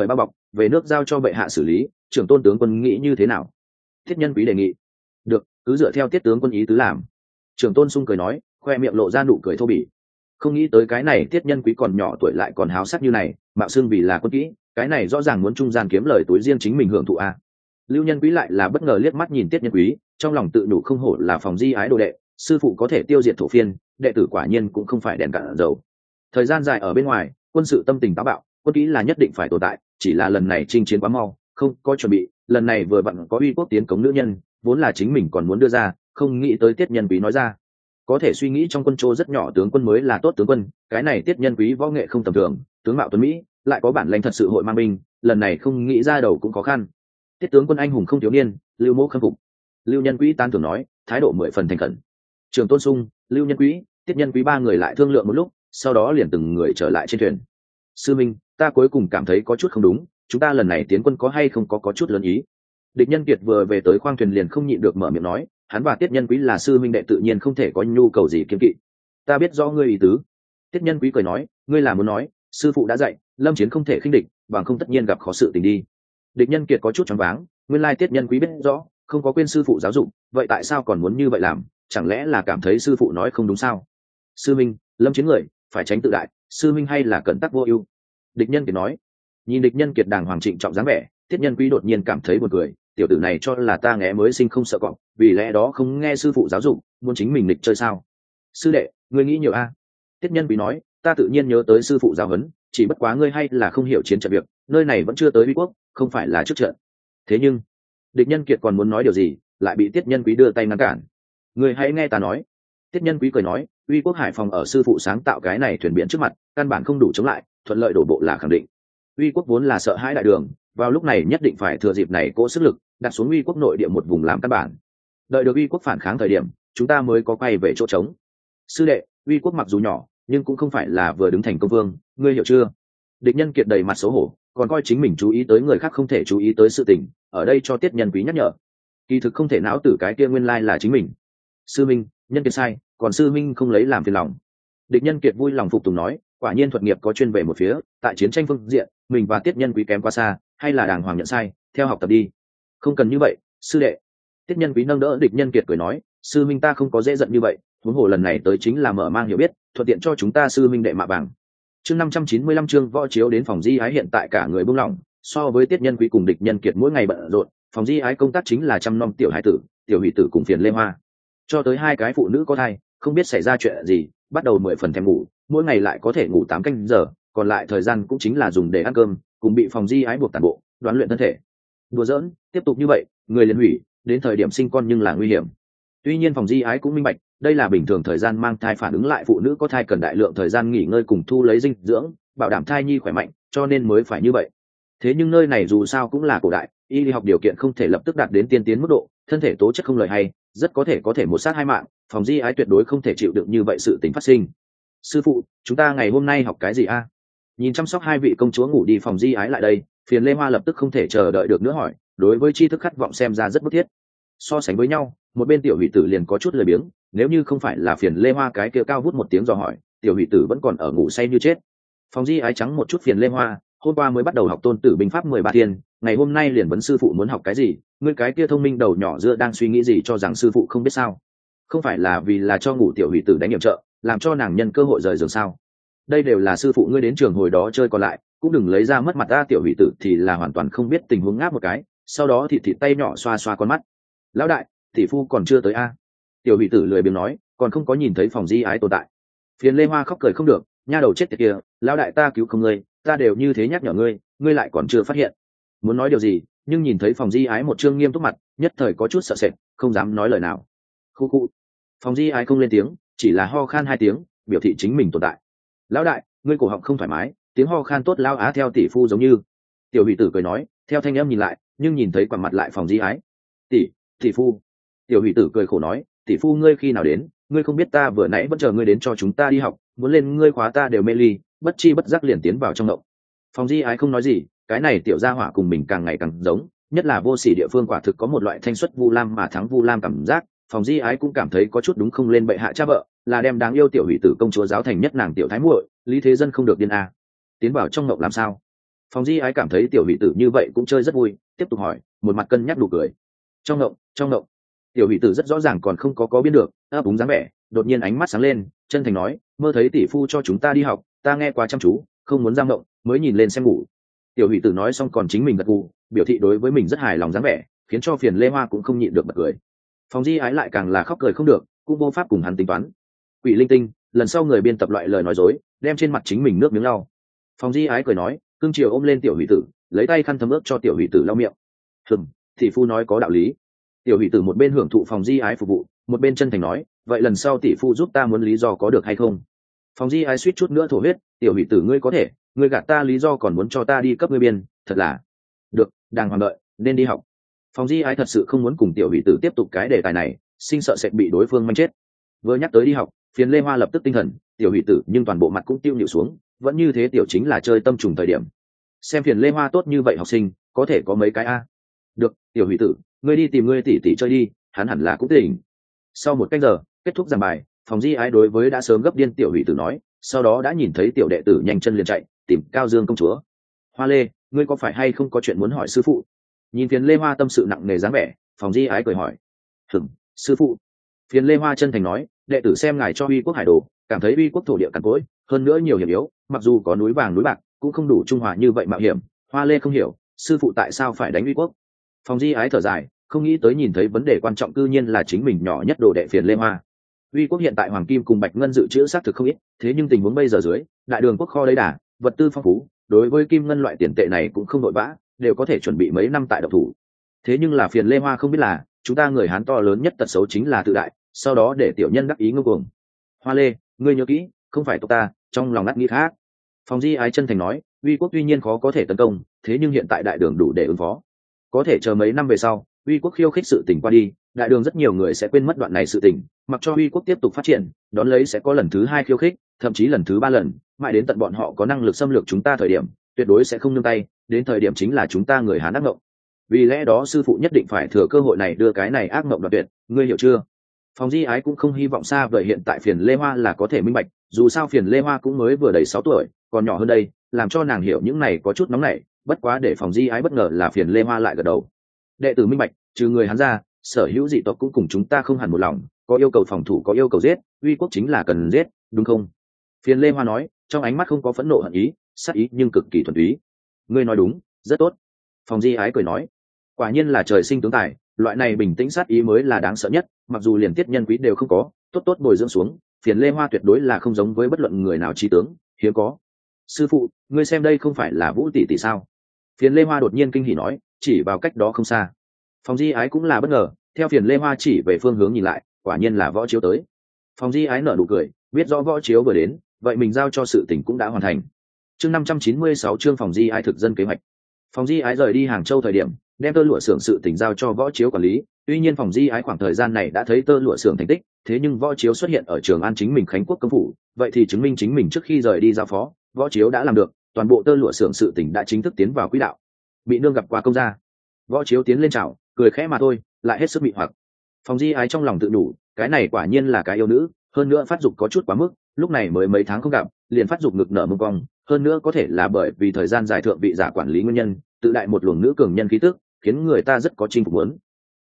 về nước giao cho bệ hạ xử lý, trưởng tôn tướng quân nghĩ như thế nào? Tiết Nhân Quý đề nghị. Được, cứ dựa theo Tiết tướng quân ý tứ làm. Trưởng tôn sung cười nói, khoe miệng lộ ra nụ cười thô bỉ. Không nghĩ tới cái này Tiết Nhân Quý còn nhỏ tuổi lại còn háo sắc như này, mạo xưng vì là quân kỹ, cái này rõ ràng muốn trung gian kiếm lời túi riêng chính mình hưởng thụ a. Lưu Nhân Quý lại là bất ngờ liếc mắt nhìn Tiết Nhân Quý, trong lòng tự nhủ không hổ là phòng di ái đồ đệ, sư phụ có thể tiêu diệt thổ phiên, đệ tử quả nhiên cũng không phải đèn cạn dầu. Thời gian dài ở bên ngoài, quân sự tâm tình táo bạo, quân kỹ là nhất định phải tồn tại, chỉ là lần này chinh chiến quá mau, không có chuẩn bị, lần này vừa vặn có uy quốc tiến cống nữ nhân, vốn là chính mình còn muốn đưa ra, không nghĩ tới Tiết Nhân Quý nói ra. Có thể suy nghĩ trong quân Trô rất nhỏ tướng quân mới là tốt tướng quân, cái này Tiết Nhân Quý võ nghệ không tầm thường, tướng mạo tuấn mỹ, lại có bản lĩnh thật sự hội mang binh, lần này không nghĩ ra đầu cũng khó khăn. Tiết tướng quân anh hùng không thiếu niên, Lưu Mỗ khâm phục. Lưu Nhân Quý tán thưởng nói, thái độ 10 phần thành khẩn. Trường Tôn Sung, Lưu Nhân Quý, Tiết Nhân Quý ba người lại thương lượng một lúc, sau đó liền từng người trở lại trên thuyền. Sư minh, ta cuối cùng cảm thấy có chút không đúng, chúng ta lần này tiến quân có hay không có chút lớn ý. Địch Nhân Kiệt vừa về tới khoang thuyền liền không nhịn được mở miệng nói, hắn và Tiết Nhân Quý là sư minh đệ tự nhiên không thể có nhu cầu gì kiêng kỵ. Ta biết rõ ngươi ý tứ. Tiết Nhân Quý cười nói, ngươi là muốn nói, sư phụ đã dạy, lâm chiến không thể khinh địch, bằng không tất nhiên gặp khó sự tình đi. Địch Nhân Kiệt có chút choáng váng, nguyên lai Tiết Nhân Quý biết rõ, không có quên sư phụ giáo dục, vậy tại sao còn muốn như vậy làm, chẳng lẽ là cảm thấy sư phụ nói không đúng sao? Sư minh, lâm chiến người phải tránh tự đại, sư minh hay là cẩn tắc vô ưu. Địch Nhân Kiệt nói. Nhìn Địch Nhân Kiệt đàng hoàng trịnh trọng dáng vẻ, Tiết Nhân Quý đột nhiên cảm thấy buồn cười, tiểu tử này cho là ta nghé mới sinh không sợ cọp, vì lẽ đó không nghe sư phụ giáo dục, muốn chính mình nghịch chơi sao? Sư đệ, ngươi nghĩ nhiều a. Tiết Nhân Quý nói, ta tự nhiên nhớ tới sư phụ giáo huấn, chỉ bất quá ngươi hay là không hiểu chiến trận việc, nơi này vẫn chưa tới uy quốc, không phải là trước trận. Thế nhưng, Địch Nhân Kiệt còn muốn nói điều gì, lại bị Tiết Nhân Quý đưa tay ngăn cản. Ngươi hãy nghe ta nói. Tiết Nhân Quý cười nói, uy quốc hải phòng ở sư phụ sáng tạo cái này thuyền biển trước mặt, căn bản không đủ chống lại, thuận lợi đổ bộ là khẳng định. Uy quốc vốn là sợ hãi đại đường, vào lúc này nhất định phải thừa dịp này cỗ sức lực, đặt xuống uy quốc nội địa một vùng làm căn bản. Đợi được uy quốc phản kháng thời điểm, chúng ta mới có quay về chỗ trống. Sư đệ, uy quốc mặc dù nhỏ, nhưng cũng không phải là vừa đứng thành công vương, ngươi hiểu chưa? Địch Nhân Kiệt đầy mặt xấu hổ, còn coi chính mình chú ý tới người khác không thể chú ý tới sự tình, ở đây cho Tiết Nhân Quý nhắc nhở. Kỳ thực không thể não tử cái kia nguyên lai là chính mình. Sư minh, Nhân Kiệt sai, còn sư minh không lấy làm phiền lòng. Địch Nhân Kiệt vui lòng phục tùng nói, quả nhiên thuật nghiệp có chuyên về một phía, tại chiến tranh phương diện, mình và Tiết Nhân Quý kém quá xa, hay là đàng hoàng nhận sai, theo học tập đi. Không cần như vậy, sư đệ. Tiết Nhân Quý nâng đỡ Địch Nhân Kiệt cười nói, sư minh ta không có dễ giận như vậy, huống hồ lần này tới chính là mở mang hiểu biết, thuận tiện cho chúng ta sư minh đệ mạ bằng. Chương 595 chương võ chiếu đến phòng di ái hiện tại cả người buông lỏng, so với Tiết Nhân Quý cùng Địch Nhân Kiệt mỗi ngày bận rộn, phòng di ái công tác chính là chăm nom tiểu hải tử, tiểu hỷ tử cùng phiền Lê Hoa. Cho tới hai cái phụ nữ có thai, không biết xảy ra chuyện gì, bắt đầu 10 phần thèm ngủ, mỗi ngày lại có thể ngủ 8 canh giờ, còn lại thời gian cũng chính là dùng để ăn cơm, cùng bị phòng di ái buộc tàn bộ, đoán luyện thân thể. Đùa giỡn, tiếp tục như vậy, người liền hủy, đến thời điểm sinh con nhưng là nguy hiểm. Tuy nhiên phòng di ái cũng minh bạch, đây là bình thường thời gian mang thai phản ứng lại phụ nữ có thai cần đại lượng thời gian nghỉ ngơi cùng thu lấy dinh dưỡng, bảo đảm thai nhi khỏe mạnh, cho nên mới phải như vậy. Thế nhưng nơi này dù sao cũng là cổ đại, y học điều kiện không thể lập tức đạt đến tiên tiến mức độ, thân thể tố chất không lời hay, rất có thể một sát hai mạng, phòng di ái tuyệt đối không thể chịu đựng như vậy sự tình phát sinh. Sư phụ, chúng ta ngày hôm nay học cái gì a? Nhìn chăm sóc hai vị công chúa ngủ đi phòng di ái lại đây, phiền Lê Hoa lập tức không thể chờ đợi được nữa hỏi, đối với tri thức khát vọng xem ra rất bức thiết. So sánh với nhau, một bên tiểu hỷ tử liền có chút lười biếng, nếu như không phải là phiền Lê Hoa cái kia cao vút một tiếng dò hỏi, tiểu hỷ tử vẫn còn ở ngủ say như chết. Phòng di ái trắng một chút phiền Lê Hoa, hôm qua mới bắt đầu học tôn tử binh pháp 13 thiên, ngày hôm nay liền vấn sư phụ muốn học cái gì, ngươi cái kia thông minh đầu nhỏ dưa đang suy nghĩ gì cho rằng sư phụ không biết sao? Không phải là vì là cho ngủ tiểu hỷ tử đánh nhiệm trợ, làm cho nàng nhân cơ hội rời giường sao? Đây đều là sư phụ ngươi đến trường hồi đó chơi còn lại, cũng đừng lấy ra mất mặt ta. Tiểu hỷ tử thì là hoàn toàn không biết tình huống, ngáp một cái, sau đó thịt tay nhỏ xoa xoa con mắt. Lão đại, tỷ phu còn chưa tới a? Tiểu hỷ tử lười biếng nói, còn không có nhìn thấy phòng di ái tồn tại. Phiền Lê Hoa khóc cười không được, nha đầu chết tiệt kia, lão đại ta cứu không ngươi, ta đều như thế nhắc nhở ngươi, ngươi lại còn chưa phát hiện. Muốn nói điều gì, nhưng nhìn thấy phòng di ái một trương nghiêm túc mặt, nhất thời có chút sợ sệt, không dám nói lời nào. Khu khu. Phòng di ái không lên tiếng, chỉ là ho khan 2 tiếng, biểu thị chính mình tồn tại. Lão đại, ngươi cổ họng không thoải mái, tiếng ho khan tốt lao á theo tỷ phu giống như. Tiểu hỷ tử cười nói, theo thanh âm nhìn lại, nhưng nhìn thấy quả mặt lại phòng di ái. Tỷ phu. Tiểu hỷ tử cười khổ nói, tỷ phu ngươi khi nào đến, ngươi không biết ta vừa nãy vẫn chờ ngươi đến cho chúng ta đi học, muốn lên ngươi khóa ta đều mê ly, bất chi bất giác liền tiến vào trong động. Phòng di ái không nói gì, cái này tiểu gia hỏa cùng mình càng ngày càng giống, nhất là vô sỉ địa phương quả thực có một loại thanh xuất vu lam mà thắng vu lam cảm giác. Phòng di ái cũng cảm thấy có chút đúng không lên bệ hạ cha vợ, là đem đáng yêu tiểu hỷ tử công chúa giáo thành nhất nàng tiểu thái muội, lý thế dân không được điên a. Tiến vào trong ngộng làm sao? Phòng Di Ái cảm thấy tiểu hỷ tử như vậy cũng chơi rất vui, tiếp tục hỏi, một mặt cân nhắc đủ cười. Trong ngộng, tiểu hỷ tử rất rõ ràng còn không có biến được, ấp úng dáng vẻ, đột nhiên ánh mắt sáng lên, chân thành nói, mơ thấy tỷ phu cho chúng ta đi học, ta nghe quá chăm chú, không muốn giam ngộng, mới nhìn lên xem ngủ. Tiểu hỷ tử nói xong còn chính mình gật gù, biểu thị đối với mình rất hài lòng dáng vẻ, khiến cho Phiền Lê Hoa cũng không nhịn được bật cười. Phòng Di Ái lại càng là khóc cười không được, cũng vô pháp cùng hắn tính toán. Quỷ linh tinh, lần sau người biên tập loại lời nói dối, đem trên mặt chính mình nước miếng lau. Phòng Di Ái cười nói, cương chiều ôm lên tiểu hỷ tử, lấy tay khăn thấm ướt cho tiểu hỷ tử lau miệng. Tỷ phu nói có đạo lý. Tiểu hỷ tử một bên hưởng thụ Phòng Di Ái phục vụ, một bên chân thành nói, vậy lần sau tỷ phu giúp ta muốn lý do có được hay không? Phòng Di Ái suýt chút nữa thổ huyết, tiểu hỷ tử ngươi có thể, ngươi gạt ta lý do còn muốn cho ta đi cấp ngươi biên, thật là được, đàng hoàng đợi, nên đi học. Phòng Di Ái thật sự không muốn cùng tiểu hỷ tử tiếp tục cái đề tài này, sinh sợ sẽ bị đối phương manh chết. Vừa nhắc tới đi học, Phiền Lê Hoa lập tức tinh thần, tiểu hỷ tử nhưng toàn bộ mặt cũng tiêu nhịu xuống, vẫn như thế tiểu chính là chơi tâm trùng thời điểm. Xem Phiền Lê Hoa tốt như vậy học sinh, có thể có mấy cái a? Được, tiểu hỷ tử, ngươi đi tìm ngươi tỷ tỷ chơi đi, hắn hẳn là cũng tỉnh. Sau một canh giờ, kết thúc giảng bài, Phòng Di Ái đối với đã sớm gấp điên tiểu hỷ tử nói, sau đó đã nhìn thấy tiểu đệ tử nhanh chân liền chạy, tìm Cao Dương công chúa. Hoa Lê, ngươi có phải hay không có chuyện muốn hỏi sư phụ? Nhìn Phiền Lê Hoa tâm sự nặng nề dáng vẻ, Phòng Di Ái cười hỏi. Sư phụ. Phiền Lê Hoa chân thành nói, đệ tử xem ngài cho uy quốc hải đồ, cảm thấy uy quốc thổ địa cằn cỗi, hơn nữa nhiều hiểm yếu, mặc dù có núi vàng núi bạc, cũng không đủ trung hòa như vậy mạo hiểm. Hoa Lê không hiểu, sư phụ tại sao phải đánh uy quốc? Phòng Di Ái thở dài, không nghĩ tới nhìn thấy vấn đề quan trọng cư nhiên là chính mình nhỏ nhất đồ đệ Phiền Lê Hoa. Uy quốc hiện tại hoàng kim cùng bạch ngân dự trữ xác thực không ít, thế nhưng tình huống bây giờ dưới, đại đường quốc kho lấy đà, vật tư phong phú, đối với kim ngân loại tiền tệ này cũng không vội vã, đều có thể chuẩn bị mấy năm tại độc thủ. Thế nhưng là Phiền Lê Hoa không biết là, chúng ta người Hán to lớn nhất tật xấu chính là tự đại, sau đó để tiểu nhân đắc ý ngông cuồng. Hoa Lê, ngươi nhớ kỹ, không phải tộc ta, trong lòng ngắt nghĩ khác. Phòng Di Ái chân thành nói, uy quốc tuy nhiên khó có thể tấn công, thế nhưng hiện tại đại đường đủ để ứng phó. Có thể chờ mấy năm về sau, uy quốc khiêu khích sự tình qua đi, đại đường rất nhiều người sẽ quên mất đoạn này sự tình, mặc cho uy quốc tiếp tục phát triển, đón lấy sẽ có lần thứ 2 khiêu khích, thậm chí lần thứ 3 lần, mãi đến tận bọn họ có năng lực xâm lược chúng ta thời điểm, tuyệt đối sẽ không nương tay, đến thời điểm chính là chúng ta người Hán ác mộng. Vì lẽ đó sư phụ nhất định phải thừa cơ hội này đưa cái này ác mộng đoạt tuyệt, ngươi hiểu chưa? Phòng Di Ái cũng không hy vọng xa vời hiện tại Phiền Lê Hoa là có thể minh bạch, dù sao Phiền Lê Hoa cũng mới vừa đầy 6 tuổi, còn nhỏ hơn đây, làm cho nàng hiểu những này có chút nóng nảy, bất quá để Phòng Di Ái bất ngờ là Phiền Lê Hoa lại gật đầu. Đệ tử minh bạch, trừ người Hán ra, sở hữu dị tộc cũng cùng chúng ta không hẳn một lòng, có yêu cầu phòng thủ có yêu cầu giết, uy quốc chính là cần giết, đúng không? Phiền Lê Hoa nói, trong ánh mắt không có phẫn nộ hận ý, sát ý nhưng cực kỳ thuần túy. Ngươi nói đúng, rất tốt. Phòng Di Ái cười nói, quả nhiên là trời sinh tướng tài, loại này bình tĩnh sát ý mới là đáng sợ nhất, mặc dù liền tiết nhân quý đều không có, tốt tốt bồi dưỡng xuống, Phiền Lê Hoa tuyệt đối là không giống với bất luận người nào trí tướng, hiếm có. Sư phụ, ngươi xem đây không phải là Vũ tỷ tỷ sao? Phiền Lê Hoa đột nhiên kinh hỉ nói, chỉ vào cách đó không xa. Phòng Di Ái cũng là bất ngờ, theo Phiền Lê Hoa chỉ về phương hướng nhìn lại, quả nhiên là Võ Chiếu tới. Phòng Di Ái nở nụ cười, biết rõ Võ Chiếu vừa đến, vậy mình giao cho sự tình cũng đã hoàn thành. Chương 596 chương Phòng Di Ái thực dân kế hoạch. Phòng Di Ái rời đi Hàng Châu thời điểm, đem tơ lụa xưởng sự tình giao cho Võ Chiếu quản lý. Tuy nhiên Phòng Di Ái khoảng thời gian này đã thấy tơ lụa xưởng thành tích, thế nhưng Võ Chiếu xuất hiện ở Trường An chính mình Khánh Quốc công phủ, vậy thì chứng minh chính mình trước khi rời đi giao phó, Võ Chiếu đã làm được, toàn bộ tơ lụa xưởng sự tình đã chính thức tiến vào quỹ đạo. Bị nương gặp qua công gia. Võ Chiếu tiến lên chào, cười khẽ mà thôi, lại hết sức mị hoặc. Phòng Di Ái trong lòng tự đủ, cái này quả nhiên là cái yêu nữ, hơn nữa phát dục có chút quá mức, lúc này mới mấy tháng không gặp, liền phát dục ngực nở mông cong, hơn nữa có thể là bởi vì thời gian dài thượng vị giả quản lý nguyên nhân, tự đại một luồng nữ cường nhân khí tức, khiến người ta rất có chinh phục muốn.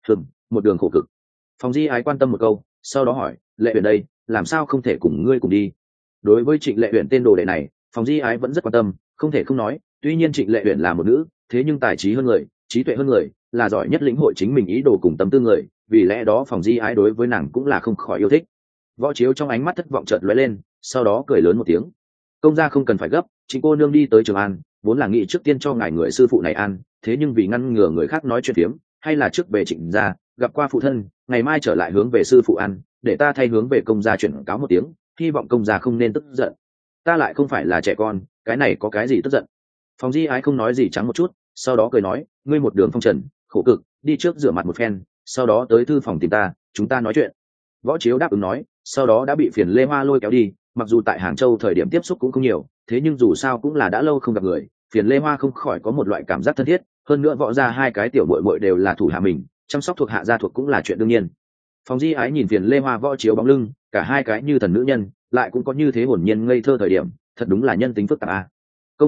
Một đường khổ cực. Phòng Di Ái quan tâm một câu, sau đó hỏi, Lệ Uyển đây, làm sao không thể cùng ngươi cùng đi? Đối với Trịnh Lệ Uyển tên đồ đệ này, Phòng Di Ái vẫn rất quan tâm, không thể không nói, tuy nhiên Trịnh Lệ Uyển là một nữ, thế nhưng tài trí hơn người, trí tuệ hơn người, là giỏi nhất lĩnh hội chính mình ý đồ cùng tâm tư người, vì lẽ đó Phòng Di Ái đối với nàng cũng là không khỏi yêu thích. Võ Chiếu trong ánh mắt thất vọng chợt lóe lên, sau đó cười lớn một tiếng. Công gia không cần phải gấp, Trịnh cô nương đi tới Trường An, vốn là nghĩ trước tiên cho ngài người sư phụ này an, thế nhưng vì ngăn ngừa người khác nói chuyện phiếm, hay là trước về Trịnh gia, gặp qua phụ thân, ngày mai trở lại hướng về sư phụ an, để ta thay hướng về công gia chuyển cáo một tiếng, hy vọng công gia không nên tức giận. Ta lại không phải là trẻ con, cái này có cái gì tức giận? Phòng Di Ái không nói gì trắng một chút, sau đó cười nói, ngươi một đường phong trần, khổ cực, đi trước rửa mặt một phen, sau đó tới thư phòng tìm ta, chúng ta nói chuyện. Võ Chiếu đáp ứng nói, sau đó đã bị Phiền Lê Hoa lôi kéo đi, mặc dù tại Hàng Châu thời điểm tiếp xúc cũng không nhiều, thế nhưng dù sao cũng là đã lâu không gặp người, Phiền Lê Hoa không khỏi có một loại cảm giác thân thiết, hơn nữa Võ gia hai cái tiểu muội muội đều là thủ hạ mình, chăm sóc thuộc hạ gia thuộc cũng là chuyện đương nhiên. Phòng Di Ái nhìn Phiền Lê Hoa Võ Chiếu bóng lưng, cả hai cái như thần nữ nhân, lại cũng có như thế hồn nhiên ngây thơ thời điểm, thật đúng là nhân tính phức tạp a. Công gia,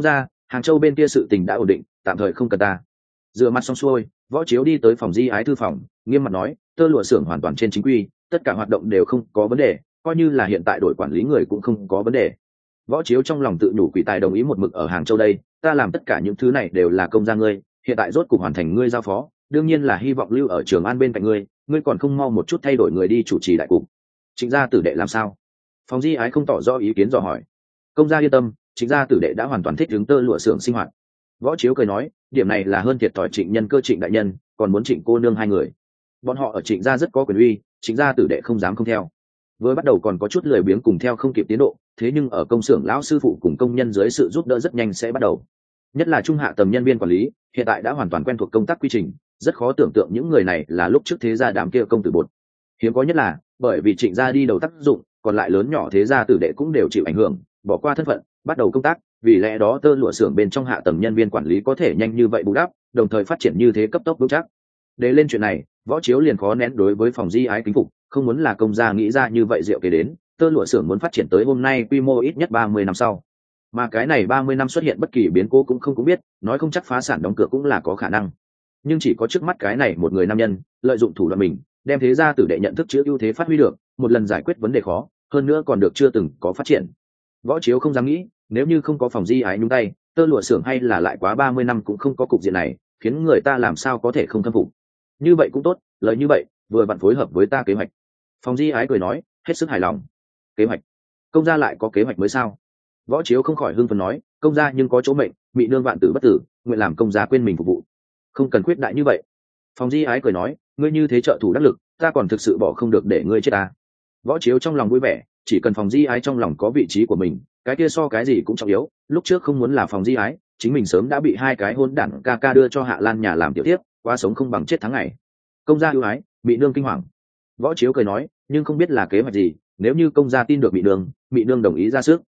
Hàng Châu bên kia sự tình đã ổn định, tạm thời không cần ta. Rửa mặt xong xuôi, Võ Chiếu đi tới phòng Di Ái thư phòng, nghiêm mặt nói, tơ lụa xưởng hoàn toàn trên chính quy, tất cả hoạt động đều không có vấn đề, coi như là hiện tại đổi quản lý người cũng không có vấn đề. Võ Chiếu trong lòng tự nhủ, quỷ tài đồng ý một mực ở Hàng Châu đây, ta làm tất cả những thứ này đều là công gia ngươi, hiện tại rốt cục hoàn thành ngươi giao phó, đương nhiên là hy vọng lưu ở Trường An bên cạnh ngươi, ngươi còn không mau một chút thay đổi người đi chủ trì đại cục. Trịnh gia tử đệ làm sao? Phòng Di Ái không tỏ rõ ý kiến dò hỏi. Công gia yên tâm, Trịnh gia tử đệ đã hoàn toàn thích ứng tơ lụa xưởng sinh hoạt. Võ Chiếu cười nói, điểm này là hơn thiệt thòi Trịnh nhân cơ Trịnh đại nhân, còn muốn Trịnh cô nương hai người. Bọn họ ở Trịnh gia rất có quyền uy, Trịnh gia tử đệ không dám không theo. Với bắt đầu còn có chút lười biếng cùng theo không kịp tiến độ, thế nhưng ở công xưởng lão sư phụ cùng công nhân dưới sự giúp đỡ rất nhanh sẽ bắt đầu. Nhất là trung hạ tầm nhân viên quản lý, hiện tại đã hoàn toàn quen thuộc công tác quy trình, rất khó tưởng tượng những người này là lúc trước thế gia đám kia công tử bột. Hiếm có nhất là, bởi vì Trịnh gia đi đầu tác dụng, còn lại lớn nhỏ thế gia tử đệ cũng đều chịu ảnh hưởng, bỏ qua thân phận, bắt đầu công tác, vì lẽ đó tơ lụa xưởng bên trong hạ tầng nhân viên quản lý có thể nhanh như vậy bù đắp, đồng thời phát triển như thế cấp tốc vững chắc. Để lên chuyện này, Võ Chiếu liền khó nén đối với phòng Di Ái kính phục, không muốn là công gia nghĩ ra như vậy diệu kế đến, tơ lụa xưởng muốn phát triển tới hôm nay quy mô ít nhất 30 năm sau. Mà cái này 30 năm xuất hiện bất kỳ biến cố cũng biết, nói không chắc phá sản đóng cửa cũng là có khả năng. Nhưng chỉ có trước mắt cái này một người nam nhân, lợi dụng thủ đoạn mình, đem thế gia tử đệ nhận thức chữa ưu thế phát huy được, một lần giải quyết vấn đề khó, hơn nữa còn được chưa từng có phát triển. Võ Chiếu không dám nghĩ, nếu như không có phòng Di Ái nhúng tay, tơ lụa xưởng hay là lại quá 30 năm cũng không có cục diện này, khiến người ta làm sao có thể không khâm phục. Như vậy cũng tốt, lời như vậy, vừa vặn phối hợp với ta kế hoạch. Phòng Di Ái cười nói, hết sức hài lòng. Kế hoạch? Công gia lại có kế hoạch mới sao? Võ Chiếu không khỏi hưng phấn nói, công gia nhưng có chỗ mệnh, mị nương vạn tử bất tử, nguyện làm công gia quên mình phục vụ. Không cần khuyết đại như vậy. Phòng Di Ái cười nói, ngươi như thế trợ thủ đắc lực, ta còn thực sự bỏ không được để ngươi chết ta. Võ Chiếu trong lòng vui vẻ, chỉ cần phòng Di Ái trong lòng có vị trí của mình, cái kia so cái gì cũng trọng yếu. Lúc trước không muốn là phòng Di Ái, chính mình sớm đã bị hai cái hôn đản ca ca đưa cho Hạ Lan nhà làm tiểu tiếp, qua sống không bằng chết tháng ngày. Công gia ưu ái, mị nương kinh hoàng. Võ Chiếu cười nói, nhưng không biết là kế hoạch gì, nếu như công gia tin được mị nương đồng ý ra sức.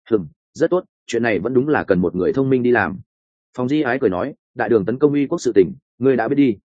Rất tốt, chuyện này vẫn đúng là cần một người thông minh đi làm. Phòng Di Ái cười nói, đại đường tấn công uy quốc sự tình, ngươi đã biết đi.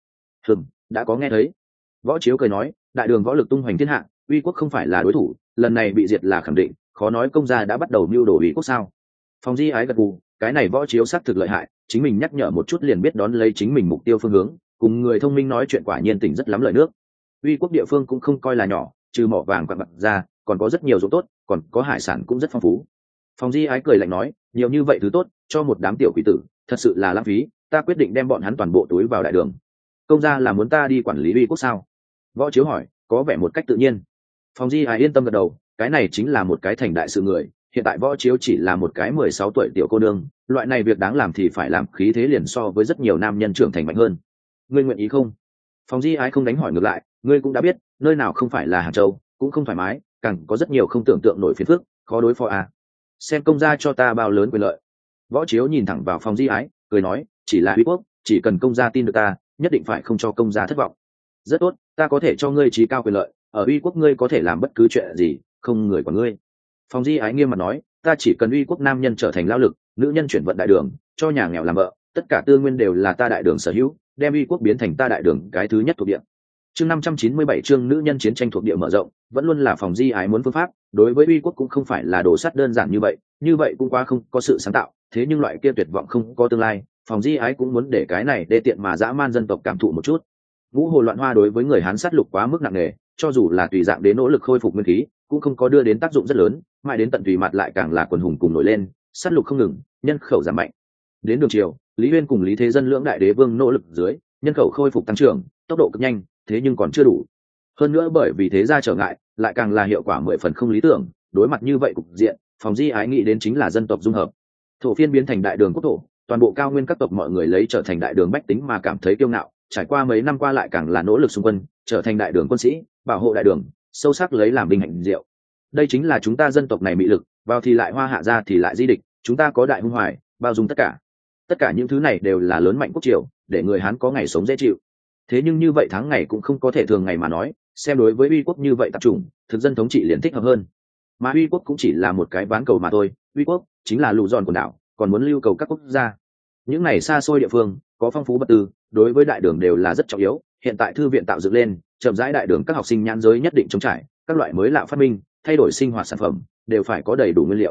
Đã có nghe thấy. Võ Chiếu cười nói, đại đường võ lực tung hoành thiên hạ, uy quốc không phải là đối thủ, lần này bị diệt là khẳng định, khó nói công gia đã bắt đầu mưu đồ uy quốc sao. Phòng Di Ái gật gù, cái này Võ Chiếu xác thực lợi hại, chính mình nhắc nhở một chút liền biết đón lấy chính mình mục tiêu phương hướng, cùng người thông minh nói chuyện quả nhiên tỉnh rất lắm lời nước. Uy quốc địa phương cũng không coi là nhỏ, trừ mỏ vàng quặng bạc ra, còn có rất nhiều ruộng tốt, còn có hải sản cũng rất phong phú. Phòng Di Ái cười lạnh nói, nhiều như vậy thứ tốt, cho một đám tiểu quỷ tử, thật sự là lãng phí, ta quyết định đem bọn hắn toàn bộ túi vào đại đường. Công gia là muốn ta đi quản lý uy quốc sao? Võ Chiếu hỏi, có vẻ một cách tự nhiên. Phòng Di Ái yên tâm gật đầu, cái này chính là một cái thành đại sự người, hiện tại Võ Chiếu chỉ là một cái 16 tuổi tiểu cô nương, loại này việc đáng làm thì phải làm, khí thế liền so với rất nhiều nam nhân trưởng thành mạnh hơn. Ngươi nguyện ý không? Phòng Di Ái không đánh hỏi ngược lại, ngươi cũng đã biết, nơi nào không phải là Hàng Châu, cũng không thoải mái, càng có rất nhiều không tưởng tượng nổi phiền phức, khó đối phó à. Xem công gia cho ta bao lớn quyền lợi. Võ Chiếu nhìn thẳng vào Phòng Di Ái, cười nói, chỉ là uy quốc, chỉ cần công gia tin được ta, nhất định phải không cho công gia thất vọng. Rất tốt, ta có thể cho ngươi trí cao quyền lợi, ở uy quốc ngươi có thể làm bất cứ chuyện gì, không người của ngươi. Phòng Di Ái nghiêm mặt nói, ta chỉ cần uy quốc nam nhân trở thành lao lực, nữ nhân chuyển vận đại đường, cho nhà nghèo làm vợ, tất cả tư nguyên đều là ta đại đường sở hữu, đem uy quốc biến thành ta đại đường cái thứ nhất thuộc địa. Chương 597 chương nữ nhân chiến tranh thuộc địa mở rộng, vẫn luôn là Phòng Di Ái muốn phương pháp, đối với uy quốc cũng không phải là đồ sắt đơn giản như vậy cũng quá không có sự sáng tạo, thế nhưng loại kia tuyệt vọng không có tương lai, Phòng Di Ái cũng muốn để cái này đê tiện mà dã man dân tộc cảm thụ một chút. Vũ hồ loạn hoa đối với người Hán sát lục quá mức nặng nề, cho dù là tùy dạng đến nỗ lực khôi phục nguyên khí, cũng không có đưa đến tác dụng rất lớn, mãi đến tận tùy mặt lại càng là quần hùng cùng nổi lên, sát lục không ngừng, nhân khẩu giảm mạnh. Đến đường triều, Lý Uyên cùng Lý Thế Dân lưỡng đại đế vương nỗ lực dưới, nhân khẩu khôi phục tăng trưởng, tốc độ cực nhanh, thế nhưng còn chưa đủ. Hơn nữa bởi vì thế gia trở ngại, lại càng là hiệu quả 10 phần không lý tưởng, đối mặt như vậy cục diện, Phòng Di Ái nghĩ đến chính là dân tộc dung hợp. Thổ phiên biến thành đại đường quốc thổ, toàn bộ cao nguyên các tộc mọi người lấy trở thành đại đường bách tính mà cảm thấy kiêu ngạo, trải qua mấy năm qua lại càng là nỗ lực xung quân, trở thành đại đường quân sĩ, bảo hộ đại đường, sâu sắc lấy làm vinh hạnh diệu. Đây chính là chúng ta dân tộc này mị lực, vào thì lại hoa hạ ra thì lại di địch, chúng ta có đại hung hoài, bao dung tất cả những thứ này đều là lớn mạnh quốc triều, để người Hán có ngày sống dễ chịu. Thế nhưng như vậy tháng ngày cũng không có thể thường ngày mà nói, xem đối với uy quốc như vậy tập trung, thực dân thống trị liền thích hợp hơn. Mà uy quốc cũng chỉ là một cái ván cầu mà thôi, uy quốc chính là lù giòn quần đảo, còn muốn lưu cầu các quốc gia. Những này xa xôi địa phương, có phong phú vật tư, đối với đại đường đều là rất trọng yếu. Hiện tại thư viện tạo dựng lên, chậm rãi đại đường các học sinh nhãn giới nhất định chống trải, các loại mới lạ phát minh, thay đổi sinh hoạt sản phẩm, đều phải có đầy đủ nguyên liệu.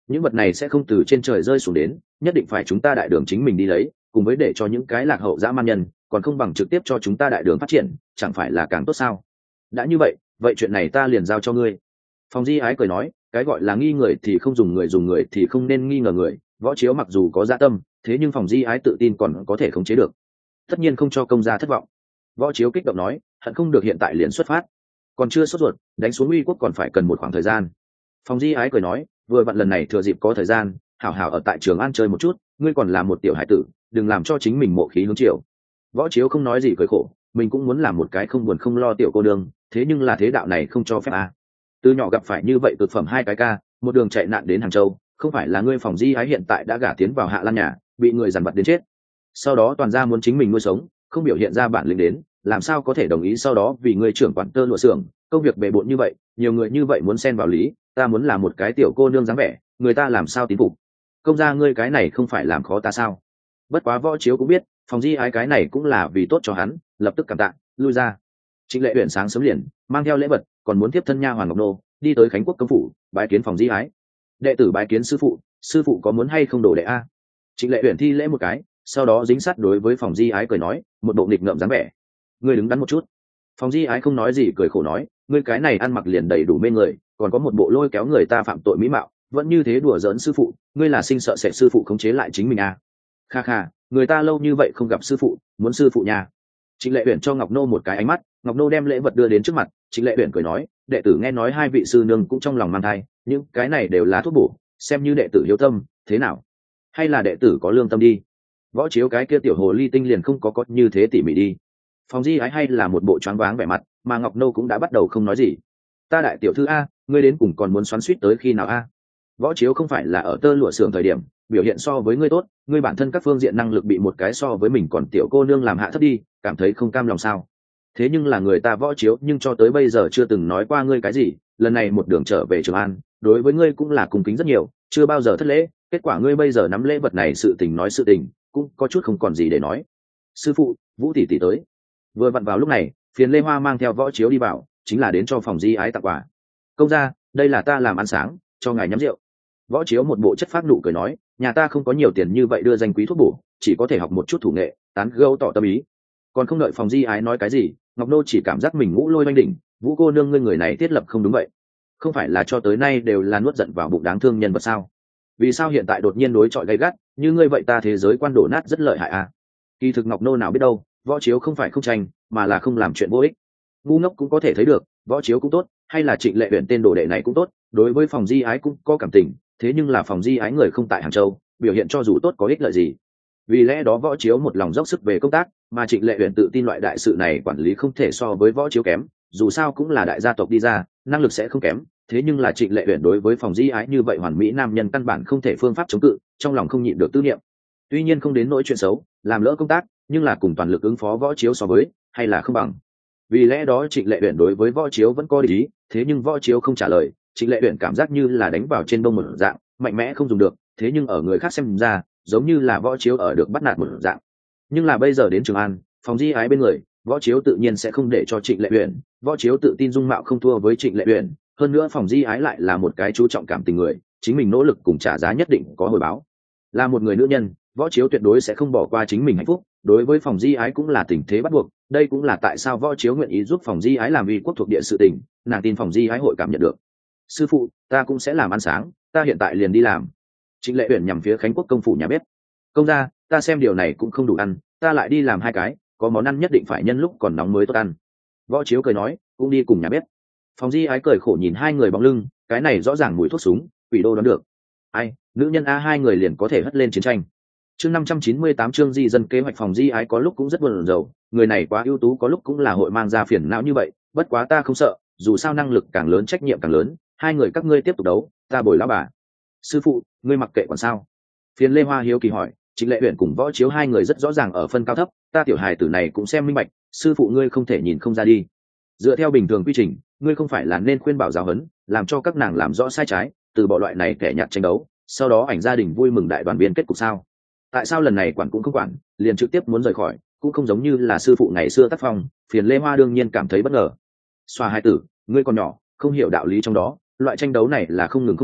những vật này sẽ không từ trên trời rơi xuống đến, nhất định phải chúng ta đại đường chính mình đi lấy, cùng với để cho những cái lạc hậu dã man nhân, còn không bằng trực tiếp cho chúng ta đại đường phát triển, chẳng phải là càng tốt sao? Đã như vậy, vậy chuyện này ta liền giao cho ngươi. Phòng Di Ái cười nói, cái gọi là nghi người thì không dùng người thì không nên nghi ngờ người. Võ Chiếu mặc dù có dạ tâm, thế nhưng Phòng Di Ái tự tin còn có thể khống chế được, tất nhiên không cho công gia thất vọng. Võ Chiếu kích động nói, hận không được hiện tại liền xuất phát, còn chưa sốt ruột, đánh xuống uy quốc còn phải cần một khoảng thời gian. Phòng Di Ái cười nói, vừa vặn lần này thừa dịp có thời gian, hảo hảo ở tại Trường An chơi một chút, ngươi còn là một tiểu hải tử, đừng làm cho chính mình mộ khí hướng chiều. Võ Chiếu không nói gì cười khổ, mình cũng muốn làm một cái không buồn không lo tiểu cô đương, thế nhưng là thế đạo này không cho phép à. Từ nhỏ gặp phải như vậy cực phẩm hai cái ca, một đường chạy nạn đến Hàng Châu, không phải là ngươi Phòng Di Ái hiện tại đã gả tiến vào Hạ Lan nhà, bị người dằn vặt đến chết. Sau đó toàn gia muốn chính mình nuôi sống, không biểu hiện ra bản lĩnh đến, làm sao có thể đồng ý sau đó vì ngươi trưởng quản tơ lụa xưởng, công việc bề bộn như vậy, nhiều người như vậy muốn xen vào lý, ta muốn làm một cái tiểu cô nương dáng vẻ, người ta làm sao tín phục. Công gia ngươi cái này không phải làm khó ta sao? Bất quá Võ Chiếu cũng biết, Phòng Di Ái cái này cũng là vì tốt cho hắn, lập tức cảm tạ, lui ra. Trịnh Lệ Uyển sáng sớm liền mang theo lễ vật, còn muốn tiếp thân nha hoàn Ngọc Nô, đi tới Khánh Quốc công phủ, bái kiến Phòng Di Ái. Đệ tử bái kiến sư phụ có muốn hay không đổ đệ a? Trịnh Lệ Uyển thi lễ một cái, sau đó dính sát đối với Phòng Di Ái cười nói, một bộ nghịch ngợm dáng vẻ. Ngươi đứng đắn một chút. Phòng Di Ái không nói gì cười khổ nói, ngươi cái này ăn mặc liền đầy đủ mê người, còn có một bộ lôi kéo người ta phạm tội mỹ mạo, vẫn như thế đùa giỡn sư phụ, ngươi là sinh sợ sẽ sư phụ khống chế lại chính mình à? Kha kha, người ta lâu như vậy không gặp sư phụ, muốn sư phụ nhà. Trịnh Lệ Uyển cho Ngọc Nô một cái ánh mắt, Ngọc Nô đem lễ vật đưa đến trước mặt, Trịnh Lệ Uyển cười nói, đệ tử nghe nói hai vị sư nương cũng trong lòng mang thai, những cái này đều là thuốc bổ, xem như đệ tử hiếu tâm, thế nào? Hay là đệ tử có lương tâm đi? Võ Chiếu cái kia tiểu hồ ly tinh liền không có như thế tỉ mỉ đi. Phòng Di Ái hay là một bộ choáng váng vẻ mặt, mà Ngọc Nô cũng đã bắt đầu không nói gì. Ta đại tiểu thư a, ngươi đến cùng còn muốn xoắn xuýt tới khi nào a? Võ Chiếu không phải là ở tơ lụa xưởng thời điểm, biểu hiện so với ngươi tốt, ngươi bản thân các phương diện năng lực bị một cái so với mình còn tiểu cô nương làm hạ thấp đi, cảm thấy không cam lòng sao? Thế nhưng là người ta Võ Chiếu nhưng cho tới bây giờ chưa từng nói qua ngươi cái gì, lần này một đường trở về Trường An, đối với ngươi cũng là cung kính rất nhiều, chưa bao giờ thất lễ, kết quả ngươi bây giờ nắm lễ vật này sự tình nói sự tình, cũng có chút không còn gì để nói. Sư phụ, Vũ tỷ tỷ tới. Vừa vặn vào lúc này, Phiền Lê Hoa mang theo Võ Chiếu đi vào, chính là đến cho Phòng Di Ái tặng quà. Công gia, đây là ta làm ăn sáng, cho ngài nhắm rượu. Võ Chiếu một bộ chất phác nụ cười nói, nhà ta không có nhiều tiền như vậy đưa danh quý thuốc bổ, chỉ có thể học một chút thủ nghệ, tán gẫu tỏ tâm ý. Còn không đợi Phòng Di Ái nói cái gì, Ngọc Nô chỉ cảm giác mình ngũ lôi oanh đỉnh, Vũ cô nương ngươi người này thiết lập không đúng vậy, không phải là cho tới nay đều là nuốt giận vào bụng đáng thương nhân vật sao? Vì sao hiện tại đột nhiên đối chọi gay gắt, như ngươi vậy ta thế giới quan đổ nát rất lợi hại à? Kỳ thực Ngọc Nô nào biết đâu, Võ Chiếu không phải không tranh, mà là không làm chuyện vô ích. Ngu ngốc cũng có thể thấy được, Võ Chiếu cũng tốt, hay là Trịnh Lệ Uyển tên đồ đệ này cũng tốt, đối với Phòng Di Ái cũng có cảm tình, thế nhưng là Phòng Di Ái người không tại Hàng Châu, biểu hiện cho dù tốt có ích lợi gì. Vì lẽ đó Võ Chiếu một lòng dốc sức về công tác, mà Trịnh Lệ Uyển tự tin loại đại sự này quản lý không thể so với Võ Chiếu kém, dù sao cũng là đại gia tộc đi ra, năng lực sẽ không kém, thế nhưng là Trịnh Lệ Uyển đối với Phòng Di Ái như vậy hoàn mỹ nam nhân căn bản không thể phương pháp chống cự, trong lòng không nhịn được tư niệm. Tuy nhiên không đến nỗi chuyện xấu, làm lỡ công tác, nhưng là cùng toàn lực ứng phó Võ Chiếu so với, hay là không bằng. Vì lẽ đó Trịnh Lệ Uyển đối với Võ Chiếu vẫn có để ý, thế nhưng Võ Chiếu không trả lời, Trịnh Lệ Uyển cảm giác như là đánh vào trên bông một dạng, mạnh mẽ không dùng được, thế nhưng ở người khác xem ra, giống như là Võ Chiếu ở được bắt nạt một dạng. Nhưng là bây giờ đến Trường An, Phòng Di Ái bên người, Võ Chiếu tự nhiên sẽ không để cho Trịnh Lệ Uyển, Võ Chiếu tự tin dung mạo không thua với Trịnh Lệ Uyển, hơn nữa Phòng Di Ái lại là một cái chú trọng cảm tình người, chính mình nỗ lực cùng trả giá nhất định có hồi báo. Là một người nữ nhân, Võ Chiếu tuyệt đối sẽ không bỏ qua chính mình hạnh phúc, đối với Phòng Di Ái cũng là tình thế bắt buộc, đây cũng là tại sao Võ Chiếu nguyện ý giúp Phòng Di Ái làm uy quốc thuộc địa sự tình, nàng tin Phòng Di Ái hội cảm nhận được. Sư phụ, ta cũng sẽ làm ăn sáng, ta hiện tại liền đi làm. Trịnh Lệ Uyển nhằm phía Khánh Quốc công phủ nhà bếp. Công gia, ta xem điều này cũng không đủ ăn, ta lại đi làm hai cái, có món ăn nhất định phải nhân lúc còn nóng mới tốt ăn. Võ Chiếu cười nói, cũng đi cùng nhà bếp. Phòng Di Ái cười khổ nhìn hai người bóng lưng, cái này rõ ràng mùi thuốc súng, quỷ đô đoán được. Ai, nữ nhân a hai người liền có thể hất lên chiến tranh. Chương 598 chương di dân kế hoạch. Phòng Di Ái có lúc cũng rất buồn rầu, người này quá ưu tú có lúc cũng là hội mang ra phiền não như vậy, bất quá ta không sợ, dù sao năng lực càng lớn trách nhiệm càng lớn, hai người các ngươi tiếp tục đấu, ta bồi lão bà. Sư phụ, ngươi mặc kệ còn sao? Phiền Lê Hoa hiếu kỳ hỏi. Trịnh Lệ Uyển cùng Võ Chiếu hai người rất rõ ràng ở phân cao thấp, ta tiểu hài tử này cũng xem minh bạch, sư phụ ngươi không thể nhìn không ra đi. Dựa theo bình thường quy trình, ngươi không phải là nên khuyên bảo giáo huấn, làm cho các nàng làm rõ sai trái, từ bỏ loại này kẻ nhạt tranh đấu, sau đó ảnh gia đình vui mừng đại đoàn viên kết cục sao? Tại sao lần này quản cũng không quản, liền trực tiếp muốn rời khỏi, cũng không giống như là sư phụ ngày xưa tác phong. Phiền Lê Hoa đương nhiên cảm thấy bất ngờ. Xoa hai tử, ngươi còn nhỏ, không hiểu đạo lý trong đó, loại tranh đấu này là không ngừng không nghỉ,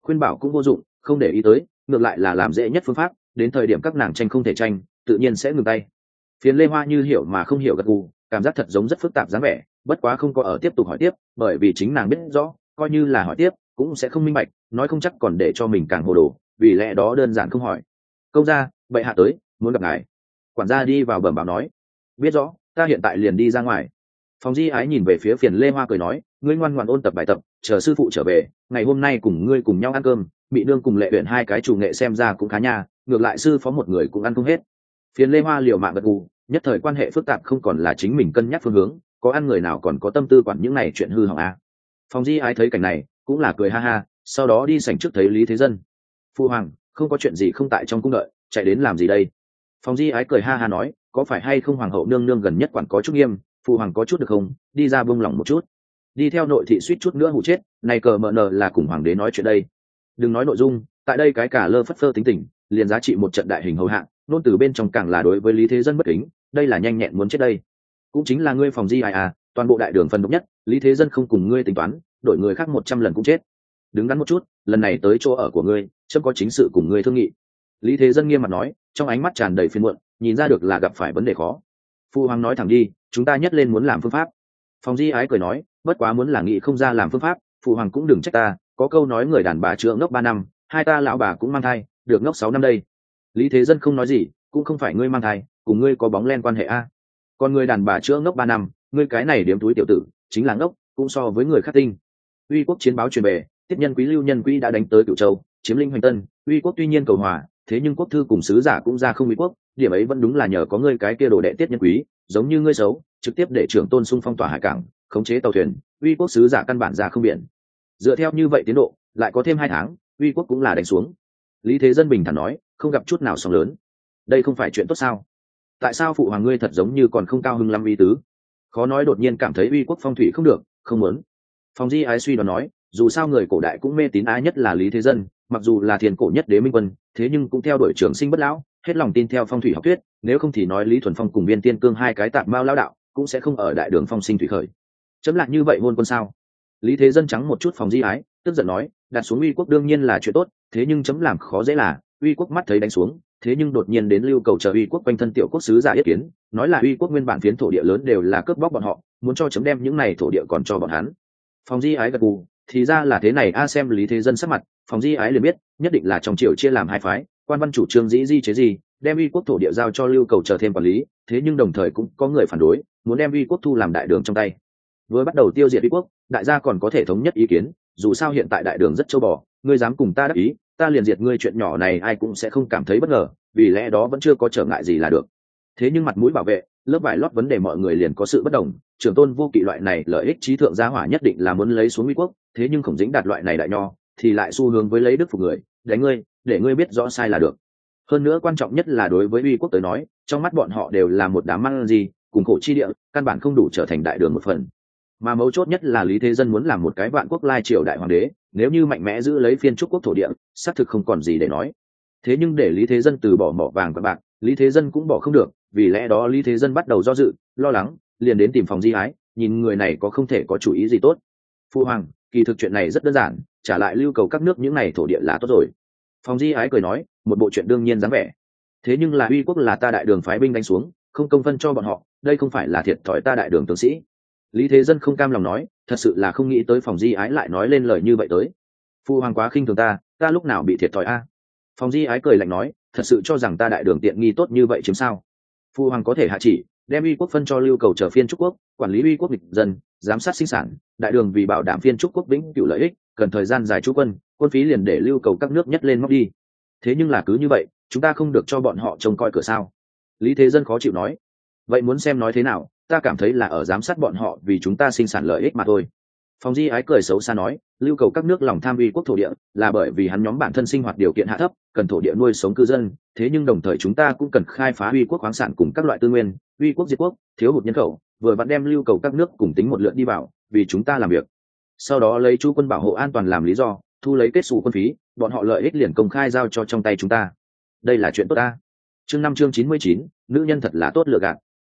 khuyên bảo cũng vô dụng, không để ý tới, ngược lại là làm dễ nhất phương pháp, đến thời điểm các nàng tranh không thể tranh, tự nhiên sẽ ngừng tay. Phiến Lê Hoa như hiểu mà không hiểu gật gù, cảm giác thật giống rất phức tạp dáng vẻ, bất quá không có ở tiếp tục hỏi tiếp, bởi vì chính nàng biết rõ, coi như là hỏi tiếp, cũng sẽ không minh bạch, nói không chắc còn để cho mình càng hồ đồ, vì lẽ đó đơn giản không hỏi. Công gia, bệ hạ tới, muốn gặp ngài. Quản gia đi vào bẩm báo nói, biết rõ, ta hiện tại liền đi ra ngoài. Phòng Di Ái nhìn về phía Phiền Lê Hoa cười nói, ngươi ngoan ngoãn ôn tập bài tập, chờ sư phụ trở về, ngày hôm nay cùng ngươi cùng nhau ăn cơm. Bị nương cùng Lệ Uyển hai cái chủ nghệ xem ra cũng khá nha, ngược lại sư phó một người cũng ăn không hết. Phiền Lê Hoa liều mạng gật gù, nhất thời quan hệ phức tạp không còn là chính mình cân nhắc phương hướng, có ăn người nào còn có tâm tư quản những này chuyện hư hỏng à. Phòng Di Ái thấy cảnh này, cũng là cười ha ha, sau đó đi sảnh trước thấy Lý Thế Dân. Phu hoàng, không có chuyện gì không tại trong cung đợi, chạy đến làm gì đây? Phòng Di Ái cười ha ha nói, có phải hay không hoàng hậu nương nương gần nhất quản có chút nghiêm, phụ hoàng có chút được không, đi ra buông lỏng một chút. Đi theo nội thị suýt chút nữa hụ chết, này cờ mờ nờ là cùng hoàng đế nói chuyện đây. Đừng nói nội dung, tại đây cái cả lơ phất phơ tính tình, liền giá trị một trận đại hình hầu hạ, nôn từ bên trong càng là đối với Lý Thế Dân bất kính, đây là nhanh nhẹn muốn chết đây. Cũng chính là ngươi Phòng Di Ái à, toàn bộ đại đường phần độc nhất, Lý Thế Dân không cùng ngươi tính toán, đổi người khác 100 lần cũng chết. Đứng đắn một chút, lần này tới chỗ ở của ngươi, chấm có chính sự cùng ngươi thương nghị. Lý Thế Dân nghiêm mặt nói, trong ánh mắt tràn đầy phiền muộn, nhìn ra được là gặp phải vấn đề khó. Phu hoàng nói thẳng đi, chúng ta nhất lên muốn làm phương pháp. Phòng Di Ái cười nói, bất quá muốn là nghị không ra làm phương pháp, phụ hoàng cũng đừng trách ta, có câu nói người đàn bà chữa ngốc 3 năm, hai ta lão bà cũng mang thai, được ngốc 6 năm đây. Lý Thế Dân không nói gì, cũng không phải ngươi mang thai, cùng ngươi có bóng len quan hệ a. Còn người đàn bà chữa ngốc 3 năm, ngươi cái này điếm túi tiểu tử, chính là ngốc, cũng so với người khác tinh. Uy quốc chiến báo truyền về, Tiết Nhân Quý Lưu Nhân Quý đã đánh tới Cửu Châu, chiếm lĩnh Hoành Tân, Uy quốc tuy nhiên cầu hòa, thế nhưng quốc thư cùng sứ giả cũng ra không Uy quốc, điểm ấy vẫn đúng là nhờ có ngươi cái kia đồ đệ Tiết Nhân Quý, giống như ngươi xấu, trực tiếp để trưởng tôn xung phong tỏa hải cảng, khống chế tàu thuyền, Uy quốc sứ giả căn bản ra không biển. Dựa theo như vậy tiến độ, lại có thêm 2 tháng, Uy quốc cũng là đánh xuống. Lý Thế Dân bình thản nói, không gặp chút nào sóng lớn. Đây không phải chuyện tốt sao? Tại sao phụ hoàng ngươi thật giống như còn không cao hưng lắm uy tứ? Khó nói đột nhiên cảm thấy Uy quốc phong thủy không được, không muốn. Phòng Di Ái suy đoán nói, dù sao người cổ đại cũng mê tín ái nhất là Lý Thế Dân, mặc dù là thiên cổ nhất đế minh quân, thế nhưng cũng theo đuổi trường sinh bất lão, hết lòng tin theo phong thủy học thuyết, nếu không thì nói Lý Thuần Phong cùng Viên Tiên Cương hai cái tạm mao lão đạo, cũng sẽ không ở đại đường phong sinh thủy khởi. Chấm lại như vậy hôn quân sao? Lý Thế Dân trắng một chút Phòng Di Ái, tức giận nói, đặt xuống Uy quốc đương nhiên là chuyện tốt, thế nhưng chấm làm khó dễ là, Uy quốc mắt thấy đánh xuống, thế nhưng đột nhiên đến lưu cầu chờ Uy quốc quanh thân tiểu quốc sứ giả yết kiến, nói là Uy quốc nguyên bản phiến thổ địa lớn đều là cướp bóc bọn họ, muốn cho chấm đem những này thổ địa còn cho bọn hắn. Phòng Di Ái gật gù, thì ra là thế này a. Xem Lý Thế Dân sắc mặt, Phòng Di Ái liền biết, nhất định là trong triều chia làm 2 phái, quan văn chủ trương dĩ di chế gì, đem Uy quốc thổ địa giao cho lưu cầu chờ thêm quản lý, thế nhưng đồng thời cũng có người phản đối, muốn đem Uy quốc thu làm đại đường trong tay. Vừa bắt đầu tiêu diệt Uy quốc, đại gia còn có thể thống nhất ý kiến, dù sao hiện tại đại đường rất châu bò, ngươi dám cùng ta đắc ý, ta liền diệt ngươi, chuyện nhỏ này ai cũng sẽ không cảm thấy bất ngờ, vì lẽ đó vẫn chưa có trở ngại gì là được. Thế nhưng mặt mũi bảo vệ, lớp vải lót vấn đề mọi người liền có sự bất đồng, trưởng tôn vô kỵ loại này lợi ích trí thượng gia hỏa nhất định là muốn lấy xuống Uy quốc, thế nhưng Khổng Dĩnh Đạt loại này đại nho thì lại xu hướng với lấy đức phục người, đánh ngươi, để ngươi biết rõ sai là được. Hơn nữa quan trọng nhất là đối với Uy quốc tới nói, trong mắt bọn họ đều là một đám mang gì, cùng khổ chi địa, căn bản không đủ trở thành đại đường một phần. Mà mấu chốt nhất là Lý Thế Dân muốn làm một cái vạn quốc lai triều đại hoàng đế, nếu như mạnh mẽ giữ lấy phiên trúc quốc thổ địa, xác thực không còn gì để nói. Thế nhưng để Lý Thế Dân từ bỏ mỏ vàng và bạc, Lý Thế Dân cũng bỏ không được, vì lẽ đó Lý Thế Dân bắt đầu do dự, lo lắng, liền đến tìm Phòng Di Ái, nhìn người này có không thể có chủ ý gì tốt. Phu hoàng, kỳ thực chuyện này rất đơn giản, trả lại lưu cầu các nước những này thổ địa là tốt rồi. Phòng Di Ái cười nói, một bộ chuyện đương nhiên dáng vẻ. Thế nhưng là Uy quốc là ta đại đường phái binh đánh xuống, không công phân cho bọn họ, đây không phải là thiệt thòi ta đại đường tướng sĩ. Lý Thế Dân không cam lòng nói, thật sự là không nghĩ tới Phòng Di Ái lại nói lên lời như vậy tới. Phu hoàng quá khinh thường ta lúc nào bị thiệt thòi a? Phòng Di Ái cười lạnh nói, thật sự cho rằng ta đại đường tiện nghi tốt như vậy chiếm sao? Phu hoàng có thể hạ chỉ, đem Uy quốc phân cho lưu cầu trở phiên trúc quốc, quản lý Uy quốc địch dân, giám sát sinh sản, đại đường vì bảo đảm phiên trúc quốc vĩnh cửu lợi ích, cần thời gian dài trú quân, quân phí liền để lưu cầu các nước nhất lên móc đi. Thế nhưng là cứ như vậy, chúng ta không được cho bọn họ trông coi cửa sao? Lý Thế Dân khó chịu nói, vậy muốn xem nói thế nào, ta cảm thấy là ở giám sát bọn họ vì chúng ta sinh sản lợi ích mà thôi. Phòng Di Ái cười xấu xa nói, lưu cầu các nước lòng tham Uy quốc thổ địa là bởi vì hắn nhóm bản thân sinh hoạt điều kiện hạ thấp, cần thổ địa nuôi sống cư dân, thế nhưng đồng thời chúng ta cũng cần khai phá Uy quốc khoáng sản cùng các loại tư nguyên, Uy quốc diệt quốc, thiếu hụt nhân khẩu, vừa vặn đem lưu cầu các nước cùng tính một lượt đi vào, vì chúng ta làm việc. Sau đó lấy chú quân bảo hộ an toàn làm lý do, thu lấy kết xù quân phí, bọn họ lợi ích liền công khai giao cho trong tay chúng ta. Đây là chuyện tốt ta. Chương 9, nữ nhân thật là tốt lựa gạt.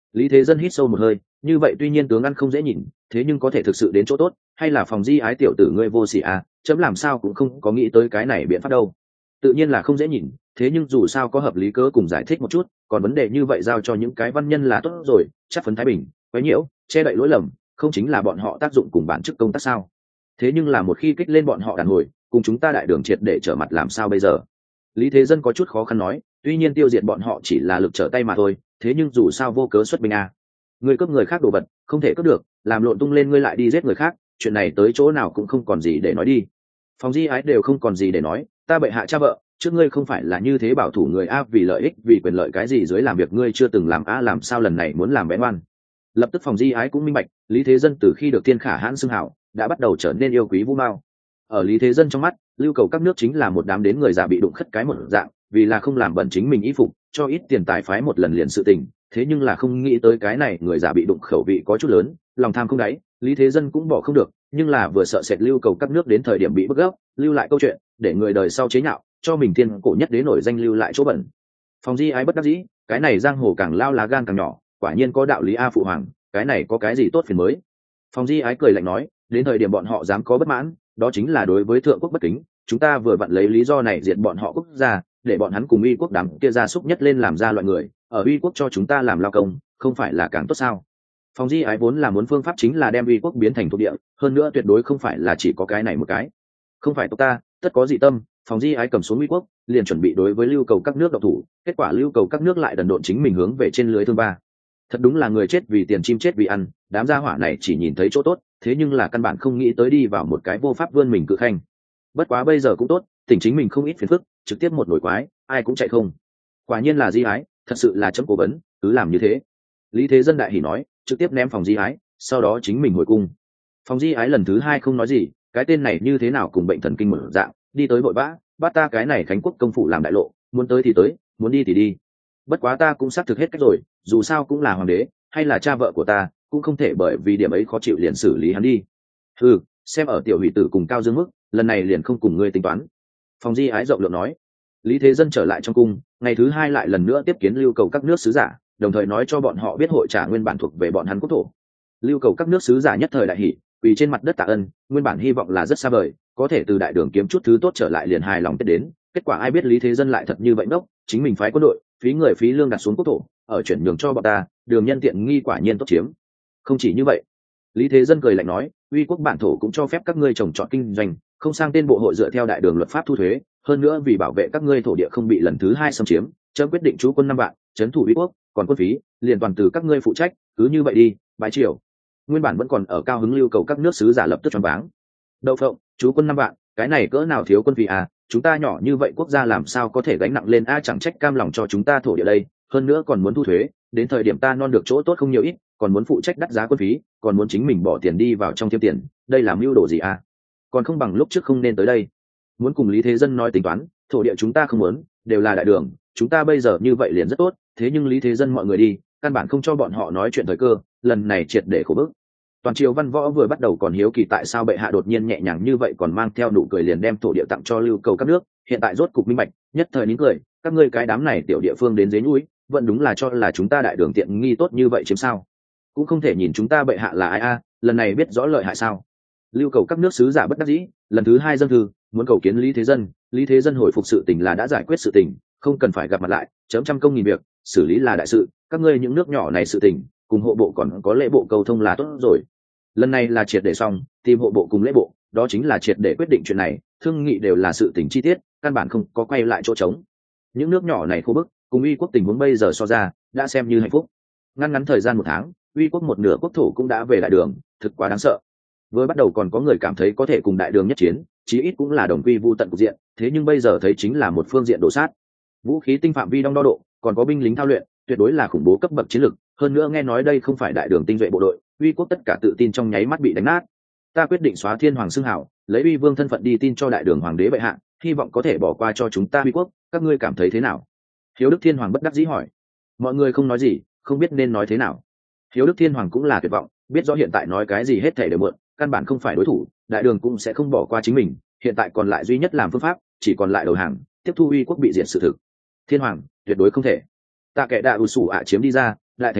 Lý Thế Dân hít sâu một hơi, như vậy tuy nhiên tướng ăn không dễ nhìn, thế nhưng có thể thực sự đến chỗ tốt, hay là Phòng Di Ái tiểu tử ngươi vô sỉ à, chấm làm sao cũng không có nghĩ tới cái này biện pháp đâu. Tự nhiên là không dễ nhìn, thế nhưng dù sao có hợp lý cớ cùng giải thích một chút, còn vấn đề như vậy giao cho những cái văn nhân là tốt rồi, chắc phấn thái bình, quấy nhiễu, che đậy lỗi lầm, không chính là bọn họ tác dụng cùng bản chức công tác sao? Thế nhưng là một khi kích lên bọn họ đàn hồi, cùng chúng ta đại đường triệt để trở mặt làm sao bây giờ? Lý Thế Dân có chút khó khăn nói, tuy nhiên tiêu diệt bọn họ chỉ là lực trở tay mà thôi, thế nhưng dù sao vô cớ xuất binh à. Người cướp người khác đồ vật, không thể cướp được, làm lộn tung lên ngươi lại đi giết người khác, chuyện này tới chỗ nào cũng không còn gì để nói đi. Phòng Di Ái đều không còn gì để nói, ta bệ hạ cha vợ, trước ngươi không phải là như thế bảo thủ người a, vì lợi ích vì quyền lợi cái gì dưới làm việc ngươi chưa từng làm a, làm sao lần này muốn làm bẽ ngoan. Lập tức Phòng Di Ái cũng minh bạch, Lý Thế Dân từ khi được thiên khả hãn xưng hảo đã bắt đầu trở nên yêu quý Vũ Mao. Ở Lý Thế Dân trong mắt, lưu cầu các nước chính là một đám đến người già bị đụng khất cái một dạng, vì là không làm bẩn chính mình y phục, cho ít tiền tài phái một lần liền sự tình, thế nhưng là không nghĩ tới cái này người già bị đụng khẩu vị có chút lớn, lòng tham không đáy, Lý Thế Dân cũng bỏ không được, nhưng là vừa sợ sệt lưu cầu các nước đến thời điểm bị bức gốc, lưu lại câu chuyện để người đời sau chế nhạo, cho mình thiên cổ nhất đế nổi danh lưu lại chỗ bẩn. Phòng Di Ái bất đắc dĩ, cái này giang hồ càng lao lá gan càng nhỏ, quả nhiên có đạo lý a phụ hoàng, cái này có cái gì tốt phiền mới. Phòng Di Ái cười lạnh nói, đến thời điểm bọn họ dám có bất mãn, đó chính là đối với thượng quốc bất kính, chúng ta vừa vặn lấy lý do này diệt bọn họ quốc gia, để bọn hắn cùng uy quốc đám kia gia súc nhất lên làm ra loại người, ở uy quốc cho chúng ta làm lao công, không phải là càng tốt sao? Phòng Di Ái vốn là muốn phương pháp chính là đem uy quốc biến thành thuộc địa, hơn nữa tuyệt đối không phải là chỉ có cái này một cái, không phải tộc ta, tất có dị tâm. Phòng Di Ái cầm xuống uy quốc, liền chuẩn bị đối với lưu cầu các nước độc thủ, kết quả lưu cầu các nước lại đần độn chính mình hướng về trên lưới thương ba. Thật đúng là người chết vì tiền chim chết vì ăn, đám gia hỏa này chỉ nhìn thấy chỗ tốt, thế nhưng là căn bản không nghĩ tới đi vào một cái vô pháp vươn mình cự khanh. Bất quá bây giờ cũng tốt, tỉnh chính mình không ít phiền phức, trực tiếp một nổi quái, ai cũng chạy không. Quả nhiên là Di Ái, thật sự là chấm cố vấn, cứ làm như thế. Lý Thế Dân đại hỉ nói, trực tiếp ném Phòng Di Ái, sau đó chính mình hồi cung. Phòng Di Ái lần thứ hai không nói gì, cái tên này như thế nào cùng bệnh thần kinh mở dạng, đi tới vội vã, bắt ta cái này Khánh Quốc công phủ làm đại lộ, muốn tới thì tới, muốn đi thì đi. Bất quá ta cũng xác thực hết cách rồi, dù sao cũng là hoàng đế, hay là cha vợ của ta, cũng không thể bởi vì điểm ấy khó chịu liền xử lý hắn đi. Ừ, xem ở tiểu hủy tử cùng Cao Dương mức, lần này liền không cùng ngươi tính toán. Phòng Di Ái rộng lượng nói. Lý Thế Dân trở lại trong cung, ngày thứ hai lại lần nữa tiếp kiến lưu cầu các nước sứ giả, đồng thời nói cho bọn họ biết hội trả nguyên bản thuộc về bọn hắn quốc thổ. Lưu cầu các nước sứ giả nhất thời đại hỉ, quỳ trên mặt đất tạ ơn, nguyên bản hy vọng là rất xa vời, có thể từ đại đường kiếm chút thứ tốt trở lại liền hài lòng tiếp đến, kết quả ai biết Lý Thế Dân lại thật như vậy ngốc, chính mình phái quân đội, phí người phí lương đặt xuống quốc thổ, ở chuyển nhường cho bọn ta, đường nhân tiện nghi quả nhiên tốt chiếm. Không chỉ như vậy, Lý Thế Dân cười lạnh nói, uy quốc bản thổ cũng cho phép các ngươi trồng trọt kinh doanh, không sang tên bộ hội dựa theo đại đường luật pháp thu thuế, hơn nữa vì bảo vệ các ngươi thổ địa không bị lần thứ hai xâm chiếm, chấm quyết định trú quân 5 vạn, trấn thủ uy quốc, còn quân phí liền toàn từ các ngươi phụ trách, cứ như vậy đi, bái triều. Nguyên bản vẫn còn ở cao hứng lưu cầu các nước sứ giả lập tức choáng váng. Đậu phộng, trú quân 5 vạn, cái này cỡ nào thiếu quân phí à, chúng ta nhỏ như vậy quốc gia làm sao có thể gánh nặng lên a, chẳng trách cam lòng cho chúng ta thổ địa đây, hơn nữa còn muốn thu thuế, đến thời điểm ta non được chỗ tốt không nhiều ít, còn muốn phụ trách đắt giá quân phí, còn muốn chính mình bỏ tiền đi vào trong thêm tiền, đây là mưu đồ gì à? Còn không bằng lúc trước không nên tới đây. Muốn cùng Lý Thế Dân nói tính toán, thổ địa chúng ta không muốn, đều là đại đường, chúng ta bây giờ như vậy liền rất tốt, thế nhưng Lý Thế Dân mọi người đi, căn bản không cho bọn họ nói chuyện thời cơ, lần này triệt để khổ bức. Toàn triều văn võ vừa bắt đầu còn hiếu kỳ tại sao bệ hạ đột nhiên nhẹ nhàng như vậy, còn mang theo nụ cười liền đem thổ địa tặng cho lưu cầu các nước, hiện tại rốt cục minh bạch, nhất thời nín cười, các ngươi cái đám này tiểu địa phương đến dế núi, vẫn đúng là cho là chúng ta đại đường tiện nghi tốt như vậy chiếm sao? Cũng không thể nhìn chúng ta bệ hạ là ai a, lần này biết rõ lợi hại sao? Lưu cầu các nước sứ giả bất đắc dĩ, lần thứ hai dâng thư muốn cầu kiến Lý Thế Dân. Lý Thế Dân hồi phục sự tình là đã giải quyết sự tình, không cần phải gặp mặt lại, chấm trăm công nghìn việc, xử lý là đại sự, các ngươi những nước nhỏ này sự tình, cùng hộ bộ còn có lễ bộ cầu thông là tốt rồi. Lần này là triệt để xong, tìm hộ bộ cùng lễ bộ, đó chính là triệt để quyết định chuyện này, thương nghị đều là sự tình chi tiết, căn bản không có quay lại chỗ trống. Những nước nhỏ này khô bức, cùng uy quốc tình huống bây giờ so ra, đã xem như hạnh phúc. Ngắn ngắn thời gian 1 tháng, uy quốc một nửa quốc thổ cũng đã về đại đường, thực quá đáng sợ. Vừa bắt đầu còn có người cảm thấy có thể cùng đại đường nhất chiến, chí ít cũng là đồng quy vu tận cục diện, thế nhưng bây giờ thấy chính là một phương diện đổ sát. Vũ khí tinh phạm vi đong đo độ, còn có binh lính thao luyện, tuyệt đối là khủng bố cấp bậc chiến lược, hơn nữa nghe nói đây không phải đại đường tinh duệ bộ đội, uy quốc tất cả tự tin trong nháy mắt bị đánh nát. Ta quyết định xóa thiên hoàng xưng hảo, lấy uy vương thân phận đi tin cho đại đường hoàng đế bệ hạ, hy vọng có thể bỏ qua cho chúng ta uy quốc, các ngươi cảm thấy thế nào? Hiếu Đức Thiên Hoàng bất đắc dĩ hỏi. Mọi người không nói gì, không biết nên nói thế nào. Hiếu Đức Thiên Hoàng cũng là tuyệt vọng, biết rõ hiện tại nói cái gì hết thảy đều mượn, căn bản không phải đối thủ, đại đường cũng sẽ không bỏ qua chính mình, hiện tại còn lại duy nhất làm phương pháp, chỉ còn lại đầu hàng, tiếp thu uy quốc bị diệt sự thực. Thiên Hoàng tuyệt đối không thể. Ta kẻ đạ ủ sủ ạ chiếm đi ra, đại thánh nói,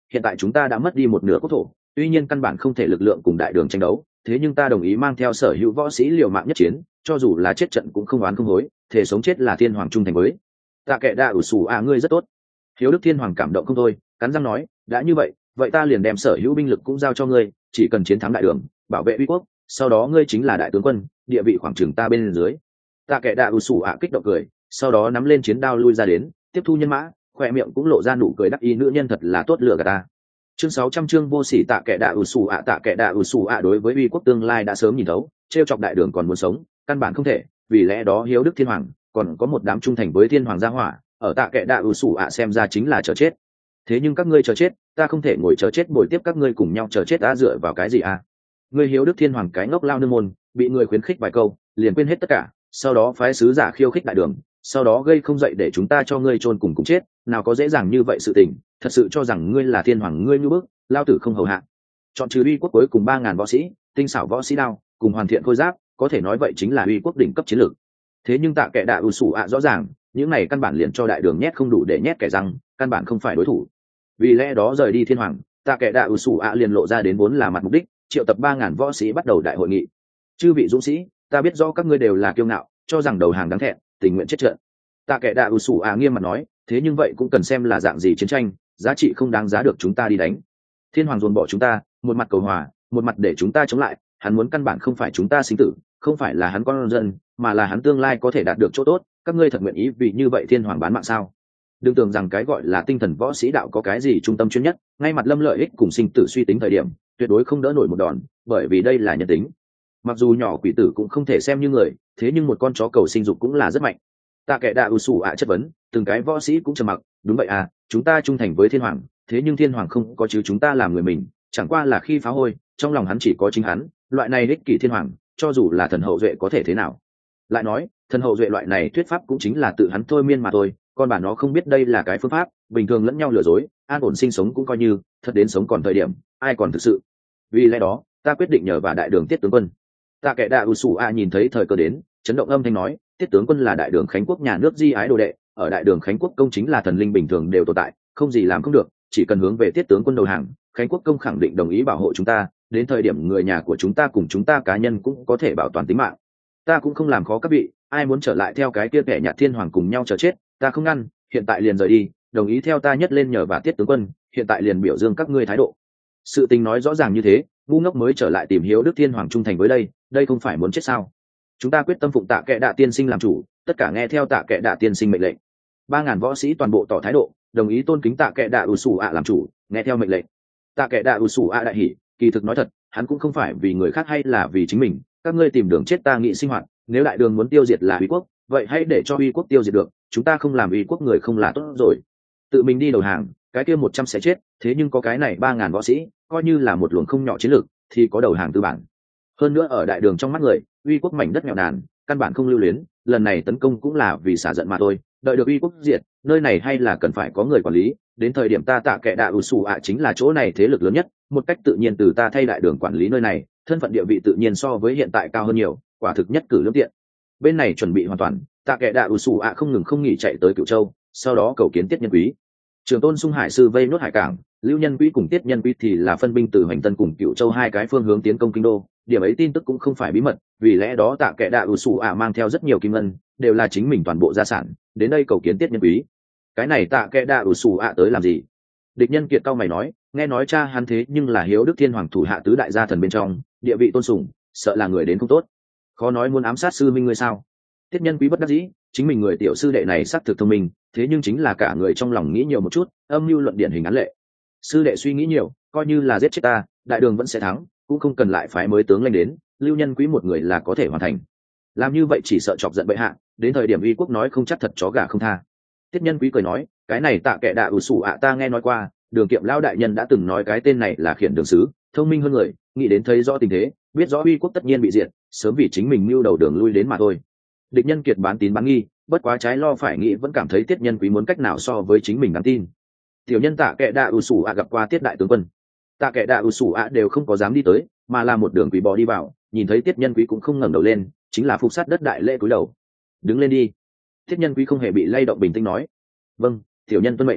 hiện tại chúng ta đã mất đi một nửa quốc thổ, tuy nhiên căn bản không thể lực lượng cùng đại đường tranh đấu, thế nhưng ta đồng ý mang theo sở hữu võ sĩ liều mạng nhất chiến, cho dù là chết trận cũng không oán không hối, thể sống chết là thiên hoàng trung thành với. Tạ Kệ Đạ ủ sủ ạ ngươi rất tốt. Hiếu Đức Thiên Hoàng cảm động không thôi, cắn răng nói, đã như vậy, vậy ta liền đem sở hữu binh lực cũng giao cho ngươi, chỉ cần chiến thắng đại đường, bảo vệ uy quốc, sau đó ngươi chính là đại tướng quân, địa vị khoảng chừng ta bên dưới. Tạ Kệ Đạ ủ sủ ạ kích động cười, sau đó nắm lên chiến đao lui ra đến, tiếp thu nhân mã, khoe miệng cũng lộ ra nụ cười đắc ý, nữ nhân thật là tốt lựa gạt ta. Chương 600 chương vô sỉ. Tạ Kệ Đạ ủ sủ ạ. Tạ Kệ Đạ ủ sủ ạ đối với uy quốc tương lai đã sớm nhìn thấu, trêu chọc đại đường còn muốn sống, căn bản không thể, vì lẽ đó Hiếu Đức Thiên Hoàng còn có một đám trung thành với Thiên Hoàng gia hỏa, ở Tạ Kệ Đạ ủ sủ ạ xem ra chính là chờ chết. Thế nhưng các ngươi chờ chết, ta không thể ngồi chờ chết bồi tiếp các ngươi cùng nhau chờ chết, đã dựa vào cái gì à? Ngươi Hiếu Đức Thiên Hoàng cái ngốc lao nương môn, bị người khuyến khích vài câu, liền quên hết tất cả, sau đó phái sứ giả khiêu khích đại đường, sau đó gây không dậy để chúng ta cho ngươi chôn cùng chết, nào có dễ dàng như vậy sự tình, thật sự cho rằng ngươi là thiên hoàng, ngươi như bước, lao tử không hầu hạ. Chọn trừ uy quốc cuối cùng 3000 võ sĩ, tinh xảo võ sĩ đao, cùng hoàn thiện khôi giáp, có thể nói vậy chính là uy quốc đỉnh cấp chiến lược. Thế nhưng Tạ Kệ Đạ ủ sủ ạ rõ ràng, những này căn bản liền cho đại đường nhét không đủ để nhét kẻ răng, căn bản không phải đối thủ. Vì lẽ đó rời đi thiên hoàng, Tạ Kệ Đạ ủ sủ ạ liền lộ ra đến vốn là mặt mục đích, triệu tập 3000 võ sĩ bắt đầu đại hội nghị. Chư vị dũng sĩ, ta biết rõ các ngươi đều là kiêu ngạo, cho rằng đầu hàng đáng thẹn, tình nguyện chết trận. Tạ Kệ Đạ ủ sủ ạ nghiêm mặt nói, thế nhưng vậy cũng cần xem là dạng gì chiến tranh, giá trị không đáng giá được chúng ta đi đánh. Thiên hoàng dồn bỏ chúng ta, một mặt cầu hòa, một mặt để chúng ta chống lại, hắn muốn căn bản không phải chúng ta sinh tử, không phải là hắn con dân, mà là hắn tương lai có thể đạt được chỗ tốt, các ngươi thật nguyện ý vì như vậy thiên hoàng bán mạng sao? Đừng tưởng rằng cái gọi là tinh thần võ sĩ đạo có cái gì trung tâm chuyên nhất, ngay mặt lâm lợi ích cùng sinh tử suy tính thời điểm, tuyệt đối không đỡ nổi một đòn, bởi vì đây là nhân tính. Mặc dù nhỏ quỷ tử cũng không thể xem như người, thế nhưng một con chó cầu sinh dục cũng là rất mạnh. Tạ Kệ Đạ ủ sủ ạ chất vấn, từng cái võ sĩ cũng trầm mặc, đúng vậy à, chúng ta trung thành với thiên hoàng, thế nhưng thiên hoàng không có chứ chúng ta làm người mình, chẳng qua là khi phá hôi, trong lòng hắn chỉ có chính hắn, loại này ích kỷ thiên hoàng, cho dù là thần hậu duệ có thể thế nào? Lại nói, thần hậu duệ loại này thuyết pháp cũng chính là tự hắn thôi miên mà thôi, con bà nó không biết đây là cái phương pháp, bình thường lẫn nhau lừa dối, an ổn sinh sống cũng coi như, thật đến sống còn thời điểm, ai còn thực sự. Vì lẽ đó, ta quyết định nhờ vào đại đường Tiết tướng quân. Tạ Kệ Đạ ủ sủ ạ nhìn thấy thời cơ đến, chấn động âm thanh nói, Tiết tướng quân là đại đường Khánh quốc nhà nước di ái đồ đệ, ở đại đường Khánh quốc công chính là thần linh bình thường đều tồn tại, không gì làm không được, chỉ cần hướng về Tiết tướng quân đầu hàng, Khánh quốc công khẳng định đồng ý bảo hộ chúng ta, đến thời điểm người nhà của chúng ta cùng chúng ta cá nhân cũng có thể bảo toàn tính mạng. Ta cũng không làm khó các vị, ai muốn trở lại theo cái kia kẻ nhạt thiên hoàng cùng nhau chờ chết, ta không ngăn, hiện tại liền rời đi, đồng ý theo ta nhất lên nhờ và Tiết tướng quân, hiện tại liền biểu dương các ngươi thái độ. Sự tình nói rõ ràng như thế, ngu ngốc mới trở lại tìm Hiếu Đức Thiên Hoàng trung thành với đây không phải muốn chết sao? Chúng ta quyết tâm phụng Tạ Kệ Đạ tiên sinh làm chủ, tất cả nghe theo Tạ Kệ Đạ tiên sinh mệnh lệnh. 3000 võ sĩ toàn bộ tỏ thái độ, đồng ý tôn kính Tạ Kệ Đạ ủ sủ ạ làm chủ, nghe theo mệnh lệnh. Tạ Kệ Đạ ủ sủ ạ đại hỉ, kỳ thực nói thật, hắn cũng không phải vì người khác hay là vì chính mình, các ngươi tìm đường chết ta nghĩ sinh hoạt, nếu đại đường muốn tiêu diệt là uy quốc, vậy hãy để cho uy quốc tiêu diệt được, chúng ta không làm uy quốc người không là tốt rồi. Tự mình đi đầu hàng, cái kia 100 sẽ chết, thế nhưng có cái này 3000 võ sĩ, coi như là một luồng không nhỏ chiến lược, thì có đầu hàng tư bản. Hơn nữa ở đại đường trong mắt người, uy quốc mảnh đất nghèo nàn, căn bản không lưu luyến, lần này tấn công cũng là vì xả giận mà thôi, đợi được uy quốc diệt, nơi này hay là cần phải có người quản lý, đến thời điểm ta Tạ Kệ Đạ ủ sủ ạ chính là chỗ này thế lực lớn nhất, một cách tự nhiên từ ta thay đại đường quản lý nơi này, thân phận địa vị tự nhiên so với hiện tại cao hơn nhiều, quả thực nhất cử lưỡng tiện. Bên này chuẩn bị hoàn toàn, Tạ Kệ Đạ ủ sủ ạ không ngừng không nghỉ chạy tới Cửu Châu, sau đó cầu kiến Tiết Nhân Quý. Trường Tôn Sung Hải sư vây nốt hải cảng, Lưu Nhân Quý cùng Tiết Nhân Quý thì là phân binh từ Hoành Tân cùng Cửu Châu hai cái phương hướng tiến công kinh đô, điểm ấy tin tức cũng không phải bí mật, vì lẽ đó Tạ Kệ Đạ ủ sủ ạ mang theo rất nhiều kim ngân, đều là chính mình toàn bộ gia sản, đến đây cầu kiến Tiết Nhân Quý. Cái này Tạ Kệ Đạ ủ sủ ạ tới làm gì? Địch Nhân Kiệt cao mày nói, nghe nói cha hắn thế nhưng là Hiếu Đức Thiên Hoàng thủ hạ tứ đại gia thần bên trong, địa vị tôn sùng, sợ là người đến không tốt. Khó nói muốn ám sát sư minh ngươi sao? Tiết Nhân Quý bất đắc dĩ, chính mình người tiểu sư đệ này xác thực thông minh, thế nhưng chính là cả người trong lòng nghĩ nhiều một chút, âm mưu luận điển hình án lệ. Sư đệ suy nghĩ nhiều, coi như là giết chết ta, đại đường vẫn sẽ thắng, cũng không cần lại phái mới tướng lên đến, Lưu Nhân Quý một người là có thể hoàn thành. Làm như vậy chỉ sợ chọc giận bệ hạ, đến thời điểm uy quốc nói không chắc thật chó gà không tha. Tiết Nhân Quý cười nói, cái này Tạ Kệ Đạ ủ sủ ạ ta nghe nói qua, Đường Kiệm lão đại nhân đã từng nói cái tên này là khiển đường sứ, thông minh hơn người, nghĩ đến thấy rõ tình thế, biết rõ uy quốc tất nhiên bị diệt, sớm vì chính mình mưu đầu đường lui đến mà thôi. Địch Nhân Kiệt bán tín bán nghi, bất quá trái lo phải nghĩ vẫn cảm thấy Tiết Nhân Quý muốn cách nào so với chính mình đáng tin. Tiểu nhân Tạ Kệ Đạ ủ sủ ạ gặp qua Tiết đại tướng quân. Tạ Kệ Đạ ủ sủ ạ đều không có dám đi tới, mà là một đường quỷ bò đi vào, nhìn thấy Tiết Nhân Quý cũng không ngẩng đầu lên, chính là phục sát đất đại lễ cúi đầu. Đứng lên đi. Tiết Nhân Quý không hề bị lay động, bình tĩnh nói, vâng, tiểu nhân tuân mệnh.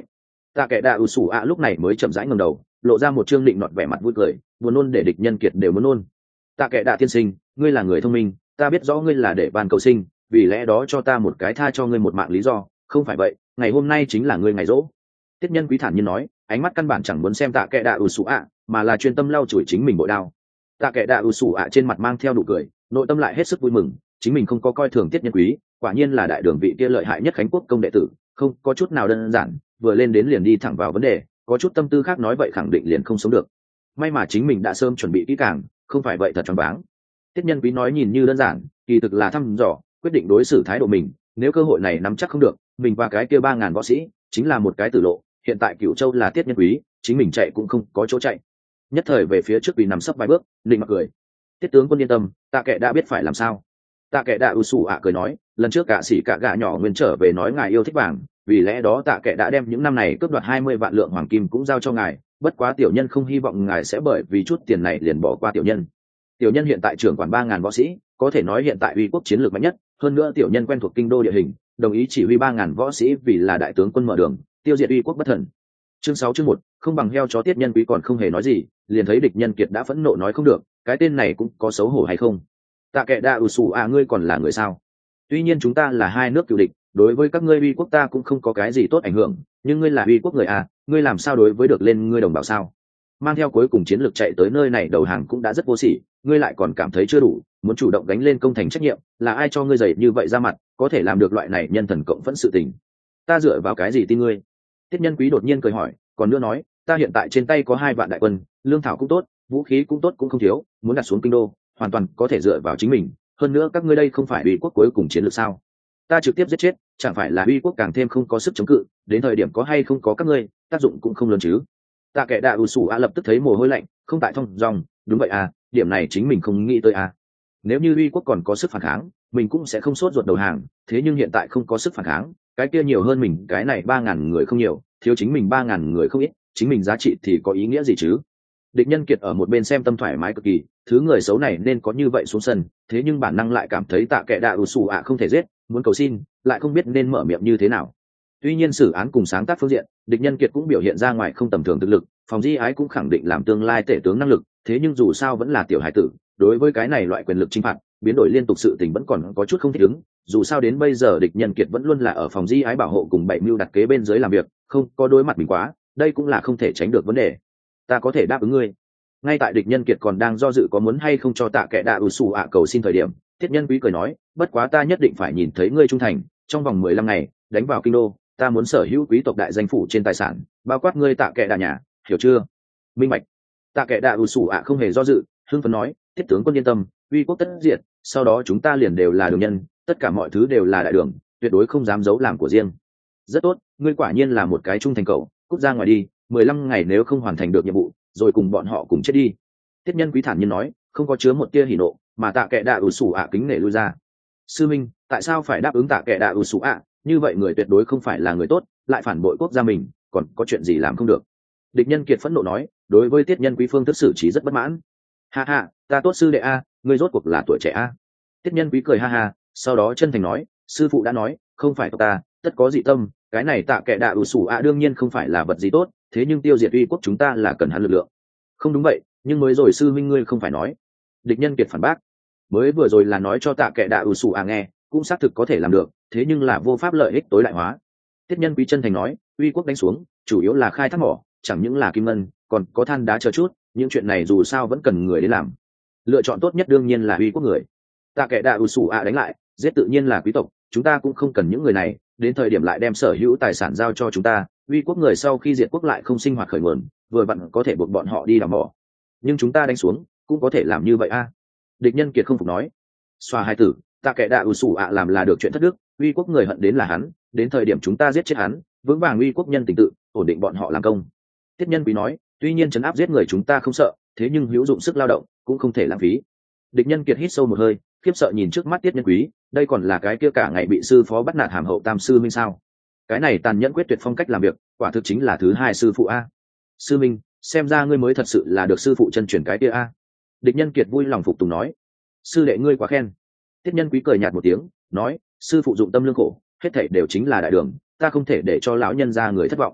Tạ Kệ Đạ Sủ ạ lúc này mới chậm rãi ngẩng đầu, lộ ra một trương định nọt vẻ mặt vui cười, buồn nôn để địch nhân kiệt đều muốn nôn. Tạ Kệ Đạ tiên sinh, ngươi là người thông minh, ta biết rõ ngươi là để ban cầu sinh, vì lẽ đó cho ta một cái tha cho ngươi một mạng lý do, không phải vậy ngày hôm nay chính là ngươi ngày rỗ. Tiết Nhân Quý thản nhiên nói, ánh mắt căn bản chẳng muốn xem Tạ Kệ Đạ Sủ ạ, mà là chuyên tâm lau chùi chính mình bội đao. Tạ Kệ Đạ Sủ ạ trên mặt mang theo nụ cười, nội tâm lại hết sức vui mừng, chính mình không có coi thường Tiết Nhân Quý, quả nhiên là đại đường vị kia lợi hại nhất Khánh Quốc công đệ tử, không có chút nào đơn giản, vừa lên đến liền đi thẳng vào vấn đề, có chút tâm tư khác nói vậy khẳng định liền không sống được. May mà chính mình đã sớm chuẩn bị kỹ càng, không phải vậy thật choáng váng. Tiết Nhân Quý nói nhìn như đơn giản, kỳ thực là thăm dò, quyết định đối xử thái độ mình, nếu cơ hội này nắm chắc không được, mình và cái kia 3.000 võ sĩ chính là một cái tử lộ, hiện tại Cửu Châu là Tiết Nhân Quý, chính mình chạy cũng không có chỗ chạy. Nhất thời về phía trước vì nằm sấp vài bước, định mặc cười. Tiết tướng quân yên tâm, Tạ Kệ đã biết phải làm sao. Tạ Kệ Đạ Sủ ạ cười nói, lần trước cả sĩ cả gã nhỏ nguyên trở về nói ngài yêu thích vàng, vì lẽ đó Tạ Kệ đã đem những năm này cướp đoạt 20 vạn lượng hoàng kim cũng giao cho ngài, bất quá tiểu nhân không hy vọng ngài sẽ bởi vì chút tiền này liền bỏ qua tiểu nhân. Tiểu nhân hiện tại trưởng quản 3.000 võ sĩ, có thể nói hiện tại uy quốc chiến lược mạnh nhất, hơn nữa tiểu nhân quen thuộc kinh đô địa hình, đồng ý chỉ huy 3.000 võ sĩ vì là đại tướng quân mở đường, tiêu diệt uy quốc bất thần. Chương 6 chương 1, không bằng heo chó. Tiết Nhân Quý còn không hề nói gì, liền thấy địch nhân kiệt đã phẫn nộ nói không được, cái tên này cũng có xấu hổ hay không? Tạ Kệ Đạ Sủ ạ ngươi còn là người sao? Tuy nhiên chúng ta là hai nước cựu địch, đối với các ngươi uy quốc ta cũng không có cái gì tốt ảnh hưởng, nhưng ngươi là uy quốc người à, ngươi làm sao đối với được lên ngươi đồng bào sao? Mang theo cuối cùng chiến lược chạy tới nơi này đầu hàng cũng đã rất vô sỉ, ngươi lại còn cảm thấy chưa đủ, muốn chủ động gánh lên công thành trách nhiệm, là ai cho ngươi dày như vậy ra mặt, có thể làm được loại này nhân thần cộng vẫn sự tình? Ta dựa vào cái gì tin ngươi? Tiết Nhân Quý đột nhiên cười hỏi, còn nữa nói, ta hiện tại trên tay có 2 vạn đại quân, lương thảo cũng tốt, vũ khí cũng tốt cũng không thiếu, muốn đặt xuống kinh đô, hoàn toàn có thể dựa vào chính mình. Hơn nữa các ngươi đây không phải uy quốc cuối cùng chiến lược sao? Ta trực tiếp giết chết, chẳng phải là uy quốc càng thêm không có sức chống cự, đến thời điểm có hay không có các ngươi, tác dụng cũng không lớn chứ? Tạ Kệ Đạ Sủ ạ lập tức thấy mồ hôi lạnh, không tại thông dòng, đúng vậy à, điểm này chính mình không nghĩ tới à. Nếu như uy quốc còn có sức phản kháng, mình cũng sẽ không sốt ruột đầu hàng, thế nhưng hiện tại không có sức phản kháng, cái kia nhiều hơn mình, cái này 3.000 người không nhiều, thiếu chính mình 3.000 người không ít, chính mình giá trị thì có ý nghĩa gì chứ? Địch Nhân Kiệt ở một bên xem tâm thoải mái cực kỳ, thứ người xấu này nên có như vậy xuống sân, thế nhưng bản năng lại cảm thấy Tạ Kệ Đạ Sủ ạ không thể giết, muốn cầu xin, lại không biết nên mở miệng như thế nào. Tuy nhiên xử án cùng sáng tác phương diện, Địch Nhân Kiệt cũng biểu hiện ra ngoài không tầm thường thực lực, Phòng Di Ái cũng khẳng định làm tương lai tể tướng năng lực, thế nhưng dù sao vẫn là tiểu hải tử, đối với cái này loại quyền lực chinh phạt, biến đổi liên tục sự tình vẫn còn có chút không thích ứng, dù sao đến bây giờ Địch Nhân Kiệt vẫn luôn là ở Phòng Di Ái bảo hộ cùng bảy mưu đặt kế bên dưới làm việc, không có đối mặt mình quá, đây cũng là không thể tránh được vấn đề. Ta có thể đáp ứng ngươi. Ngay tại Địch Nhân Kiệt còn đang do dự có muốn hay không cho Tạ Kệ Đạ Sủ ạ cầu xin thời điểm, Tiết Nhân Quý cười nói, bất quá ta nhất định phải nhìn thấy ngươi trung thành, trong vòng 15 ngày đánh vào kinh đô, ta muốn sở hữu quý tộc đại danh phủ trên tài sản, bao quát ngươi Tạ Kệ Đạ nhà, hiểu chưa? Minh bạch. Tạ Kệ Đạ Sủ ạ không hề do dự, hưng phấn nói, Tiết tướng quân yên tâm, uy quốc tất diệt, sau đó chúng ta liền đều là đường nhân, tất cả mọi thứ đều là đại đường, tuyệt đối không dám giấu làm của riêng. Rất tốt, ngươi quả nhiên là một cái trung thành cậu, cút ra ngoài đi, 15 ngày nếu không hoàn thành được nhiệm vụ, rồi cùng bọn họ cùng chết đi. Tiết Nhân Quý thản nhiên nói, không có chứa một tia hỉ nộ, mà Tạ Kệ Đạ Sủ ạ kính nể lui ra. Sư minh, tại sao phải đáp ứng Tạ Kệ Đạ Sủ ạ? Như vậy người tuyệt đối không phải là người tốt, lại phản bội quốc gia mình, còn có chuyện gì làm không được? Địch Nhân Kiệt phẫn nộ nói, đối với Tiết Nhân Quý phương thức xử trí rất bất mãn. Ha ha, ta tốt sư đệ a, ngươi rốt cuộc là tuổi trẻ a. Tiết Nhân Quý cười ha ha, sau đó chân thành nói, sư phụ đã nói, không phải ta, tất có dị tâm, cái này Tạ Kệ Đạ Sủ ạ đương nhiên không phải là vật gì tốt, thế nhưng tiêu diệt uy quốc chúng ta là cần hắn lực lượng. Không đúng vậy, nhưng mới rồi sư minh ngươi không phải nói. Địch Nhân Kiệt phản bác, mới vừa rồi là nói cho Tạ Kệ Đạ Sủ ạ nghe, cũng xác thực có thể làm được, thế nhưng là vô pháp lợi ích tối đại hóa. Tiết Nhân Quý chân thành nói, uy quốc đánh xuống, chủ yếu là khai thác mỏ, chẳng những là kim ngân, còn có than đá chờ chút, những chuyện này dù sao vẫn cần người đến làm. Lựa chọn tốt nhất đương nhiên là uy quốc người. Tạ Kệ Đạ Sủ ạ đánh lại, giết tự nhiên là quý tộc, chúng ta cũng không cần những người này, đến thời điểm lại đem sở hữu tài sản giao cho chúng ta, uy quốc người sau khi diệt quốc lại không sinh hoạt khởi nguồn, vừa vặn có thể buộc bọn họ đi đào mỏ. Nhưng chúng ta đánh xuống, cũng có thể làm như vậy a. Địch Nhân Kiệt không phục nói, xoa hai tử, Tạ Kệ Đạ Sủ ạ làm là được chuyện thất đức, uy quốc người hận đến là hắn, đến thời điểm chúng ta giết chết hắn, vững vàng uy quốc nhân tình tự, ổn định bọn họ làm công. Tiết Nhân Quý nói, tuy nhiên trấn áp giết người chúng ta không sợ, thế nhưng hữu dụng sức lao động cũng không thể lãng phí. Địch Nhân Kiệt hít sâu một hơi, khiếp sợ nhìn trước mắt Tiết Nhân Quý, đây còn là cái kia cả ngày bị sư phó bắt nạt hàm hậu tam sư minh sao? Cái này tàn nhẫn quyết tuyệt phong cách làm việc, quả thực chính là thứ hai sư phụ a. Sư minh, xem ra ngươi mới thật sự là được sư phụ chân truyền cái kia a. Địch Nhân Kiệt vui lòng phục tùng nói, sư đệ ngươi quá khen. Tiết Nhân Quý cười nhạt một tiếng, nói, sư phụ dụng tâm lương khổ, hết thảy đều chính là đại đường, ta không thể để cho lão nhân gia người thất vọng.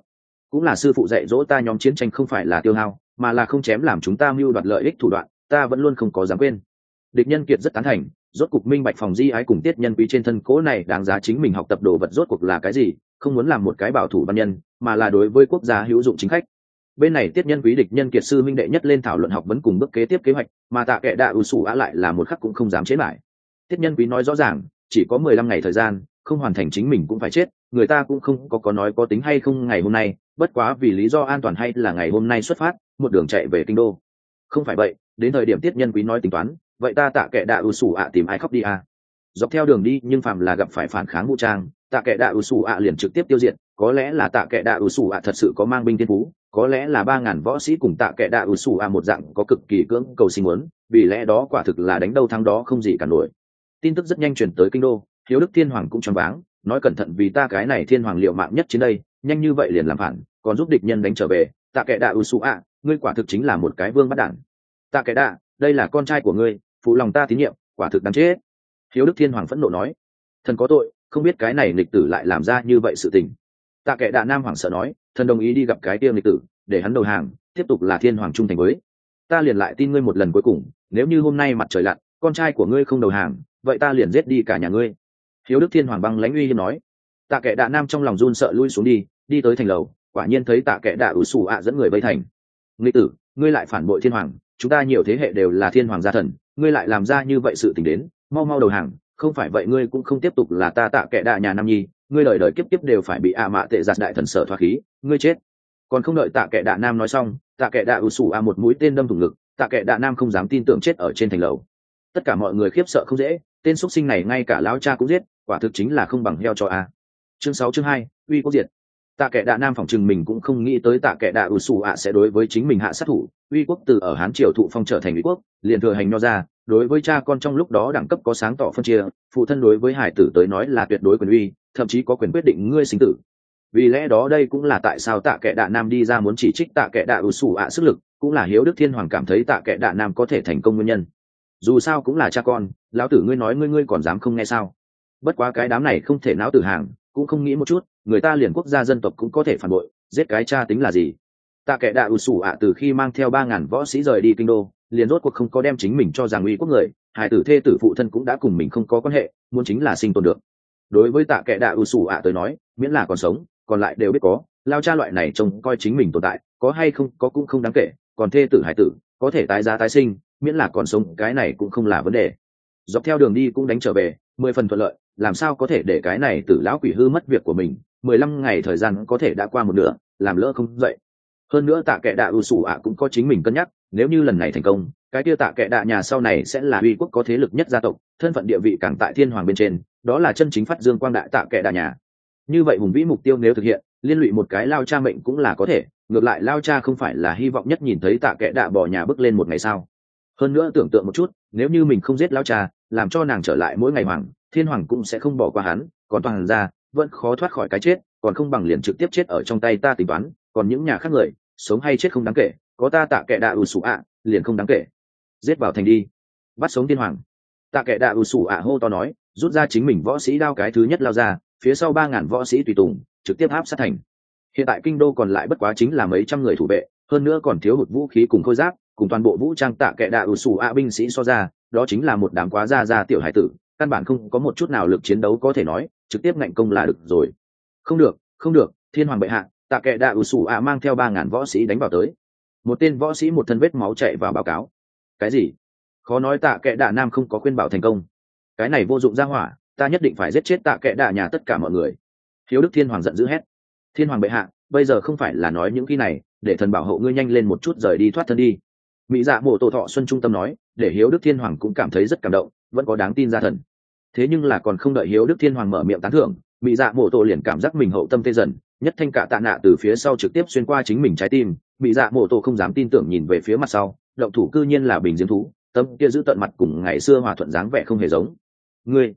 cũng là sư phụ dạy dỗ ta nhóm chiến tranh không phải là tiêu hao mà là không chém làm chúng ta mưu đoạt lợi ích thủ đoạn, ta vẫn luôn không có dám quên. Địch Nhân Kiệt rất tán thành, rốt cục minh bạch Phòng Di Ái cùng Tiết Nhân Quý trên thân cố này đáng giá chính mình học tập đồ vật rốt cuộc là cái gì, không muốn làm một cái bảo thủ văn nhân mà là đối với quốc gia hữu dụng chính khách. Bên này Tiết Nhân Quý Địch Nhân Kiệt sư minh đệ nhất lên thảo luận học vấn cùng bước kế tiếp kế hoạch, mà Tạ Kệ Đạ Sủ Á lại là một khắc cũng không dám chế lại. Tiết Nhân Quý nói rõ ràng, chỉ có 15 ngày thời gian, không hoàn thành chính mình cũng phải chết, người ta cũng không có nói có tính hay không ngày hôm nay, bất quá vì lý do an toàn hay là ngày hôm nay xuất phát, một đường chạy về kinh đô. Không phải vậy, đến thời điểm Tiết Nhân Quý nói tính toán, vậy ta Tạ Kệ Đạ Sủ Á tìm ai khóc đi à? Dọc theo đường đi nhưng phàm là gặp phải phản kháng vũ trang, Tạ Kệ Đạ Sủ Á liền trực tiếp tiêu diệt, có lẽ là Tạ Kệ Đạ Sủ Á thật sự có mang binh thiên phú, có lẽ là 3000 võ sĩ cùng Tạ Kệ Đạ Sủ Á một dạng có cực kỳ cưỡng cầu sinh muốn, vì lẽ đó quả thực là đánh đâu thắng đó không gì cả nổi. Tin tức rất nhanh truyền tới kinh đô, Hiếu Đức Thiên Hoàng cũng choáng váng, nói cẩn thận vì ta cái này thiên hoàng liệu mạng nhất trên đây, nhanh như vậy liền làm phản, còn giúp địch nhân đánh trở về, Tạ Kệ Đạ Sủ Á, ngươi quả thực chính là một cái vương bắt đản. Tạ Kệ Đạ, đây là con trai của ngươi, phụ lòng ta tín nhiệm, quả thực đáng chết. Hiếu Đức Thiên Hoàng phẫn nộ nói, thần có tội, không biết cái này nghịch tử lại làm ra như vậy sự tình. Tạ Kệ Đạ Nam Hoàng sợ nói, thần đồng ý đi gặp cái tiêu nghịch tử, để hắn đầu hàng, tiếp tục là thiên hoàng trung thành với ta, liền lại tin ngươi một lần cuối cùng, nếu như hôm nay mặt trời lặn, con trai của ngươi không đầu hàng, vậy ta liền giết đi cả nhà ngươi. Hiếu Đức Thiên Hoàng băng lãnh uy hiếp nói. Tạ Kệ Đạ Nam trong lòng run sợ lui xuống đi tới thành lầu, quả nhiên thấy Tạ Kệ Đạ Sủ Á dẫn người vây thành. Nghịch tử, ngươi lại phản bội thiên hoàng, chúng ta nhiều thế hệ đều là thiên hoàng gia thần, ngươi lại làm ra như vậy sự tình đến, mau mau đầu hàng, không phải vậy ngươi cũng không tiếp tục là ta Tạ Kệ Đạ nhà Nam Nhi, ngươi đời đời kiếp kiếp đều phải bị mạ tệ giặt đại thần sở thoá khí, ngươi chết. Còn không đợi Tạ Kệ Đạ Nam nói xong, Tạ Kệ Đạ Sủ Á một mũi tên đâm thủng ngực, Tạ Kệ Đạ Nam không dám tin tưởng chết ở trên thành lầu. Tất cả mọi người khiếp sợ không dễ, tên xuất sinh này ngay cả lão cha cũng giết, quả thực chính là không bằng heo cho a. Chương 6 chương 2, uy quốc diệt. Tạ Kệ Đạ Nam phỏng chừng mình cũng không nghĩ tới Tạ Kệ Đạ Sủ Á sẽ đối với chính mình hạ sát thủ, uy quốc từ ở Hán triều thụ phong trở thành uy quốc, liền thừa hành nho ra, đối với cha con trong lúc đó đẳng cấp có sáng tỏ phân chia, phụ thân đối với hải tử tới nói là tuyệt đối quyền uy, thậm chí có quyền quyết định ngươi sinh tử. Vì lẽ đó đây cũng là tại sao Tạ Kệ Đạ Nam đi ra muốn chỉ trích Tạ Kệ Đạ Sủ Á sức lực, cũng là Hiếu Đức Thiên Hoàng cảm thấy Tạ Kệ Đạ Nam có thể thành công nguyên nhân. Dù sao cũng là cha con, lão tử ngươi nói ngươi còn dám không nghe sao? Bất quá cái đám này không thể não tử hàng, cũng không nghĩ một chút, người ta liền quốc gia dân tộc cũng có thể phản bội, giết cái cha tính là gì? Tạ Kệ Đạ Sủ Á từ khi mang theo 3000 võ sĩ rời đi kinh đô, liền rốt cuộc không có đem chính mình cho rằng uy quốc người, hài tử thê tử phụ thân cũng đã cùng mình không có quan hệ, muốn chính là sinh tồn được. Đối với Tạ Kệ Đạ Sủ Á tới nói, miễn là còn sống, còn lại đều biết có, lao cha loại này trông coi chính mình tồn tại, có hay không có cũng không đáng kể, còn thê tử hài tử có thể tái giá tái sinh, miễn là còn sống, cái này cũng không là vấn đề. Dọc theo đường đi cũng đánh trở về, 10 phần thuận lợi, làm sao có thể để cái này tử lão quỷ hư mất việc của mình, 15 ngày thời gian có thể đã qua một nửa, làm lỡ không dậy. Hơn nữa Tạ Kệ Đạ Sủ Á cũng có chính mình cân nhắc, nếu như lần này thành công, cái kia Tạ Kệ Đạ nhà sau này sẽ là uy quốc có thế lực nhất gia tộc, thân phận địa vị càng tại thiên hoàng bên trên, đó là chân chính phát dương quang đại Tạ Kệ Đạ nhà. Như vậy hùng vĩ mục tiêu nếu thực hiện, liên lụy một cái lao cha mệnh cũng là có thể, ngược lại lao cha không phải là hy vọng nhất nhìn thấy Tạ Kệ Đạ bỏ nhà bước lên một ngày sao? Hơn nữa tưởng tượng một chút, nếu như mình không giết lao cha, làm cho nàng trở lại mỗi ngày hoàng, thiên hoàng cũng sẽ không bỏ qua hắn, còn toàn ra vẫn khó thoát khỏi cái chết, còn không bằng liền trực tiếp chết ở trong tay ta tính toán, còn những nhà khác người sống hay chết không đáng kể, có ta Tạ Kệ Đạ Sủ Á liền không đáng kể. Giết vào thành đi, bắt sống thiên hoàng. Tạ Kệ Đạ Sủ Á hô to nói, rút ra chính mình võ sĩ đao cái thứ nhất lao ra, phía sau 3000 võ sĩ tùy tùng trực tiếp áp sát thành. Hiện tại kinh đô còn lại bất quá chính là mấy trăm người thủ vệ, hơn nữa còn thiếu hụt vũ khí cùng khôi giáp, cùng toàn bộ vũ trang Tạ Kệ Đạ Sủ Á binh sĩ so ra, đó chính là một đám quá ra tiểu hải tử, căn bản không có một chút nào lực chiến đấu có thể nói, trực tiếp ngạnh công là được rồi. Không được, thiên hoàng bệ hạ, Tạ Kệ Đạ Sủ Á mang theo 3000 võ sĩ đánh vào tới. Một tên võ sĩ một thân vết máu chạy vào báo cáo. Cái gì? Khó nói Tạ Kệ Đạ Nam không có khuyên bảo thành công. Cái này vô dụng ra hỏa, ta nhất định phải giết chết Tạ Kệ Đạ nhà tất cả mọi người. Hiếu Đức Thiên Hoàng giận dữ hét. Thiên hoàng bệ hạ, bây giờ không phải là nói những khi này, để thần bảo hộ ngươi nhanh lên một chút rời đi thoát thân đi. Mỹ Dạ Mộ Tổ Thọ Xuân trung tâm nói, để Hiếu Đức Thiên Hoàng cũng cảm thấy rất cảm động, vẫn có đáng tin ra thần. Thế nhưng là còn không đợi Hiếu Đức Thiên Hoàng mở miệng tán thưởng, Mỹ Dạ Mộ Tổ liền cảm giác mình hậu tâm tê dần, nhất thanh cả tạ nạ từ phía sau trực tiếp xuyên qua chính mình trái tim. Mỹ Dạ Mộ Tổ không dám tin tưởng nhìn về phía mặt sau, động thủ cư nhiên là Bình Diễm thú, tâm kia giữ tận mặt cùng ngày xưa hòa thuận dáng vẻ không hề giống. Ngươi,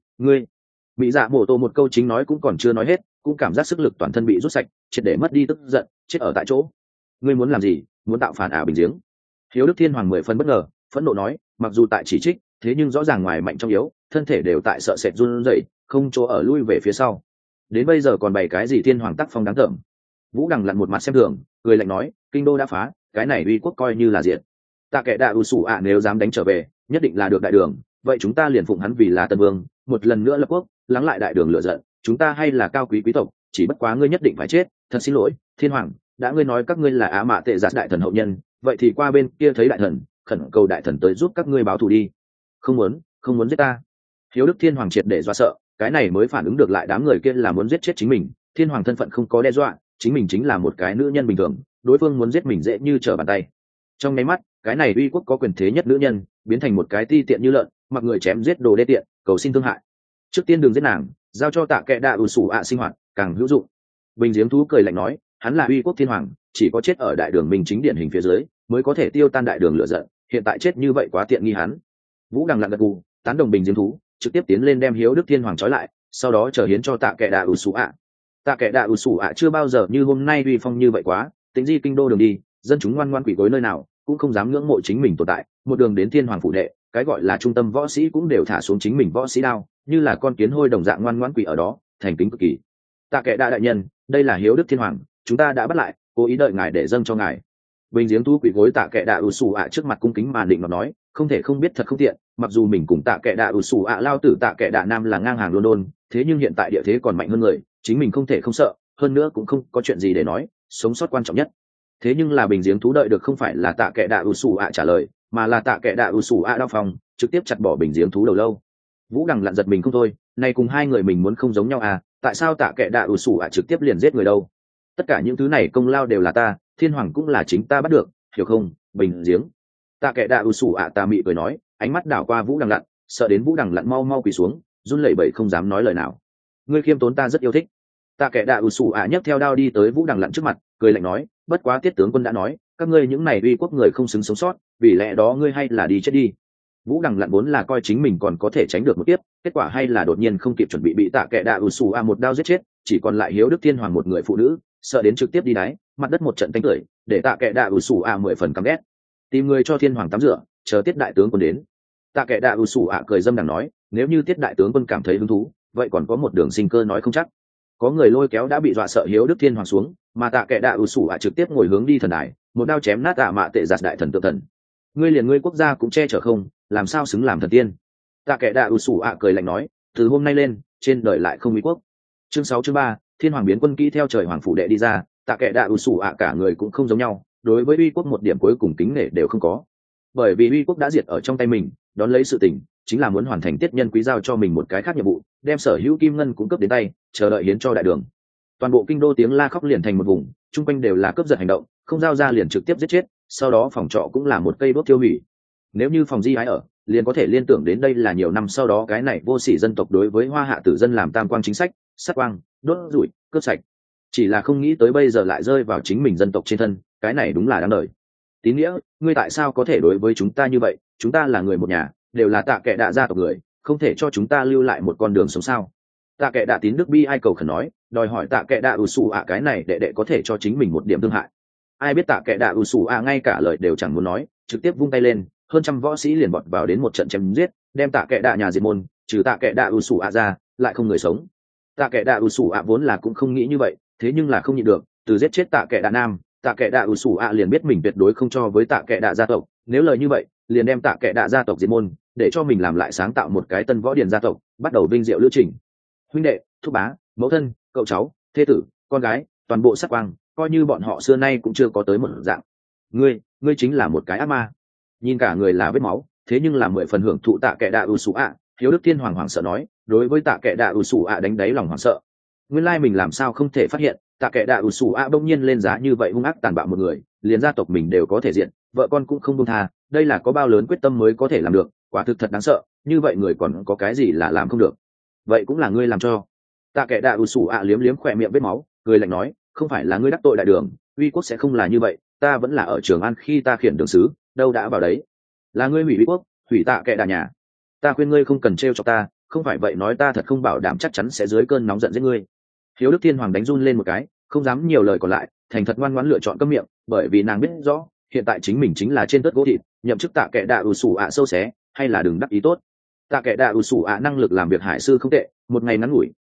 Mỹ Dạ Mộ Tổ một câu chính nói cũng còn chưa nói hết, cũng cảm giác sức lực toàn thân bị rút sạch, triệt để mất đi tức giận, chết ở tại chỗ. Ngươi muốn làm gì? Muốn tạo phản Bình Diễm? Hiếu Đức Thiên Hoàng 10 phần bất ngờ, phẫn nộ nói, mặc dù tại chỉ trích, thế nhưng rõ ràng ngoài mạnh trong yếu, thân thể đều tại sợ sệt run rẩy, không chỗ ở lui về phía sau. Đến bây giờ còn bày cái gì thiên hoàng tác phong đáng tởm. Vũ Đằng lặn một mặt xem thường, cười lạnh nói, kinh đô đã phá, cái này uy quốc coi như là diệt. Tạ Kệ Đạ U Sủ ạ nếu dám đánh trở về, nhất định là được đại đường, vậy chúng ta liền phụng hắn vì là tân vương, một lần nữa lập quốc, lắng lại đại đường lửa giận, chúng ta hay là cao quý quý tộc, chỉ bất quá ngươi nhất định phải chết, thật xin lỗi, thiên hoàng, đã ngươi nói các ngươi là Á Mạ Tệ Giạt đại thần hậu nhân, vậy thì qua bên kia thấy đại thần, khẩn cầu đại thần tới giúp các ngươi báo thù đi. Không muốn giết ta. Hiếu Đức Thiên hoàng triệt để dọa sợ, cái này mới phản ứng được lại đám người kia là muốn giết chết chính mình, thiên hoàng thân phận không có đe dọa, chính mình chính là một cái nữ nhân bình thường, đối phương muốn giết mình dễ như trở bàn tay. Trong nháy mắt, cái này uy quốc có quyền thế nhất nữ nhân biến thành một cái ti tiện như lợn, mặc người chém giết đồ đê tiện, cầu xin thương hại. Trước tiên đừng giết nàng, giao cho Tạ Kệ Đạ U Sủ ạ sinh hoạt càng hữu dụng. Bình Giếng Thú cười lạnh nói, hắn là uy quốc thiên hoàng, chỉ có chết ở đại đường minh chính điển hình phía dưới mới có thể tiêu tan đại đường lửa giận, hiện tại chết như vậy quá tiện nghi hắn. Vũ Đằng lặng gật gù, tán đồng Bình Giếng Thú, trực tiếp tiến lên đem Hiếu Đức Thiên hoàng trói lại, sau đó trở hiến cho Tạ Kệ Đạ U Sủ ạ. Tạ Kệ Đạ U Sủ ạ chưa bao giờ như hôm nay uy phong như vậy quá, tính di kinh đô đường đi, dân chúng ngoan ngoãn quỳ gối nơi nào cũng không dám ngưỡng mộ chính mình tồn tại, một đường đến thiên hoàng phủ đệ, cái gọi là trung tâm võ sĩ cũng đều thả xuống chính mình võ sĩ đao, như là con kiến hôi đồng dạng ngoan ngoãn quỳ ở đó, thành kính cực kỳ. Tạ Kệ Đạ đại nhân, đây là Hiếu Đức Thiên hoàng, chúng ta đã bắt lại, cố ý đợi ngài để dâng cho ngài. Bình Giếng Thú quỳ gối Tạ Kệ Đạ U Sủ ạ trước mặt cung kính mà định mà nói, không thể không biết thật không tiện, mặc dù mình cùng Tạ Kệ Đạ U Sủ ạ lao tử Tạ Kệ Đạ nam là ngang hàng London, thế nhưng hiện tại địa thế còn mạnh hơn người, chính mình không thể không sợ, hơn nữa cũng không có chuyện gì để nói, sống sót quan trọng nhất. Thế nhưng là Bình Giếng Thú đợi được không phải là Tạ Kệ Đạ U Sủ ạ trả lời, mà là Tạ Kệ Đạ U Sủ ạ đao phòng, trực tiếp chặt bỏ Bình Giếng Thú đầu lâu. Vũ Đằng lặn giật mình không thôi, này cùng hai người mình muốn không giống nhau à, tại sao Tạ Kệ Đạ U Sủ ạ trực tiếp liền giết người đâu? Tất cả những thứ này công lao đều là ta, thiên hoàng cũng là chính ta bắt được, hiểu không? Bình Giếng. Tạ Kệ Đạ U Sủ ạ tà mị cười nói, ánh mắt đảo qua Vũ Đằng lặn, sợ đến Vũ Đằng lặn mau mau quỳ xuống, run lẩy bẩy không dám nói lời nào. Ngươi khiêm tốn ta rất yêu thích. Tạ Kệ Đạ U Sủ ạ nhấc theo đao đi tới Vũ Đằng lặn trước mặt, cười lạnh nói, bất quá tiết tướng quân đã nói, các ngươi những này uy quốc người không xứng sống sót, vì lẽ đó ngươi hay là đi chết đi. Vũ Đằng lặn vốn là coi chính mình còn có thể tránh được một tiếp, kết quả hay là đột nhiên không kịp chuẩn bị Tạ Kệ Đạ U Sủ ạ một đao giết chết, chỉ còn lại Hiếu Đức Thiên hoàng một người phụ nữ, sợ đến trực tiếp đi đáy, mặt đất một trận tanh tưởi, để Tạ Kệ Đạ U Sủ ạ 10 phần căm ghét. Tìm người cho thiên hoàng tắm rửa, chờ tiết đại tướng quân đến. Tạ Kệ Đạ U Sủ ạ cười dâm đằng nói, nếu như tiết đại tướng quân cảm thấy hứng thú, vậy còn có một đường sinh cơ nói không chắc. Có người lôi kéo đã bị dọa sợ Hiếu Đức Thiên hoàng xuống, mà Tạ Kệ Đạ U Sủ ạ trực tiếp ngồi hướng đi thần đài, một đao chém nát Ạ Mạ Tệ Giạt đại thần tự thần. Ngươi liền ngươi quốc gia cũng che chở không, làm sao xứng làm thần tiên? Tạ Kệ Đạ U Sủ ạ cười lạnh nói, từ hôm nay lên, trên đời lại không uy quốc. Chương 6 chương 3, thiên hoàng biến quân kỹ theo trời hoàng phủ đệ đi ra, Tạ Kệ Đạ U Sủ ạ cả người cũng không giống nhau, đối với uy quốc một điểm cuối cùng kính nể đều không có. Bởi vì uy quốc đã diệt ở trong tay mình, đón lấy sự tình chính là muốn hoàn thành tiết nhân quý giao cho mình một cái khác nhiệm vụ, đem sở hữu kim ngân cung cấp đến tay, chờ đợi hiến cho đại đường. Toàn bộ kinh đô tiếng la khóc liền thành một vùng, chung quanh đều là cướp giật hành động, không giao ra liền trực tiếp giết chết, sau đó phòng trọ cũng là một cây đốt tiêu hủy. Nếu như phòng di ái ở, liền có thể liên tưởng đến đây là nhiều năm sau đó cái này vô sỉ dân tộc đối với hoa hạ tử dân làm tam quang chính sách, sát quang, đốt rủi, cướp sạch. Chỉ là không nghĩ tới bây giờ lại rơi vào chính mình dân tộc trên thân, cái này đúng là đáng đời. Tín nghĩa, ngươi tại sao có thể đối với chúng ta như vậy? Chúng ta là người một nhà, đều là Tạ Kệ Đạ gia tộc người, không thể cho chúng ta lưu lại một con đường sống sao? Tạ Kệ Đạ Tín Đức bi ai cầu khẩn nói, đòi hỏi Tạ Kệ Đạ U Sủ ạ cái này đệ có thể cho chính mình một điểm thương hại. Ai biết Tạ Kệ Đạ U Sủ ạ ngay cả lời đều chẳng muốn nói, trực tiếp vung tay lên, hơn trăm võ sĩ liền bọt vào đến một trận chém giết, đem Tạ Kệ Đạ nhà diệt môn, trừ Tạ Kệ Đạ U Sủ ạ ra, lại không người sống. Tạ Kệ Đạ U Sủ ạ vốn là cũng không nghĩ như vậy, thế nhưng là không nhịn được, từ giết chết Tạ Kệ Đạ nam, Tạ Kệ Đạ U Sủ ạ liền biết mình tuyệt đối không cho với Tạ Kệ Đạ gia tộc, nếu lời như vậy, liền đem Tạ Kệ Đạ gia tộc diệt môn, để cho mình làm lại sáng tạo một cái tân võ điển gia tộc, bắt đầu vinh diệu lữ trình. Huynh đệ, thúc bá, mẫu thân, cậu cháu, thê tử, con gái, toàn bộ sắc quang, coi như bọn họ xưa nay cũng chưa có tới một dạng. Ngươi chính là một cái ác ma. Nhìn cả người là vết máu, thế nhưng là 10 phần hưởng thụ Tạ Kệ Đạ U Sủ ạ, Hiếu Đức Thiên hoàng hoảng sợ nói, đối với Tạ Kệ Đạ U Sủ ạ đánh đáy lòng hoảng sợ. Nguyên lai mình làm sao không thể phát hiện, Tạ Kệ Đạ U Sủ ạ bỗng nhiên lên giá như vậy hung ác tàn bạo một người, liền gia tộc mình đều có thể diện, vợ con cũng không buông tha, đây là có bao lớn quyết tâm mới có thể làm được, quả thực thật đáng sợ, như vậy người còn có cái gì là làm không được. Vậy cũng là ngươi làm cho. Tạ Kệ Đạ U Sủ ạ liếm liếm khỏe miệng vết máu, cười lạnh nói, không phải là ngươi đắc tội đại đường, uy quốc sẽ không là như vậy, ta vẫn là ở Trường An khi ta khiển đường sứ, đâu đã vào đấy. Là ngươi hủy uy quốc, hủy Tạ Kệ Đạ nhà. Ta khuyên ngươi không cần trêu chọc ta, không phải vậy nói ta thật không bảo đảm chắc chắn sẽ dưới cơn nóng giận giết ngươi. Hiếu Đức Thiên hoàng đánh run lên một cái, không dám nhiều lời còn lại, thành thật ngoan ngoãn lựa chọn câm miệng, bởi vì nàng biết rõ, hiện tại chính mình chính là trên tất gỗ thịt, nhậm chức Tạ Kệ Đạ U Sủ ạ sâu xé, hay là đừng đắc ý tốt. Tạ Kệ Đạ U Sủ ạ năng lực làm việc hải sư không tệ, một ngày ngắn ngủi,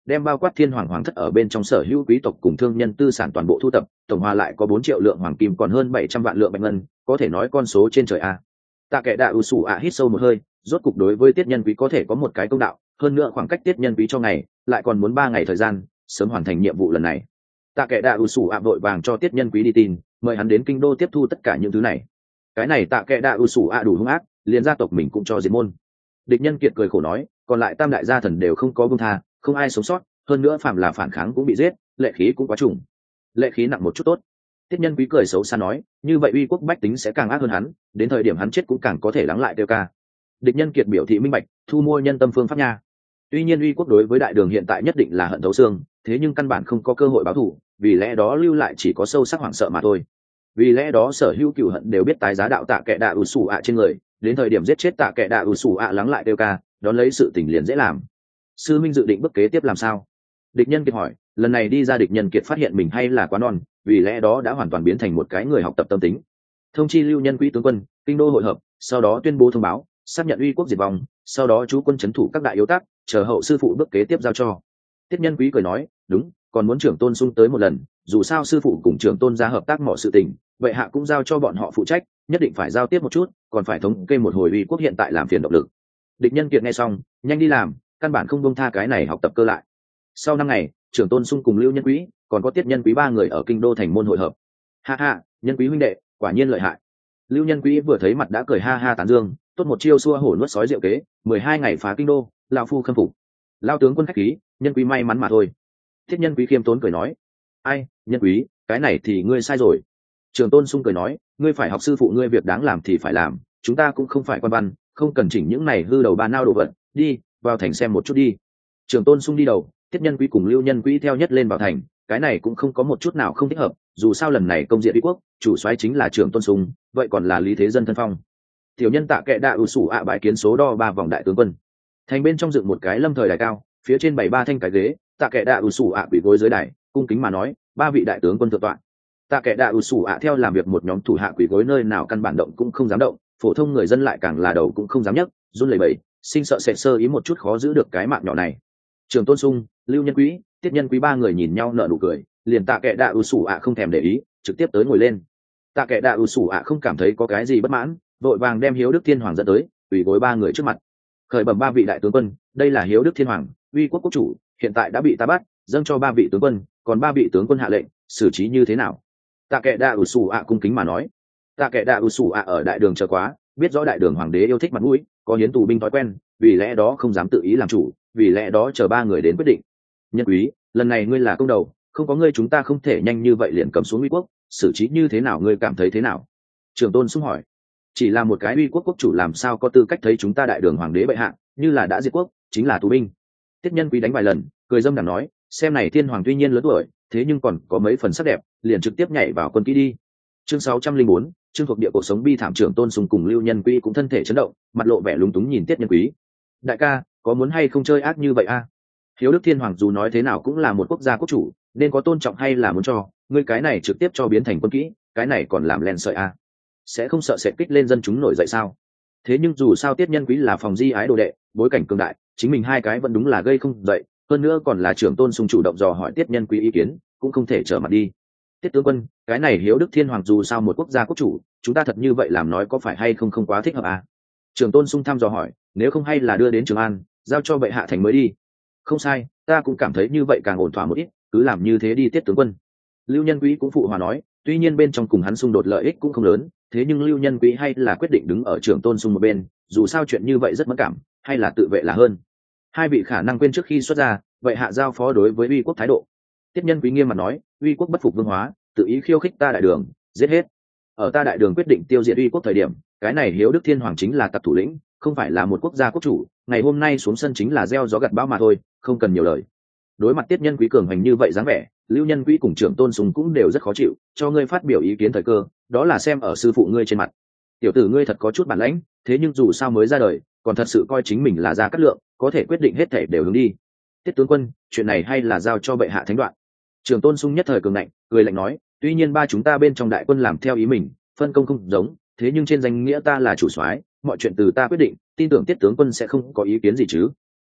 đem bao quát thiên hoàng hoàng thất ở bên trong sở hữu quý tộc cùng thương nhân tư sản toàn bộ thu tập, tổng hòa lại có 4 triệu lượng hoàng kim, còn hơn 700 vạn lượng bạch ngân, có thể nói con số trên trời a. Tạ Kệ Đạ Sủ ạ hít sâu một hơi, rốt cục đối với tiết nhân quý có thể có một cái công đạo, hơn nữa khoảng cách tiết nhân quý cho ngày lại còn muốn 3 ngày thời gian, sớm hoàn thành nhiệm vụ lần này. Tạ Kệ Đạ Sủ ạ vội vàng cho tiết nhân quý đi tin, mời hắn đến kinh đô tiếp thu tất cả những thứ này. Cái này Tạ Kệ Đạ Sủ ạ đủ hung ác, liền gia tộc mình cũng cho diệt môn. Địch Nhân Kiệt cười khổ nói, còn lại tam đại gia thần đều không có buông tha, không ai sống sót, hơn nữa phạm là phản kháng cũng bị giết, lệ khí cũng quá trùng. Lệ khí nặng một chút tốt. Tiết Nhân Quý cười xấu xa nói, như vậy uy quốc bách tính sẽ càng ác hơn hắn, đến thời điểm hắn chết cũng càng có thể lắng lại tiêu ca. Địch Nhân Kiệt biểu thị minh bạch, thu mua nhân tâm phương pháp nha. Tuy nhiên uy quốc đối với đại đường hiện tại nhất định là hận thấu xương, thế nhưng căn bản không có cơ hội báo thù, vì lẽ đó lưu lại chỉ có sâu sắc hoảng sợ mà thôi. Vì lẽ đó sở hữu cửu hận đều biết tái giá đạo Tạ Kệ Đạ Sủ ạ trên người, đến thời điểm giết chết Tạ Kệ Đạ Sủ ạ lắng lại tiêu ca, đón lấy sự tình liền dễ làm. Sư minh dự định bước kế tiếp làm sao? Địch Nhân Kiệt hỏi. Lần này đi ra, Địch Nhân Kiệt phát hiện mình hay là quá non, vì lẽ đó đã hoàn toàn biến thành một cái người học tập tâm tính. Thông chi Lưu Nhân Quý tướng quân, kinh đô hội hợp, sau đó tuyên bố thông báo, xác nhận uy quốc diệt vong, sau đó chú quân trấn thủ các đại yếu tác, chờ hậu sư phụ bước kế tiếp giao cho. Tiết Nhân Quý cười nói, đúng, còn muốn trưởng tôn sung tới một lần, dù sao sư phụ cùng trưởng tôn gia hợp tác mọi sự tình, vậy hạ cũng giao cho bọn họ phụ trách, nhất định phải giao tiếp một chút, còn phải thống kê một hồi uy quốc hiện tại làm phiền động lực. Địch Nhân Kiệt nghe xong, nhanh đi làm, căn bản không buông tha cái này học tập cơ lại. Sau 5 ngày, trưởng tôn sung cùng Lưu Nhân Quý còn có Tiết Nhân Quý 3 người ở kinh đô thành môn hội hợp. Ha ha, Nhân Quý huynh đệ, quả nhiên lợi hại. Lưu Nhân Quý vừa thấy mặt đã cười ha ha tán dương, tốt một chiêu xua hổ nuốt sói diệu kế, 12 ngày phá kinh đô, lão phu khâm phục. Lão tướng quân khách khí, Nhân Quý may mắn mà thôi. Thiết Nhân Quý khiêm tốn cười nói, ai, Nhân Quý, cái này thì ngươi sai rồi. Trưởng tôn sung cười nói, ngươi phải học sư phụ ngươi, việc đáng làm thì phải làm, chúng ta cũng không phải quan văn, không cần chỉnh những này hư đầu ba nao đồ vật, đi vào thành xem một chút đi. Trưởng tôn sung đi đầu, Tiết Nhân Quý cùng Lưu Nhân Quý theo nhất lên vào thành, cái này cũng không có một chút nào không thích hợp, dù sao lần này công diện uy quốc, chủ soái chính là trưởng tôn sung, vậy còn là Lý Thế Dân thân phong. Tiểu nhân Tạ Kệ Đạ Sủ ạ bãi kiến số đo 3 vòng đại tướng quân. Thành bên trong dựng một cái lâm thời đài cao, phía trên bày 3 thanh cái ghế, Tạ Kệ Đạ Sủ ạ quỳ gối dưới đài, cung kính mà nói, 3 vị đại tướng quân thượng tọa. Tạ Kệ Đạ Sủ ạ theo làm việc một nhóm thủ hạ quỳ gối nơi nào căn bản động cũng không dám động, phổ thông người dân lại càng là đầu cũng không dám nhấc, run lẩy bẩy, sinh sợ sệt sơ ý một chút khó giữ được cái mạng nhỏ này. Trưởng tôn sung, Lưu Nhân Quý, Tiết Nhân Quý 3 người nhìn nhau nở nụ cười, liền Tạ Kệ Đạ Sủ ạ không thèm để ý, trực tiếp tới ngồi lên. Tạ Kệ Đạ Sủ ạ không cảm thấy có cái gì bất mãn, vội vàng đem Hiếu Đức Thiên Hoàng dẫn tới, quỳ gối 3 người trước mặt. Khởi bẩm 3 vị đại tướng quân, đây là Hiếu Đức Thiên Hoàng, uy quốc quốc chủ, hiện tại đã bị ta bắt, dâng cho 3 vị tướng quân, còn 3 vị tướng quân hạ lệnh, xử trí như thế nào? Tạ Kệ Đạ Sủ ạ cung kính mà nói. Tạ Kệ Đạ Sủ ạ ở đại đường chờ quá, biết rõ đại đường hoàng đế yêu thích mặt mũi, có hiến tù binh thói quen, vì lẽ đó không dám tự ý làm chủ, vì lẽ đó chờ 3 người đến quyết định. Nhân Quý, lần này ngươi là công đầu, không có ngươi chúng ta không thể nhanh như vậy liền cầm xuống uy quốc, xử trí như thế nào, ngươi cảm thấy thế nào? Trưởng tôn sung hỏi. Chỉ là một cái uy quốc quốc chủ làm sao có tư cách thấy chúng ta đại đường hoàng đế bệ hạ như là đã diệt quốc, chính là tù binh. Tiết Nhân Quý đánh vài lần, cười dâm đảng nói, xem này thiên hoàng tuy nhiên lớn tuổi, thế nhưng còn có mấy phần sắc đẹp, liền trực tiếp nhảy vào quân kỹ đi. Chương 604, chương thuộc địa cuộc sống bi thảm. Trưởng tôn sung cùng Lưu Nhân Quý cũng thân thể chấn động, mặt lộ vẻ lúng túng nhìn Tiết Nhân Quý. Đại ca, có muốn hay không chơi ác như vậy a? Hiếu Đức Thiên Hoàng dù nói thế nào cũng là một quốc gia quốc chủ, nên có tôn trọng hay là muốn cho ngươi cái này trực tiếp cho biến thành quân kỹ, cái này còn làm len sợi a? Sẽ không sợ sẽ kích lên dân chúng nổi dậy sao? Thế nhưng dù sao Tiết Nhân Quý là phòng di ái đồ đệ, bối cảnh cường đại, chính mình hai cái vẫn đúng là gây không dậy, hơn nữa còn là trưởng tôn sung chủ động dò hỏi Tiết Nhân Quý ý kiến, cũng không thể trở mặt đi. Tiết tướng quân, cái này Hiếu Đức Thiên Hoàng dù sao một quốc gia quốc chủ, chúng ta thật như vậy làm nói có phải hay không không quá thích hợp à? Trưởng tôn sung thăm dò hỏi, nếu không hay là đưa đến Trường An, giao cho bệ hạ thành mới đi. Không sai, ta cũng cảm thấy như vậy càng ổn thỏa một ít, cứ làm như thế đi Tiết tướng quân. Lưu Nhân Quý cũng phụ hòa nói, tuy nhiên bên trong cùng hắn xung đột lợi ích cũng không lớn, thế nhưng Lưu Nhân Quý hay là quyết định đứng ở trưởng tôn sung một bên, dù sao chuyện như vậy rất mẫn cảm, hay là tự vệ là hơn. Hai vị khả năng quên trước khi xuất ra, vậy hạ giao phó đối với uy quốc thái độ. Tiết Nhân Quý nghiêm mặt nói, uy quốc bất phục vương hóa, tự ý khiêu khích ta đại đường, giết hết. Ở ta đại đường quyết định tiêu diệt uy quốc thời điểm, cái này Hiếu Đức Thiên Hoàng chính là tặc thủ lĩnh, không phải là một quốc gia quốc chủ, ngày hôm nay xuống sân chính là gieo gió gặt bão mà thôi, không cần nhiều lời. Đối mặt Tiết Nhân Quý cường hành như vậy dáng vẻ, Lưu Nhân Quý cùng trưởng tôn sung cũng đều rất khó chịu, cho ngươi phát biểu ý kiến thời cơ, đó là xem ở sư phụ ngươi trên mặt. Tiểu tử ngươi thật có chút bản lãnh, thế nhưng dù sao mới ra đời, còn thật sự coi chính mình là Gia Cát Lượng, có thể quyết định hết thể đều hướng đi. Tiết tướng quân, chuyện này hay là giao cho bệ hạ thánh đoạn. Trưởng tôn sung nhất thời cường ngạnh, cười lạnh nói, tuy nhiên ba chúng ta bên trong đại quân làm theo ý mình, phân công không giống, thế nhưng trên danh nghĩa ta là chủ soái, mọi chuyện từ ta quyết định, tin tưởng Tiết tướng quân sẽ không có ý kiến gì chứ?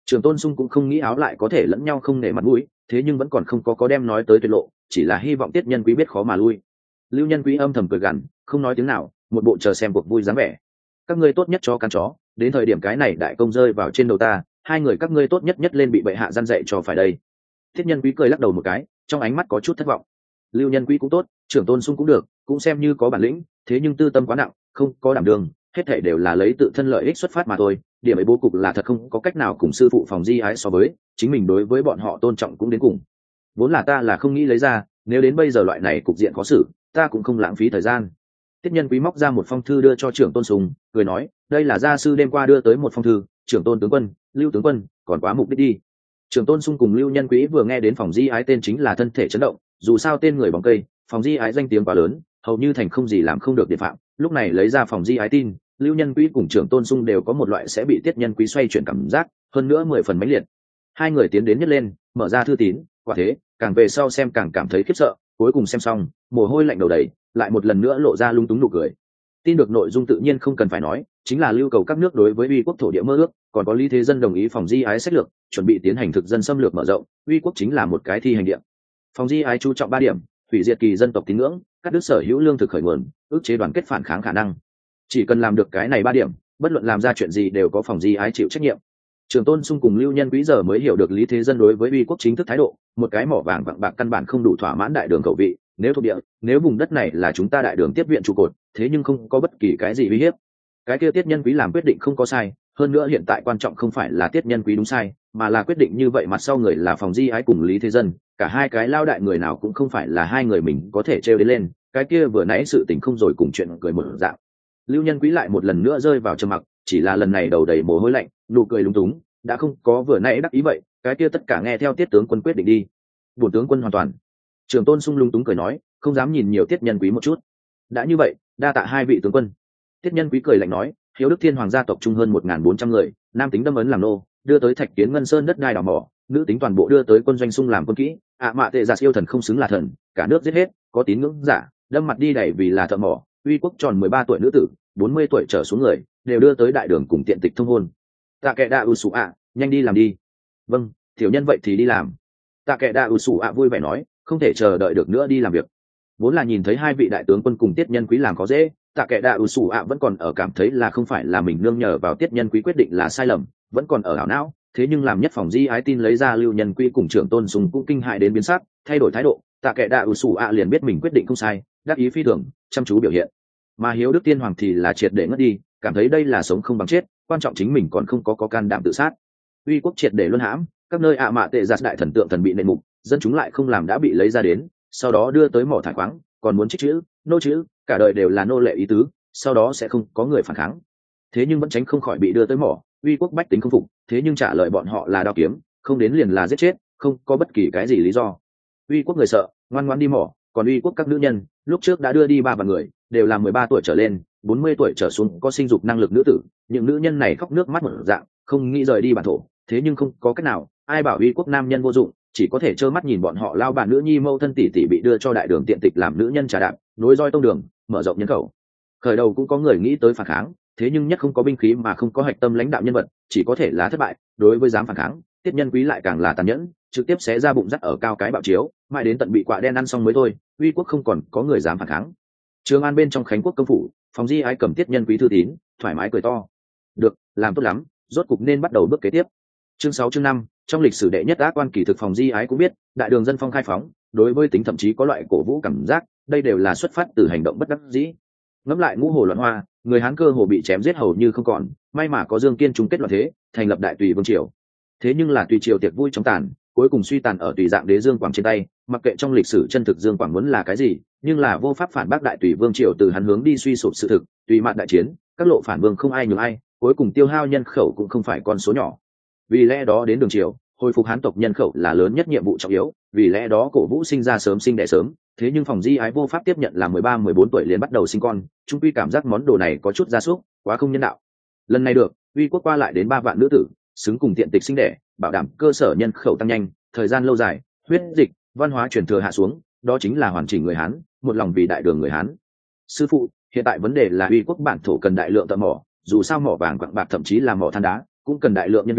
Trường Tôn Sung cũng không nghĩ áo lại có thể lẫn nhau không nể mặt mũi, thế nhưng vẫn còn không có đem nói tới tuyệt lộ, chỉ là hy vọng Tiết Nhân Quý biết khó mà lui. Lưu Nhân Quý âm thầm cười gằn, không nói tiếng nào, một bộ chờ xem cuộc vui dáng vẻ. Các ngươi tốt nhất cho căn chó, đến thời điểm cái này đại công rơi vào trên đầu ta, hai người các ngươi tốt nhất nhất lên bị bệ hạ gian dạy cho phải đây. Tiết Nhân Quý cười lắc đầu một cái, trong ánh mắt có chút thất vọng. Lưu Nhân Quý cũng tốt, Trưởng Tôn Sung cũng được, cũng xem như có bản lĩnh, thế nhưng tư tâm quá nặng, không có đảm đường, hết thảy đều là lấy tự thân lợi ích xuất phát mà thôi. Điểm ấy bố cục là thật không có cách nào cùng sư phụ Phòng Di Ái so với, chính mình đối với bọn họ tôn trọng cũng đến cùng. Vốn là ta là không nghĩ lấy ra, nếu đến bây giờ loại này cục diện khó xử, ta cũng không lãng phí thời gian. Tiết Nhân Quý móc ra một phong thư đưa cho Trưởng Tôn Sung, cười nói, đây là gia sư đêm qua đưa tới một phong thư, Trưởng Tôn tướng quân, Lưu tướng quân, còn quá mục đích đi. Trưởng Tôn Sung cùng Lưu Nhân Quý vừa nghe đến Phòng Di Ái tên chính là thân thể chấn động, dù sao tên người bóng cây, Phòng Di Ái danh tiếng quá lớn, hầu như thành không gì làm không được địa phạm. Lúc này lấy ra Phòng Di Ái tin, Lưu Nhân Quý cùng Trưởng Tôn Sung đều có một loại sẽ bị Tiết Nhân Quý xoay chuyển cảm giác, hơn nữa 10 phần mãnh liệt. Hai người tiến đến nhất lên, mở ra thư tín, quả thế, càng về sau xem càng cảm thấy khiếp sợ, cuối cùng xem xong, mồ hôi lạnh đầu đầy, lại một lần nữa lộ ra lung túng nụ cười. Tin được nội dung tự nhiên không cần phải nói, chính là lưu cầu các nước đối với uy quốc thổ địa mơ ước, còn có Lý Thế Dân đồng ý Phòng Di Ái sách lược, chuẩn bị tiến hành thực dân xâm lược mở rộng, uy quốc chính là một cái thi hành địa. Phòng Di Ái chú trọng 3 điểm: hủy diệt kỳ dân tộc tín ngưỡng, cắt đứt sở hữu lương thực khởi nguồn, ức chế đoàn kết phản kháng khả năng. Chỉ cần làm được cái này 3 điểm, bất luận làm ra chuyện gì đều có Phòng Di Ái chịu trách nhiệm. Trường Tôn Sung cùng Lưu Nhân Quý giờ mới hiểu được Lý Thế Dân đối với uy quốc chính thức thái độ, một cái mỏ vàng vặng bạc căn bản không đủ thỏa mãn đại đường khẩu vị, nếu thuộc địa, nếu vùng đất này là chúng ta đại đường tiếp viện trụ cột, thế nhưng không có bất kỳ cái gì uy hiếp. Cái kia Tiết Nhân Quý làm quyết định không có sai, hơn nữa hiện tại quan trọng không phải là Tiết Nhân Quý đúng sai, mà là quyết định như vậy mặt sau người là Phòng Di Ái cùng Lý Thế Dân, cả hai cái lao đại người nào cũng không phải là hai người mình có thể trêu đến lên, cái kia vừa nãy sự tình không rồi cùng chuyện cười một dạng. Lưu Nhân Quý lại một lần nữa rơi vào trầm mặc, chỉ là lần này đầu đầy mồ hôi lạnh, nụ cười lúng túng, đã không có vừa nãy đắc ý vậy, cái kia tất cả nghe theo Tiết tướng quân quyết định đi. Bổn tướng quân hoàn toàn. Trường Tôn Sung lúng túng cười nói, không dám nhìn nhiều Tiết Nhân Quý một chút. Đã như vậy, đa tạ hai vị tướng quân. Tiết Nhân Quý cười lạnh nói, Hiếu Đức Thiên hoàng gia tộc trung hơn 1400 người, nam tính đâm ấn làm nô, đưa tới Thạch Kiến Ngân Sơn đất đai đào mỏ, nữ tính toàn bộ đưa tới quân doanh sung làm quân kỹ, mạ tệ giả yêu thần không xứng là thần, cả nước giết hết, có tín ngưỡng giả, đâm mặt đi đẩy vì là thợ mỏ, uy quốc tròn 13 tuổi nữ tử, 40 tuổi trở xuống người, đều đưa tới đại đường cùng tiện tịch thông hôn. Tạ Kệ Đa U Sủ ạ, nhanh đi làm đi. Vâng, tiểu nhân vậy thì đi làm. Tạ Kệ Đa U Sủ ạ vui vẻ nói, không thể chờ đợi được nữa đi làm việc. Vốn là nhìn thấy hai vị đại tướng quân cùng Tiết Nhân Quý làm có dễ, Tạ Kệ Đa U Sủ ạ vẫn còn ở cảm thấy là không phải là mình nương nhờ vào Tiết Nhân Quý quyết định là sai lầm, vẫn còn ở ảo não. Thế nhưng làm nhất Phòng Di Ái tin lấy ra Lưu Nhân Quý cùng Trưởng Tôn Sung cũng kinh hại đến biến sắc, thay đổi thái độ. Tạ Kệ Đa U Sủ ạ liền biết mình quyết định không sai, đắc ý phi thường, chăm chú biểu hiện. Mà Hiếu Đức Tiên hoàng thì là triệt để ngất đi, cảm thấy đây là sống không bằng chết, quan trọng chính mình còn không có can đảm tự sát. Uy quốc triệt để luân hãm, các nơi mạ tệ giạt đại thần tượng thần bị nện mục, dân chúng lại không làm đã bị lấy ra đến, sau đó đưa tới mỏ thải khoáng, còn muốn trích chữ, nô chữ, cả đời đều là nô lệ ý tứ, sau đó sẽ không có người phản kháng. Thế nhưng vẫn tránh không khỏi bị đưa tới mỏ, uy quốc bách tính không phục, thế nhưng trả lời bọn họ là đao kiếm, không đến liền là giết chết, không có bất kỳ cái gì lý do. Uy quốc người sợ, ngoan ngoãn đi mỏ, còn uy quốc các nữ nhân, lúc trước đã đưa đi 3 vạn người, đều là 13 tuổi trở lên, 40 tuổi trở xuống có sinh dục năng lực nữ tử, những nữ nhân này khóc nước mắt một dạng, không nghĩ rời đi bản thổ, thế nhưng không có cách nào, ai bảo uy quốc nam nhân vô dụng, chỉ có thể trơ mắt nhìn bọn họ lao bà nữ nhi mâu thân tỷ tỷ bị đưa cho đại đường tiện tịch làm nữ nhân trà đạp, nối roi tông đường, mở rộng nhân khẩu. Khởi đầu cũng có người nghĩ tới phản kháng, thế nhưng nhất không có binh khí mà không có hạch tâm lãnh đạo nhân vật, chỉ có thể là thất bại. Đối với dám phản kháng, Tiết Nhân Quý lại càng là tàn nhẫn, trực tiếp xé ra bụng dắt ở cao cái bạo chiếu, mãi đến tận bị quạ đen ăn xong mới thôi. Uy quốc không còn có người dám phản kháng. Trường An bên trong Khánh Quốc công phủ, Phòng Di Ái cầm Tiết Nhân Quý thư tín, thoải mái cười to. Được, làm tốt lắm, rốt cục nên bắt đầu bước kế tiếp. Chương 6 chương 5, trong lịch sử đệ nhất ác quan kỳ thực Phòng Di Ái cũng biết, đại đường dân phong khai phóng, đối với tính thậm chí có loại cổ vũ cảm giác, đây đều là xuất phát từ hành động bất đắc dĩ. Ngẫm lại ngũ hồ loạn hoa, người Hán cơ hồ bị chém giết hầu như không còn, may mà có Dương Kiên chung kết loạn thế, thành lập đại tùy vương triều. Thế nhưng là tùy triều tiệc vui trong tàn, cuối cùng suy tàn ở tùy dạng đế Dương Quảng trên tay, mặc kệ trong lịch sử chân thực Dương Quảng muốn là cái gì, nhưng là vô pháp phản bác đại tùy vương triều từ hắn hướng đi suy sụp sự thực, tùy mạn đại chiến, các lộ phản vương không ai nhường ai, cuối cùng tiêu hao nhân khẩu cũng không phải con số nhỏ. Vì lẽ đó đến đường triều, hồi phục Hán tộc nhân khẩu là lớn nhất nhiệm vụ trọng yếu, vì lẽ đó cổ vũ sinh ra sớm sinh đẻ sớm, thế nhưng Phòng Di Ái vô pháp tiếp nhận là 13-14 tuổi liền bắt đầu sinh con, trung quy cảm giác món đồ này có chút gia súc, quá không nhân đạo. Lần này được, uy quốc qua lại đến 3 vạn nữ tử, xứng cùng tiện tịch sinh đẻ, bảo đảm cơ sở nhân khẩu tăng nhanh, thời gian lâu dài, huyết dịch, văn hóa truyền thừa hạ xuống, đó chính là hoàn chỉnh người Hán, một lòng vì đại đường người Hán. Sư phụ, hiện tại vấn đề là uy quốc bản thổ cần đại lượng thợ mỏ, dù sao mỏ vàng quặng bạc thậm chí là mỏ than đá, cũng cần đại lượng nhân viên,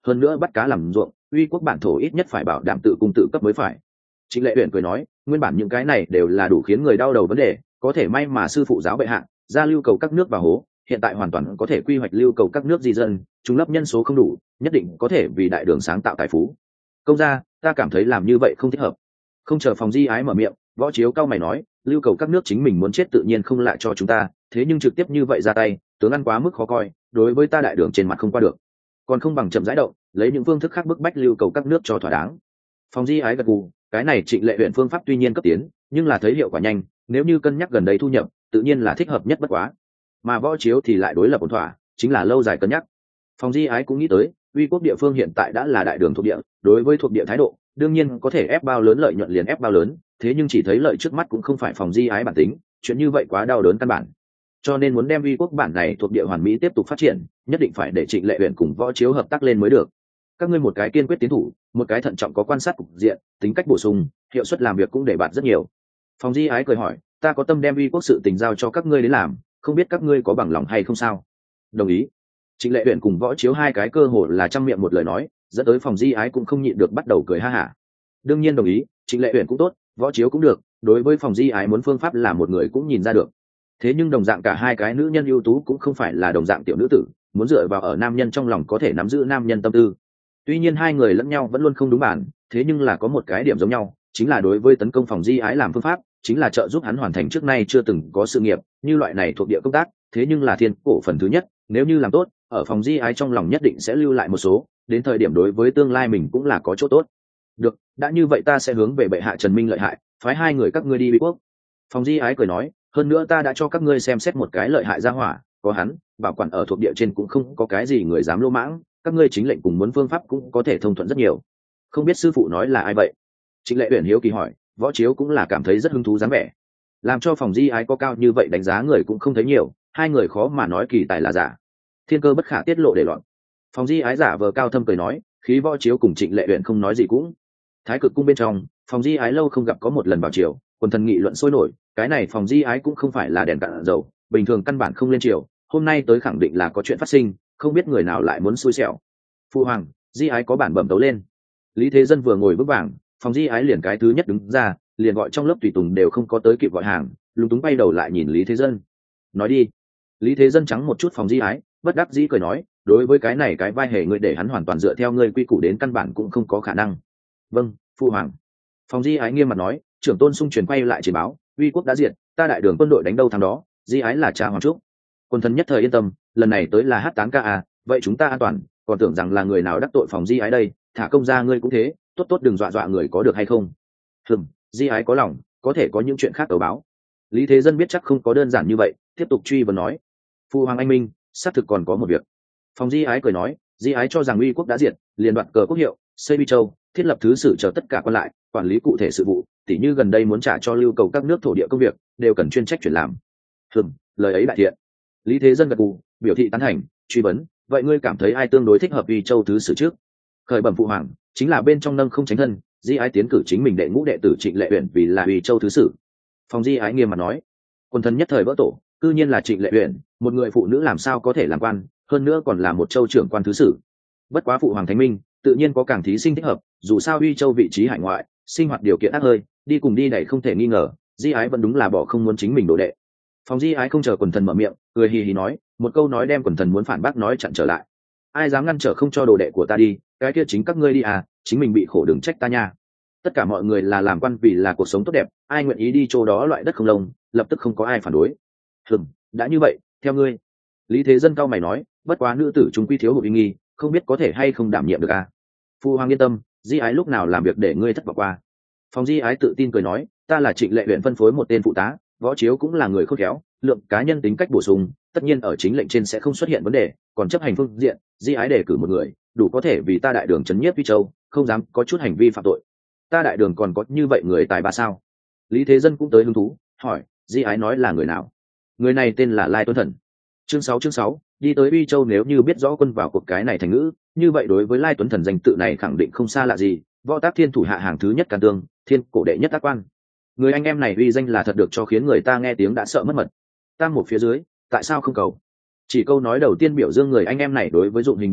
hơn nữa bắt cá làm ruộng, uy quốc bản thổ ít nhất phải bảo đảm tự cung tự cấp mới phải. Trịnh Lệ Uyển cười nói, nguyên bản những cái này đều là đủ khiến người đau đầu vấn đề, có thể may mà sư phụ giáo bệ hạ ra lưu cầu các nước vào hố, hiện tại hoàn toàn có thể quy hoạch lưu cầu các nước di dân, chúng lấp nhân số không đủ, nhất định có thể vì đại đường sáng tạo tài phú. Công gia, ta cảm thấy làm như vậy không thích hợp. Không chờ Phòng Di Ái mở miệng, Võ Chiếu cao mày nói, lưu cầu các nước chính mình muốn chết tự nhiên không lại cho chúng ta, thế nhưng trực tiếp như vậy ra tay, tướng ăn quá mức khó coi, đối với ta đại đường trên mặt không qua được, còn không bằng chậm rãi động, lấy những phương thức khác bức bách lưu cầu các nước cho thỏa đáng. Phòng Di Ái gật gù, cái này Trịnh Lệ Uyển phương pháp tuy nhiên cấp tiến, nhưng là thấy hiệu quả nhanh, nếu như cân nhắc gần đây thu nhập, tự nhiên là thích hợp nhất bất quá. Mà Võ Chiếu thì lại đối lập ổn thỏa, chính là lâu dài cân nhắc. Phòng Di Ái cũng nghĩ tới, uy quốc địa phương hiện tại đã là đại đường thuộc địa, đối với thuộc địa thái độ, đương nhiên có thể ép bao lớn lợi nhuận liền ép bao lớn, thế nhưng chỉ thấy lợi trước mắt cũng không phải Phòng Di Ái bản tính, chuyện như vậy quá đau đớn căn bản. Cho nên muốn đem uy quốc bản này thuộc địa hoàn mỹ tiếp tục phát triển, nhất định phải để Trịnh Lệ Uyển cùng Võ Chiếu hợp tác lên mới được. Các ngươi một cái kiên quyết tiến thủ, một cái thận trọng có quan sát cục diện, tính cách bổ sung, hiệu suất làm việc cũng để bạn rất nhiều. Phòng Di Ái cười hỏi, ta có tâm đem uy quốc sự tình giao cho các ngươi đến làm, không biết các ngươi có bằng lòng hay không sao? Đồng ý. Trịnh Lệ Uyển cùng Võ Chiếu hai cái cơ hồ là trăm miệng một lời nói, dẫn tới Phòng Di Ái cũng không nhịn được bắt đầu cười ha hả. Đương nhiên đồng ý, Trịnh Lệ Uyển cũng tốt, Võ Chiếu cũng được, đối với Phòng Di Ái muốn phương pháp là một người cũng nhìn ra được. Thế nhưng đồng dạng cả hai cái nữ nhân ưu tú cũng không phải là đồng dạng tiểu nữ tử, muốn dựa vào ở nam nhân trong lòng có thể nắm giữ nam nhân tâm tư. Tuy nhiên hai người lẫn nhau vẫn luôn không đúng bản, thế nhưng là có một cái điểm giống nhau, chính là đối với tấn công Phòng Di Ái làm phương pháp, chính là trợ giúp hắn hoàn thành trước nay chưa từng có sự nghiệp, như loại này thuộc địa công tác, thế nhưng là thiên cổ phần thứ nhất, nếu như làm tốt, ở Phòng Di Ái trong lòng nhất định sẽ lưu lại một số, đến thời điểm đối với tương lai mình cũng là có chỗ tốt. Được, đã như vậy ta sẽ hướng về bệ hạ Trần Minh lợi hại, phái hai người các ngươi đi Uy quốc. Phòng Di Ái cười nói, hơn nữa ta đã cho các ngươi xem xét một cái lợi hại ra hỏa, có hắn, bảo quản ở thuộc địa trên cũng không có cái gì người dám lô mãng, các ngươi chính lệnh cùng muốn phương pháp cũng có thể thông thuận rất nhiều. Không biết sư phụ nói là ai vậy? Trịnh Lệ Uyển hiếu kỳ hỏi. Võ Chiếu cũng là cảm thấy rất hứng thú dáng vẻ. Làm cho Phòng Di Ái có cao như vậy đánh giá người cũng không thấy nhiều, hai người khó mà nói kỳ tài là giả. Thiên cơ bất khả tiết lộ để loạn. Phòng Di Ái giả vờ cao thâm cười nói, khí Võ Chiếu cùng Trịnh Lệ Uyển không nói gì cũng. Thái Cực cung bên trong, Phòng Di Ái lâu không gặp có một lần vào chiều, quần thần nghị luận sôi nổi, cái này Phòng Di Ái cũng không phải là đèn cạn dầu, bình thường căn bản không lên chiều, hôm nay tới khẳng định là có chuyện phát sinh, không biết người nào lại muốn xui xẻo. Phu hoàng, Di Ái có bản bẩm tấu lên. Lý Thế Dân vừa ngồi vững vàng, Phòng Di Ái liền cái thứ nhất đứng ra, liền gọi trong lớp tùy tùng đều không có tới kịp gọi hàng, lúng túng bay đầu lại nhìn Lý Thế Dân. Nói đi. Lý Thế Dân trắng một chút Phòng Di Ái, bất đắc dĩ cười nói, đối với cái này cái vai hề ngươi để hắn hoàn toàn dựa theo ngươi quy củ đến căn bản cũng không có khả năng. Vâng, phu hoàng. Phòng Di Ái nghiêm mặt nói, trưởng tôn sung truyền quay lại chỉ báo, uy quốc đã diệt, ta đại đường quân đội đánh đâu thắng đó, Di Ái là cha hoàng trúc. Quân thần nhất thời yên tâm, lần này tới là hát tán ca à, vậy chúng ta an toàn, còn tưởng rằng là người nào đắc tội Phòng Di Ái đây, thả công ra ngươi cũng thế, tốt tốt đừng dọa dọa người có được hay không? Di Ái có lòng, có thể có những chuyện khác tờ báo. Lý Thế Dân biết chắc không có đơn giản như vậy, tiếp tục truy vấn nói, phu hoàng anh minh, xác thực còn có một việc. Phòng Di Ái cười nói, Di Ái cho rằng uy quốc đã diệt, liền đoạt cờ quốc hiệu, xây Bi Châu, thiết lập thứ sử chờ tất cả quan lại, quản lý cụ thể sự vụ, tỉ như gần đây muốn trả cho lưu cầu các nước thổ địa công việc, đều cần chuyên trách chuyển làm. Lời ấy đại thiện. Lý Thế Dân gật gù, biểu thị tán thành, truy vấn, vậy ngươi cảm thấy ai tương đối thích hợp Bi Châu thứ sử trước? Khởi bẩm phụ hoàng, chính là bên trong nâng không tránh thân, Di Ái tiến cử chính mình đệ ngũ đệ tử Trịnh Lệ Uyển vì là Uy Châu thứ sử. Phòng Di Ái nghiêm mặt nói, quân thần nhất thời vỡ tổ, cư nhiên là Trịnh Lệ Uyển, một người phụ nữ làm sao có thể làm quan, hơn nữa còn là một châu trưởng quan thứ sử. Bất quá phụ hoàng thánh minh, tự nhiên có càng thí sinh thích hợp, dù sao Uy Châu vị trí hải ngoại, sinh hoạt điều kiện ác hơi, đi cùng đi đẩy không thể nghi ngờ, Di Ái vẫn đúng là bỏ không muốn chính mình đồ đệ. Phòng Di Ái không chờ quần thần mở miệng, cười hì hì nói, một câu nói đem quần thần muốn phản bác nói chặn trở lại. Ai dám ngăn trở không cho đồ đệ của ta đi, cái kia chính các ngươi đi à, chính mình bị khổ đừng trách ta nha. Tất cả mọi người là làm quan vì là cuộc sống tốt đẹp, ai nguyện ý đi chỗ đó loại đất không lông, lập tức không có ai phản đối. Đã như vậy, theo ngươi. Lý Thế Dân cao mày nói, bất quá nữ tử chúng quy thiếu hụt uy nghi, không biết có thể hay không đảm nhiệm được à. Phu hoàng yên tâm, Di Ái lúc nào làm việc để ngươi thất vọng qua. Phòng Di Ái tự tin cười nói, ta là Trịnh Lệ Uyển phân phối một tên phụ tá, Võ Chiếu cũng là người khôn khéo, lượng cá nhân tính cách bổ sung, tất nhiên ở chính lệnh trên sẽ không xuất hiện vấn đề, còn chấp hành phương diện, Di Ái đề cử một người, đủ có thể vì ta đại đường trấn nhiếp Uy Châu, không dám có chút hành vi phạm tội. Ta đại đường còn có như vậy người tài ba sao? Lý Thế Dân cũng tới hứng thú, hỏi, Di Ái nói là người nào? Người này tên là Lai Tuấn Thần. Chương 6, đi tới Uy Châu nếu như biết rõ quân vào cuộc cái này thành ngữ, như vậy đối với Lai Tuấn Thần danh tự này khẳng định không xa lạ gì, võ tác thiên thủ hạ hàng thứ nhất Càn Tương, thiên cổ đệ nhất tác quan. Người anh em này uy danh là thật được cho khiến người ta nghe tiếng đã sợ mất mật. Tam một phía dưới, tại sao không cầu? Chỉ câu nói đầu tiên biểu dương người anh em này đối với dụng hình đam mê,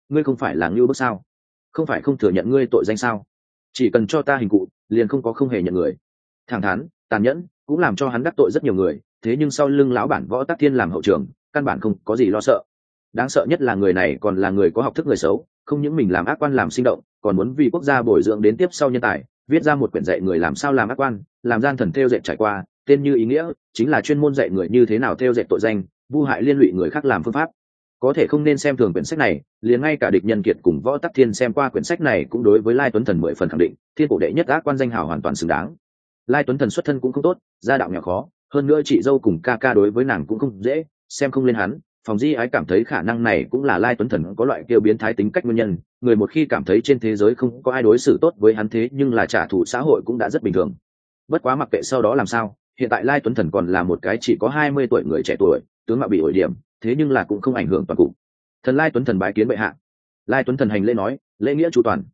ngươi không phải là ngưu bức sao? Không phải không thừa nhận ngươi tội danh sao? Chỉ cần cho ta hình cụ liền không có không hề nhận người. Thẳng thắn tàn nhẫn cũng làm cho hắn đắc tội rất nhiều người, thế nhưng sau lưng lão bản Võ Tắc Thiên làm hậu trường, căn bản không có gì lo sợ. Đáng sợ nhất là người này còn là người có học thức người xấu, không những mình làm ác quan làm sinh động, còn muốn vì quốc gia bồi dưỡng đến tiếp sau nhân tài, viết ra một quyển dạy người làm sao làm ác quan, làm gian thần theo dệt trải qua, tên như ý nghĩa, chính là chuyên môn dạy người như thế nào theo dệt tội danh, vu hại liên lụy người khác làm phương pháp. Có thể không nên xem thường quyển sách này, liền ngay cả Địch Nhân Kiệt cùng Võ Tắc Thiên xem qua quyển sách này cũng đối với Lai Tuấn Thần 10 phần khẳng định, thiên cổ đệ nhất ác quan danh hào hoàn toàn xứng đáng. Lai Tuấn Thần xuất thân cũng không tốt, gia đạo nghèo khó, hơn nữa chị dâu cùng ca ca đối với nàng cũng không dễ, xem không lên hắn. Phòng Di Ái cảm thấy khả năng này cũng là Lai Tuấn Thần có loại kêu biến thái tính cách nguyên nhân, người một khi cảm thấy trên thế giới không có ai đối xử tốt với hắn thế nhưng là trả thù xã hội cũng đã rất bình thường. Bất quá mặc kệ sau đó làm sao, hiện tại Lai Tuấn Thần còn là một cái chỉ có 20 tuổi người trẻ tuổi, tướng mạo bị ổi điểm, thế nhưng là cũng không ảnh hưởng toàn cục. Thần Lai Tuấn Thần bái kiến bệ hạ. Lai Tuấn Thần hành lễ nói, lễ nghĩa chu toàn.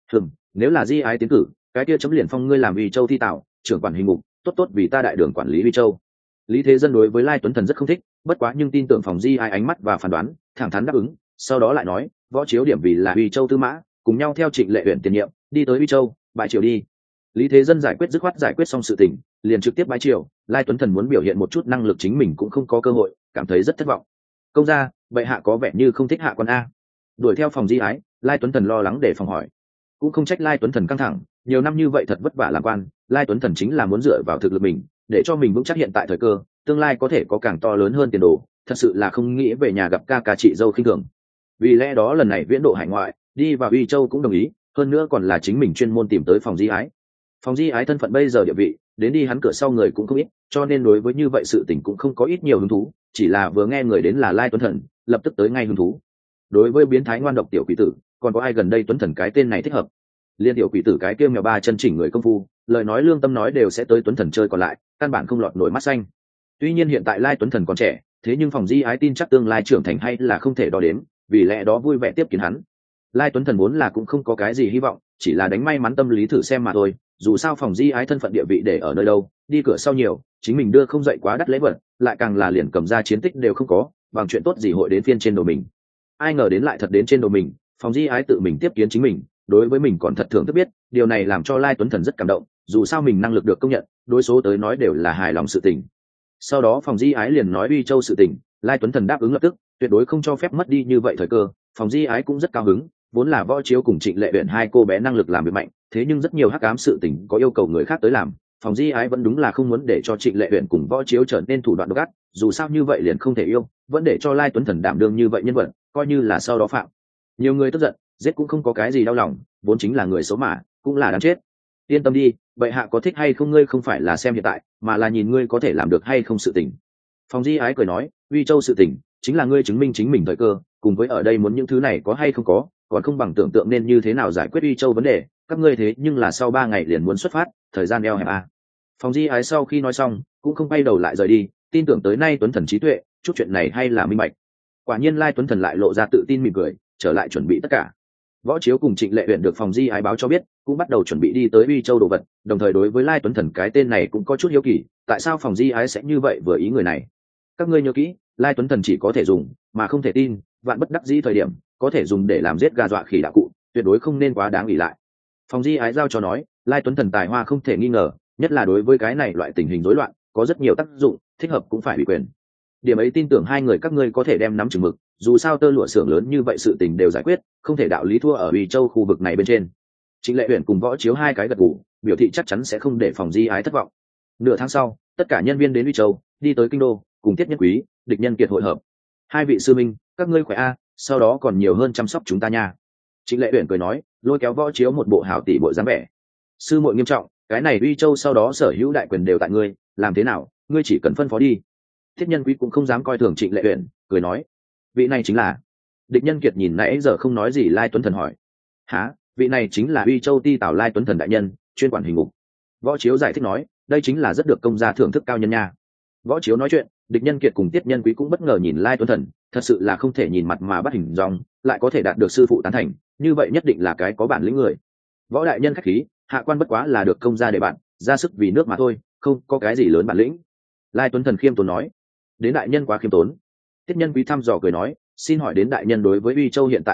Nếu là Di Ái tiến cử, cái kia chấm liền phong ngươi làm Uy Châu thi tạo, trưởng quản hình ngục, tốt vì ta đại đường quản lý Uy Châu. Lý Thế Dân đối với Lai Tuấn Thần rất không thích, bất quá nhưng tin tưởng phòng Di Ái ánh mắt và phán đoán, thẳng thắn đáp ứng. Sau đó lại nói, Võ Chiếu điểm vì là Uy Châu tư mã, cùng nhau theo Trịnh Lệ Uyển tiền nhiệm, đi tới Uy Châu, bãi triều đi. Lý Thế Dân giải quyết dứt khoát giải quyết xong sự tình, liền trực tiếp bãi triều. Lai Tuấn Thần muốn biểu hiện một chút năng lực chính mình cũng không có cơ hội, cảm thấy rất thất vọng. Công gia, bệ hạ có vẻ như không thích hạ quan a. Đuổi theo phòng Di Ái, Lai Tuấn Thần lo lắng để phòng hỏi. Cũng không trách Lai Tuấn Thần căng thẳng, nhiều năm như vậy thật vất vả làm quan, Lai Tuấn Thần chính là muốn dựa vào thực lực mình, để cho mình vững chắc hiện tại thời cơ, tương lai có thể có càng to lớn hơn tiền đồ, thật sự là không nghĩ về nhà gặp ca ca chị dâu khinh thường. Vì lẽ đó lần này viễn độ hải ngoại, đi vào Uy Châu cũng đồng ý, hơn nữa còn là chính mình chuyên môn tìm tới phòng Di Ái. Phòng Di Ái thân phận bây giờ địa vị, đến đi hắn cửa sau người cũng không ít, cho nên đối với như vậy sự tình cũng không có ít nhiều hứng thú, chỉ là vừa nghe người đến là Lai Tuấn Thần, lập tức tới ngay hứng thú. Đối với biến thái ngoan độc tiểu quỷ tử, còn có ai gần đây Tuấn Thần cái tên này thích hợp? Liên tiểu quỷ tử cái kia mèo ba chân chỉnh người công phu, lời nói lương tâm nói đều sẽ tới Tuấn Thần chơi còn lại, căn bản không lọt nổi mắt xanh. Tuy nhiên hiện tại Lai Tuấn Thần còn trẻ, thế nhưng phòng Di Ái tin chắc tương lai trưởng thành hay là không thể đo đếm, vì lẽ đó vui vẻ tiếp kiến hắn. Lai Tuấn Thần vốn là cũng không có cái gì hy vọng, chỉ là đánh may mắn tâm lý thử xem mà thôi, dù sao phòng Di Ái thân phận địa vị để ở nơi đâu, đi cửa sau nhiều, chính mình đưa không dậy quá đắt lễ vật, lại càng là liền cầm ra chiến tích đều không có, bằng chuyện tốt gì hội đến phiên trên đầu mình. Ai ngờ đến lại thật đến trên đầu mình, phòng Di Ái tự mình tiếp kiến chính mình, đối với mình còn thật thưởng thức biết, điều này làm cho Lai Tuấn Thần rất cảm động, dù sao mình năng lực được công nhận, đối số tới nói đều là hài lòng sự tình. Sau đó phòng Di Ái liền nói Uy Châu sự tình, Lai Tuấn Thần đáp ứng lập tức, tuyệt đối không cho phép mất đi như vậy thời cơ. Phòng Di Ái cũng rất cao hứng, vốn là Võ Chiếu cùng Trịnh Lệ Uyển hai cô bé năng lực làm việc mạnh, thế nhưng rất nhiều hắc ám sự tình có yêu cầu người khác tới làm, phòng Di Ái vẫn đúng là không muốn để cho Trịnh Lệ Uyển cùng Võ Chiếu trở nên thủ đoạn độc ác, dù sao như vậy liền không thể yêu, vẫn để cho Lai Tuấn Thần đảm đương như vậy nhân vật, coi như là sau đó phạm nhiều người tức giận, giết cũng không có cái gì đau lòng, vốn chính là người xấu mà, cũng là đáng chết. Yên tâm đi, bệ hạ có thích hay không ngươi không phải là xem hiện tại, mà là nhìn ngươi có thể làm được hay không sự tình. Phòng Di Ái cười nói, Uy Châu sự tình chính là ngươi chứng minh chính mình thời cơ, cùng với ở đây muốn những thứ này có hay không có, còn không bằng tưởng tượng nên như thế nào giải quyết Uy Châu vấn đề, các ngươi thế nhưng là sau 3 ngày liền muốn xuất phát, thời gian eo hẹp à. Phòng Di Ái sau khi nói xong, cũng không quay đầu lại rời đi, tin tưởng tới nay Tuấn Thần trí tuệ, chút chuyện này hay là minh bạch. Quả nhiên Lai Tuấn Thần lại lộ ra tự tin mỉm cười, trở lại chuẩn bị tất cả. Võ Chiếu cùng Trịnh Lệ Uyển được phòng Di Ái báo cho biết, cũng bắt đầu chuẩn bị đi tới Uy Châu đồ vật, đồng thời đối với Lai Tuấn Thần cái tên này cũng có chút hiếu kỳ, tại sao phòng Di Ái sẽ như vậy vừa ý người này. Các ngươi nhớ kỹ, Lai Tuấn Thần chỉ có thể dùng, mà không thể tin, vạn bất đắc dĩ thời điểm, có thể dùng để làm giết gà dọa khỉ đạo cụ, tuyệt đối không nên quá đáng ủy lại. Phòng Di Ái giao cho nói, Lai Tuấn Thần tài hoa không thể nghi ngờ, nhất là đối với cái này loại tình hình rối loạn, có rất nhiều tác dụng, thích hợp cũng phải ủy quyền. Điểm ấy tin tưởng hai người các ngươi có thể đem nắm chừng mực, dù sao tơ lụa xưởng lớn như vậy sự tình đều giải quyết, không thể đạo lý thua ở Uy Châu khu vực này bên trên. Trịnh Lệ Uyển cùng Võ Chiếu hai cái gật gù, biểu thị chắc chắn sẽ không để phòng Di Ái thất vọng. Nửa tháng sau, tất cả nhân viên đến Uy Châu, đi tới kinh đô, cùng Tiết Nhân Quý, Địch Nhân Kiệt hội hợp. Hai vị sư minh, các ngươi khỏe a, sau đó còn nhiều hơn chăm sóc chúng ta nha. Trịnh Lệ Uyển cười nói, lôi kéo Võ Chiếu một bộ hảo tỷ bộ dáng vẻ. Sư muội nghiêm trọng, cái này Uy Châu sau đó sở hữu đại quyền đều tại ngươi, làm thế nào, ngươi chỉ cần phân phó đi. Thiết Nhân Quý cũng không dám coi thường Trịnh Lệ Uyển, cười nói, vị này chính là. Địch Nhân Kiệt nhìn nãy giờ không nói gì Lai Tuấn Thần hỏi, hả, vị này chính là Uy Châu ti tảo Lai Tuấn Thần đại nhân, chuyên quản hình ngục. Võ Chiếu giải thích nói, đây chính là rất được công gia thưởng thức cao nhân nha. Võ Chiếu nói chuyện, Địch Nhân Kiệt cùng Tiết Nhân Quý cũng bất ngờ nhìn Lai Tuấn Thần, thật sự là không thể nhìn mặt mà bắt hình dong, lại có thể đạt được sư phụ tán thành, như vậy nhất định là cái có bản lĩnh người. Võ đại nhân khách khí, hạ quan bất quá là được công gia để bạn, ra sức vì nước mà thôi, không có cái gì lớn bản lĩnh. Lai Tuấn Thần khiêm tốn nói, đến đại nhân quá khiêm tốn. Tiết Nhân Quý thăm dò cười nói, xin hỏi đến đại nhân đối với Uy Châu hiện tại cục diện,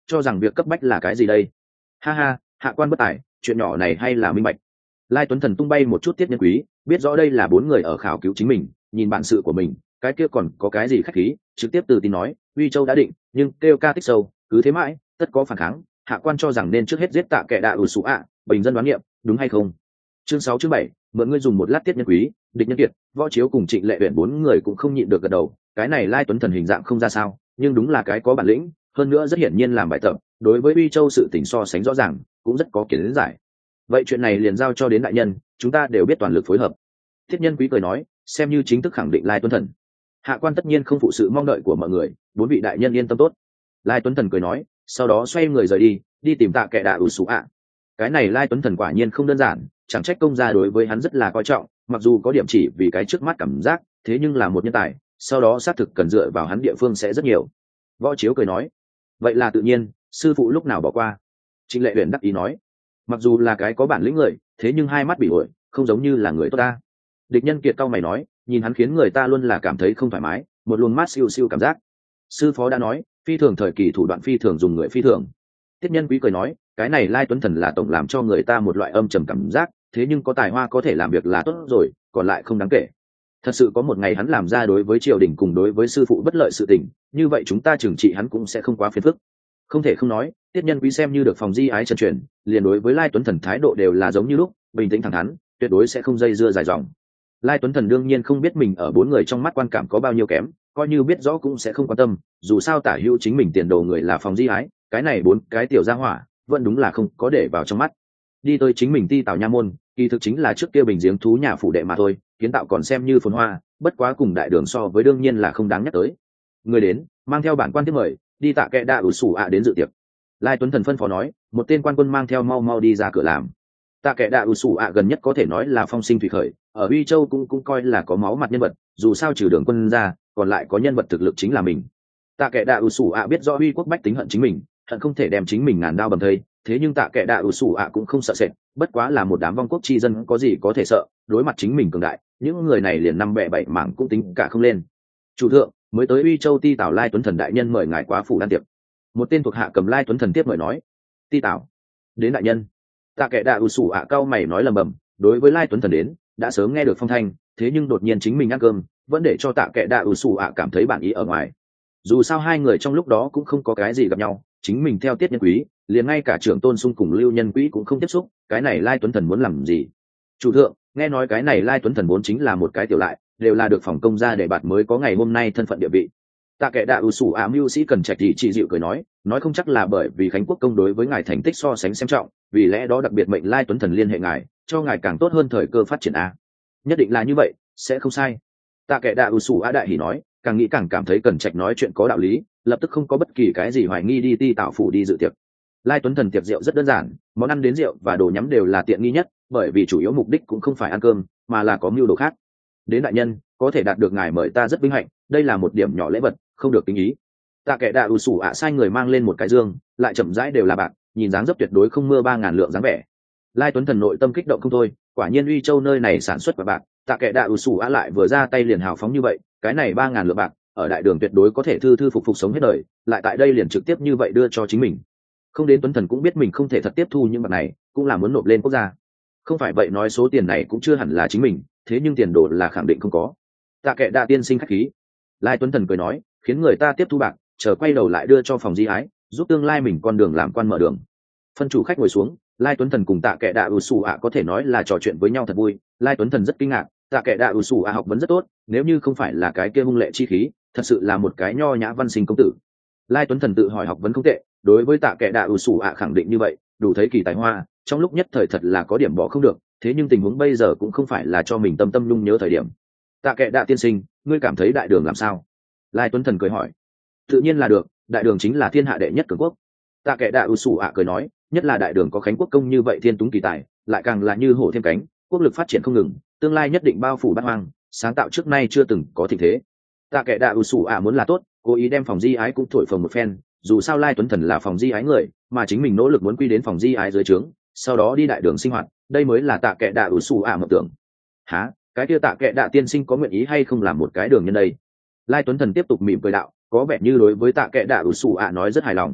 cho rằng việc cấp bách là cái gì đây? Ha ha, hạ quan bất tài, chuyện nhỏ này hay là minh bạch. Lai Tuấn Thần tung bay một chút Tiết Nhân Quý, biết rõ đây là 4 người ở khảo cứu chính mình, nhìn bản sự của mình, cái kia còn có cái gì khách khí, trực tiếp từ tin nói, Uy Châu đã định, nhưng kêu ca tích sâu, cứ thế mãi, tất có phản kháng, hạ quan cho rằng nên trước hết giết Tạ Kệ Đạ ủ sủ ạ, bình dân đoán nghiệm, đúng hay không? Chương 6 chương 7, mượn ngươi dùng một lát Tiết Nhân Quý, Địch Nhân Kiệt, Võ Chiếu cùng Trịnh Lệ Uyển 4 người cũng không nhịn được gật đầu, cái này Lai Tuấn Thần hình dạng không ra sao, nhưng đúng là cái có bản lĩnh, hơn nữa rất hiển nhiên làm bài tập, đối với Uy Châu sự tình so sánh rõ ràng, cũng rất có kiến giải. Vậy chuyện này liền giao cho đến đại nhân, chúng ta đều biết toàn lực phối hợp. Thiết Nhân Quý cười nói, xem như chính thức khẳng định Lai Tuấn Thần. Hạ quan tất nhiên không phụ sự mong đợi của mọi người, 4 vị đại nhân yên tâm tốt. Lai Tuấn Thần cười nói, sau đó xoay người rời đi, đi tìm Tạ Kệ Đạ ủ sủ ạ. Cái này Lai Tuấn Thần quả nhiên không đơn giản, chẳng trách công gia đối với hắn rất là coi trọng, mặc dù có điểm chỉ vì cái trước mắt cảm giác, thế nhưng là một nhân tài, sau đó xác thực cần dựa vào hắn địa phương sẽ rất nhiều. Võ Chiếu cười nói, vậy là tự nhiên, sư phụ lúc nào bỏ qua. Trịnh Lệ Uyển đắc ý nói, mặc dù là cái có bản lĩnh người, thế nhưng hai mắt bị ổi, không giống như là người tốt ta. Địch Nhân Kiệt cau mày nói, nhìn hắn khiến người ta luôn là cảm thấy không thoải mái, một luồng mát siêu siêu cảm giác. Sư phó đã nói, phi thường thời kỳ thủ đoạn phi thường dùng người phi thường. Tiết Nhân Quý cười nói, cái này Lai Tuấn Thần là tổng làm cho người ta một loại âm trầm cảm giác, thế nhưng có tài hoa có thể làm việc là tốt rồi, còn lại không đáng kể. Thật sự có một ngày hắn làm ra đối với triều đình cùng đối với sư phụ bất lợi sự tình, như vậy chúng ta trừng trị hắn cũng sẽ không quá phiền phức. Không thể không nói, Tiết Nhân Quý xem như được phòng di ái chân truyền, liền đối với Lai Tuấn Thần thái độ đều là giống như lúc, bình tĩnh thẳng thắn, tuyệt đối sẽ không dây dưa dài dòng. Lai Tuấn Thần đương nhiên không biết mình ở 4 người trong mắt quan cảm có bao nhiêu kém, coi như biết rõ cũng sẽ không quan tâm, dù sao tả hữu chính mình tiền đồ người là phòng di ái, cái này 4 cái tiểu gia hỏa, vẫn đúng là không có để vào trong mắt. Đi tới chính mình Ti Tào nha môn, kỳ thực chính là trước kia bình giếng thú nhà phủ đệ mà thôi, kiến tạo còn xem như phồn hoa, bất quá cùng đại đường so với đương nhiên là không đáng nhắc tới. Người đến, mang theo bản quan tiếp mời, đi Tạ Kệ Đạ ủ sủ ạ đến dự tiệc. Lai Tuấn Thần phân phó nói, một tên quan quân mang theo mau mau đi ra cửa làm. Tạ Kệ Đạ ủ sủ ạ gần nhất có thể nói là phong sinh thủy khởi, ở Uy Châu cũng coi là có máu mặt nhân vật, dù sao trừ Đường Quân ra, còn lại có nhân vật thực lực chính là mình. Tạ Kệ Đạ ủ sủ ạ biết rõ Uy quốc bách tính hận chính mình, hận không thể đem chính mình ngàn đao bầm thây, thế nhưng Tạ Kệ Đạ ủ sủ ạ cũng không sợ sệt, bất quá là một đám vong quốc chi dân có gì có thể sợ, đối mặt chính mình cường đại, những người này liền năm bẻ bảy mảng cũng tính cả không lên. Chủ thượng, mới tới Uy Châu Ti Tào Lai Tuấn Thần đại nhân mời ngài quá phủ đan tiệc. Một tên thuộc hạ cầm Lai Tuấn Thần tiếp mời nói, Ti Tào đến đại nhân. Tạ Kệ Đạ ủ sủ ạ cau mày nói lầm bầm, đối với Lai Tuấn Thần đến, đã sớm nghe được phong thanh, thế nhưng đột nhiên chính mình ăn cơm, vẫn để cho Tạ Kệ Đạ ủ sủ ạ cảm thấy bản ý ở ngoài. Dù sao hai người trong lúc đó cũng không có cái gì gặp nhau, chính mình theo Tiết Nhân Quý, liền ngay cả trưởng Tôn Sung cùng Lưu Nhân Quý cũng không tiếp xúc, cái này Lai Tuấn Thần muốn làm gì? Chủ thượng, nghe nói cái này Lai Tuấn Thần vốn chính là một cái tiểu lại, đều là được phòng công gia để bạt mới có ngày hôm nay thân phận địa vị. Tạ Kệ Đạ ủ sủ ạ mưu sĩ cần trạch thì chỉ dịu cười nói không chắc là bởi vì Khánh Quốc công đối với ngài thành tích so sánh xem trọng, vì lẽ đó đặc biệt mệnh Lai Tuấn Thần liên hệ ngài, cho ngài càng tốt hơn thời cơ phát triển a. Nhất định là như vậy, sẽ không sai. Tạ Kệ Đạ ủ sủ ạ đại hỉ nói, càng nghĩ càng cảm thấy cần trạch nói chuyện có đạo lý, lập tức không có bất kỳ cái gì hoài nghi đi Ti Tào phủ đi dự tiệc. Lai Tuấn Thần tiệc rượu rất đơn giản, món ăn đến rượu và đồ nhắm đều là tiện nghi nhất, bởi vì chủ yếu mục đích cũng không phải ăn cơm, mà là có mưu đồ khác. Đến đại nhân, có thể đạt được ngài mời ta rất vinh hạnh, đây là một điểm nhỏ lễ vật, không được kính ý. Tạ Kệ Đạ ủ sủ ạ sai người mang lên một cái dương, lại chậm rãi đều là bạc, nhìn dáng dấp tuyệt đối không mưa 3000 lượng dáng vẻ. Lai Tuấn Thần nội tâm kích động không thôi, quả nhiên Uy Châu nơi này sản xuất bạc, Tạ Kệ Đạ ủ sủ ạ lại vừa ra tay liền hào phóng như vậy, cái này 3000 lượng bạc, ở đại đường tuyệt đối có thể thư thư phục phục sống hết đời, lại tại đây liền trực tiếp như vậy đưa cho chính mình. Không đến Tuấn Thần cũng biết mình không thể thật tiếp thu những bạc này, cũng là muốn nộp lên quốc gia. Không phải vậy nói số tiền này cũng chưa hẳn là chính mình, thế nhưng tiền đồ là khẳng định không có. Tạ Kệ Đạ tiên sinh khách khí. Lai Tuấn Thần cười nói, khiến người ta tiếp thu bạc, chờ quay đầu lại đưa cho phòng di ái, giúp tương lai mình con đường làm quan mở đường. Phân chủ khách ngồi xuống, Lai Tuấn Thần cùng Tạ Kệ Đạ ủ sủ ạ có thể nói là trò chuyện với nhau thật vui. Lai Tuấn Thần rất kinh ngạc, Tạ Kệ Đạ ủ sủ ạ học vấn rất tốt, nếu như không phải là cái kia hung lệ chi khí, thật sự là một cái nho nhã văn sinh công tử. Lai Tuấn Thần tự hỏi học vấn không tệ, đối với Tạ Kệ Đạ ủ sủ ạ khẳng định như vậy, đủ thấy kỳ tài hoa, trong lúc nhất thời thật là có điểm bỏ không được, thế nhưng tình huống bây giờ cũng không phải là cho mình tâm tâm nhung nhớ thời điểm. Tạ Kệ Đạ tiên sinh, ngươi cảm thấy đại đường làm sao? Lai Tuấn Thần cười hỏi. Tự nhiên là được, đại đường chính là thiên hạ đệ nhất cường quốc. Tạ Kệ Đạ ủ sủ ạ cười nói, nhất là đại đường có Khánh Quốc công như vậy thiên túng kỳ tài, lại càng là như hổ thêm cánh, quốc lực phát triển không ngừng, tương lai nhất định bao phủ bát hoang, sáng tạo trước nay chưa từng có thịnh thế. Tạ Kệ Đạ ủ sủ ạ muốn là tốt, cố ý đem phòng di ái cũng thổi phồng một phen, dù sao Lai Tuấn Thần là phòng di ái người, mà chính mình nỗ lực muốn quy đến phòng di ái dưới trướng, sau đó đi đại đường sinh hoạt, đây mới là Tạ Kệ Đạ ủ sủ ạ mộng tưởng. Hả? Cái kia Tạ Kệ Đạ tiên sinh có nguyện ý hay không làm một cái đường nhân đây? Lai Tuấn Thần tiếp tục mỉm cười đạo, có vẻ như đối với Tạ Kệ Đạ ủ sủ ạ nói rất hài lòng.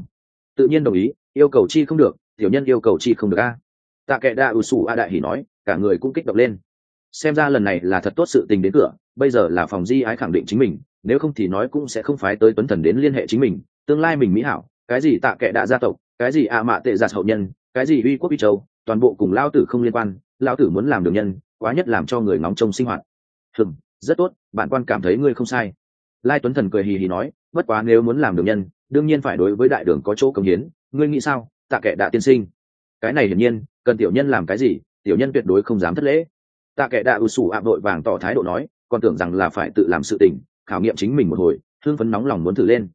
tự nhiên đồng ý, yêu cầu chi không được, tiểu nhân yêu cầu chi không được a. Tạ kệ đạ ủ sủ a đại hỉ nói, cả người cũng kích động lên. Xem ra lần này là thật tốt sự tình đến cửa, bây giờ là phòng di ái khẳng định chính mình, nếu không thì nói cũng sẽ không phái tới Tuấn Thần đến liên hệ chính mình, tương lai mình mỹ hảo, cái gì tạ kệ đạ gia tộc, cái gì mạ tệ giạt hậu nhân, cái gì uy quốc uy châu, toàn bộ cùng lao tử không liên quan, lao tử muốn làm đường nhân, quá nhất làm cho người ngóng trông sinh hoạt. Rất tốt, bản quan cảm thấy ngươi không sai. Lai Tuấn Thần cười hì hì nói, bất quá nếu muốn làm đường nhân, đương nhiên phải đối với đại đường có chỗ cống hiến, ngươi nghĩ sao, tạ kệ đạ tiên sinh? Cái này hiển nhiên, cần tiểu nhân làm cái gì, tiểu nhân tuyệt đối không dám thất lễ. Tạ kệ đạ ủ sủ ạ vội vàng tỏ thái độ nói, còn tưởng rằng là phải tự làm sự tình, khảo nghiệm chính mình một hồi, hưng phấn nóng lòng muốn thử lên.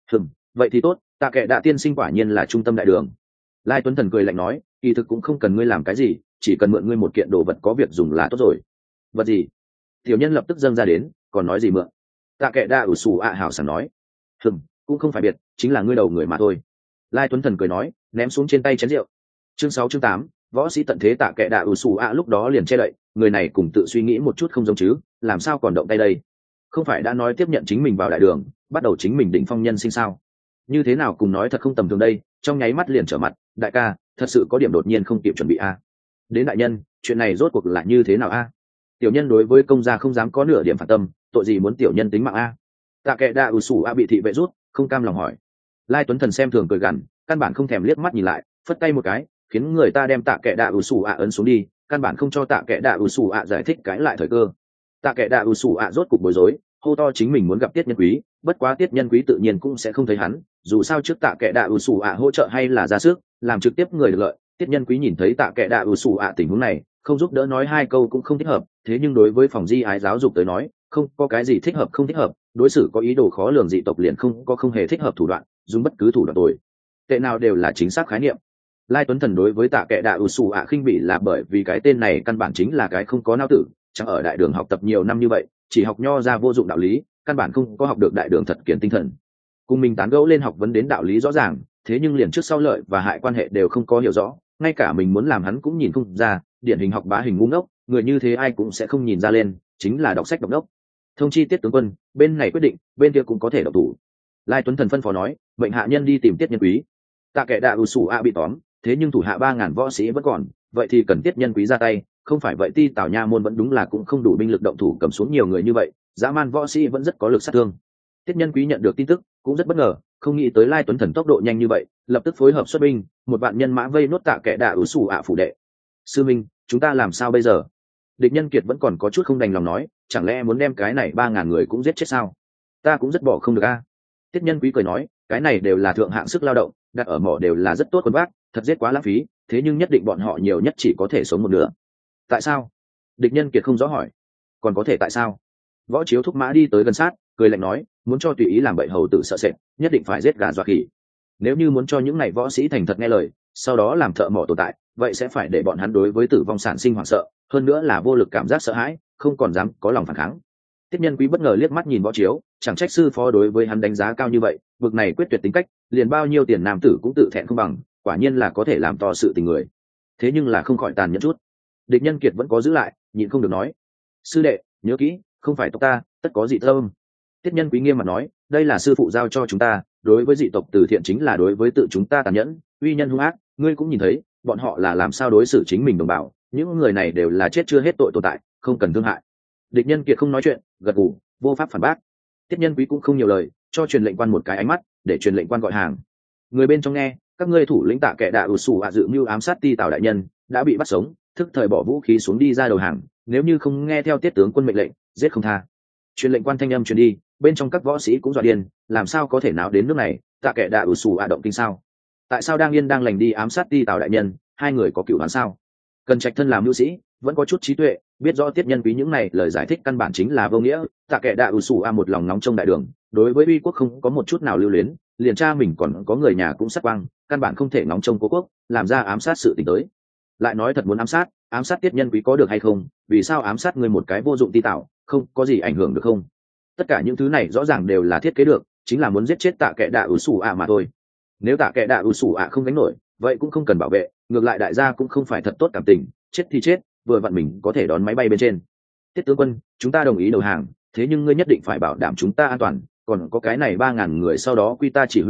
Vậy thì tốt, tạ kệ đạ tiên sinh quả nhiên là trung tâm đại đường. Lai Tuấn Thần cười lạnh nói, kỳ thực cũng không cần ngươi làm cái gì, chỉ cần mượn ngươi một kiện đồ vật có việc dùng là tốt rồi. Vật gì? Tiểu nhân lập tức dâng ra đến, còn nói gì mượn? Tạ kệ đạ ủ sủ ạ hảo sảng nói, cũng không phải biệt, chính là ngươi đầu người mà thôi. Lai Tuấn Thần cười nói, ném xuống trên tay chén rượu. Chương 8, võ sĩ tận thế. Tạ kệ đạ ủ sủ ạ lúc đó liền che đậy, người này cùng tự suy nghĩ một chút không giống chứ, làm sao còn động tay đây? Không phải đã nói tiếp nhận chính mình vào đại đường, bắt đầu chính mình đỉnh phong nhân sinh sao? Như thế nào cùng nói thật không tầm thường đây, trong nháy mắt liền trở mặt, đại ca, thật sự có điểm đột nhiên không kịp chuẩn bị a. Đến đại nhân, chuyện này rốt cuộc là như thế nào a? Tiểu nhân đối với công gia không dám có nửa điểm phản tâm, tội gì muốn tiểu nhân tính mạng a? Tạ kệ đạ ủ sủ a bị thị vệ rút, không cam lòng hỏi. Lai Tuấn Thần xem thường cười gằn, căn bản không thèm liếc mắt nhìn lại, phất tay một cái, khiến người ta đem tạ kệ đạ ủ sủ a ấn xuống đi, căn bản không cho tạ kệ đạ ủ sủ a giải thích cãi lại thời cơ. Tạ kệ đạ ủ sủ a rốt cục bối rối, hô to chính mình muốn gặp Tiết Nhân Quý, bất quá Tiết Nhân Quý tự nhiên cũng sẽ không thấy hắn, dù sao trước tạ kệ đạ ủ sủ a hỗ trợ hay là ra sức, làm trực tiếp người được lợi. Tiết Nhân Quý nhìn thấy tạ kệ đạ ủ sủ a tình huống này, không giúp đỡ nói hai câu cũng không thích hợp, thế nhưng đối với phòng di ái giáo dục tới nói, không có cái gì thích hợp không thích hợp, đối xử có ý đồ khó lường dị tộc liền không hề thích hợp thủ đoạn, dùng bất cứ thủ đoạn tồi tệ nào đều là chính xác khái niệm. Lai Tuấn Thần đối với tạ kệ đạ ủ sủ ạ khinh bỉ là bởi vì cái tên này căn bản chính là cái không có não tử, chẳng ở đại đường học tập nhiều năm như vậy, chỉ học nho ra vô dụng đạo lý, căn bản không có học được đại đường thật kiển tinh thần. Cùng mình tán gẫu lên học vấn đến đạo lý rõ ràng, thế nhưng liền trước sau lợi và hại quan hệ đều không có hiểu rõ, ngay cả mình muốn làm hắn cũng nhìn không ra, điển hình học bá hình ngu ngốc, người như thế ai cũng sẽ không nhìn ra lên, chính là đọc sách độc đốc. Thông chi Tiết tướng quân, bên này quyết định, bên kia cũng có thể độc thủ. Lai Tuấn Thần phân phó nói, mệnh hạ nhân đi tìm Tiết Nhân Quý. Tạ kệ đạ ủ sủ a bị tóm, thế nhưng thủ hạ 3.000 võ sĩ vẫn còn, vậy thì cần Tiết Nhân Quý ra tay, không phải vậy Ti Tào Nha môn vẫn đúng là cũng không đủ binh lực động thủ cầm xuống nhiều người như vậy, dã man võ sĩ vẫn rất có lực sát thương. Tiết Nhân Quý nhận được tin tức, cũng rất bất ngờ, không nghĩ tới Lai Tuấn Thần tốc độ nhanh như vậy, lập tức phối hợp xuất binh, một vạn nhân mã vây nốt Tạ kệ đạ ủ sủ a phủ đệ. Sư minh, chúng ta làm sao bây giờ? Địch Nhân Kiệt vẫn còn có chút không đành lòng nói, chẳng lẽ muốn đem cái này 3.000 người cũng giết chết sao? Ta cũng rất bỏ không được a. Tiết Nhân Quý cười nói, cái này đều là thượng hạng sức lao động, đặt ở mỏ đều là rất tốt quân bác, thật giết quá lãng phí, thế nhưng nhất định bọn họ nhiều nhất chỉ có thể sống một nửa. Tại sao? Địch Nhân Kiệt không rõ hỏi. Còn có thể tại sao? Võ Chiếu thúc mã đi tới gần sát, cười lạnh nói, muốn cho tùy ý làm bậy hầu tử sợ sệt, nhất định phải giết gà dọa khỉ. Nếu như muốn cho những này võ sĩ thành thật nghe lời, sau đó làm thợ mỏ tồn tại, vậy sẽ phải để bọn hắn đối với tử vong sản sinh hoảng sợ, hơn nữa là vô lực cảm giác sợ hãi, không còn dám có lòng phản kháng. Tiết Nhân Quý bất ngờ liếc mắt nhìn Võ Chiếu, chẳng trách sư phó đối với hắn đánh giá cao như vậy, vực này quyết tuyệt tính cách, liền bao nhiêu tiền nam tử cũng tự thẹn không bằng, quả nhiên là có thể làm to sự tình người. Thế nhưng là không khỏi tàn nhẫn chút. Địch Nhân Kiệt vẫn có giữ lại, nhịn không được nói, sư đệ, nhớ kỹ, không phải tộc ta, tất có dị tâm. Tiết Nhân Quý nghiêm mặt nói, đây là sư phụ giao cho chúng ta, đối với dị tộc từ thiện chính là đối với tự chúng ta tàn nhẫn, uy nhân hung ác, ngươi cũng nhìn thấy, bọn họ là làm sao đối xử chính mình đồng bào, những người này đều là chết chưa hết tội tồn tại, không cần thương hại. Địch Nhân Kiệt không nói chuyện, gật gù, vô pháp phản bác. Tiết Nhân Quý cũng không nhiều lời, cho truyền lệnh quan một cái ánh mắt, để truyền lệnh quan gọi hàng. Người bên trong nghe, các ngươi thủ lĩnh Tạ kệ đạ ủ sủ ạ dự mưu ám sát Ti Tào đại nhân, đã bị bắt sống, thức thời bỏ vũ khí xuống đi ra đầu hàng, nếu như không nghe theo Tiết tướng quân mệnh lệnh, giết không tha. Truyền lệnh quan thanh âm truyền đi, bên trong các võ sĩ cũng dọa điên, làm sao có thể nào đến nước này, Tạ kệ đạ ủ sủ ạ động kinh sao? Tại sao đang yên đang lành đi ám sát Ti Tào đại nhân, hai người có cựu đoán sao? Cần Trạch thân làm mưu sĩ, vẫn có chút trí tuệ, biết rõ Tiết Nhân Quý những này lời giải thích căn bản chính là vô nghĩa. Tạ kệ đạ ủ sủ a một lòng nóng trong đại đường, đối với uy quốc không có một chút nào lưu luyến, liền cha mình còn có người nhà cũng sát quang, căn bản không thể nóng trong cố quốc, làm ra ám sát sự tình tới. Lại nói thật muốn ám sát Tiết Nhân Quý có được hay không? Vì sao ám sát người một cái vô dụng Ti Tào, không có gì ảnh hưởng được không? Tất cả những thứ này rõ ràng đều là thiết kế được, chính là muốn giết chết Tạ kệ đạ ủ sủ a mà thôi. Nếu Tạ kệ đạ ủ sủ a không gánh nổi, vậy cũng không cần bảo vệ, ngược lại đại gia cũng không phải thật tốt cảm tình, chết thì chết, vừa vặn mình có thể đón máy bay bên trên. Tiết tướng quân, chúng ta đồng ý đầu hàng, thế nhưng ngươi nhất định phải bảo đảm chúng ta an toàn, còn có cái này 3.000 người sau đó quy ta chỉ huy,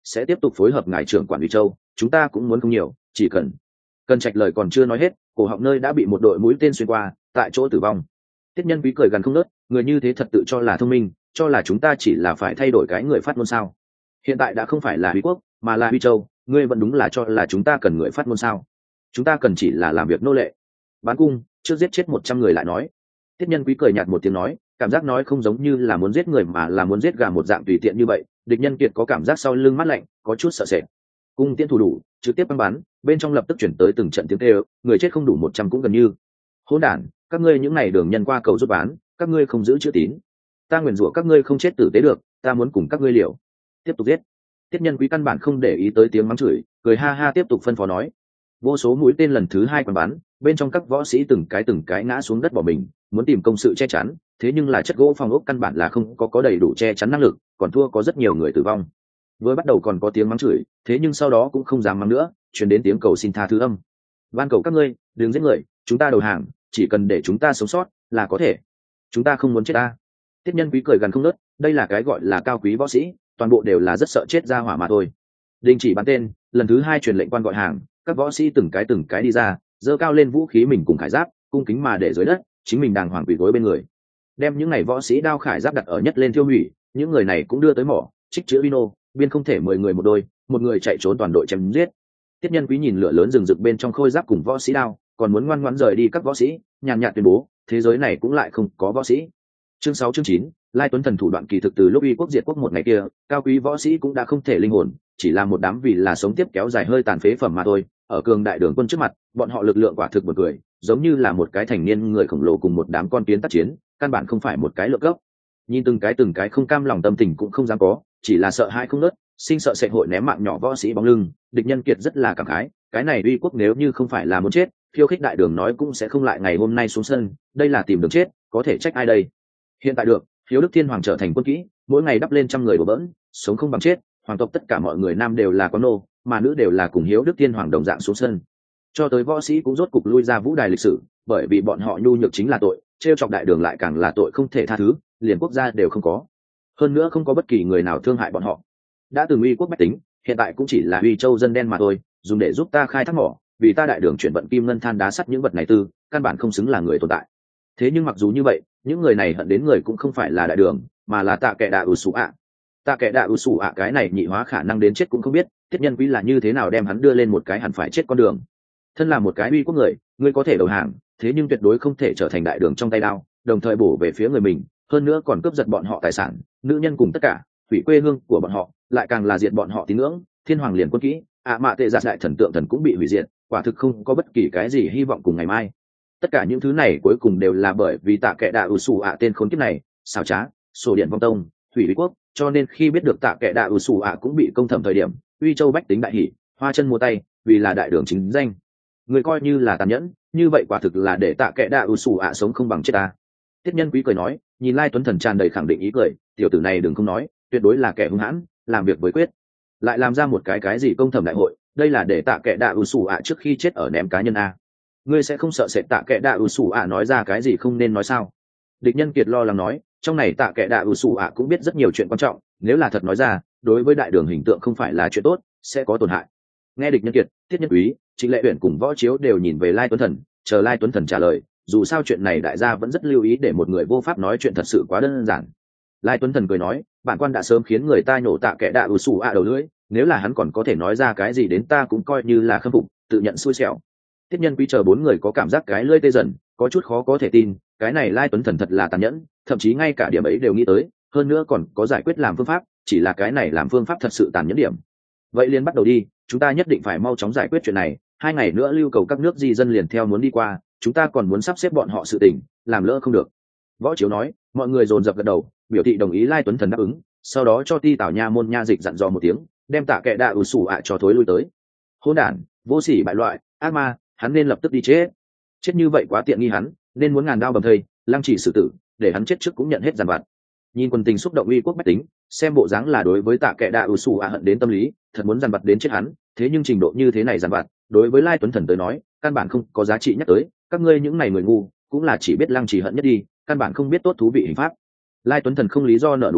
sẽ tiếp tục phối hợp ngài trưởng quản Uy Châu, chúng ta cũng muốn không nhiều, chỉ cần Trạch lời còn chưa nói hết, cổ họng nơi đã bị một đội mũi tên xuyên qua, tại chỗ tử vong. Tiết Nhân Quý cười gần không ngớt, người như thế thật tự cho là thông minh, cho là chúng ta chỉ là phải thay đổi cái người phát ngôn sao? Hiện tại đã không phải là Uy Quốc, mà là Uy Châu, ngươi vẫn đúng là cho là chúng ta cần người phát ngôn sao? Chúng ta cần chỉ là làm việc nô lệ. Bán cung, trước giết chết 100 người lại nói. Tiết Nhân Quý cười nhạt một tiếng nói, cảm giác nói không giống như là muốn giết người mà là muốn giết gà một dạng tùy tiện như vậy. Địch Nhân Kiệt có cảm giác sau lưng mát lạnh, có chút sợ sệt. Cung tiễn thủ đủ, trực tiếp bắn bắn, bên trong lập tức chuyển tới từng trận tiếng kêu, người chết không đủ 100 cũng gần như. Hỗn đản, các ngươi những này đường nhân qua cầu rút bán, các ngươi không giữ chữ tín. Ta nguyền rủa các ngươi không chết tử tế được, ta muốn cùng các ngươi liều. Tiếp tục giết. Tiết Nhân Quý căn bản không để ý tới tiếng mắng chửi, cười ha ha tiếp tục phân phó nói. Vô số mũi tên lần thứ 2 quằn bắn, bên trong các võ sĩ từng cái ngã xuống đất bỏ mình, muốn tìm công sự che chắn, thế nhưng là chất gỗ phòng ốc căn bản là không có đầy đủ che chắn năng lực, còn thua có rất nhiều người tử vong. Vừa bắt đầu còn có tiếng mắng chửi, thế nhưng sau đó cũng không dám mắng nữa, truyền đến tiếng cầu xin tha thứ âm. Van cầu các ngươi, đừng giết người, chúng ta đầu hàng, chỉ cần để chúng ta sống sót là có thể. Chúng ta không muốn chết ta. Tiết Nhân Quý cười gần không ngớt, đây là cái gọi là cao quý võ sĩ, toàn bộ đều là rất sợ chết ra hỏa mà thôi. Đình chỉ bắn tên, lần thứ 2 truyền lệnh quan gọi hàng, các võ sĩ từng cái đi ra, giơ cao lên vũ khí mình cùng khải giáp, cung kính mà để dưới đất, chính mình đàng hoàng quỳ gối bên người. Đem những này võ sĩ đao khải giáp đặt ở nhất lên tiêu hủy, những người này cũng đưa tới mỏ, trích chữ vino, biên không thể 10 người một đôi, một người chạy trốn toàn đội chém giết. Tiết Nhân Quý nhìn lửa lớn rừng rực bên trong khôi giáp cùng võ sĩ đao, còn muốn ngoan ngoãn rời đi các võ sĩ, nhàn nhạt tuyên bố, thế giới này cũng lại không có võ sĩ. Chương 6 chương 9, Lai Tuấn Thần thủ đoạn kỳ thực từ lúc Uy quốc diệt quốc một ngày kia, cao quý võ sĩ cũng đã không thể linh hồn, chỉ là một đám vì là sống tiếp kéo dài hơi tàn phế phẩm mà thôi. Ở cường đại đường quân trước mặt, bọn họ lực lượng quả thực buồn cười, giống như là một cái thành niên người khổng lồ cùng một đám con kiến tác chiến, căn bản không phải một cái lượng cấp. Nhìn từng cái không cam lòng tâm tình cũng không dám có, chỉ là sợ hãi không nớt, sinh sợ sẽ hội ném mạng nhỏ võ sĩ bóng lưng. Địch Nhân Kiệt rất là cảm khái, cái này Uy quốc nếu như không phải là muốn chết, khiêu khích đại đường nói cũng sẽ không lại ngày hôm nay xuống sân, đây là tìm đường chết, có thể trách ai đây? Hiện tại được, Hiếu Đức Thiên Hoàng trở thành quân kỹ, mỗi ngày đắp lên trăm người đổ bỡn, sống không bằng chết, hoàng tộc tất cả mọi người nam đều là có nô, mà nữ đều là cùng Hiếu Đức Thiên Hoàng đồng dạng xuống sân. Cho tới võ sĩ cũng rốt cục lui ra vũ đài lịch sử, bởi vì bọn họ nhu nhược chính là tội, trêu chọc đại đường lại càng là tội không thể tha thứ, liền quốc gia đều không có. Hơn nữa không có bất kỳ người nào thương hại bọn họ. Đã từng Uy quốc bách tính, hiện tại cũng chỉ là Uy Châu dân đen mà thôi, dùng để giúp ta khai thác mỏ, vì ta đại đường chuyển vận kim ngân than đá sắt những vật này tư, căn bản không xứng là người tồn tại. Thế nhưng mặc dù như vậy, những người này hận đến người cũng không phải là đại đường, mà là Tạ Kệ Đạ ủ sủ ạ. Tạ Kệ Đạ ủ sủ ạ cái này nhị hóa khả năng đến chết cũng không biết, Tiết Nhân Quý là như thế nào đem hắn đưa lên một cái hẳn phải chết con đường. Thân là một cái Uy quốc người, ngươi có thể đầu hàng, thế nhưng tuyệt đối không thể trở thành đại đường trong tay đao, đồng thời bổ về phía người mình, hơn nữa còn cướp giật bọn họ tài sản, nữ nhân cùng tất cả, hủy quê hương của bọn họ, lại càng là diệt bọn họ tín ngưỡng. Thiên Hoàng liền quân kỹ, mạ tệ giạt đại thần tượng thần cũng bị hủy diệt, quả thực không có bất kỳ cái gì hy vọng cùng ngày mai. Tất cả những thứ này cuối cùng đều là bởi vì Tạ Kệ Đạ ủ sủ ạ tên khốn kiếp này xảo trá, sổ điện vong tông, hủy Uy quốc, cho nên khi biết được Tạ Kệ Đạ ủ sủ ạ cũng bị công thẩm thời điểm, Uy Châu bách tính đại hỉ, hoa chân mua tay, vì là đại đường chính danh. Người coi như là tàn nhẫn, như vậy quả thực là để Tạ Kệ Đạ ủ sủ ạ sống không bằng chết ta. Tiết Nhân Quý cười nói, nhìn Lai Tuấn Thần tràn đầy khẳng định ý cười, tiểu tử này đừng không nói, tuyệt đối là kẻ hung hãn, làm việc với quyết, lại làm ra một cái gì công thẩm đại hội, đây là để Tạ Kệ Đạ ủ sủ ạ trước khi chết ở ném cá nhân a. Ngươi sẽ không sợ sệt Tạ Kệ Đạ ủ sủ ạ nói ra cái gì không nên nói sao? Địch Nhân Kiệt lo lắng nói, trong này Tạ Kệ Đạ ủ sủ ạ cũng biết rất nhiều chuyện quan trọng, nếu là thật nói ra, đối với đại đường hình tượng không phải là chuyện tốt, sẽ có tổn hại. Nghe Địch Nhân Kiệt, Tiết Nhân Quý, Trịnh Lệ Uyển cùng Võ Chiếu đều nhìn về Lai Tuấn Thần, chờ Lai Tuấn Thần trả lời, dù sao chuyện này đại gia vẫn rất lưu ý để một người vô pháp nói chuyện thật sự quá đơn giản. Lai Tuấn Thần cười nói, bản quan đã sớm khiến người ta nhổ Tạ Kệ Đạ ủ sủ ạ đầu lưỡi, nếu là hắn còn có thể nói ra cái gì đến ta cũng coi như là khâm phục, tự nhận xui xẻo. Tiết Nhân Quý chờ 4 người có cảm giác cái lưỡi tê dần, có chút khó có thể tin, cái này Lai Tuấn Thần thật là tàn nhẫn, thậm chí ngay cả điểm ấy đều nghĩ tới, hơn nữa còn có giải quyết làm phương pháp, chỉ là cái này làm phương pháp thật sự tàn nhẫn điểm. Vậy liền bắt đầu đi, chúng ta nhất định phải mau chóng giải quyết chuyện này, 2 ngày nữa lưu cầu các nước di dân liền theo muốn đi qua, chúng ta còn muốn sắp xếp bọn họ sự tình, làm lỡ không được. Võ Chiếu nói, mọi người dồn dập gật đầu, biểu thị đồng ý Lai Tuấn Thần đáp ứng, sau đó cho Ti Tảo Nha môn nha dịch dặn dò một tiếng, đem Tạ Kệ Đạ ủ sủ ạ cho thối lui tới. Hỗn đản, vô sỉ bại loại, ác ma, hắn nên lập tức đi chết. Chết như vậy quá tiện nghi hắn, nên muốn ngàn đao bầm thây, lăng trì xử tử, để hắn chết trước cũng nhận hết giàn vặt. Nhìn quần tình xúc động Uy quốc bách tính, xem bộ dáng là đối với Tạ Kệ Đạ ủ sủ ạ hận đến tâm lý, thật muốn giàn vặt đến chết hắn, thế nhưng trình độ như thế này giàn vặt, đối với Lai Tuấn Thần tới nói, căn bản không có giá trị nhắc tới, các ngươi những này người ngu, cũng là chỉ biết lăng trì hận nhất đi, căn bản không biết tốt thú vị hình pháp. Lai Tuấn Thần không lý do nở nụ cười,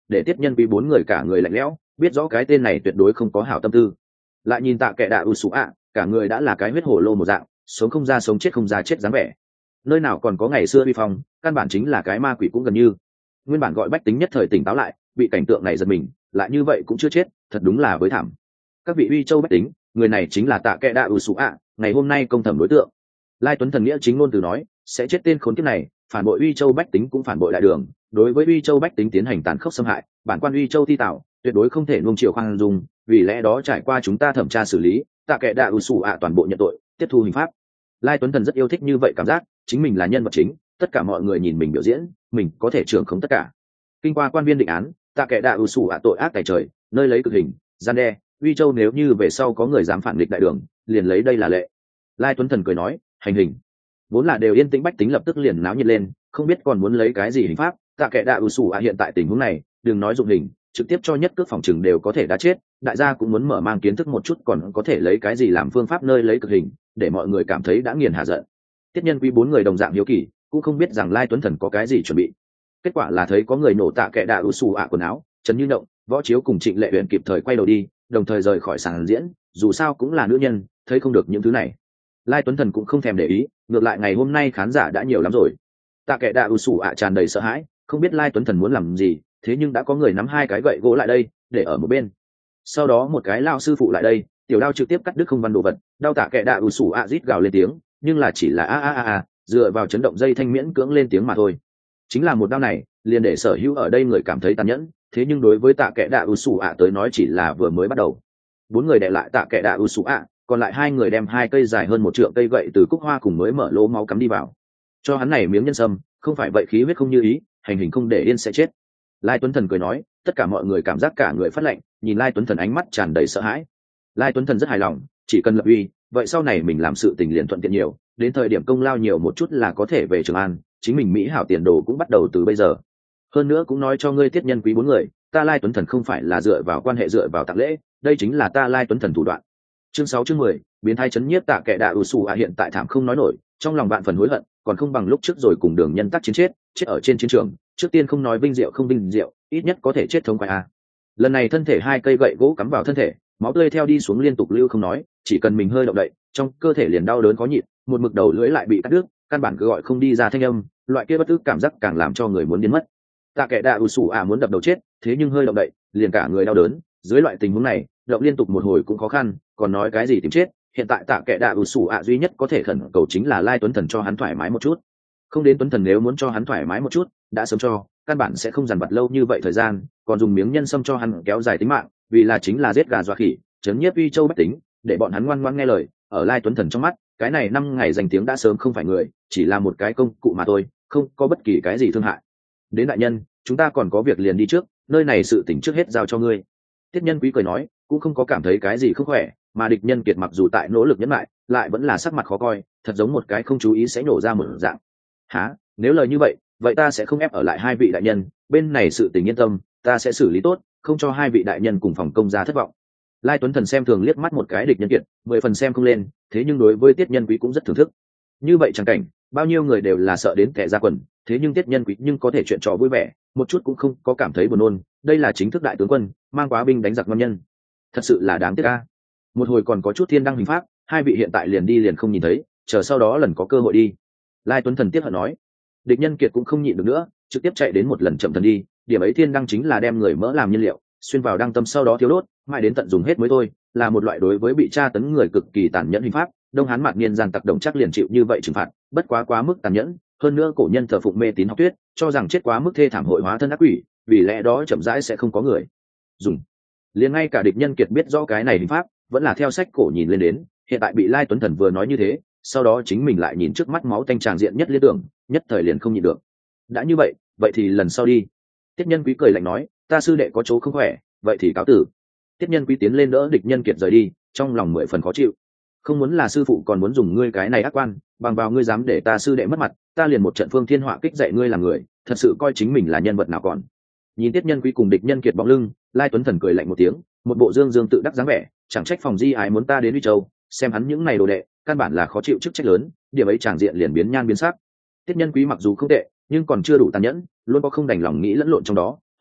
để tiết nhân quý bốn người cả người lạnh lẽo, biết rõ cái tên này tuyệt đối không có hảo tâm tư. Lại nhìn Tạ Kệ Đạ ủ sủ ạ, cả người đã là cái huyết hổ lô một dạng, sống không ra sống chết không ra chết dáng vẻ. Nơi nào còn có ngày xưa uy phong, căn bản chính là cái ma quỷ cũng gần như. Nguyên bản gọi bách tính nhất thời tỉnh táo lại, bị cảnh tượng này giật mình, lại như vậy cũng chưa chết, thật đúng là với thảm. Các vị uy châu bách tính, người này chính là Tạ Kệ Đạ ủ sủ ạ, ngày hôm nay công thẩm đối tượng. Lai Tuấn Thần nghĩa chính ngôn từ nói, sẽ chết tên khốn kiếp này, phản bội uy châu bách tính cũng phản bội đại đường, đối với uy châu bách tính tiến hành tàn khốc xâm hại, bản quan uy châu thi tạo tuyệt đối không thể nuông chiều khoan dung, vì lẽ đó trải qua chúng ta thẩm tra xử lý, Tạ Kệ Đạ ủ sủ ạ toàn bộ nhận tội, tiếp thu hình pháp. Lai Tuấn Thần rất yêu thích như vậy cảm giác, chính mình là nhân vật chính, tất cả mọi người nhìn mình biểu diễn, mình có thể trưởng khống tất cả. Kinh qua quan viên định án, Tạ Kệ Đạ ủ sủ ạ tội ác tày trời, nơi lấy cực hình, gian đe, uy châu nếu như về sau có người dám phản nghịch đại đường, liền lấy đây là lệ. Lai Tuấn Thần cười nói, hành hình. Vốn là đều yên tĩnh bách tính lập tức liền náo nhiệt lên, không biết còn muốn lấy cái gì hình pháp. Tạ Kệ Đạ ủ sủ ạ hiện tại tình huống này, đừng nói dụng hình, trực tiếp cho nhất cước phòng trừng đều có thể đá chết. Đại gia cũng muốn mở mang kiến thức một chút, còn có thể lấy cái gì làm phương pháp nơi lấy cực hình, để mọi người cảm thấy đã nghiền hạ giận. Tiết nhân quý bốn người đồng dạng hiếu kỳ, cũng không biết rằng Lai Tuấn Thần có cái gì chuẩn bị. Kết quả là thấy có người nổ Tạ Kệ Đạ ủ sủ ạ quần áo, Trần Như Động, Võ Chiếu cùng Trịnh Lệ Huyền kịp thời quay đầu đi, đồng thời rời khỏi sàn diễn, dù sao cũng là nữ nhân, thấy không được những thứ này. Lai Tuấn Thần cũng không thèm để ý, ngược lại ngày hôm nay khán giả đã nhiều lắm rồi. Tạ Kệ Đạ ủ sủ ạ tràn đầy sợ hãi, không biết Lai Tuấn Thần muốn làm gì, thế nhưng đã có người nắm hai cái gậy gỗ lại đây, để ở một bên. Sau đó một cái lao sư phụ lại đây, tiểu đao trực tiếp cắt đứt không văn đồ vật, đao Tạ Kệ Đạ ủ sủ ạ rít gào lên tiếng, nhưng là chỉ là a, dựa vào chấn động dây thanh miễn cưỡng lên tiếng mà thôi. Chính là một đao này, liền để sở hữu ở đây người cảm thấy tàn nhẫn, thế nhưng đối với Tạ Kệ Đạ ủ sủ ạ tới nói chỉ là vừa mới bắt đầu. Bốn người đè lại Tạ Kệ Đạ ủ sủ ạ, còn lại hai người đem hai cây dài hơn một trượng cây gậy từ cúc hoa cùng mới mở lỗ máu cắm đi vào, cho hắn này miếng nhân sâm, không phải vậy khí huyết không như ý, hành hình không để yên sẽ chết. Lai Tuấn Thần cười nói, tất cả mọi người cảm giác cả người phát lạnh, nhìn Lai Tuấn Thần ánh mắt tràn đầy sợ hãi. Lai Tuấn Thần rất hài lòng, chỉ cần lập uy, vậy sau này mình làm sự tình liền thuận tiện nhiều, đến thời điểm công lao nhiều một chút là có thể về Trường An, chính mình mỹ hảo tiền đồ cũng bắt đầu từ bây giờ. Hơn nữa cũng nói cho ngươi tiết nhân quý bốn người, ta Lai Tuấn Thần không phải là dựa vào quan hệ dựa vào tặng lễ, đây chính là ta Lai Tuấn Thần thủ đoạn. Chương 6 chương 10, biến thái chấn nhiếp Tạ Kệ Đạ ủ sủ ạ hiện tại thảm không nói nổi, trong lòng vạn phần hối hận, còn không bằng lúc trước rồi cùng Đường Nhân tác chiến chết ở trên chiến trường, trước tiên không nói vinh diệu không vinh diệu, ít nhất có thể chết thống khoái a. Lần này thân thể hai cây gậy gỗ cắm vào thân thể, máu tươi theo đi xuống liên tục lưu không nói, chỉ cần mình hơi động đậy, trong cơ thể liền đau đớn khó nhịn, một mực đầu lưỡi lại bị cắt đứt, căn bản cứ gọi không đi ra thanh âm, loại kia bất tức cảm giác càng làm cho người muốn điên mất. Tạ Kệ Đạ ủ sủ ạ muốn đập đầu chết, thế nhưng hơi động đậy, liền cả người đau đớn, dưới loại tình huống này, động liên tục một hồi cũng khó khăn, còn nói cái gì tìm chết. Hiện tại Tạ Kệ Đạ ủ sủ ạ duy nhất có thể khẩn cầu chính là Lai Tuấn Thần cho hắn thoải mái một chút. Không đến Tuấn Thần nếu muốn cho hắn thoải mái một chút, đã sớm cho, căn bản sẽ không dằn vặt lâu như vậy thời gian, còn dùng miếng nhân sâm cho hắn kéo dài tính mạng, vì là chính là giết gà dọa khỉ, chấn nhiếp uy châu bách tính, để bọn hắn ngoan ngoãn nghe lời. Ở Lai Tuấn Thần trong mắt, cái này 5 ngày danh tiếng đã sớm không phải người, chỉ là một cái công cụ mà thôi, không có bất kỳ cái gì thương hại. Đến đại nhân, chúng ta còn có việc liền đi trước, nơi này sự tình trước hết giao cho ngươi. Tiết Nhân Quý cười nói, cũng không có cảm thấy cái gì không khỏe, mà địch nhân kiệt mặc dù tại nỗ lực nhẫn lại, lại vẫn là sắc mặt khó coi, thật giống một cái không chú ý sẽ nổ ra một dạng. Hả? Nếu lời như vậy ta sẽ không ép ở lại hai vị đại nhân, bên này sự tình yên tâm, ta sẽ xử lý tốt, không cho hai vị đại nhân cùng phòng công gia thất vọng. Lai Tuấn Thần xem thường liếc mắt một cái địch nhân kiệt, 10 phần xem không lên, thế nhưng đối với Tiết Nhân Quý cũng rất thưởng thức. Như vậy chẳng cảnh, bao nhiêu người đều là sợ đến kẻ ra quần, thế nhưng Tiết Nhân Quý nhưng có thể chuyện trò vui vẻ, một chút cũng không có cảm thấy buồn nôn, đây là chính thức đại tướng quân, mang quá binh đánh giặc ngon nhân. Thật sự là đáng tiếc a. Một hồi còn có chút thiên đăng hình pháp, hai vị hiện tại liền đi liền không nhìn thấy, chờ sau đó lần có cơ hội đi. Lai Tuấn Thần tiếc hận nói. Địch nhân kiệt cũng không nhịn được nữa, trực tiếp chạy đến một lần chậm thần đi, điểm ấy thiên đăng chính là đem người mỡ làm nhiên liệu, xuyên vào đăng tâm sau đó thiếu đốt, mãi đến tận dùng hết mới thôi, là một loại đối với bị tra tấn người cực kỳ tàn nhẫn hình pháp. Đông Hán mạt niên gian tặc đồng chắc liền chịu như vậy trừng phạt, bất quá mức tàn nhẫn, hơn nữa cổ nhân thờ phụng mê tín học thuyết, cho rằng chết quá mức thê thảm hội hóa thân ác quỷ, vì lẽ đó chậm rãi sẽ không có người dùng. Liền ngay cả địch nhân kiệt biết rõ cái này hình pháp, vẫn là theo sách cổ nhìn lên đến, hiện tại bị Lai Tuấn Thần vừa nói như thế, sau đó chính mình lại nhìn trước mắt máu tanh tràng diện nhất liên tưởng, nhất thời liền không nhịn được. Đã như vậy thì lần sau đi. Tiết Nhân Quý cười lạnh nói, ta sư đệ có chỗ không khỏe, vậy thì cáo tử. Tiết Nhân Quý tiến lên đỡ địch nhân kiệt rời đi, trong lòng 10 phần khó chịu. Không muốn là sư phụ còn muốn dùng ngươi cái này ác quan, bằng vào ngươi dám để ta sư đệ mất mặt, ta liền một trận phương thiên họa kích dạy ngươi làm người, thật sự coi chính mình là nhân vật nào còn. Nhìn Tiết Nhân Quý cùng địch nhân kiệt bóng lưng, Lai Tuấn Thần cười lạnh một tiếng, một bộ dương dương tự đắc dáng vẻ, chẳng trách phòng di ái muốn ta đến Uy Châu, xem hắn những này đồ đệ, căn bản là khó chịu chức trách lớn, điểm ấy tràng diện liền biến nhan biến sắc. Tiết Nhân Quý mặc dù không tệ, nhưng còn chưa đủ tàn nhẫn, luôn có không đành lòng nghĩ lẫn lộn trong đó,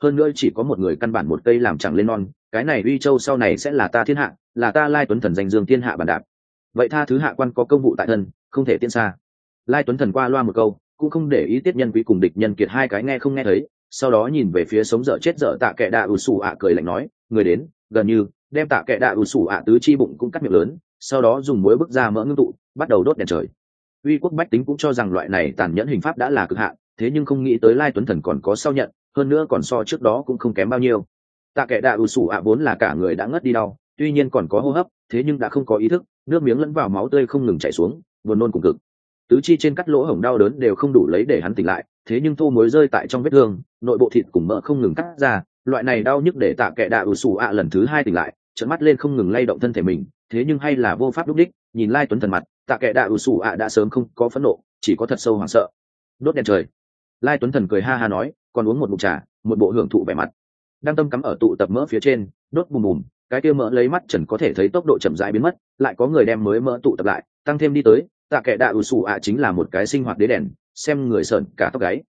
hơn nữa chỉ có một người căn bản một cây làm chẳng lên non, cái này uy châu sau này sẽ là ta thiên hạ, là ta Lai Tuấn Thần danh dương thiên hạ bàn đạp. Vậy tha thứ hạ quan có công vụ tại thân, không thể tiên xa. Lai Tuấn Thần qua loa một câu, cũng không để ý Tiết Nhân Quý cùng Địch Nhân Kiệt hai cái nghe không nghe thấy, sau đó nhìn về phía sống dở chết dở Tạ Kệ Đạ ủ sủ ạ cười lạnh nói, người đến, gần như đem Tạ Kệ Đạ ủ sủ ạ tứ chi bụng cũng cắt miệng lớn, sau đó dùng muối bức ra mỡ ngưng tụ, bắt đầu đốt đèn trời. Uy quốc bách tính cũng cho rằng loại này tàn nhẫn hình pháp đã là cực hạn, thế nhưng không nghĩ tới Lai Tuấn Thần còn có sau nhận, hơn nữa còn so trước đó cũng không kém bao nhiêu. Tạ Kệ Đạ ủ sủ ạ vốn là cả người đã ngất đi đau, tuy nhiên còn có hô hấp, thế nhưng đã không có ý thức, nước miếng lẫn vào máu tươi không ngừng chảy xuống, buồn nôn cùng cực. Tứ chi trên cắt lỗ hổng đau đớn đều không đủ lấy để hắn tỉnh lại, thế nhưng thô muối rơi tại trong vết thương, nội bộ thịt cùng mỡ không ngừng cắt ra, loại này đau nhức để Tạ Kệ Đạ ủ sủ ạ lần thứ hai tỉnh lại, trợn mắt lên không ngừng lay động thân thể mình, thế nhưng hay là vô pháp lúc đích. Nhìn Lai Tuấn Thần mặt, Tạ Kệ Đạ ủ sủ ạ đã sớm không có phẫn nộ, chỉ có thật sâu hoảng sợ. Đốt đèn trời. Lai Tuấn Thần cười ha ha nói, còn uống một ngụm trà, một bộ hưởng thụ vẻ mặt. Đang tâm cắm ở tụ tập mỡ phía trên, đốt bùm bùm, cái kia mỡ lấy mắt trần có thể thấy tốc độ chậm rãi biến mất, lại có người đem mới mỡ tụ tập lại, tăng thêm đi tới. Tạ Kệ Đạ ủ sủ ạ chính là một cái sinh hoạt đế đèn, xem người sợn cả tóc gáy.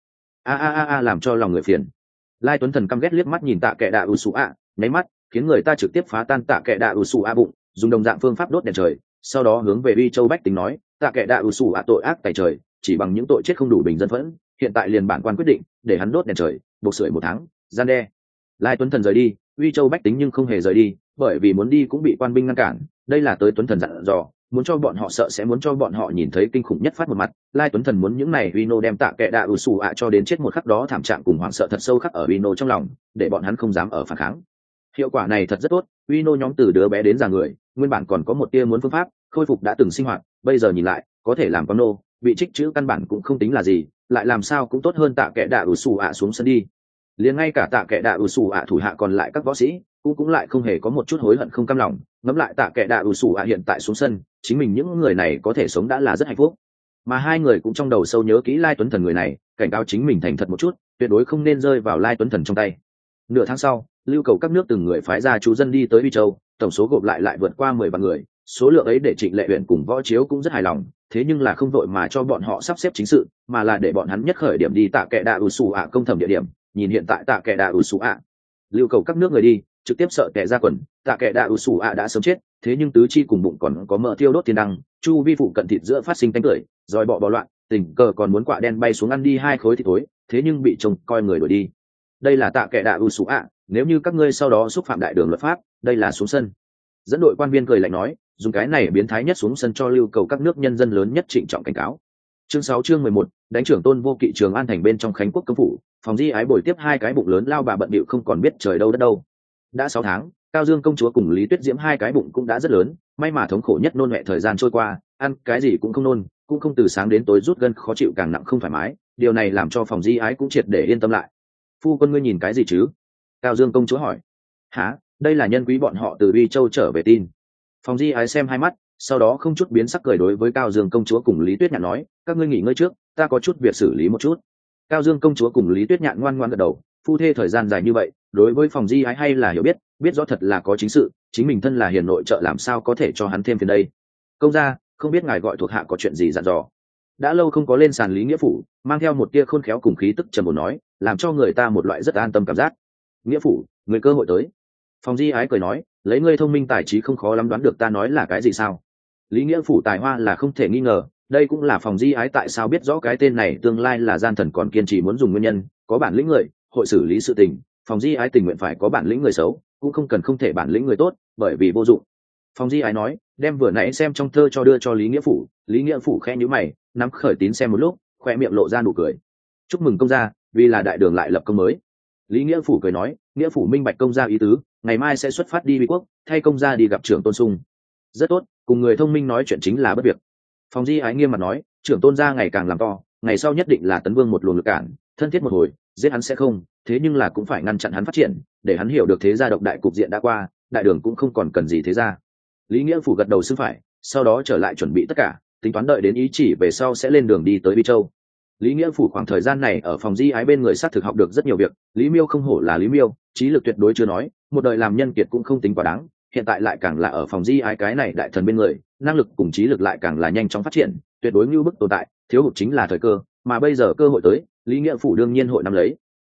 A làm cho lòng người phiền. Lai Tuấn Thần căm ghét liếc mắt nhìn Tạ Kệ Đạ ủ sủ ạ, nháy mắt khiến người ta trực tiếp phá tan Tạ Kệ Đạ ủ sủ ạ bụng, dùng đồng dạng phương pháp đốt đèn trời, sau đó hướng về Uy Châu bách tính nói, Tạ Kệ Đạ ủ sủ ạ tội ác tày trời, chỉ bằng những tội chết không đủ bình dân phẫn, hiện tại liền bản quan quyết định để hắn đốt đèn trời, buộc sưởi 1 tháng, gian đe. Lai Tuấn Thần rời đi, Uy Châu bách tính nhưng không hề rời đi, bởi vì muốn đi cũng bị quan binh ngăn cản, đây là tới Tuấn Thần dặn dò, muốn cho bọn họ sợ sẽ muốn cho bọn họ nhìn thấy kinh khủng nhất phát một mặt. Lai Tuấn Thần muốn những này Vino đem Tạ Kệ Đạ ủ sủ ạ cho đến chết một khắc đó, thảm trạng cùng hoảng sợ thật sâu khắc ở Vino trong lòng, để bọn hắn không dám ở phản kháng. Hiệu quả này thật rất tốt, Vino nhóm từ đứa bé đến già người, nguyên bản còn có một tia muốn phương pháp khôi phục đã từng sinh hoạt, bây giờ nhìn lại, có thể làm con nô, bị trích chữ căn bản cũng không tính là gì, lại làm sao cũng tốt hơn Tạ Kệ Đạ ủ sủ ạ xuống sân đi. Liền ngay cả Tạ Kệ Đạ ủ sủ ạ thủ hạ còn lại các võ sĩ cũng lại không hề có một chút hối hận không cam lòng, ngẫm lại Tạ Kệ Đạ ủ sủ ạ hiện tại xuống sân, chính mình những người này có thể sống đã là rất hạnh phúc. Mà hai người cũng trong đầu sâu nhớ kỹ Lai Tuấn Thần người này, cảnh cáo chính mình thành thật một chút, tuyệt đối không nên rơi vào Lai Tuấn Thần trong tay. Nửa tháng sau, lưu cầu các nước từng người phái ra chú dân đi tới Uy Châu, tổng số gộp lại vượt qua 10 vạn người, số lượng ấy để Trịnh Lệ Uyển cùng Võ Chiếu cũng rất hài lòng, thế nhưng là không vội mà cho bọn họ sắp xếp chính sự, mà là để bọn hắn nhất khởi điểm đi Tạ Kệ Đạ ủ sủ ạ công thẩm địa điểm. Nhìn hiện tại Tạ Kệ Đạ ủ sủ ạ, lưu cầu các nước người đi trực tiếp sợ tè ra quần. Tạ Kệ Đạ ủ sủ ạ đã sớm chết, thế nhưng tứ chi cùng bụng còn có mỡ thiêu đốt thiên đăng, chu vi phụ cận thịt giữa phát sinh tánh cười, rồi bọ loạn, tình cờ còn muốn quạ đen bay xuống ăn đi 2 khối thịt thối, thế nhưng bị trông coi người đuổi đi. Đây là Tạ Kệ Đạ ủ sủ ạ, nếu như các ngươi sau đó xúc phạm đại đường luật pháp, đây là xuống sân. Dẫn đội quan viên cười lạnh nói, dùng cái này biến thái nhất xuống sân cho lưu cầu các nước nhân dân lớn nhất trịnh trọng cảnh cáo. Chương 6 chương 11, đánh trưởng Tôn Vô Kỵ Trường An thành bên trong Khánh Quốc cấm phủ, Phòng Di Ái bồi tiếp 2 cái bụng lớn lao bà bận bịu không còn biết trời đâu đất đâu. Đã 6 tháng, Cao Dương công chúa cùng Lý Tuyết Diễm 2 cái bụng cũng đã rất lớn, may mà thống khổ nhất nôn mẹ thời gian trôi qua, ăn cái gì cũng không nôn, cũng không từ sáng đến tối rút gân khó chịu càng nặng không thoải mái, điều này làm cho Phòng Di Ái cũng triệt để yên tâm lại. Phu quân ngươi nhìn cái gì chứ? Cao Dương công chúa hỏi. Hả, đây là nhân quý bọn họ từ Uy Châu trở về tin. Phòng Di Ái xem hai mắt, sau đó không chút biến sắc cười đối với Cao Dương công chúa cùng Lý Tuyết Nhạn nói, các ngươi nghỉ ngơi trước, ta có chút việc xử lý một chút. Cao Dương công chúa cùng Lý Tuyết Nhạn ngoan ngoãn gật đầu, phu thê thời gian dài như vậy, đối với Phòng Di Ái hay là hiểu biết, biết rõ thật là có chính sự, chính mình thân là hiền nội trợ làm sao có thể cho hắn thêm phiền đây. Công gia, không biết ngài gọi thuộc hạ có chuyện gì dặn dò. Đã lâu không có lên sàn Lý Nghĩa phủ, mang theo một tia khôn khéo cùng khí tức trầm ổn nói, làm cho người ta một loại rất an tâm cảm giác. Nghĩa phủ, người cơ hội tới. Phòng Di Ái cười nói, lấy ngươi thông minh tài trí không khó lắm đoán được ta nói là cái gì sao? Lý Nghĩa phủ tài hoa là không thể nghi ngờ, đây cũng là Phòng Di Ái tại sao biết rõ cái tên này tương lai là gian thần còn kiên trì muốn dùng nguyên nhân, có bản lĩnh người, hội xử lý sự tình, Phòng Di Ái tình nguyện phải có bản lĩnh người xấu, cũng không cần không thể bản lĩnh người tốt, bởi vì vô dụng. Phòng Di Ái nói, đem vừa nãy xem trong thơ cho đưa cho Lý Nghĩa phủ, Lý Nghĩa phủ khẽ nhíu mày, nắm khởi tín xem một lúc, khoe miệng lộ ra nụ cười. Chúc mừng công gia, vì là đại đường lại lập công mới. Lý Nghĩa phủ cười nói, Nghĩa phủ minh bạch công gia ý tứ, ngày mai sẽ xuất phát đi Uy quốc, thay công gia đi gặp trưởng Tôn Sung. Rất tốt, cùng người thông minh nói chuyện chính là bất việc. Phòng Di Ái nghiêm mặt nói, trưởng Tôn gia ngày càng làm to, ngày sau nhất định là tấn vương một luồng lực cản, thân thiết một hồi, giết hắn sẽ không, thế nhưng là cũng phải ngăn chặn hắn phát triển, để hắn hiểu được thế gia độc đại cục diện đã qua, đại đường cũng không còn cần gì thế gia. Lý Nghĩa phủ gật đầu xưng phải, sau đó trở lại chuẩn bị tất cả, tính toán đợi đến ý chỉ về sau sẽ lên đường đi tới Uy Châu. Lý Nghĩa phủ khoảng thời gian này ở Phòng Di Ái bên người xác thực học được rất nhiều việc, Lý Miêu không hổ là Lý Miêu, trí lực tuyệt đối chưa nói, một đời làm nhân kiệt cũng không tính quá đáng, hiện tại lại càng là ở Phòng Di Ái cái này đại thần bên người, năng lực cùng trí lực lại càng là nhanh chóng phát triển, tuyệt đối như bức tồn tại, thiếu hụt chính là thời cơ, mà bây giờ cơ hội tới, Lý Nghĩa phủ đương nhiên hội nắm lấy.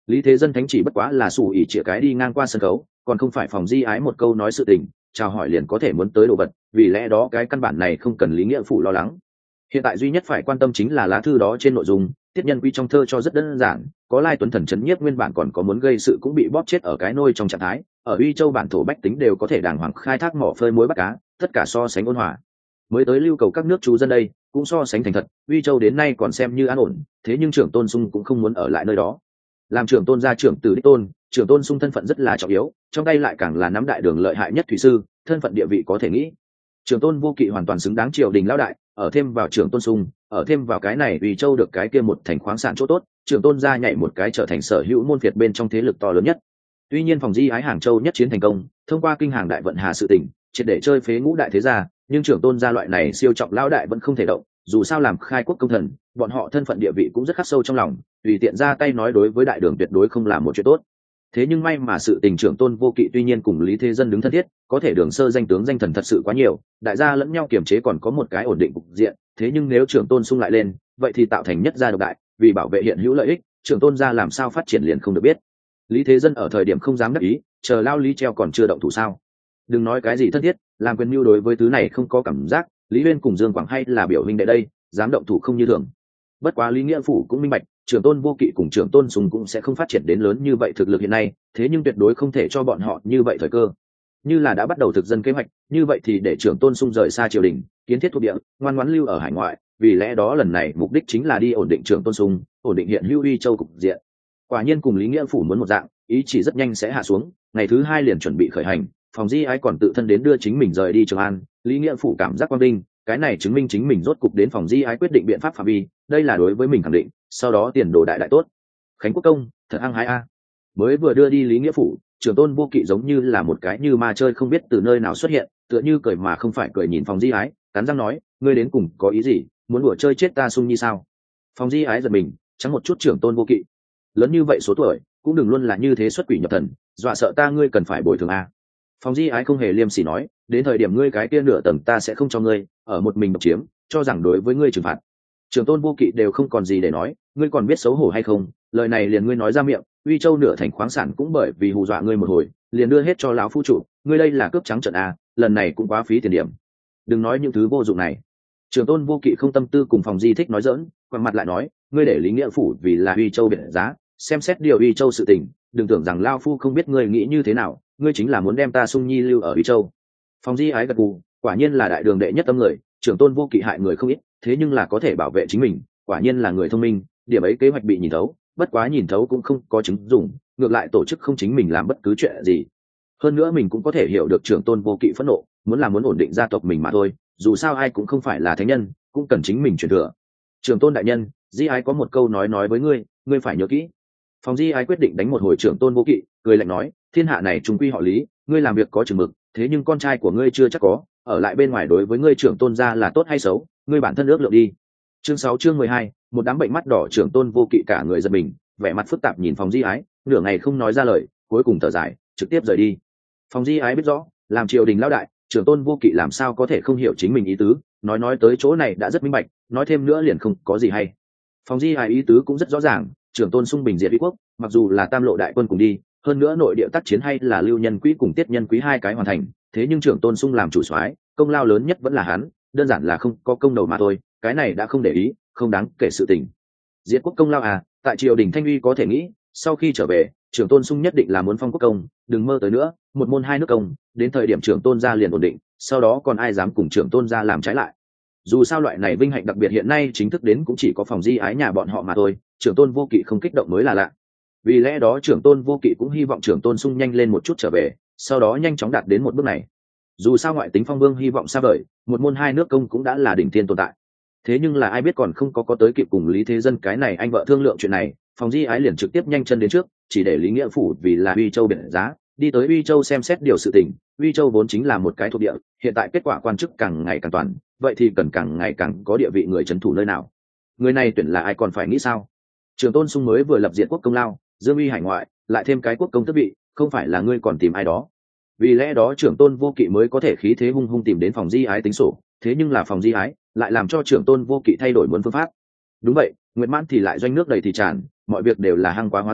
Lý Thế Dân thánh chỉ bất quá là sủ ỉ chĩa cái đi ngang qua sân khấu, còn không phải phòng di ái một câu nói sự tình, chào hỏi liền có thể muốn tới đồ vật, vì lẽ đó cái căn bản này không cần Lý Nghĩa Phủ lo lắng. Hiện tại duy nhất phải quan tâm chính là lá thư đó trên nội dung, Tiết Nhân Quý trong thơ cho rất đơn giản, có Lai Tuấn Thần chấn nhiếp nguyên bản còn có muốn gây sự cũng bị bóp chết ở cái nôi trong trạng thái, ở Uy Châu bản thổ bách tính đều có thể đàng hoàng khai thác mỏ phơi muối bắt cá, tất cả so sánh ôn hòa. Mới tới lưu cầu các nước chú dân đây, cũng so sánh thành thật, Uy Châu đến nay còn xem như an ổn, thế nhưng trưởng tôn sung cũng không muốn ở lại nơi đó. Làm trưởng tôn gia trưởng tử đích tôn, trưởng tôn sung thân phận rất là trọng yếu, trong tay lại càng là nắm đại đường lợi hại nhất thủy sư, thân phận địa vị có thể nghĩ. Trưởng tôn vô kỵ hoàn toàn xứng đáng triều đình lão đại, ở thêm vào trưởng tôn sung, ở thêm vào cái này Uy Châu được cái kia một thành khoáng sản chỗ tốt, trưởng tôn gia nhảy một cái trở thành sở hữu môn phiệt bên trong thế lực to lớn nhất. Tuy nhiên phòng di ái Hàng Châu nhất chiến thành công, thông qua kinh hàng đại vận hà sự tỉnh, triệt để chơi phế ngũ đại thế gia, nhưng trưởng tôn gia loại này siêu trọng lão đại vẫn không thể động, dù sao làm khai quốc công thần, bọn họ thân phận địa vị cũng rất khắc sâu trong lòng, tùy tiện ra tay nói đối với đại đường tuyệt đối không làm một chuyện tốt. Thế nhưng may mà sự tình trưởng tôn vô kỵ tuy nhiên cùng Lý Thế Dân đứng thân thiết, có thể đường sơ danh tướng danh thần thật sự quá nhiều, đại gia lẫn nhau kiềm chế còn có một cái ổn định cục diện, thế nhưng nếu trưởng tôn xung lại lên, vậy thì tạo thành nhất gia độc đại, vì bảo vệ hiện hữu lợi ích, trưởng tôn gia làm sao phát triển liền không được biết. Lý Thế Dân ở thời điểm không dám đắc ý, chờ lao lý treo còn chưa động thủ sao? Đừng nói cái gì thân thiết, làm quyền mưu đối với thứ này không có cảm giác, Lý Uyên cùng Dương Quảng hay là biểu huynh đệ đây, dám động thủ không như thường. Bất quá Lý Nghĩa Phủ cũng minh bạch, trưởng tôn vô kỵ cùng trưởng tôn sùng cũng sẽ không phát triển đến lớn như vậy thực lực hiện nay, thế nhưng tuyệt đối không thể cho bọn họ như vậy thời cơ. Như là đã bắt đầu thực dân kế hoạch, như vậy thì để trưởng tôn sung rời xa triều đình, kiến thiết thuộc địa, ngoan ngoãn lưu ở hải ngoại, vì lẽ đó lần này mục đích chính là đi ổn định trưởng tôn sung, ổn định hiện hữu Uy Châu cục diện. Quả nhiên cùng Lý Nghĩa Phủ muốn một dạng, ý chỉ rất nhanh sẽ hạ xuống, ngày thứ hai liền chuẩn bị khởi hành, phòng di ái còn tự thân đến đưa chính mình rời đi Trường An, Lý Nghĩa Phủ cảm giác quang vinh, cái này chứng minh chính mình rốt cục đến phòng di ái quyết định biện pháp phạm vi, đây là đối với mình khẳng định, sau đó tiền đồ đại đại tốt. Khánh Quốc công, thật hăng hái a. Mới vừa đưa đi Lý Nghĩa Phủ, trưởng tôn vô kỵ giống như là một cái như ma chơi không biết từ nơi nào xuất hiện, tựa như cười mà không phải cười nhìn phòng di ái, cắn răng nói, ngươi đến cùng có ý gì, muốn đùa chơi chết ta sung như sao? Phòng di ái giật mình, trắng một chút trưởng tôn vô kỵ, lớn như vậy số tuổi, cũng đừng luôn là như thế xuất quỷ nhập thần, dọa sợ ta ngươi cần phải bồi thường a. Phòng di ái không hề liêm sỉ nói, đến thời điểm ngươi cái kia nửa tầng ta sẽ không cho ngươi, ở một mình độc chiếm, cho rằng đối với ngươi trừng phạt. Trưởng tôn vô kỵ đều không còn gì để nói, ngươi còn biết xấu hổ hay không? Lời này liền ngươi nói ra miệng, Uy Châu nửa thành khoáng sản cũng bởi vì hù dọa ngươi một hồi, liền đưa hết cho lão phu chủ, ngươi đây là cướp trắng trợn a, lần này cũng quá phí tiền điểm. Đừng nói những thứ vô dụng này. Trưởng tôn vô kỵ không tâm tư cùng phòng di thích nói dỡn, quay mặt lại nói, ngươi để Lý Nghĩa Phủ vì là Uy Châu biệt giá, xem xét điều Uy Châu sự tình, đừng tưởng rằng lao phu không biết ngươi nghĩ như thế nào, ngươi chính là muốn đem ta sung nhi lưu ở Uy Châu. Phòng di ái gật gù, quả nhiên là đại đường đệ nhất tâm người, trưởng tôn vô kỵ hại người không ít, thế nhưng là có thể bảo vệ chính mình, quả nhiên là người thông minh, điểm ấy kế hoạch bị nhìn thấu, bất quá nhìn thấu cũng không có chứng dùng, ngược lại tổ chức không chính mình làm bất cứ chuyện gì. Hơn nữa mình cũng có thể hiểu được trưởng tôn vô kỵ phẫn nộ, muốn ổn định gia tộc mình mà thôi, dù sao ai cũng không phải là thánh nhân, cũng cần chính mình truyền thừa. Trưởng tôn đại nhân, di ái có một câu nói với ngươi, ngươi phải nhớ kỹ. Phòng di ái quyết định đánh một hồi trưởng tôn vô kỵ, cười lạnh nói, thiên hạ này trung quy họ Lý, ngươi làm việc có chừng mực, thế nhưng con trai của ngươi chưa chắc có, ở lại bên ngoài đối với ngươi trưởng tôn gia là tốt hay xấu, ngươi bản thân ước lượng đi. Chương 12, một đám bệnh mắt đỏ trưởng tôn vô kỵ cả người giật mình, vẻ mặt phức tạp nhìn phòng di ái, nửa ngày không nói ra lời, cuối cùng thở dài, trực tiếp rời đi. Phòng di ái biết rõ, làm triều đình lão đại, trưởng tôn vô kỵ làm sao có thể không hiểu chính mình ý tứ, nói tới chỗ này đã rất minh bạch, nói thêm nữa liền không có gì hay. Phòng di ái ý tứ cũng rất rõ ràng, trưởng tôn sung bình diệt uy quốc, mặc dù là tam lộ đại quân cùng đi, hơn nữa nội địa tác chiến hay là lưu nhân quý cùng tiết nhân quý hai cái hoàn thành, thế nhưng trưởng tôn sung làm chủ soái, công lao lớn nhất vẫn là hắn, đơn giản là không có công đầu mà thôi, cái này đã không để ý, không đáng kể sự tình. Diệt quốc công lao à, tại triều đình thanh uy có thể nghĩ, sau khi trở về, trưởng tôn sung nhất định là muốn phong quốc công, đừng mơ tới nữa, một môn hai nước công, đến thời điểm trưởng tôn gia liền ổn định, sau đó còn ai dám cùng trưởng tôn gia làm trái lại. Dù sao loại này vinh hạnh đặc biệt hiện nay chính thức đến cũng chỉ có phòng di ái nhà bọn họ mà thôi, trưởng tôn vô kỵ không kích động mới là lạ. Vì lẽ đó trưởng tôn vô kỵ cũng hy vọng trưởng tôn sung nhanh lên một chút trở về, sau đó nhanh chóng đạt đến một bước này. Dù sao ngoại tính phong vương hy vọng xa vời, một môn hai nước công cũng đã là đỉnh thiên tồn tại. Thế nhưng là ai biết còn không có tới kịp cùng Lý Thế Dân cái này anh vợ thương lượng chuyện này, phòng di ái liền trực tiếp nhanh chân đến trước, chỉ để Lý Nghĩa Phủ vì là Uy Châu biển giá, đi tới Uy Châu xem xét điều sự tình. Uy Châu vốn chính là một cái thuộc địa, hiện tại kết quả quan chức càng ngày càng toàn, vậy thì cần càng ngày càng có địa vị người trấn thủ nơi nào. Người này tuyển là ai còn phải nghĩ sao? Trường tôn sung mới vừa lập diện quốc công lao, dương uy hải ngoại, lại thêm cái quốc công tước vị, không phải là ngươi còn tìm ai đó. Vì lẽ đó trưởng tôn vô kỵ mới có thể khí thế hung hung tìm đến phòng di ái tính sổ, thế nhưng là phòng di ái lại làm cho trưởng tôn vô kỵ thay đổi muốn phương pháp. Đúng vậy, Nguyệt Mãn thì lại doanh nước đầy thì tràn, mọi việc đều là hăng quá hóa dở,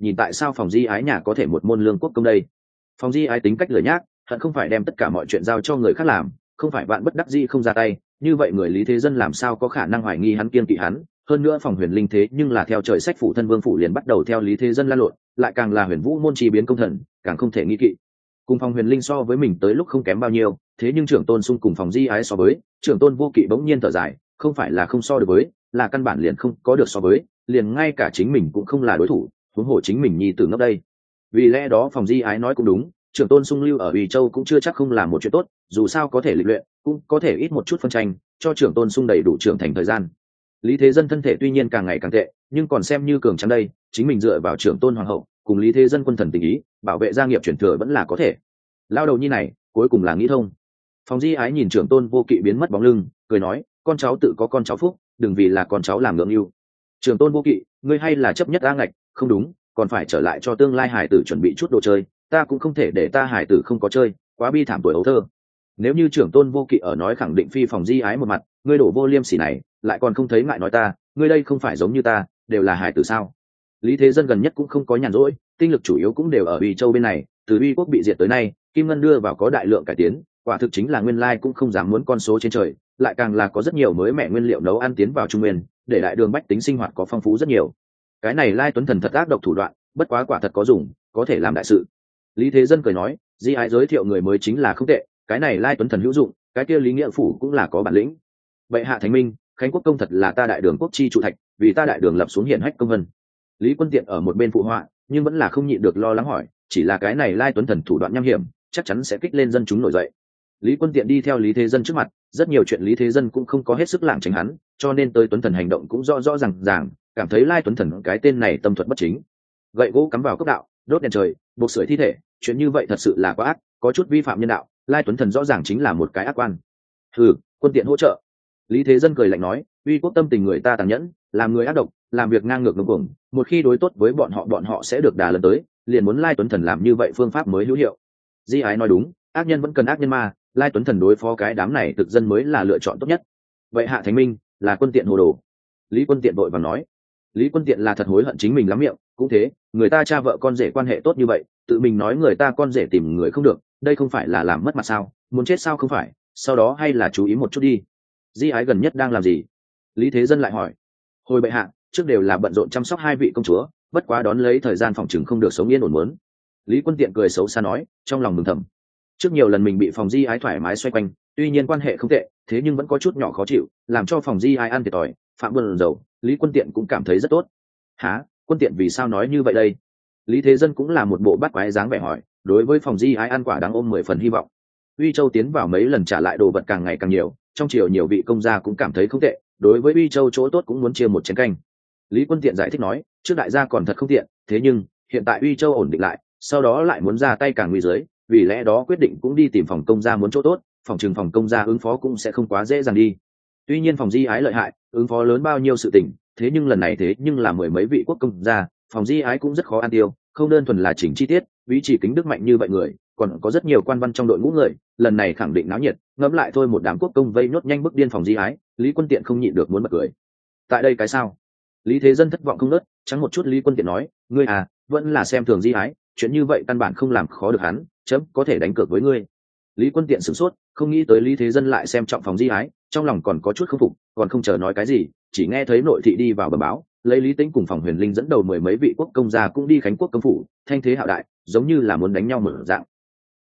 nhìn tại sao phòng di ái nhà có thể một môn lương quốc công đây. Phòng di ái tính cách lười nhác, hận không phải đem tất cả mọi chuyện giao cho người khác làm, không phải bạn bất đắc dĩ không ra tay, như vậy người Lý Thế Dân làm sao có khả năng hoài nghi hắn kiêng kỵ hắn. Hơn nữa phòng Huyền Linh thế nhưng là theo trời sách phủ thân vương phủ liền bắt đầu theo Lý Thế Dân lan lộn, lại càng là Huyền Vũ môn chi biến công thần, càng không thể nghi kỵ. Cùng phòng Huyền Linh so với mình tới lúc không kém bao nhiêu, thế nhưng trưởng tôn sung cùng phòng di ái so với, trưởng tôn vô kỵ bỗng nhiên thở dài, không phải là không so được với, là căn bản liền không có được so với, liền ngay cả chính mình cũng không là đối thủ, huống hồ chính mình nhi tử ngốc đây. Vì lẽ đó phòng di ái nói cũng đúng, trưởng tôn sung lưu ở Ủy Châu cũng chưa chắc không làm một chuyện tốt, dù sao có thể lịch luyện, cũng có thể ít một chút phân tranh, cho trưởng tôn sung đầy đủ trưởng thành thời gian. Lý Thế Dân thân thể tuy nhiên càng ngày càng tệ, nhưng còn xem như cường tráng đây, chính mình dựa vào trưởng tôn hoàng hậu, cùng Lý Thế Dân quân thần tình ý, bảo vệ gia nghiệp truyền thừa vẫn là có thể. Lao đầu nhi này, cuối cùng là nghĩ thông. Phòng di ái nhìn trưởng tôn vô kỵ biến mất bóng lưng, cười nói, con cháu tự có con cháu phúc, đừng vì là con cháu làm ngưỡng yêu. Trưởng tôn vô kỵ, ngươi hay là chấp nhất a ngạch, không đúng, còn phải trở lại cho tương lai hải tử chuẩn bị chút đồ chơi, ta cũng không thể để ta hải tử không có chơi, quá bi thảm tuổi ấu thơ. Nếu như trưởng tôn vô kỵ ở nói khẳng định phi phòng di ái một mặt, ngươi đổ vô liêm sỉ này, lại còn không thấy ngại nói ta, ngươi đây không phải giống như ta, đều là hải tử sao? Lý Thế Dân gần nhất cũng không có nhàn rỗi, tinh lực chủ yếu cũng đều ở Uy Châu bên này, từ Uy quốc bị diệt tới nay, kim ngân đưa vào có đại lượng cải tiến, quả thực chính là nguyên lai cũng không dám muốn con số trên trời, lại càng là có rất nhiều mới mẻ nguyên liệu nấu ăn tiến vào Trung Nguyên, để đại đường bách tính sinh hoạt có phong phú rất nhiều. Cái này Lai Tuấn Thần thật ác độc thủ đoạn, bất quá quả thật có dùng, có thể làm đại sự. Lý Thế Dân cười nói, di ái giới thiệu người mới chính là không tệ, cái này Lai Tuấn Thần hữu dụng, cái kia Lý Nghĩa phủ cũng là có bản lĩnh. Bệ hạ thánh minh, Khánh Quốc công thật là ta đại đường quốc chi trụ thạch, vì ta đại đường lập xuống hiển hách công vân. Lý Quân Tiện ở một bên phụ họa, nhưng vẫn là không nhịn được lo lắng hỏi, chỉ là cái này Lai Tuấn Thần thủ đoạn nham hiểm, chắc chắn sẽ kích lên dân chúng nổi dậy. Lý Quân Tiện đi theo Lý Thế Dân trước mặt, rất nhiều chuyện Lý Thế Dân cũng không có hết sức lảng tránh hắn, cho nên tới Tuấn Thần hành động cũng rõ rõ ràng, cảm thấy Lai Tuấn Thần cái tên này tâm thuật bất chính. Gậy gỗ cắm vào cốc đạo, đốt đèn trời, buộc sưởi thi thể, chuyện như vậy thật sự là quá ác, có chút vi phạm nhân đạo, Lai Tuấn Thần rõ ràng chính là một cái ác quan. Hừ, Quân Tiện hỗ trợ. Lý Thế Dân cười lạnh nói, uy quốc tâm tình người ta tàn nhẫn, làm người ác độc, làm việc ngang ngược ngông cuồng, một khi đối tốt với bọn họ sẽ được đà lần tới, liền muốn Lai Tuấn Thần làm như vậy phương pháp mới hữu hiệu. Di ái nói đúng, ác nhân vẫn cần ác nhân mà, Lai Tuấn Thần đối phó cái đám này thực dân mới là lựa chọn tốt nhất. Vậy hạ thánh minh, là Quân Tiện hồ đồ. Lý Quân Tiện vội vàng nói. Lý Quân Tiện là thật hối hận chính mình lắm miệng, cũng thế, người ta cha vợ con rể quan hệ tốt như vậy, tự mình nói người ta con rể tìm người không được, đây không phải là làm mất mặt sao, muốn chết sao không phải, sau đó hay là chú ý một chút đi. Di ái gần nhất đang làm gì? Lý Thế Dân lại hỏi. Hồi bệ hạ, trước đều là bận rộn chăm sóc hai vị công chúa, bất quá đón lấy thời gian phòng chừng không được sống yên ổn muốn. Lý Quân Tiện cười xấu xa nói, trong lòng mừng thầm. Trước nhiều lần mình bị phòng di ái thoải mái xoay quanh, tuy nhiên quan hệ không tệ, thế nhưng vẫn có chút nhỏ khó chịu, làm cho phòng di ái ăn thiệt thòi, phạm buồn dầu, Lý Quân Tiện cũng cảm thấy rất tốt. Hả, Quân Tiện vì sao nói như vậy đây? Lý Thế Dân cũng là một bộ bắt quái dáng vẻ hỏi, đối với phòng di ái ăn quả đáng ôm 10 phần hy vọng. Uy Châu tiến vào mấy lần trả lại đồ vật càng ngày càng nhiều, trong triều nhiều vị công gia cũng cảm thấy không tệ, đối với Uy Châu chỗ tốt cũng muốn chia một chén canh. Lý Quân Tiện giải thích nói, trước đại gia còn thật không tiện, thế nhưng hiện tại Uy Châu ổn định lại, sau đó lại muốn ra tay càng nguy dưới, vì lẽ đó quyết định cũng đi tìm phòng công gia muốn chỗ tốt, phòng trường phòng công gia ứng phó cũng sẽ không quá dễ dàng đi. Tuy nhiên phòng di ái lợi hại, ứng phó lớn bao nhiêu sự tình, thế nhưng lần này thế nhưng là mười mấy vị quốc công gia, phòng di ái cũng rất khó an tiêu, không đơn thuần là chỉnh chi tiết, ý chỉ kính đức mạnh như vậy người, còn có rất nhiều quan văn trong đội ngũ người, lần này khẳng định náo nhiệt, ngẫm lại thôi một đám quốc công vây nhốt nhanh bức điên phòng di ái, Lý Quân Tiện không nhịn được muốn bật cười. Tại đây cái sao? Lý Thế Dân thất vọng không nớt, trắng một chút Lý Quân Tiện nói, ngươi à, vẫn là xem thường di ái, chuyện như vậy căn bản không làm khó được hắn, chấm có thể đánh cược với ngươi. Lý Quân Tiện sửng sốt, không nghĩ tới Lý Thế Dân lại xem trọng phòng di ái, trong lòng còn có chút không phục, còn không chờ nói cái gì, chỉ nghe thấy nội thị đi vào bẩm báo, lấy Lý Tĩnh cùng phòng Huyền Linh dẫn đầu mười mấy vị quốc công gia cũng đi Khánh Quốc công phủ, thanh thế hạo đại, giống như là muốn đánh nhau mở dạng.